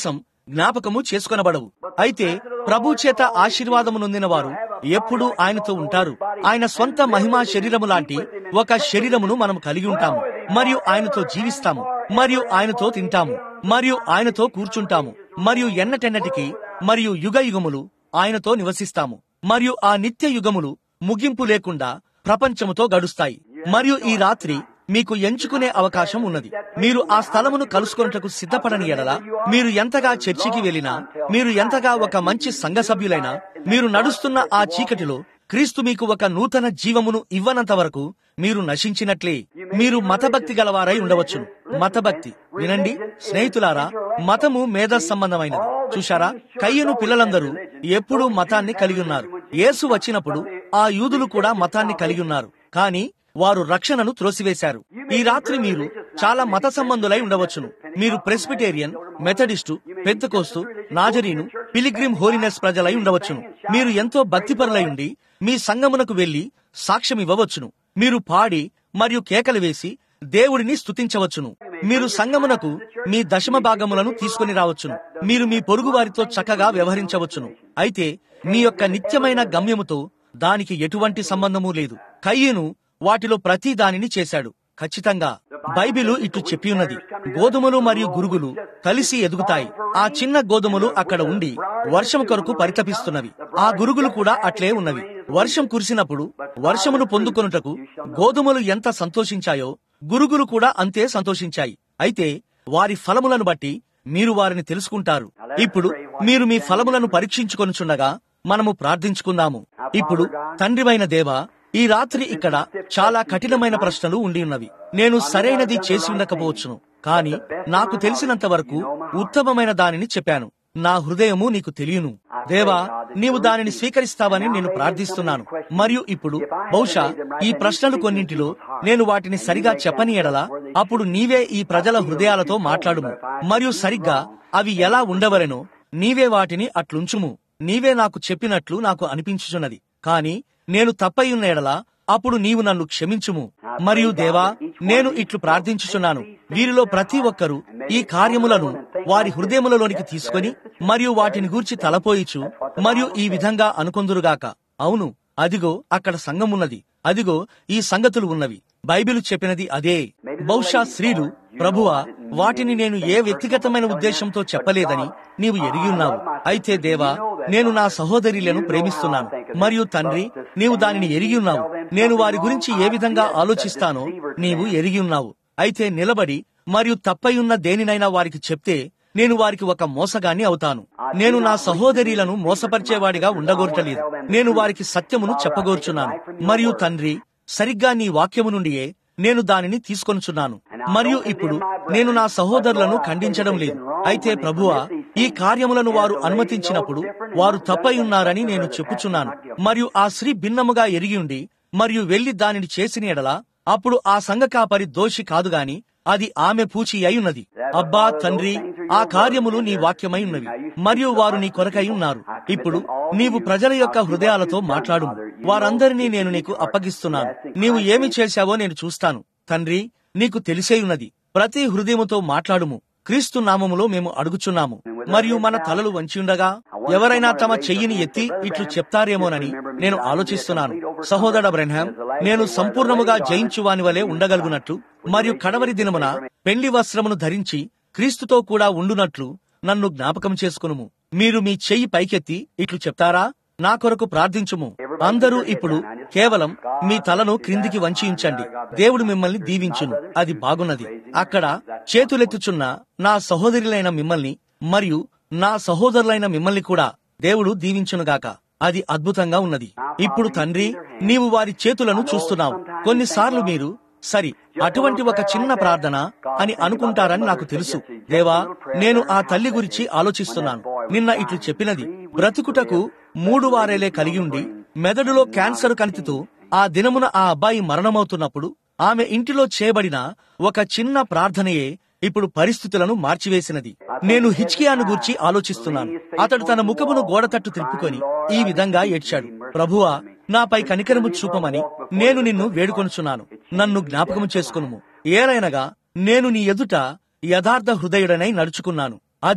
జ్ఞాపకము చేసుకొనబడవు. అయితే ప్రభు చేత ఆశీర్వాదము నొందిన వారు ఎప్పుడూ ఆయనతో ఉంటారు. ఆయన స్వంత మహిమా శరీరము లాంటి ఒక శరీరమును మనం కలిగి ఉంటాము మరియు ఆయనతో జీవిస్తాము మరియు ఆయనతో తింటాము మరియు ఆయనతో కూర్చుంటాము మరియు ఎన్నటెన్నటికి మరియు యుగ యుగములు ఆయనతో నివసిస్తాము మరియు ఆ నిత్య యుగములు ముగింపు లేకుండా ప్రపంచముతో గడుస్తాయి. మరియు ఈ రాత్రి మీకు ఎంచుకునే అవకాశం ఉన్నది. మీరు ఆ స్థలమును కలుసుకొనుటకు సిద్ధపడని ఎడల, మీరు ఎంతగా చర్చికి వెళ్ళినా, మీరు ఎంతగా ఒక మంచి సంఘ సభ్యులైనా, మీరు నడుస్తున్న ఆ చీకటిలో క్రీస్తు మీకు ఒక నూతన జీవమును ఇవ్వనంత వరకు మీరు నశించినట్లే. మీరు మతభక్తి గలవారై ఉండవచ్చును. మతభక్తి వినండి స్నేహితులారా, మతము మేధ సంబంధమైనది. చూశారా, కయ్యను పిల్లలందరూ ఎప్పుడూ మతాన్ని కలిగి ఉన్నారు. యేసు వచ్చినప్పుడు ఆ యూదులు కూడా మతాన్ని కలిగి ఉన్నారు, కానీ వారు రక్షణను త్రోసివేశారు. ఈ రాత్రి మీరు చాలా మత సంబంధులై ఉండవచ్చును. మీరు ప్రెస్బిటేరియన్, మెథడిస్టు, పెంతెకోస్తు, నాజరీను, పిలిగ్రిమ్ హోలినెస్ ప్రజలై ఉండవచ్చును. మీరు ఎంతో భక్తిపరులై ఉండి మీ సంఘమునకు వెళ్లి సాక్ష్యం ఇవ్వవచ్చును. మీరు పాడి మరియు కేకలు వేసి దేవుడిని స్తుతించవచ్చును. మీరు సంఘమునకు మీ దశమ భాగములను తీసుకుని రావచ్చును. మీరు మీ పొరుగు వారితో చక్కగా వ్యవహరించవచ్చును. అయితే మీ యొక్క నిత్యమైన గమ్యముతో దానికి ఎటువంటి సంబంధము లేదు. కయ్యను వాటిలో ప్రతి దానిని చేశాడు. ఖచ్చితంగా బైబిలు ఇట్లు చెప్పి ఉన్నది, గోధుమలు మరియు గురుగులు కలిసి ఎదుగుతాయి. ఆ చిన్న గోధుమలు అక్కడ ఉండి వర్షం కొరకు పరితపిస్తున్నవి. ఆ గురుగులు కూడా అట్లే ఉన్నవి. వర్షం కురిసినప్పుడు వర్షమును పొందుకొనుటకు గోధుమలు ఎంత సంతోషించాయో గురుగులు కూడా అంతే సంతోషించాయి. అయితే వారి ఫలములను బట్టి మీరు వారిని తెలుసుకుంటారు. ఇప్పుడు మీరు మీ ఫలములను పరీక్షించుకొనుచుండగా మనము ప్రార్థించుకుందాము. ఇప్పుడు తండ్రివైన దేవా, ఈ రాత్రి ఇక్కడ చాలా కఠినమైన ప్రశ్నలు ఉండి ఉన్నవి. నేను సరైనది చేసి ఉండకపోవచ్చును, కానీ నాకు తెలిసినంత వరకు ఉత్తమమైన దానిని చెప్పాను. నా హృదయము నీకు తెలియను. దేవా, నీవు దానిని స్వీకరిస్తావని నేను ప్రార్థిస్తున్నాను. మరియు ఇప్పుడు బహుశా ఈ ప్రశ్నలు కొన్నింటిలో నేను వాటిని సరిగా చెప్పని ఎడల, అప్పుడు నీవే ఈ ప్రజల హృదయాలతో మాట్లాడుము. మరియు సరిగ్గా అవి ఎలా ఉండవలెనో నీవే వాటిని అట్లుంచుము. నీవే నాకు చెప్పినట్లు నాకు అనిపించుచున్నది. కాని నేను తప్పై ఉన్న ఎడల అప్పుడు నీవు నన్ను క్షమించుము. మరియు దేవా, నేను ఇట్లు ప్రార్థించుచున్నాను, వీరిలో ప్రతి ఒక్కరూ ఈ కార్యములను వారి హృదయములలోనికి తీసుకొని మరియు వాటిని గూర్చి తలపోయిచు మరియు ఈ విధంగా అనుకొందురుగాక, అవును, అదిగో అక్కడ సంఘమున్నది, అదిగో ఈ సంగతులు ఉన్నవి. బైబిలు చెప్పినది అదే. బహుశా స్త్రీలు, ప్రభువా, వాటిని నేను ఏ వ్యక్తిగతమైన ఉద్దేశంతో చెప్పలేదని నీవు ఎరిగి ఉన్నావు. అయితే దేవా, నేను నా సహోదరులను ప్రేమిస్తున్నాను. మరియు తండ్రి, నీవు దానిని ఎరిగి ఉన్నావు. నేను వారి గురించి ఏ విధంగా ఆలోచిస్తానో నీవు ఎరిగి ఉన్నావు. అయితే నిలబడి మరియు తప్పయున్న దేనినైనా వారికి చెప్తే నేను వారికి ఒక మోసగాన్ని అవుతాను. నేను నా సహోదరులను మోసపరిచేవాడిగా ఉండగోరటలేదు. నేను వారికి సత్యమును చెప్పగోర్చున్నాను. మరియు తండ్రి, సరిగ్గా నీ వాక్యము నుండియే నేను దానిని తీసుకొనుచున్నాను. మరియు ఇప్పుడు నేను నా సహోదరులను ఖండించడం లేదు. అయితే ప్రభువా, ఈ కార్యములను వారు అనుమతించినప్పుడు వారు తప్పై ఉన్నారని నేను చెప్పుచున్నాను. మరియు ఆ స్త్రీ భిన్నముగా ఎరిగి ఉండి మరియు వెళ్లి దానిని చేసిన ఎడల అప్పుడు ఆ సంఘ కాపరి దోషి కాదుగాని అది ఆమె పూచి అయి ఉన్నది. అబ్బా తండ్రి, ఆ కార్యములు నీ వాక్యమై ఉన్నవి మరియు వారు నీ కొరకై ఉన్నారు. ఇప్పుడు నీవు ప్రజల యొక్క హృదయాలతో మాట్లాడుము. వారందరినీ నేను నీకు అప్పగిస్తున్నాను. నీవు ఏమి చేశావో నేను చూస్తాను. తండ్రి, నీకు తెలిసే ఉన్నది. ప్రతి హృదయముతో మాట్లాడుము. క్రీస్తు నామములో మేము అడుగుచున్నాము. మరియు మన తలలు వంచి ఉండగా ఎవరైనా తమ చెయ్యిని ఎత్తి ఇట్లు చెప్తారేమోనని నేను ఆలోచిస్తున్నాను. సహోదర బ్రెన్హామ్, నేను సంపూర్ణముగా జయించువాని వలె ఉండగలుగునట్లు మరియు కడవరి దినమున పెండ్లి వస్త్రమును ధరించి క్రీస్తుతో కూడా ఉండునట్లు నన్ను జ్ఞాపకం చేసుకునుము. మీరు మీ చెయ్యి పైకెత్తి ఇట్లు చెప్తారా? నా కొరకు ప్రార్థించుము. అందరూ ఇప్పుడు కేవలం మీ తలను క్రిందికి వంచి ఉంచండి. దేవుడు మిమ్మల్ని దీవించును. అది బాగున్నది. అక్కడ చేతులెత్తుచున్న నా సహోదరులైన మిమ్మల్ని మరియు నా సహోదరులైన మిమ్మల్ని కూడా దేవుడు దీవించునుగాక. అది అద్భుతంగా ఉన్నది. ఇప్పుడు తండ్రి, నీవు వారి చేతులను చూస్తున్నావు. కొన్నిసార్లు మీరు సరి అటువంటి ఒక చిన్న ప్రార్థన అని అనుకుంటారని నాకు తెలుసు. దేవా, నేను ఆ తల్లి గురించి ఆలోచిస్తున్నాను. నిన్న ఇట్లు చెప్పినది, బ్రతుకుటకు మూడు వారేలే కలిగి ఉండి మెదడులో క్యాన్సర్ కణితితో ఆ దినమున ఆ అబ్బాయి మరణమవుతున్నప్పుడు ఆమె ఇంటిలో చేయబడిన ఒక చిన్న ప్రార్థనయే ఇప్పుడు పరిస్థితులను మార్చివేసినది. నేను హిజ్కియాను గూర్చి ఆలోచిస్తున్నాను. అతడు తన ముఖమును గోడ తట్టు తిప్పుకొని ఈ విధంగా ఏడ్చాడు, ప్రభువా, నాపై కనికరము చూపమని నేను నిన్ను వేడుకొనుచున్నాను. నన్ను జ్ఞాపకము చేసుకునుము. ఏలైనగా నేను నీ ఎదుట యథార్థ హృదయుడనై నడుచుకున్నాను. అది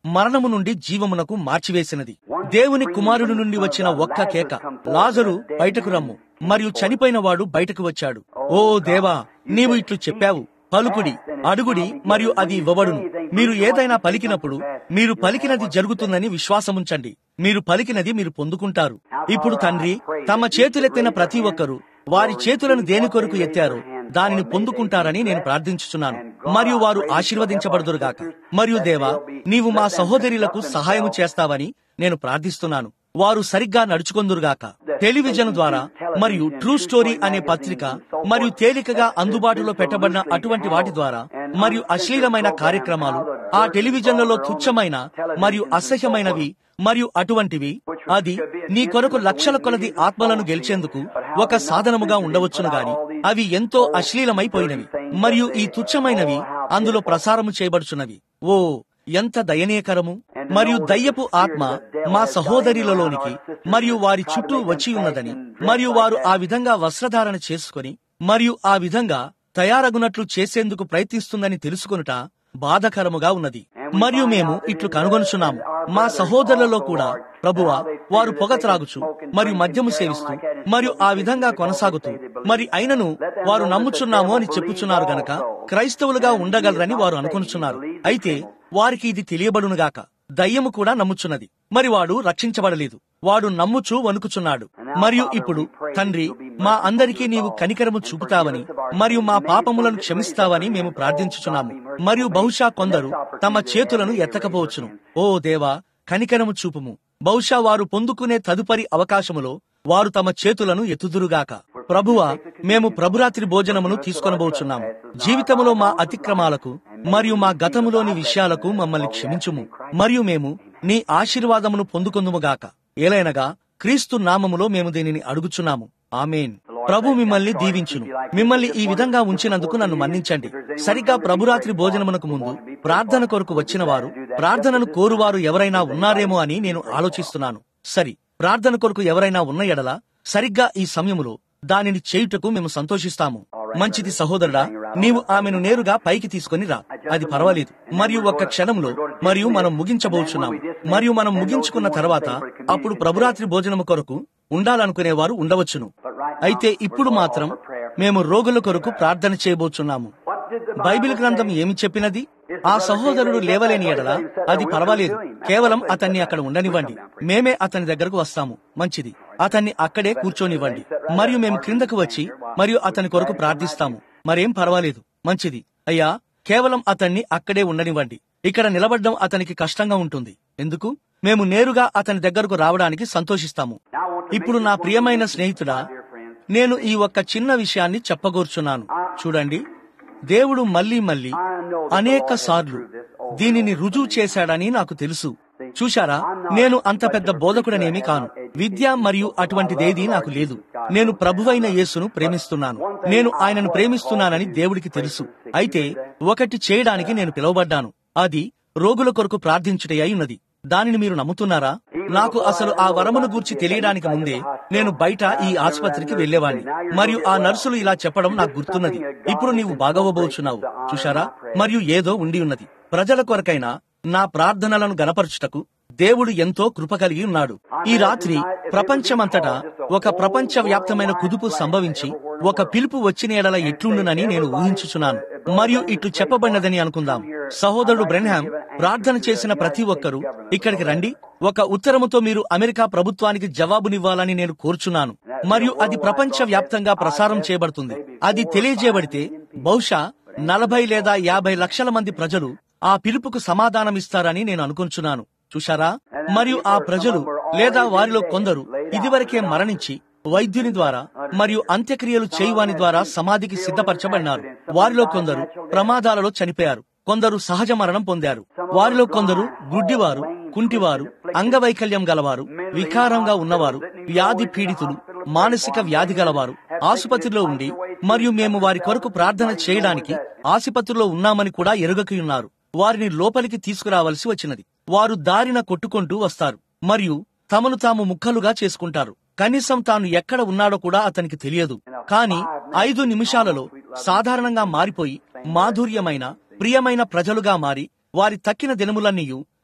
మరణము నుండి జీవమునకు మార్చివేసినది. దేవుని కుమారుని నుండి వచ్చిన ఒక్క కేక, లాజరు బయటకు రమ్ము, మరియు చనిపోయిన వాడు బయటకు వచ్చాడు. ఓ దేవా, నీవు ఇట్లు చెప్పావు, పలుకుడి, అడుగుడి, మరియు అది ఇవ్వబడును. మీరు ఏదైనా పలికినప్పుడు మీరు పలికినది జరుగుతుందని విశ్వాసముంచండి. మీరు పలికినది మీరు పొందుకుంటారు. ఇప్పుడు తండ్రి, తమ చేతులెత్తిన ప్రతి ఒక్కరూ వారి చేతులను దేని కొరకు ఎత్తారో దానిని పొందుకుంటారని నేను ప్రార్థించుచున్నాను, మరియు వారు ఆశీర్వదించబడుదురుగాక. మరియు దేవా, నీవు మా సహోదరులకు సహాయము చేస్తావని నేను ప్రార్థిస్తున్నాను. వారు సరిగ్గా నడుచుకొందురుగాక. టెలివిజన్ ద్వారా మరియు ట్రూ స్టోరీ అనే పత్రిక మరియు తేలికగా అందుబాటులో పెట్టబడిన అటువంటి వాటి ద్వారా మరియు అశ్లీలమైన కార్యక్రమాలు, ఆ టెలివిజన్లలో తుచ్చమైన మరియు అసహ్యమైనవి మరియు అటువంటివి, అది నీ కొరకు లక్షల కొలది ఆత్మలను గెలిచేందుకు ఒక సాధనముగా ఉండవచ్చును గాని అవి ఎంతో అశ్లీలమైపోయినవి మరియు ఈ తుచ్చమైనవి అందులో ప్రసారము చేయబడుచున్నవి. ఓ ఎంత దయనీయకరము! మరియు దయ్యపు ఆత్మ మా సహోదరులలోనికి మరియు వారి చుట్టూ వచ్చి ఉన్నదని, మరియు వారు ఆ విధంగా వస్త్రధారణ చేసుకుని మరియు ఆ విధంగా తయారగునట్లు చేసేందుకు ప్రయత్నిస్తుందని తెలుసుకొనుట బాధకరముగా ఉన్నది. మరియు మేము ఇట్లు కనుగొనుచున్నాము, మా సహోదరులలో కూడా ప్రభువా, వారు పొగ త్రాగుచు మరియు మద్యము సేవిస్తూ మరియు ఆ విధంగా కొనసాగుతూ మరి అయినను వారు నమ్ముచున్నాము అని చెప్పుచున్నారు గనక క్రైస్తవులుగా ఉండగలరని వారు అనుకొనుచున్నారు. అయితే వారికి ఇది తెలియబడునుగాక, దయ్యము కూడా నమ్ముచున్నది, మరి వాడు రక్షించబడలేదు. వాడు నమ్ముచూ వణుకుచున్నాడు. మరియు ఇప్పుడు తండ్రి, మా అందరికీ నీవు కనికరము చూపుతావని మరియు మా పాపములను క్షమిస్తావని మేము ప్రార్థించుచున్నాము. మరియు బహుశా కొందరు తమ చేతులను ఎత్తకపోవచ్చును. ఓ దేవా, కనికరము చూపుము. బహుశా వారు పొందుకునే తదుపరి అవకాశములో వారు తమ చేతులను ఎత్తుదురుగాక. ప్రభువా, మేము ప్రభురాత్రి భోజనమును తీసుకొనబోచున్నాము. జీవితములో మా అతిక్రమాలకు మరియు మా గతములోని విషయాలకు మమ్మల్ని క్షమించుము, మరియు మేము నీ ఆశీర్వాదమును పొందుకొందుముగాక. ఏలైనగా క్రీస్తు నామములో మేము దీనిని అడుగుచున్నాము. ఆమేన్. ప్రభు మిమ్మల్ని దీవించును. మిమ్మల్ని ఈ విధంగా ఉంచినందుకు నన్ను మన్నించండి. సరిగ్గా ప్రభురాత్రి భోజనమునకు ముందు ప్రార్థన కొరకు వచ్చిన వారు, ప్రార్థనను కోరువారు ఎవరైనా ఉన్నారేమో అని నేను ఆలోచిస్తున్నాను. సరి, ప్రార్థన కొరకు ఎవరైనా ఉన్న ఎడల సరిగ్గా ఈ సమయములో దానిని చేయుటకు మేము సంతోషిస్తాము. మంచిది సహోదరుడా, నీవు ఆమెను నేరుగా పైకి తీసుకొని రా, అది పర్వాలేదు. మరియు ఒక్క క్షణంలో మరియు మనం ముగించబోచున్నాము. మరియు మనం ముగించుకున్న తర్వాత అప్పుడు ప్రభురాత్రి భోజనము కొరకు ఉండాలనుకునేవారు ఉండవచ్చును. అయితే ఇప్పుడు మాత్రం మేము రోగుల కొరకు ప్రార్థన చేయబోచున్నాము. బైబిల్ గ్రంథం ఏమి చెప్పినది? ఆ సహోదరుడు లేవలేని ఎడల అది పర్వాలేదు, కేవలం అతన్ని అక్కడ ఉండనివ్వండి, మేమే అతని దగ్గరకు వస్తాము. మంచిది, అతన్ని అక్కడే కూర్చోనివ్వండి, మరియు మేము క్రిందకు వచ్చి మరియు అతని కొరకు ప్రార్థిస్తాము. మరేం పర్వాలేదు. మంచిది అయ్యా, కేవలం అతన్ని అక్కడే ఉండనివ్వండి. ఇక్కడ నిలబడ్డం అతనికి కష్టంగా ఉంటుంది. ఎందుకు? మేము నేరుగా అతని దగ్గరకు రావడానికి సంతోషిస్తాము. ఇప్పుడు నా ప్రియమైన స్నేహితుడా, నేను ఈ ఒక్క చిన్న విషయాన్ని చెప్పగోర్చున్నాను. చూడండి, దేవుడు మళ్లీ మళ్లీ అనేక సార్లు దీనిని రుజువు చేశాడని నాకు తెలుసు. చూశారా, నేను అంత పెద్ద బోధకుడనేమి కాను. విద్య మరియు అటువంటిదేదీ నాకు లేదు. నేను ప్రభువైన యేసును ప్రేమిస్తున్నాను. నేను ఆయనను ప్రేమిస్తున్నానని దేవుడికి తెలుసు. అయితే ఒకటి చేయడానికి నేను పిలువబడ్డాను. అది రోగుల కొరకు ప్రార్థించుటే అయి ఉన్నది. దానిని మీరు నమ్ముతున్నారా? నాకు అసలు ఆ వరమును గూర్చి తెలియడానికి ముందే నేను బయట ఈ ఆసుపత్రికి వెళ్లేవాణ్ణి, మరియు ఆ నర్సులు ఇలా చెప్పడం నాకు గుర్తున్నది. ఇప్పుడు నీవు బాగవబోచున్నావు. చూశారా? మరియు ఏదో ఉండి ఉన్నది. ప్రజల కొరకైనా నా ప్రార్థనలను గనపరచుటకు దేవుడు ఎంతో కృప కలిగి ఉన్నాడు. ఈ రాత్రి ప్రపంచమంతటా ఒక ప్రపంచ వ్యాప్తమైన కుదుపు సంభవించి ఒక పిలుపు వచ్చిన ఎడల ఎట్లుండునని నేను ఊహించుచున్నాను. మరియు ఇట్లు చెప్పబడినదని అనుకుందాం. సహోదరుడు బ్రెన్హామ్ ప్రార్థన చేసిన ప్రతి ఒక్కరూ ఇక్కడికి రండి. ఒక ఉత్తరముతో మీరు అమెరికా ప్రభుత్వానికి జవాబునివ్వాలని నేను కోరుచున్నాను. మరియు అది ప్రపంచ వ్యాప్తంగా ప్రసారం చేయబడుతుంది. అది తెలియజేయబడితే బహుశా నలభై లేదా యాభై లక్షల మంది ప్రజలు ఆ పిలుపుకు సమాధానమిస్తారని నేను అనుకుంటున్నాను. చూశారా? మరియు ఆ ప్రజలు లేదా వారిలో కొందరు ఇదివరకే మరణించి వైద్యుని ద్వారా మరియు అంత్యక్రియలు చేయువాని ద్వారా సమాధికి సిద్ధపరచబడినారు. వారిలో కొందరు ప్రమాదాలలో చనిపోయారు. కొందరు సహజ మరణం పొందారు. వారిలో కొందరు గుడ్డివారు, కుంటివారు, అంగవైకల్యం గలవారు, వికారంగా ఉన్నవారు, వ్యాధి పీడితులు, మానసిక వ్యాధి గలవారు ఆసుపత్రిలో ఉండి మరియు మేము వారి కొరకు ప్రార్థన చేయడానికి ఆసుపత్రిలో ఉన్నామని కూడా ఎరుగకయున్నారు. వారిని లోపలికి తీసుకురావలసి వచ్చినది. వారు దారిన కొట్టుకుంటూ వస్తారు మరియు తమను తాము ముక్కలుగా చేసుకుంటారు. కనీసం తాను ఎక్కడ ఉన్నాడో కూడా అతనికి తెలియదు. కాని ఐదు నిమిషాలలో సాధారణంగా మారిపోయి మాధుర్యమైన ప్రియమైన ప్రజలుగా మారి వారి తక్కిన దినములన్నీయు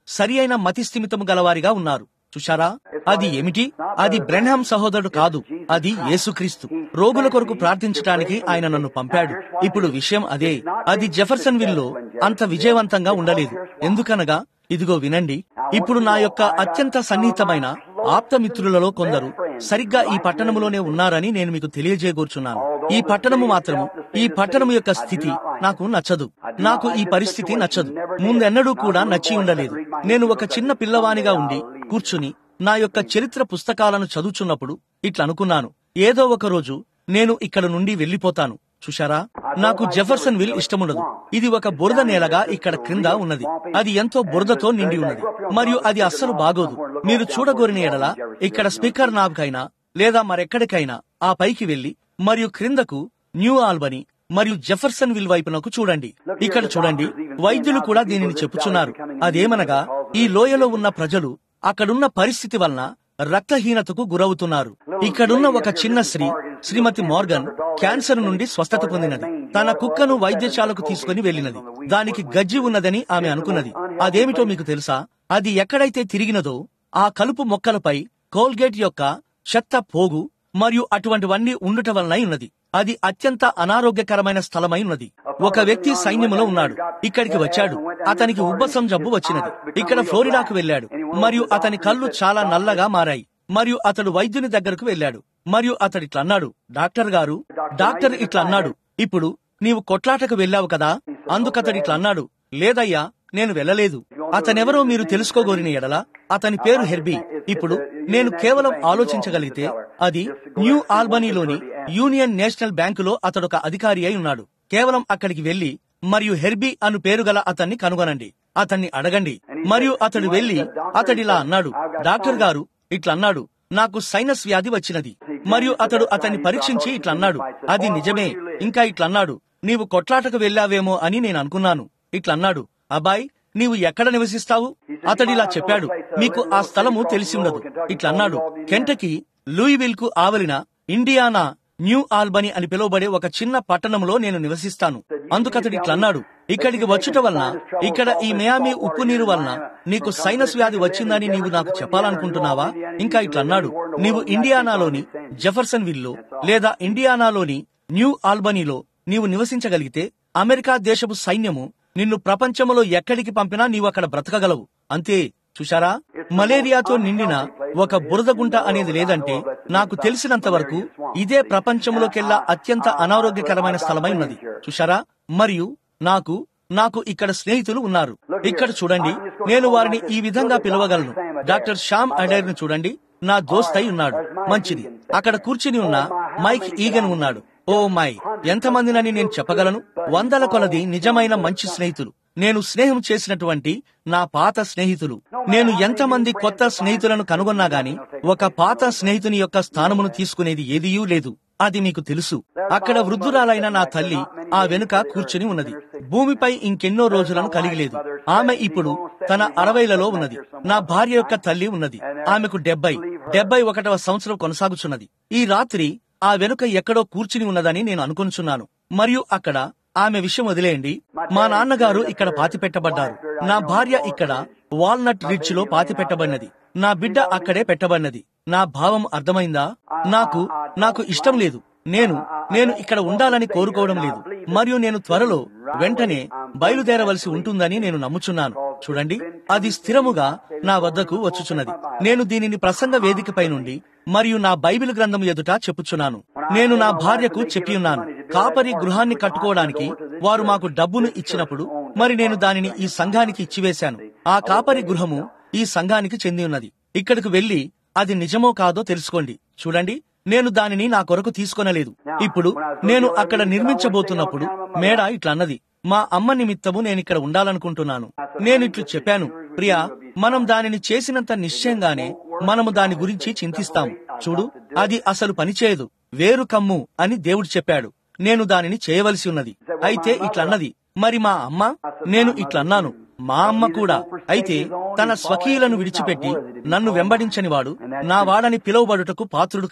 సరి అయిన మతిస్థిమితము గలవారిగా ఉన్నారు. చూశారా? అది ఏమిటి? అది బ్రెన్హామ్ సహోదరుడు కాదు, అది యేసుక్రీస్తు. రోగుల కొరకు ప్రార్థించడానికి ఆయన నన్ను పంపాడు. ఇప్పుడు విషయం అదే. అది జెఫర్సన్ విల్లో అంత విజయవంతంగా ఉండలేదు. ఎందుకనగా ఇదిగో వినండి, ఇప్పుడు నా యొక్క అత్యంత సన్నిహితమైన ఆప్తమిత్రులలో కొందరు సరిగ్గా ఈ పట్టణములోనే ఉన్నారని నేను మీకు తెలియజేయగోరుచున్నాను. ఈ పట్టణము మాత్రము, ఈ పట్టణము యొక్క స్థితి నాకు నచ్చదు. నాకు ఈ పరిస్థితి నచ్చదు. ముందెన్నడూ కూడా నచ్చి ఉండలేదు. నేను ఒక చిన్న పిల్లవానిగా ఉండి కూర్చుని నా యొక్క చరిత్ర పుస్తకాలను చదువుచున్నప్పుడు ఇట్లా అనుకున్నాను, ఏదో ఒక రోజు నేను ఇక్కడ నుండి వెళ్లిపోతాను. చూశారా? నాకు జెఫర్సన్ విల్ ఇష్టముండదు. ఇది ఒక బురద నేలగా ఇక్కడ క్రింద ఉన్నది. అది ఎంతో బురదతో నిండి ఉన్నది మరియు అది అస్సలు బాగోదు. మీరు చూడగోరిన ఎడల ఇక్కడ స్పీకర్ నాబ్కైనా లేదా మరెక్కడికైనా ఆ పైకి వెళ్లి మరియు క్రిందకు న్యూ ఆల్బనీ మరియు జెఫర్సన్ విల్ వైపునకు చూడండి. ఇక్కడ చూడండి, వైద్యులు కూడా దీనిని చెప్పుచున్నారు. అదేమనగా ఈ లోయలో ఉన్న ప్రజలు అక్కడున్న పరిస్థితి వలన రక్తహీనతకు గురవుతున్నారు. ఇక్కడున్న ఒక చిన్న స్త్రీ, శ్రీమతి మోర్గన్, క్యాన్సర్ నుండి స్వస్థత పొందినది. తన కుక్కను వైద్యశాలకు తీసుకుని వెళ్లినది. దానికి గజ్జి ఉన్నదని ఆమె అనుకున్నది. అదేమిటో మీకు తెలుసా? అది ఎక్కడైతే తిరిగినదో ఆ కలుపు మొక్కలపై కోల్గేట్ యొక్క చెత్త పోగు మరియు అటువంటివన్నీ ఉండుట వలనై ఉన్నది. అది అత్యంత అనారోగ్యకరమైన స్థలమై ఉన్నది. ఒక వ్యక్తి సైన్యములో ఉన్నాడు. ఇక్కడికి వచ్చాడు. అతనికి ఉబ్బసం జబ్బు వచ్చినది. ఇక్కడ ఫ్లోరిడాకు వెళ్లాడు మరియు అతని కళ్ళు చాలా నల్లగా మారాయి. మరియు అతడు వైద్యుని దగ్గరకు వెళ్లాడు మరియు అతడిట్లా అన్నాడు, డాక్టర్ గారు, డాక్టర్ ఇట్లా అన్నాడు, ఇప్పుడు నీవు కొట్లాటకు వెళ్లావు కదా? అందుకతడిట్లా అన్నాడు, లేదయ్యా, నేను వెళ్లలేదు. అతనెవరో మీరు తెలుసుకోగోరిన ఎడల అతని పేరు హెర్బీ. ఇప్పుడు నేను కేవలం ఆలోచించగలిగితే అది న్యూ ఆల్బనీలోని యూనియన్ నేషనల్ బ్యాంకులో అతడొక అధికారి అయి ఉన్నాడు. కేవలం అక్కడికి వెళ్లి మరియు హెర్బీ అను పేరు గల అతన్ని కనుగొనండి. అతన్ని అడగండి. మరియు అతడు వెళ్లి అతడిలా అన్నాడు, డాక్టర్ గారు ఇట్లా అన్నాడు, నాకు సైనస్ వ్యాధి వచ్చినది. మరియు అతడు అతన్ని పరీక్షించి ఇట్లా అన్నాడు, అది నిజమే. ఇంకా ఇట్లా అన్నాడు, నీవు కొట్లాటకు వెళ్లావేమో అని నేను అనుకున్నాను. ఇట్లా అన్నాడు, అబ్బాయి, నీవు ఎక్కడ నివసిస్తావు? అతడిలా చెప్పాడు, మీకు ఆ స్థలము తెలిసి ఉండదు. ఇట్లా అన్నాడు, కెంటకీ లూయివిల్ కు ఆవలిన ఇండియానా న్యూ ఆల్బనీ అని పిలువబడే ఒక చిన్న పట్టణంలో నేను నివసిస్తాను. అందుకతడు ఇట్లా అన్నాడు, ఇక్కడికి వచ్చుట వలన, ఇక్కడ ఈ మియామి ఉప్పు నీరు వలన నీకు సైనస్ వ్యాధి వచ్చిందని నీవు నాకు చెప్పాలనుకుంటున్నావా? ఇంకా ఇట్లా అన్నాడు, నీవు ఇండియానాలోని జెఫర్సన్ విల్లో లేదా ఇండియానాలోని న్యూ ఆల్బనీలో నీవు నివసించగలిగితే అమెరికా దేశపు సైన్యము నిన్ను ప్రపంచంలో ఎక్కడికి పంపినా నీవు అక్కడ బ్రతకగలవు. అంతే. చూశారా? మలేరియాతో నిండిన ఒక బురదగుంట అనేది లేదంటే నాకు తెలిసినంత వరకు ఇదే ప్రపంచంలోకెల్లా అత్యంత అనారోగ్యకరమైన స్థలమై ఉన్నది. చూశారా? మరియు నాకు నాకు ఇక్కడ స్నేహితులు ఉన్నారు. ఇక్కడ చూడండి, నేను వారిని ఈ విధంగా పిలవగలను. డాక్టర్ శ్యామ్ అడైర్ ను చూడండి, నా దోస్తై ఉన్నాడు. మంచిది. అక్కడ కూర్చుని ఉన్న మైక్ ఈగన్ ఉన్నాడు. ఓ మై, ఎంతమందినని నేను చెప్పగలను? వందల కొలది నిజమైన మంచి స్నేహితులు. నేను స్నేహం చేసినటువంటి నా పాత స్నేహితులు. నేను ఎంతమంది కొత్త స్నేహితులను కనుగొన్నా గాని ఒక పాత స్నేహితుని యొక్క స్థానమును తీసుకునేది ఏదీయూ లేదు. అది మీకు తెలుసు. అక్కడ వృద్ధురాలైన నా తల్లి ఆ వెనుక కూర్చుని ఉన్నది. భూమిపై ఇంకెన్నో రోజులను కలిగి లేదు. ఆమె ఇప్పుడు తన అరవైలలో ఉన్నది. నా భార్య యొక్క తల్లి ఉన్నది. ఆమెకు డెబ్బై డెబ్బై ఒకటవ సంవత్సరం కొనసాగుచున్నది. ఈ రాత్రి ఆ వెనుక ఎక్కడో కూర్చుని ఉన్నదని నేను అనుకొనుచున్నాను. మరియు అక్కడ ఆమె విషయం వదిలేయండి. మా నాన్నగారు ఇక్కడ పాతిపెట్టబడ్డారు. నా భార్య ఇక్కడ వాల్నట్ రిడ్జ్ లో పాతిపెట్టబడినది. నా బిడ్డ అక్కడే పెట్టబడినది. నా భావం అర్థమైందా? నాకు నాకు ఇష్టం లేదు. నేను నేను ఇక్కడ ఉండాలని కోరుకోవడం లేదు. మరియు నేను త్వరలో వెంటనే బయలుదేరవలసి ఉంటుందని నేను నమ్ముచున్నాను. చూడండి, అది స్థిరముగా నా వద్దకు వచ్చుచున్నది. నేను దీనిని ప్రసంగ వేదికపై నుండి మరియు నా బైబిల్ గ్రంథం ఎదుట చెప్పుచున్నాను. నేను నా భార్యకు చెప్పియున్నాను, కాపరి గృహాన్ని కట్టుకోవడానికి వారు మాకు డబ్బును ఇచ్చినప్పుడు మరి నేను దానిని ఈ సంఘానికి ఇచ్చివేశాను. ఆ కాపరి గృహము ఈ సంఘానికి చెంది ఉన్నది. ఇక్కడికి వెళ్లి అది నిజమో కాదో తెలుసుకోండి. చూడండి, నేను దానిని నా కొరకు తీసుకొనలేదు. ఇప్పుడు నేను అక్కడ నిర్మించబోతున్నప్పుడు మేడ ఇట్లా అన్నది, మా అమ్మ నిమిత్తము నేనిక్కడ ఉండాలనుకుంటున్నాను. నేనిట్లు చెప్పాను, ప్రియా, మనం దానిని చేసినంత నిశ్చయంగానే మనము దాని గురించి చింతిస్తాము. చూడు, అది అసలు పనిచేయదు, వేరు కమ్ము అని దేవుడు చెప్పాడు. నేను దానిని చేయవలసి ఉన్నది. అయితే ఇట్లన్నది, మరి మా అమ్మ? నేను ఇట్లన్నాను, మా అమ్మ కూడా. అయితే తన స్వకీయులను విడిచిపెట్టి నన్ను వెంబడించని వాడు నా వాడని పిలువబడుటకు పాత్రుడు కాడు.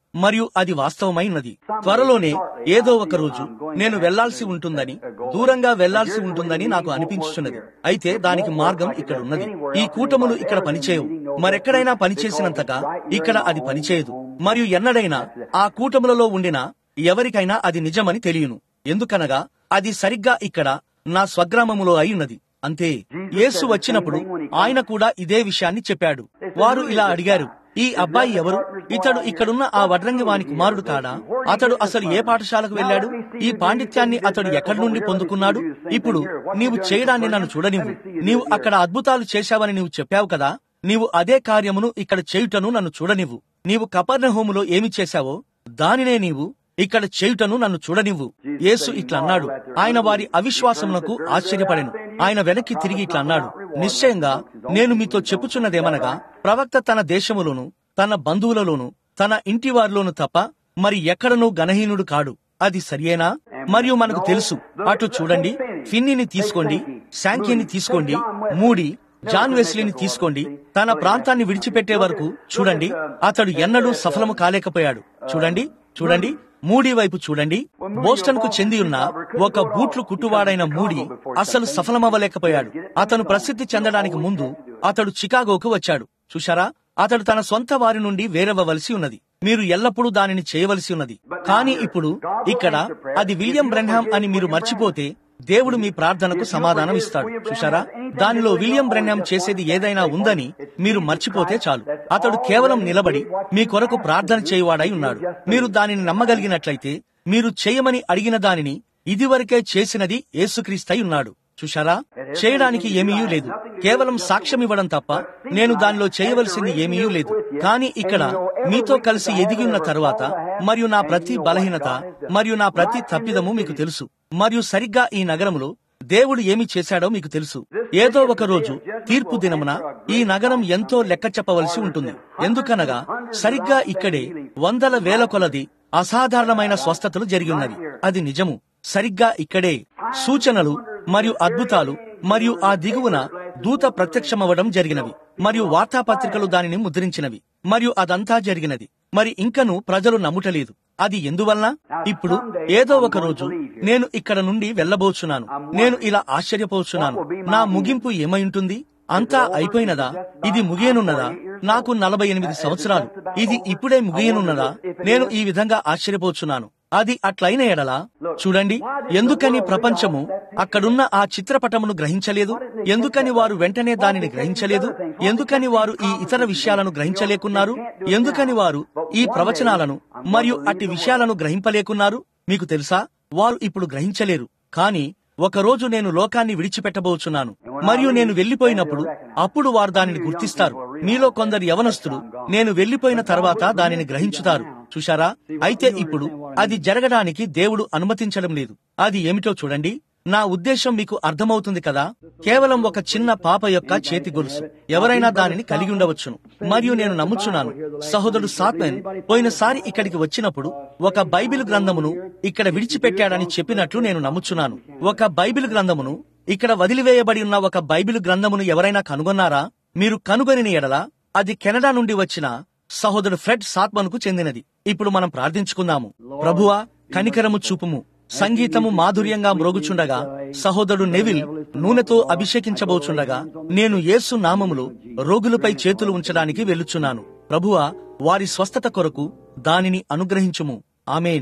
మరియు అది వాస్తవమై ఉన్నది. త్వరలోనే ఏదో ఒక రోజు నేను వెళ్లాల్సి ఉంటుందని, దూరంగా వెళ్లాల్సి ఉంటుందని నాకు అనిపించుచున్నది. అయితే దానికి మార్గం ఇక్కడ ఉన్నది. ఈ కూటములు ఇక్కడ పనిచేయవు. మరెక్కడైనా పనిచేసినంతగా ఇక్కడ అది పనిచేయదు. మరియు ఎన్నడైనా ఆ కూటములలో ఉండిన ఎవరికైనా అది నిజమని తెలియను. ఎందుకనగా అది సరిగ్గా ఇక్కడ నా స్వగ్రామములో అయి ఉన్నది. అంతే. యేసు వచ్చినప్పుడు ఆయన కూడా ఇదే విషయాన్ని చెప్పాడు. వారు ఇలా అడిగారు, ఈ అబ్బాయి ఎవరు? ఇతడు ఇక్కడున్న ఆ వడ్రంగి వాని కుమారుడు కాడా? అతడు అసలు ఏ పాఠశాలకు వెళ్ళాడు? ఈ పాండిత్యాన్ని అతడు ఎక్కడి నుండి పొందుకున్నాడు? ఇప్పుడు నీవు చేయడాన్ని నన్ను చూడనివ్వు. నీవు అక్కడ అద్భుతాలు చేశావని నీవు చెప్పావు కదా, నీవు అదే కార్యమును ఇక్కడ చేయుటను నన్ను చూడనివ్వు. నీవు కపెర్నహూములో ఏమి చేశావో దానినే నీవు ఇక్కడ చేయుటను నన్ను చూడనివ్వు. యేసు ఇట్లా అన్నాడు. ఆయన వారి అవిశ్వాసమునకు ఆశ్చర్యపడెను. ఆయన వెనక్కి తిరిగి ఇట్లా అన్నాడు, నిశ్చయంగా నేను మీతో చెప్పుచున్నదేమనగా, ప్రవక్త తన దేశములోను తన బంధువులలోను తన ఇంటి వారిలోను తప్ప మరి ఎక్కడనూ గణహీనుడు కాడు. అది సరియేనా? మరియు మనకు తెలుసు. అటు చూడండి, ఫిన్నీని తీసుకోండి, శాంకీని తీసుకోండి, మూడి జాన్ వెస్లీని తీసుకోండి. తన ప్రాంతాన్ని విడిచిపెట్టే వరకు చూడండి, అతడు ఎన్నడూ సఫలము కాలేకపోయాడు. చూడండి చూడండి మూడీ వైపు చూడండి. బోస్టన్ కు చెంది ఉన్న ఒక బూట్లు కుట్టువాడైన మూడీ అసలు సఫలమవ్వలేకపోయాడు. అతను ప్రసిద్ధి చెందడానికి ముందు అతడు చికాగోకు వచ్చాడు. చూశారా? అతడు తన సొంత వారి నుండి వేరవ్వవలసి ఉన్నది. మీరు ఎల్లప్పుడూ దానిని చేయవలసి ఉన్నది. కానీ ఇప్పుడు ఇక్కడ అది విలియం బ్రెన్హామ్ అని మీరు మర్చిపోతే దేవుడు మీ ప్రార్థనకు సమాధానం ఇస్తాడు. చూశారా? దానిలో విలియం బ్రెన్హామ్ చేసేది ఏదైనా ఉందని మీరు మర్చిపోతే చాలు. అతడు కేవలం నిలబడి మీ కొరకు ప్రార్థన చేయువాడై ఉన్నాడు. మీరు దానిని నమ్మగలిగినట్లయితే మీరు చేయమని అడిగిన దానిని ఇదివరకే చేసినది యేసుక్రీస్తై ఉన్నాడు. చూశారా? చేయడానికి ఏమీయూ లేదు, కేవలం సాక్ష్యం ఇవ్వడం తప్ప నేను దానిలో చేయవలసింది ఏమీయూ లేదు. కానీ ఇక్కడ మీతో కలిసి ఎదిగి ఉన్న తరువాత మరియు నా ప్రతి బలహీనత మరియు నా ప్రతి తప్పిదము మీకు తెలుసు. మరియు సరిగ్గా ఈ నగరములో దేవుడు ఏమి చేశాడో మీకు తెలుసు. ఏదో ఒక రోజు తీర్పు దినమున ఈ నగరం ఎంతో లెక్క చెప్పవలసి ఉంటుంది. ఎందుకనగా సరిగ్గా ఇక్కడే వందల వేల కొలది అసాధారణమైన స్వస్థతలు జరిగి ఉన్నవి. అది నిజము. సరిగ్గా ఇక్కడే సూచనలు మరియు అద్భుతాలు మరియు ఆ దిగువన దూత ప్రత్యక్షమవ్వడం జరిగినవి మరియు వార్తాపత్రికలు దానిని ముద్రించినవి మరియు అదంతా జరిగినది. మరి ఇంకను ప్రజలు నమ్ముటలేదు. అది ఎందువలన? ఇప్పుడు ఏదో ఒక రోజు నేను ఇక్కడ నుండి వెళ్లబోచున్నాను. నేను ఇలా ఆశ్చర్యపోచున్నాను, నా ముగింపు ఏమైంటుంది? అంతా అయిపోయినదా? ఇది ముగియనున్నదా? నాకు నలభై ఎనిమిది సంవత్సరాలు. ఇది ఇప్పుడే ముగియనున్నదా? నేను ఈ విధంగా ఆశ్చర్యపోచున్నాను. అది అట్లయిన ఎడలా చూడండి, ఎందుకని ప్రపంచము అక్కడున్న ఆ చిత్రపటమును గ్రహించలేదు? ఎందుకని వారు వెంటనే దానిని గ్రహించలేదు? ఎందుకని వారు ఈ ఇతర విషయాలను గ్రహించలేకున్నారు? ఎందుకని వారు ఈ ప్రవచనాలను మరియు అట్టి విషయాలను గ్రహింపలేకున్నారు? మీకు తెలుసా, వారు ఇప్పుడు గ్రహించలేరు. కానీ ఒకరోజు నేను లోకాన్ని విడిచిపెట్టబోచున్నాను మరియు నేను వెళ్లిపోయినప్పుడు అప్పుడు వారు దానిని గుర్తిస్తారు. మీలో కొందరు యవనస్తులు నేను వెళ్లిపోయిన తర్వాత దానిని గ్రహించుతారు. చూశారా? అయితే ఇప్పుడు అది జరగడానికి దేవుడు అనుమతించడం లేదు. అది ఏమిటో చూడండి. నా ఉద్దేశం మీకు అర్థమవుతుంది కదా? కేవలం ఒక చిన్న పాప యొక్క చేతి గొలుసు ఎవరైనా దానిని కలిగి ఉండవచ్చును. మరియు నేను నమ్ముచున్నాను, సహోదరుడు సాత్మెన్ పోయినసారి ఇక్కడికి వచ్చినప్పుడు ఒక బైబిల్ గ్రంథమును ఇక్కడ విడిచిపెట్టాడని చెప్పినట్లు నేను నమ్ముచున్నాను. ఒక బైబిల్ గ్రంథమును ఇక్కడ వదిలివేయబడి ఉన్న ఒక బైబిల్ గ్రంథమును ఎవరైనా కనుగొన్నారా? మీరు కనుగొని ఎడల అది కెనడా నుండి వచ్చిన సహోదరుడు ఫ్రెడ్ సాత్మన్ కు చెందినది. ఇప్పుడు మనం ప్రార్థించుకుందాము. ప్రభువా, కనికరము చూపుము. సంగీతము మాధుర్యంగా మ్రోగుచుండగా సహోదరుడు నెవిల్ నూనెతో అభిషేకించబోచుండగా నేను యేసు నామములో రోగులపై చేతులు ఉంచడానికి వెళ్ళుచున్నాను. ప్రభువా, వారి స్వస్థత కొరకు దానిని అనుగ్రహించుము. ఆమేన్.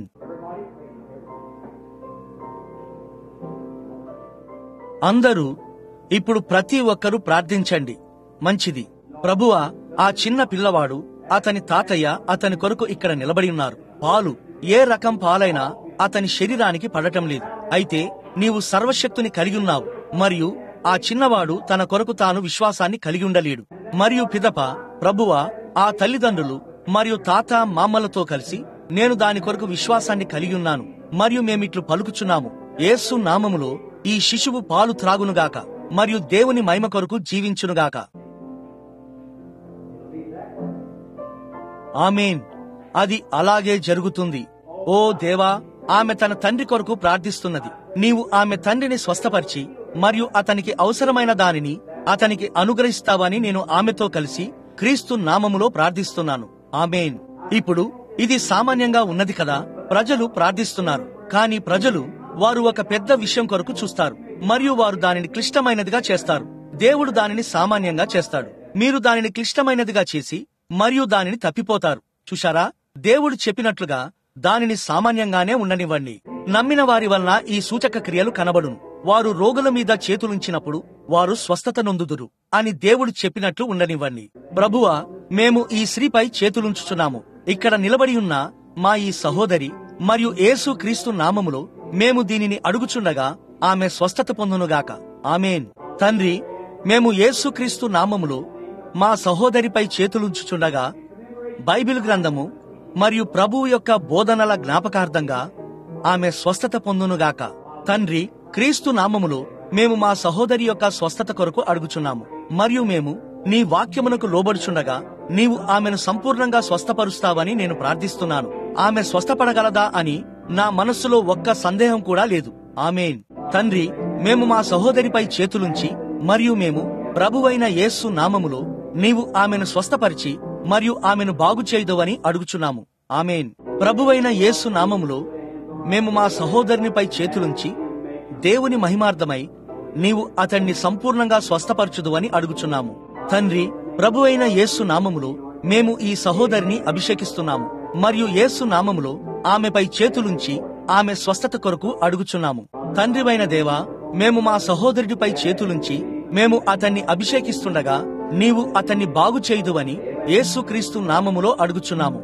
అందరూ ఇప్పుడు ప్రతి ఒక్కరూ ప్రార్థించండి. మంచిది. ప్రభువా, ఆ చిన్న పిల్లవాడు అతని తాతయ్య అతని కొరకు ఇక్కడ నిలబడి ఉన్నారు. పాలు ఏ రకం పాలైనా అతని శరీరానికి పడటం లేదు. అయితే నీవు సర్వశక్తిని కలిగి ఉన్నావు మరియు ఆ చిన్నవాడు తన కొరకు తాను విశ్వాసాన్ని కలిగి ఉండలేడు. మరియు పిదప ప్రభువా, ఆ తల్లిదండ్రులు మరియు తాత మామలతో కలిసి నేను దాని కొరకు విశ్వాసాన్ని కలిగి ఉన్నాను మరియు మేమిట్లు పలుకుచున్నాము. యేసు నామములో ఈ శిశువు పాలు త్రాగునుగాక మరియు దేవుని మహిమ కొరకు జీవించునుగాక. ఆమేన్. అది అలాగే జరుగుతుంది. ఓ దేవా, ఆమె తన తండ్రి కొరకు ప్రార్థిస్తున్నది. నీవు ఆమె తండ్రిని స్వస్థపరిచి మరియు అతనికి అవసరమైన దానిని అతనికి అనుగ్రహిస్తావని నేను ఆమెతో కలిసి క్రీస్తు నామములో ప్రార్థిస్తున్నాను. ఆమేన్. ఇప్పుడు ఇది సామాన్యంగా ఉన్నది కదా. ప్రజలు ప్రార్థిస్తున్నారు, కానీ ప్రజలు వారు ఒక పెద్ద విషయం కొరకు చూస్తారు మరియు వారు దానిని క్లిష్టమైనదిగా చేస్తారు. దేవుడు దానిని సామాన్యంగా చేస్తాడు. మీరు దానిని క్లిష్టమైనదిగా చేసి మరియు దానిని తప్పిపోతారు. చూశారా? దేవుడు చెప్పినట్లుగా దానిని సామాన్యంగానే ఉండనివ్వండి. నమ్మిన వారి వలన ఈ సూచక క్రియలు కనబడును. వారు రోగుల మీద చేతులుంచినప్పుడు వారు స్వస్థత నొందుదురు అని దేవుడు చెప్పినట్లు ఉండనివ్వండి. ప్రభువా, మేము ఈ స్త్రీపై చేతులుంచుచున్నాము. ఇక్కడ నిలబడి ఉన్న మా ఈ సహోదరి మరియు యేసు క్రీస్తు నామములో మేము దీనిని అడుగుచుండగా ఆమె స్వస్థత పొందునుగాక. ఆమేన్. తండ్రి, మేము యేసు క్రీస్తు నామములో మా సహోదరిపై చేతులుంచుచుండగా బైబిల్ గ్రంథము మరియు ప్రభువు యొక్క బోధనల జ్ఞాపకార్థంగా ఆమె స్వస్థత పొందునుగాక. తండ్రి, క్రీస్తు నామములో మేము మా సహోదరి యొక్క స్వస్థత కొరకు అడుగుచున్నాము మరియు మేము నీ వాక్యమునకు లోబడుచుండగా నీవు ఆమెను సంపూర్ణంగా స్వస్థపరుస్తావని నేను ప్రార్థిస్తున్నాను. ఆమె స్వస్థపడగలదా అని నా మనస్సులో ఒక్క సందేహం కూడా లేదు. ఆమేన్. తండ్రి, మేము మా సహోదరిపై చేతులుంచి మరియు మేము ప్రభువైన యేసు నామములో నీవు ఆమెను స్వస్థపరిచి మరియు ఆమెను బాగు చేయదువని అడుగుచున్నాము. ఆమేన్. ప్రభువైన యేసు నామములో మేము మా సహోదరునిపై చేతులుంచి దేవుని మహిమార్థమై నీవు అతన్ని సంపూర్ణంగా స్వస్థపరచుదువని అడుగుచున్నాము. తండ్రి, ప్రభువైన యేసు నామములో మేము ఈ సహోదరిని అభిషేకిస్తున్నాము మరియు యేసు నామములో ఆమెపై చేతులుంచి ఆమె స్వస్థత కొరకు అడుగుచున్నాము. తండ్రివైన దేవా, మేము మా సహోదరుడిపై చేతులుంచి మేము అతన్ని అభిషేకిస్తుండగా నీవు అతన్ని బాగు చేయుదువని యేసుక్రీస్తు నామములో అడుగుచున్నాము.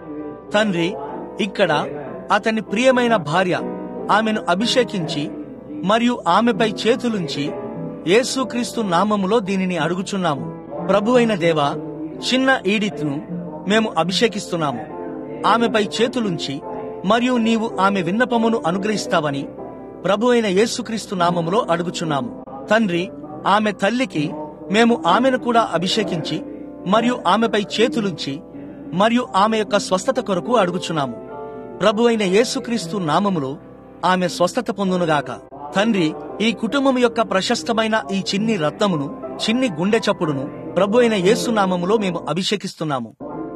తండ్రి, ఇక్కడ అతని ప్రియమైన భార్య ఆమెను అభిషేకించి మరియు ఆమెపై చేతులుంచి యేసుక్రీస్తు నామములో దీనిని అడుగుచున్నాము. ప్రభువైన దేవా, చిన్న ఈడిత్ను మేము అభిషేకిస్తున్నాము. ఆమెపై చేతులుంచి మరియు నీవు ఆమె విన్నపమును అనుగ్రహిస్తావని ప్రభువైన యేసుక్రీస్తు నామములో అడుగుచున్నాము. తండ్రి, ఆమె తల్లికి మేము ఆమెను కూడా అభిషేకించి మరియు ఆమెపై చేతులుంచి మరియు ఆమె యొక్క స్వస్థత కొరకు అడుగుచున్నాము. ప్రభువైన యేసుక్రీస్తు నామములో ఆమె స్వస్థత పొందునుగాక. తండ్రి, ఈ కుటుంబం యొక్క ప్రశస్తమైన ఈ చిన్ని రత్నమును, చిన్ని గుండె చప్పుడును ప్రభువైన యేసు నామములో మేము అభిషేకిస్తున్నాము.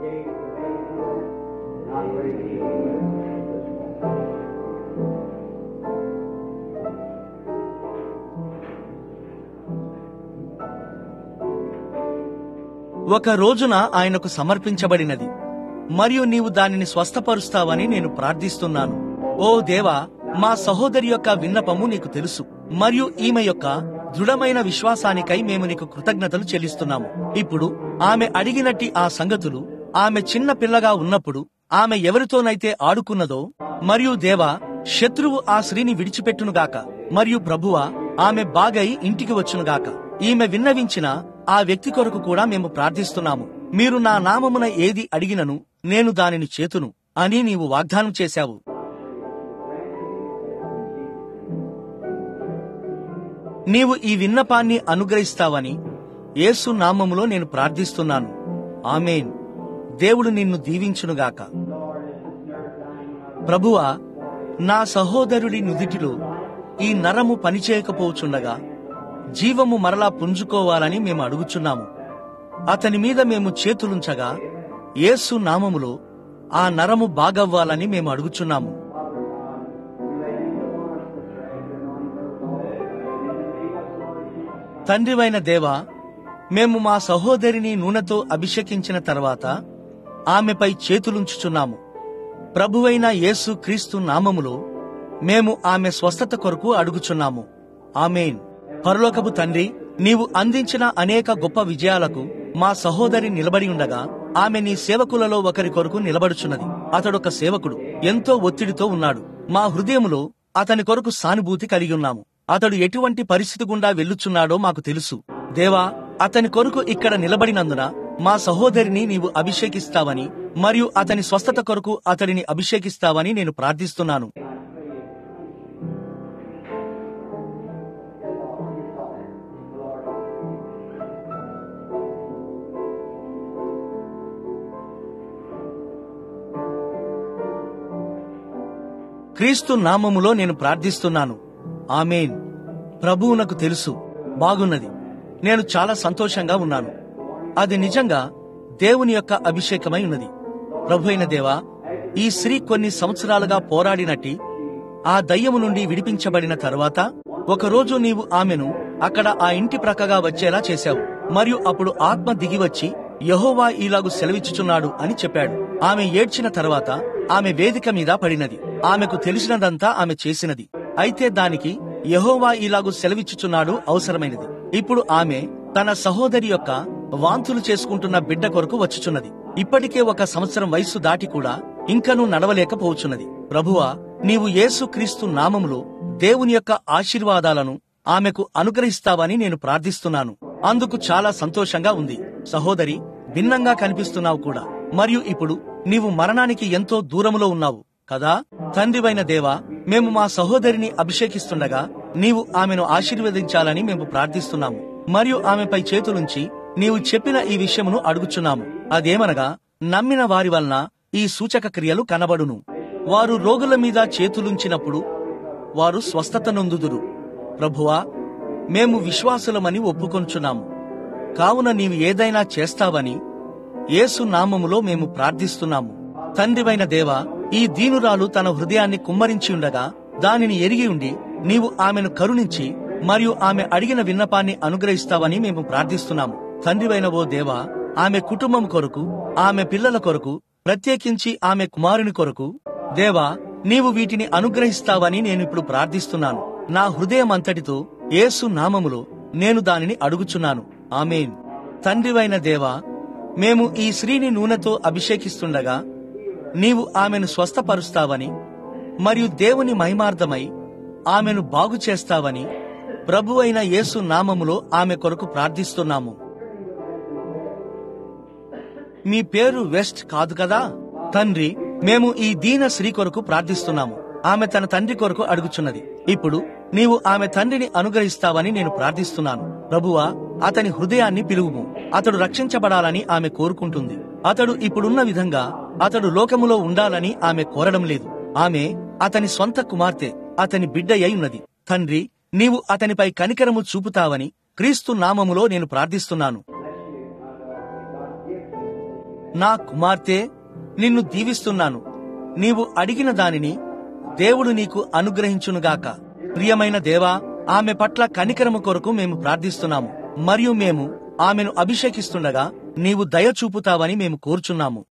ఒక రోజున ఆయనకు సమర్పించబడినది మరియు నీవు దానిని స్వస్థపరుస్తావని నేను ప్రార్థిస్తున్నాను. ఓ దేవా, మా సహోదరి యొక్క విన్నపము నీకు తెలుసు మరియు ఈమె యొక్క దృఢమైన విశ్వాసానికై మేము నీకు కృతజ్ఞతలు చెల్లిస్తున్నాము. ఇప్పుడు ఆమె అడిగినట్టి ఆ సంగతులు ఆమె చిన్న పిల్లగా ఉన్నప్పుడు ఆమె ఎవరితోనైతే ఆడుకున్నదో మరియు దేవా, శత్రువు ఆ స్త్రీని విడిచిపెట్టునుగాక మరియు ప్రభువా, ఆమె బాగై ఇంటికి వచ్చునుగాక. ఈమె విన్నవించిన ఆ వ్యక్తి కొరకు కూడా మేము ప్రార్థిస్తున్నాము. మీరు నా నామమున ఏది అడిగినను నేను దానిని చేతును అని నీవు వాగ్దానం చేశావు. నీవు ఈ విన్నపాన్ని అనుగ్రహిస్తావని యేసు నామములో నేను ప్రార్థిస్తున్నాను. ఆమేన్. దేవుడు నిన్ను దీవించునుగాక. ప్రభువా, నా సహోదరుడి నుదిటిలో ఈ నరము పనిచేయకపోవచుండగా జీవము మరలా పుంజుకోవాలని మేము అడుగుచున్నాము. అతని మీద మేము చేతులుంచగా యేసు నామములో ఆ నరము బాగవ్వాలని మేము అడుగుచున్నాము. తండ్రివైన దేవా, మేము మా సహోదరిని నూనెతో అభిషేకించిన తర్వాత ఆమెపై చేతులుంచుచున్నాము. ప్రభువైన యేసు క్రీస్తు నామములో మేము ఆమె స్వస్థత కొరకు అడుగుచున్నాము. ఆమేన్. పరలోకపు తండ్రి, నీవు అందించిన అనేక గొప్ప విజయాలకు మా సహోదరి నిలబడి ఉండగా ఆమె నీ సేవకులలో ఒకరి కొరకు నిలబడుచున్నది. అతడొక సేవకుడు, ఎంతో ఒత్తిడితో ఉన్నాడు. మా హృదయములో అతని కొరకు సానుభూతి కలిగి ఉన్నాము. అతడు ఎటువంటి పరిస్థితి గుండా వెళ్ళుచున్నాడో మాకు తెలుసు. దేవా, అతని కొరకు ఇక్కడ నిలబడినందున మా సహోదరిని నీవు అభిషేకిస్తావని మరియు అతని స్వస్థత కొరకు అతడిని అభిషేకిస్తావని నేను ప్రార్థిస్తున్నాను. క్రీస్తు నామములో నేను ప్రార్థిస్తున్నాను. ఆమేన్. ప్రభువునకు తెలుసు. బాగున్నది. నేను చాలా సంతోషంగా ఉన్నాను. అది నిజంగా దేవుని యొక్క అభిషేకమై ఉన్నది. ప్రభువైన దేవా, ఈ స్త్రీ కొన్ని సంవత్సరాలుగా పోరాడినట్టి ఆ దయ్యము నుండి విడిపించబడిన తరువాత ఒకరోజు నీవు ఆమెను అక్కడ ఆ ఇంటి ప్రక్కగా వచ్చేలా చేశావు. మరియు అప్పుడు ఆత్మ దిగివచ్చి యెహోవా ఈలాగు సెలవిచ్చుచున్నాడు అని చెప్పాడు. ఆమె ఏడ్చిన తర్వాత ఆమె వేదిక మీద పడినది. ఆమెకు తెలిసినదంతా ఆమె చేసినది. అయితే దానికి యెహోవా ఈలాగు సెలవిచ్చుచున్నాడు అవసరమైనది. ఇప్పుడు ఆమె తన సహోదరి యొక్క వాంతులు చేసుకుంటున్న బిడ్డ కొరకు వచ్చుచున్నది. ఇప్పటికే ఒక సంవత్సరం వయస్సు దాటి కూడా ఇంకనూ నడవలేకపోవచ్చున్నది. ప్రభువా, నీవు యేసు క్రీస్తు నామములో దేవుని యొక్క ఆశీర్వాదాలను ఆమెకు అనుగ్రహిస్తావని నేను ప్రార్థిస్తున్నాను. అందుకు చాలా సంతోషంగా ఉంది. సహోదరి, భిన్నంగా కనిపిస్తున్నావు కూడా. మరియు ఇప్పుడు నీవు మరణానికి ఎంతో దూరములో ఉన్నావు కదా. తండ్రివైన దేవా, మేము మా సహోదరిని అభిషేకిస్తుండగా నీవు ఆమెను ఆశీర్వదించాలని మేము ప్రార్థిస్తున్నాము. మరియు ఆమెపై చేతులుంచి నీవు చెప్పిన ఈ విషయమును అడుగుచున్నాము. అదేమనగా, నమ్మిన వారి వలన ఈ సూచక క్రియలు కనబడును. వారు రోగుల మీద చేతులుంచినప్పుడు వారు స్వస్థత నొందుదురు. ప్రభువా, మేము విశ్వాసులమని ఒప్పుకొంచున్నాము. కావున నీవు ఏదైనా చేస్తావని యేసు నామములో మేము ప్రార్థిస్తున్నాము. తండ్రివైన దేవా, ఈ దీనురాలు తన హృదయాన్ని కుమ్మరించి ఉండగా దానిని ఎరిగి ఉండి నీవు ఆమెను కరుణించి మరియు ఆమె అడిగిన విన్నపాన్ని అనుగ్రహిస్తావని మేము ప్రార్థిస్తున్నాము. తండ్రివైన ఓ దేవా, ఆమె కుటుంబం కొరకు, ఆమె పిల్లల కొరకు, ప్రత్యేకించి ఆమె కుమారుని కొరకు దేవా, నీవు వీటిని అనుగ్రహిస్తావని నేనిప్పుడు ప్రార్థిస్తున్నాను. నా హృదయం అంతటితో యేసు నామములో నేను దానిని అడుగుచున్నాను. ఆమేన్. తండ్రివైన దేవా, మేము ఈ స్త్రీని నూనెతో అభిషేకిస్తుండగా నీవు ఆమెను స్వస్థపరుస్తావని మరియు దేవుని మహిమార్థమై ఆమెను బాగు చేస్తావని ప్రభువైన యేసు నామములో ఆమె కొరకు ప్రార్థిస్తున్నాము. మీ పేరు వెస్ట్ కాదు కదా తండ్రి. మేము ఈ దీన స్త్రీ కొరకు ప్రార్థిస్తున్నాము. ఆమె తన తండ్రి కొరకు అడుగుచున్నది. ఇప్పుడు నీవు ఆమె తండ్రిని అనుగ్రహిస్తావని నేను ప్రార్థిస్తున్నాను. ప్రభువా, అతని హృదయాన్ని పిలువుము. అతడు రక్షించబడాలని ఆమె కోరుకుంటుంది. అతడు ఇప్పుడున్న విధంగా అతడు లోకములో ఉండాలని ఆమె కోరడం లేదు. ఆమె అతని సొంత కుమార్తె, అతని బిడ్డ అయి ఉన్నది. తండ్రి, నీవు అతనిపై కనికరము చూపుతావని క్రీస్తు నామములో నేను ప్రార్థిస్తున్నాను. నా కుమార్తె, నిన్ను దీవిస్తున్నాను. నీవు అడిగిన దానిని దేవుడు నీకు అనుగ్రహించునుగాక. ప్రియమైన దేవా, ఆమె పట్ల కనికరము కొరకు మేము ప్రార్థిస్తున్నాము. మరియు మేము ఆమెను అభిషేకిస్తుండగా నీవు దయ చూపుతావని మేము కోరుచున్నాము.